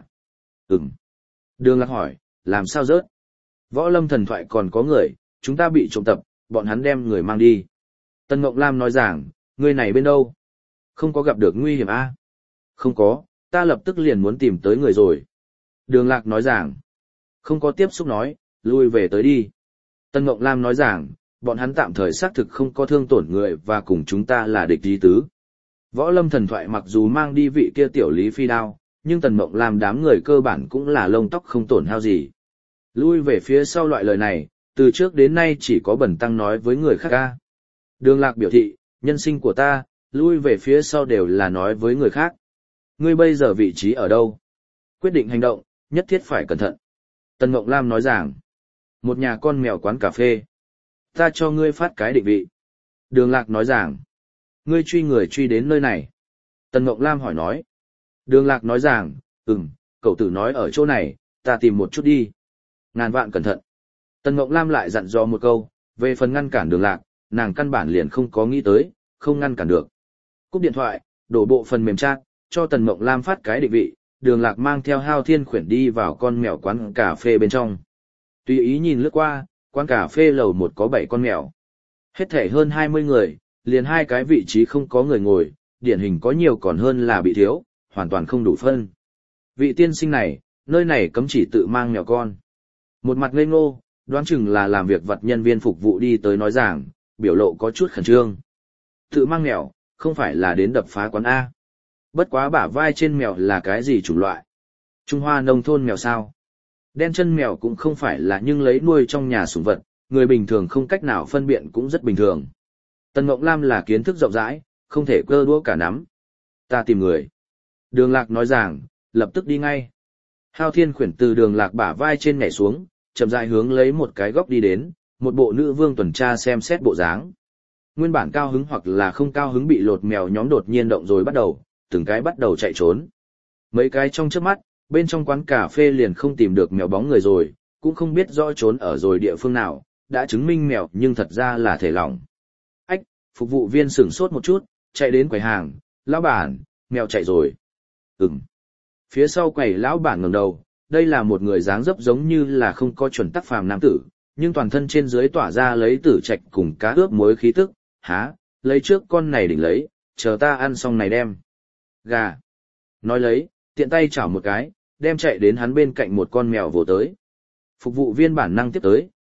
Đường Lạc hỏi, làm sao rớt? Võ Lâm thần thoại còn có người, chúng ta bị trộm tập, bọn hắn đem người mang đi. Tần Mộng Lam nói rằng, người này bên đâu? Không có gặp được nguy hiểm a? Không có, ta lập tức liền muốn tìm tới người rồi. Đường Lạc nói rằng, không có tiếp xúc nói, lui về tới đi. Tần Mộng Lam nói rằng, bọn hắn tạm thời xác thực không có thương tổn người và cùng chúng ta là địch ý tứ. Võ Lâm thần thoại mặc dù mang đi vị kia tiểu Lý Phi đao, nhưng Tần Mộng Lam đám người cơ bản cũng là lông tóc không tổn hao gì. Lui về phía sau loại lời này, từ trước đến nay chỉ có Bẩn Tăng nói với người khác ca. Đường Lạc biểu thị, nhân sinh của ta, lui về phía sau đều là nói với người khác. Ngươi bây giờ vị trí ở đâu? Quyết định hành động, nhất thiết phải cẩn thận. Tần Mộng Lam nói rằng, một nhà con mèo quán cà phê. Ta cho ngươi phát cái định vị. Đường Lạc nói rằng, ngươi truy người truy đến nơi này. Tần Mộng Lam hỏi nói. Đường Lạc nói rằng, cậu tử nói ở chỗ này, ta tìm một chút đi. Ngàn vạn cẩn thận. Tần Mộng Lam lại dặn dò một câu, về phần ngăn cản Đường Lạc, nàng căn bản liền không có nghĩ tới, không ngăn cản được. Cúp điện thoại, đổ bộ phần mềm chat, cho Tần Mộng Lam phát cái định vị, Đường Lạc mang theo Hao Thiên Khuyển đi vào con mèo quán cà phê bên trong. Tùy ý nhìn lướt qua, quán cà phê lầu 1 có 7 con mèo. Hết thể hơn 20 người, liền 2 cái vị trí không có người ngồi, điển hình có nhiều còn hơn là bị thiếu, hoàn toàn không đủ phân. Vị tiên sinh này, nơi này cấm chỉ tự mang mèo con. Một mặt ngây ngô, đoán chừng là làm việc vật nhân viên phục vụ đi tới nói rằng, biểu lộ có chút khẩn trương. Tự mang mèo, không phải là đến đập phá quán A. Bất quá bả vai trên mèo là cái gì chủng loại? Trung Hoa nông thôn mèo sao? Đen chân mèo cũng không phải là nhưng lấy nuôi trong nhà sủng vật, người bình thường không cách nào phân biện cũng rất bình thường. Tần Mộng Lam là kiến thức rộng rãi, không thể cơ đũa cả nắm. Ta tìm người. Đường Lạc nói rằng, lập tức đi ngay. Hao Thiên Khuyển từ Đường Lạc bả vai trên nhảy xuống, chậm rãi hướng lấy một cái góc đi đến, một bộ nữ vương tuần tra xem xét bộ dáng. Nguyên bản cao hứng hoặc là không cao hứng bị lột mèo nhóm đột nhiên động rồi bắt đầu, từng cái bắt đầu chạy trốn. Mấy cái trong chớp mắt, bên trong quán cà phê liền không tìm được mèo bóng người rồi, cũng không biết rõ trốn ở rồi địa phương nào, đã chứng minh mèo nhưng thật ra là thể lỏng. Ách, phục vụ viên sửng sốt một chút, chạy đến quầy hàng, lão bản, mèo chạy rồi. Phía sau quầy lão bản ngẩng đầu, đây là một người dáng dấp giống như là không có chuẩn tắc phàm nam tử, nhưng toàn thân trên dưới tỏa ra lấy tử trạch cùng cá ướp muối khí tức, lấy trước con này đỉnh lấy, chờ ta ăn xong này đem. Gà. Nói lấy, tiện tay chảo một cái, đem chạy đến hắn bên cạnh một con mèo vồ tới. Phục vụ viên bản năng tiếp tới,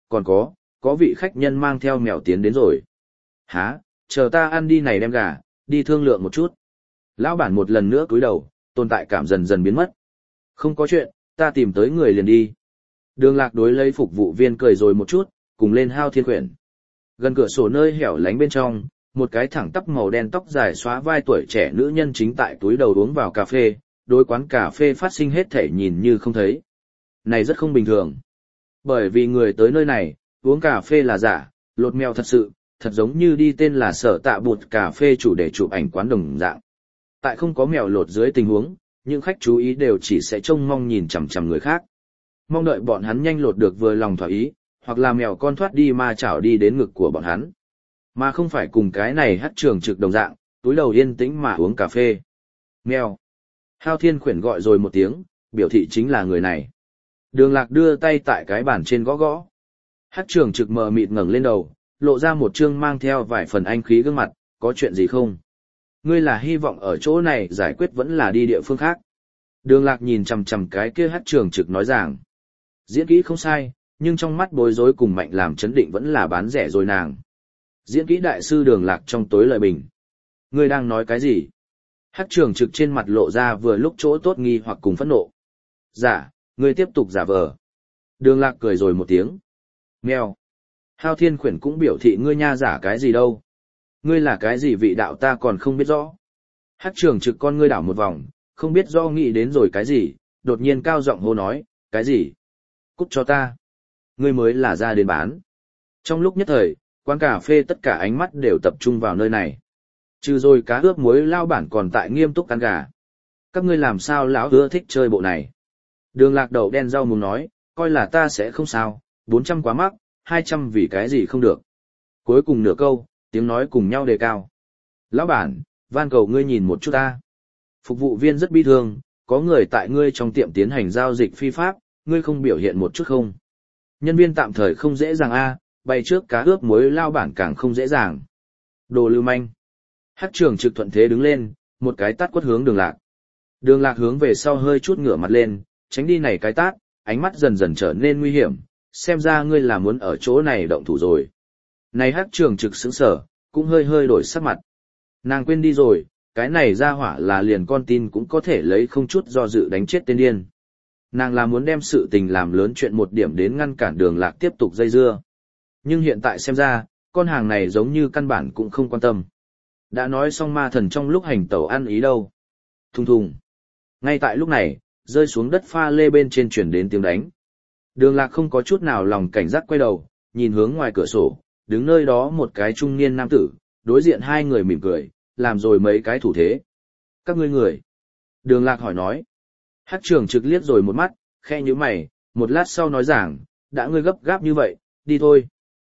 còn có vị khách nhân mang theo mèo tiến đến rồi. Hả, chờ ta ăn đi này đem gà, đi thương lượng một chút. Lão bản một lần nữa cúi đầu, tồn tại cảm dần dần biến mất. Không có chuyện, ta tìm tới người liền đi. Đường Lạc đối lấy phục vụ viên cười rồi một chút, cùng lên Hao Thiên Quyển. Gần cửa sổ nơi hẻo lánh bên trong, một cái thẳng tắp màu đen tóc dài xóa vai tuổi trẻ nữ nhân chính tại túi đầu uống vào cà phê, đối quán cà phê phát sinh hết thể nhìn như không thấy. Này rất không bình thường. Bởi vì người tới nơi này, uống cà phê là giả, lột mèo thật sự, thật giống như đi tên là Sở Tạ Bụt cà phê chủ để chụp ảnh quán đồng dạng. Tại không có mèo lột dưới tình huống, những khách chú ý đều chỉ sẽ trông mong nhìn chằm chằm người khác. Mong đợi bọn hắn nhanh lột được vừa lòng thỏa ý, hoặc là mèo con thoát đi ma chảo đi đến ngực của bọn hắn. Mà không phải cùng cái này hát trường trực đồng dạng, túi đầu yên tĩnh mà uống cà phê. Mèo. Hao Thiên Quyển gọi rồi một tiếng, biểu thị chính là người này. Đường Lạc đưa tay tại cái bàn trên gõ gõ. Hát trường trực mờ mịt ngẩng lên đầu, lộ ra một trương mang theo vài phần anh khí gương mặt, có chuyện gì không? Ngươi là hy vọng ở chỗ này giải quyết vẫn là đi địa phương khác. Đường Lạc nhìn chằm chằm cái kia hát trường trực nói rằng, diễn kỹ không sai, nhưng trong mắt bối rối cùng mạnh làm chấn định vẫn là bán rẻ rồi nàng. Diễn kỹ đại sư Đường Lạc trong tối lời bình. Ngươi đang nói cái gì? Hát trường trực trên mặt lộ ra vừa lúc chỗ tốt nghi hoặc cùng phẫn nộ. Giả, ngươi tiếp tục giả vờ. Đường Lạc cười rồi một tiếng. Mèo. Hao Thiên Quyển cũng biểu thị ngươi nha giả cái gì đâu. Ngươi là cái gì vị đạo ta còn không biết rõ. Hát trường trực con ngươi đảo một vòng, không biết do nghĩ đến rồi cái gì, đột nhiên cao giọng hô nói, cái gì? Cút cho ta. Ngươi mới là ra đến bán. Trong lúc nhất thời, quán cà phê tất cả ánh mắt đều tập trung vào nơi này. Trừ rồi cá ướp muối lao bản còn tại nghiêm túc ăn gà. Các ngươi làm sao lão hứa thích chơi bộ này? Đường Lạc đầu đen rau muống nói, coi là ta sẽ không sao, 400 quá mắc, 200 vì cái gì không được. Cuối cùng nửa câu, tiếng nói cùng nhau đề cao. Lão bản, van cầu ngươi nhìn một chút ta. Phục vụ viên rất bi thương, có người tại ngươi trong tiệm tiến hành giao dịch phi pháp, ngươi không biểu hiện một chút không. Nhân viên tạm thời không dễ dàng bày trước cá ướp muối lao bản càng không dễ dàng. Đồ lưu manh. Hát trường trực thuận thế đứng lên, một cái tát quất hướng Đường Lạc. Đường Lạc hướng về sau hơi chút ngửa mặt lên, tránh đi này cái tát, ánh mắt dần dần trở nên nguy hiểm, xem ra ngươi là muốn ở chỗ này động thủ rồi. Này Hát trường trực sững sờ, cũng hơi hơi đổi sắc mặt. Nàng quên đi rồi, cái này ra hỏa là liền con tin cũng có thể lấy không chút do dự đánh chết tên điên. Nàng là muốn đem sự tình làm lớn chuyện một điểm đến ngăn cản Đường Lạc tiếp tục dây dưa. Nhưng hiện tại xem ra, con hàng này giống như căn bản cũng không quan tâm. Đã nói xong ma thần trong lúc hành tẩu ăn ý đâu. Thùng thùng. Ngay tại lúc này, rơi xuống đất pha lê bên trên chuyển đến tiếng đánh. Đường Lạc không có chút nào lòng cảnh giác quay đầu, nhìn hướng ngoài cửa sổ, đứng nơi đó một cái trung niên nam tử, đối diện hai người mỉm cười, làm rồi mấy cái thủ thế. Các ngươi người. Đường Lạc hỏi nói. Hát trường trực liếc rồi một mắt, khe nhíu mày, một lát sau nói rằng, đã ngươi gấp gáp như vậy, đi thôi.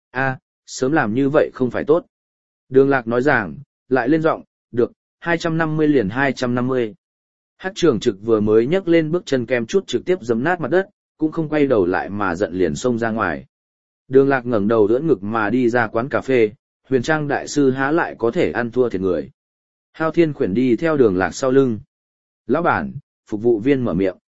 Sớm làm như vậy không phải tốt. Đường Lạc nói rằng, lại lên giọng, được, 250 liền 250. Hát trường trực vừa mới nhấc lên bước chân kem chút trực tiếp giấm nát mặt đất, cũng không quay đầu lại mà giận liền xông ra ngoài. Đường Lạc ngẩng đầu đỡ ngực mà đi ra quán cà phê, Huyền Trang đại sư há lại có thể ăn thua thiệt người. Hao Thiên Quyển đi theo Đường Lạc sau lưng. Lão bản, phục vụ viên mở miệng.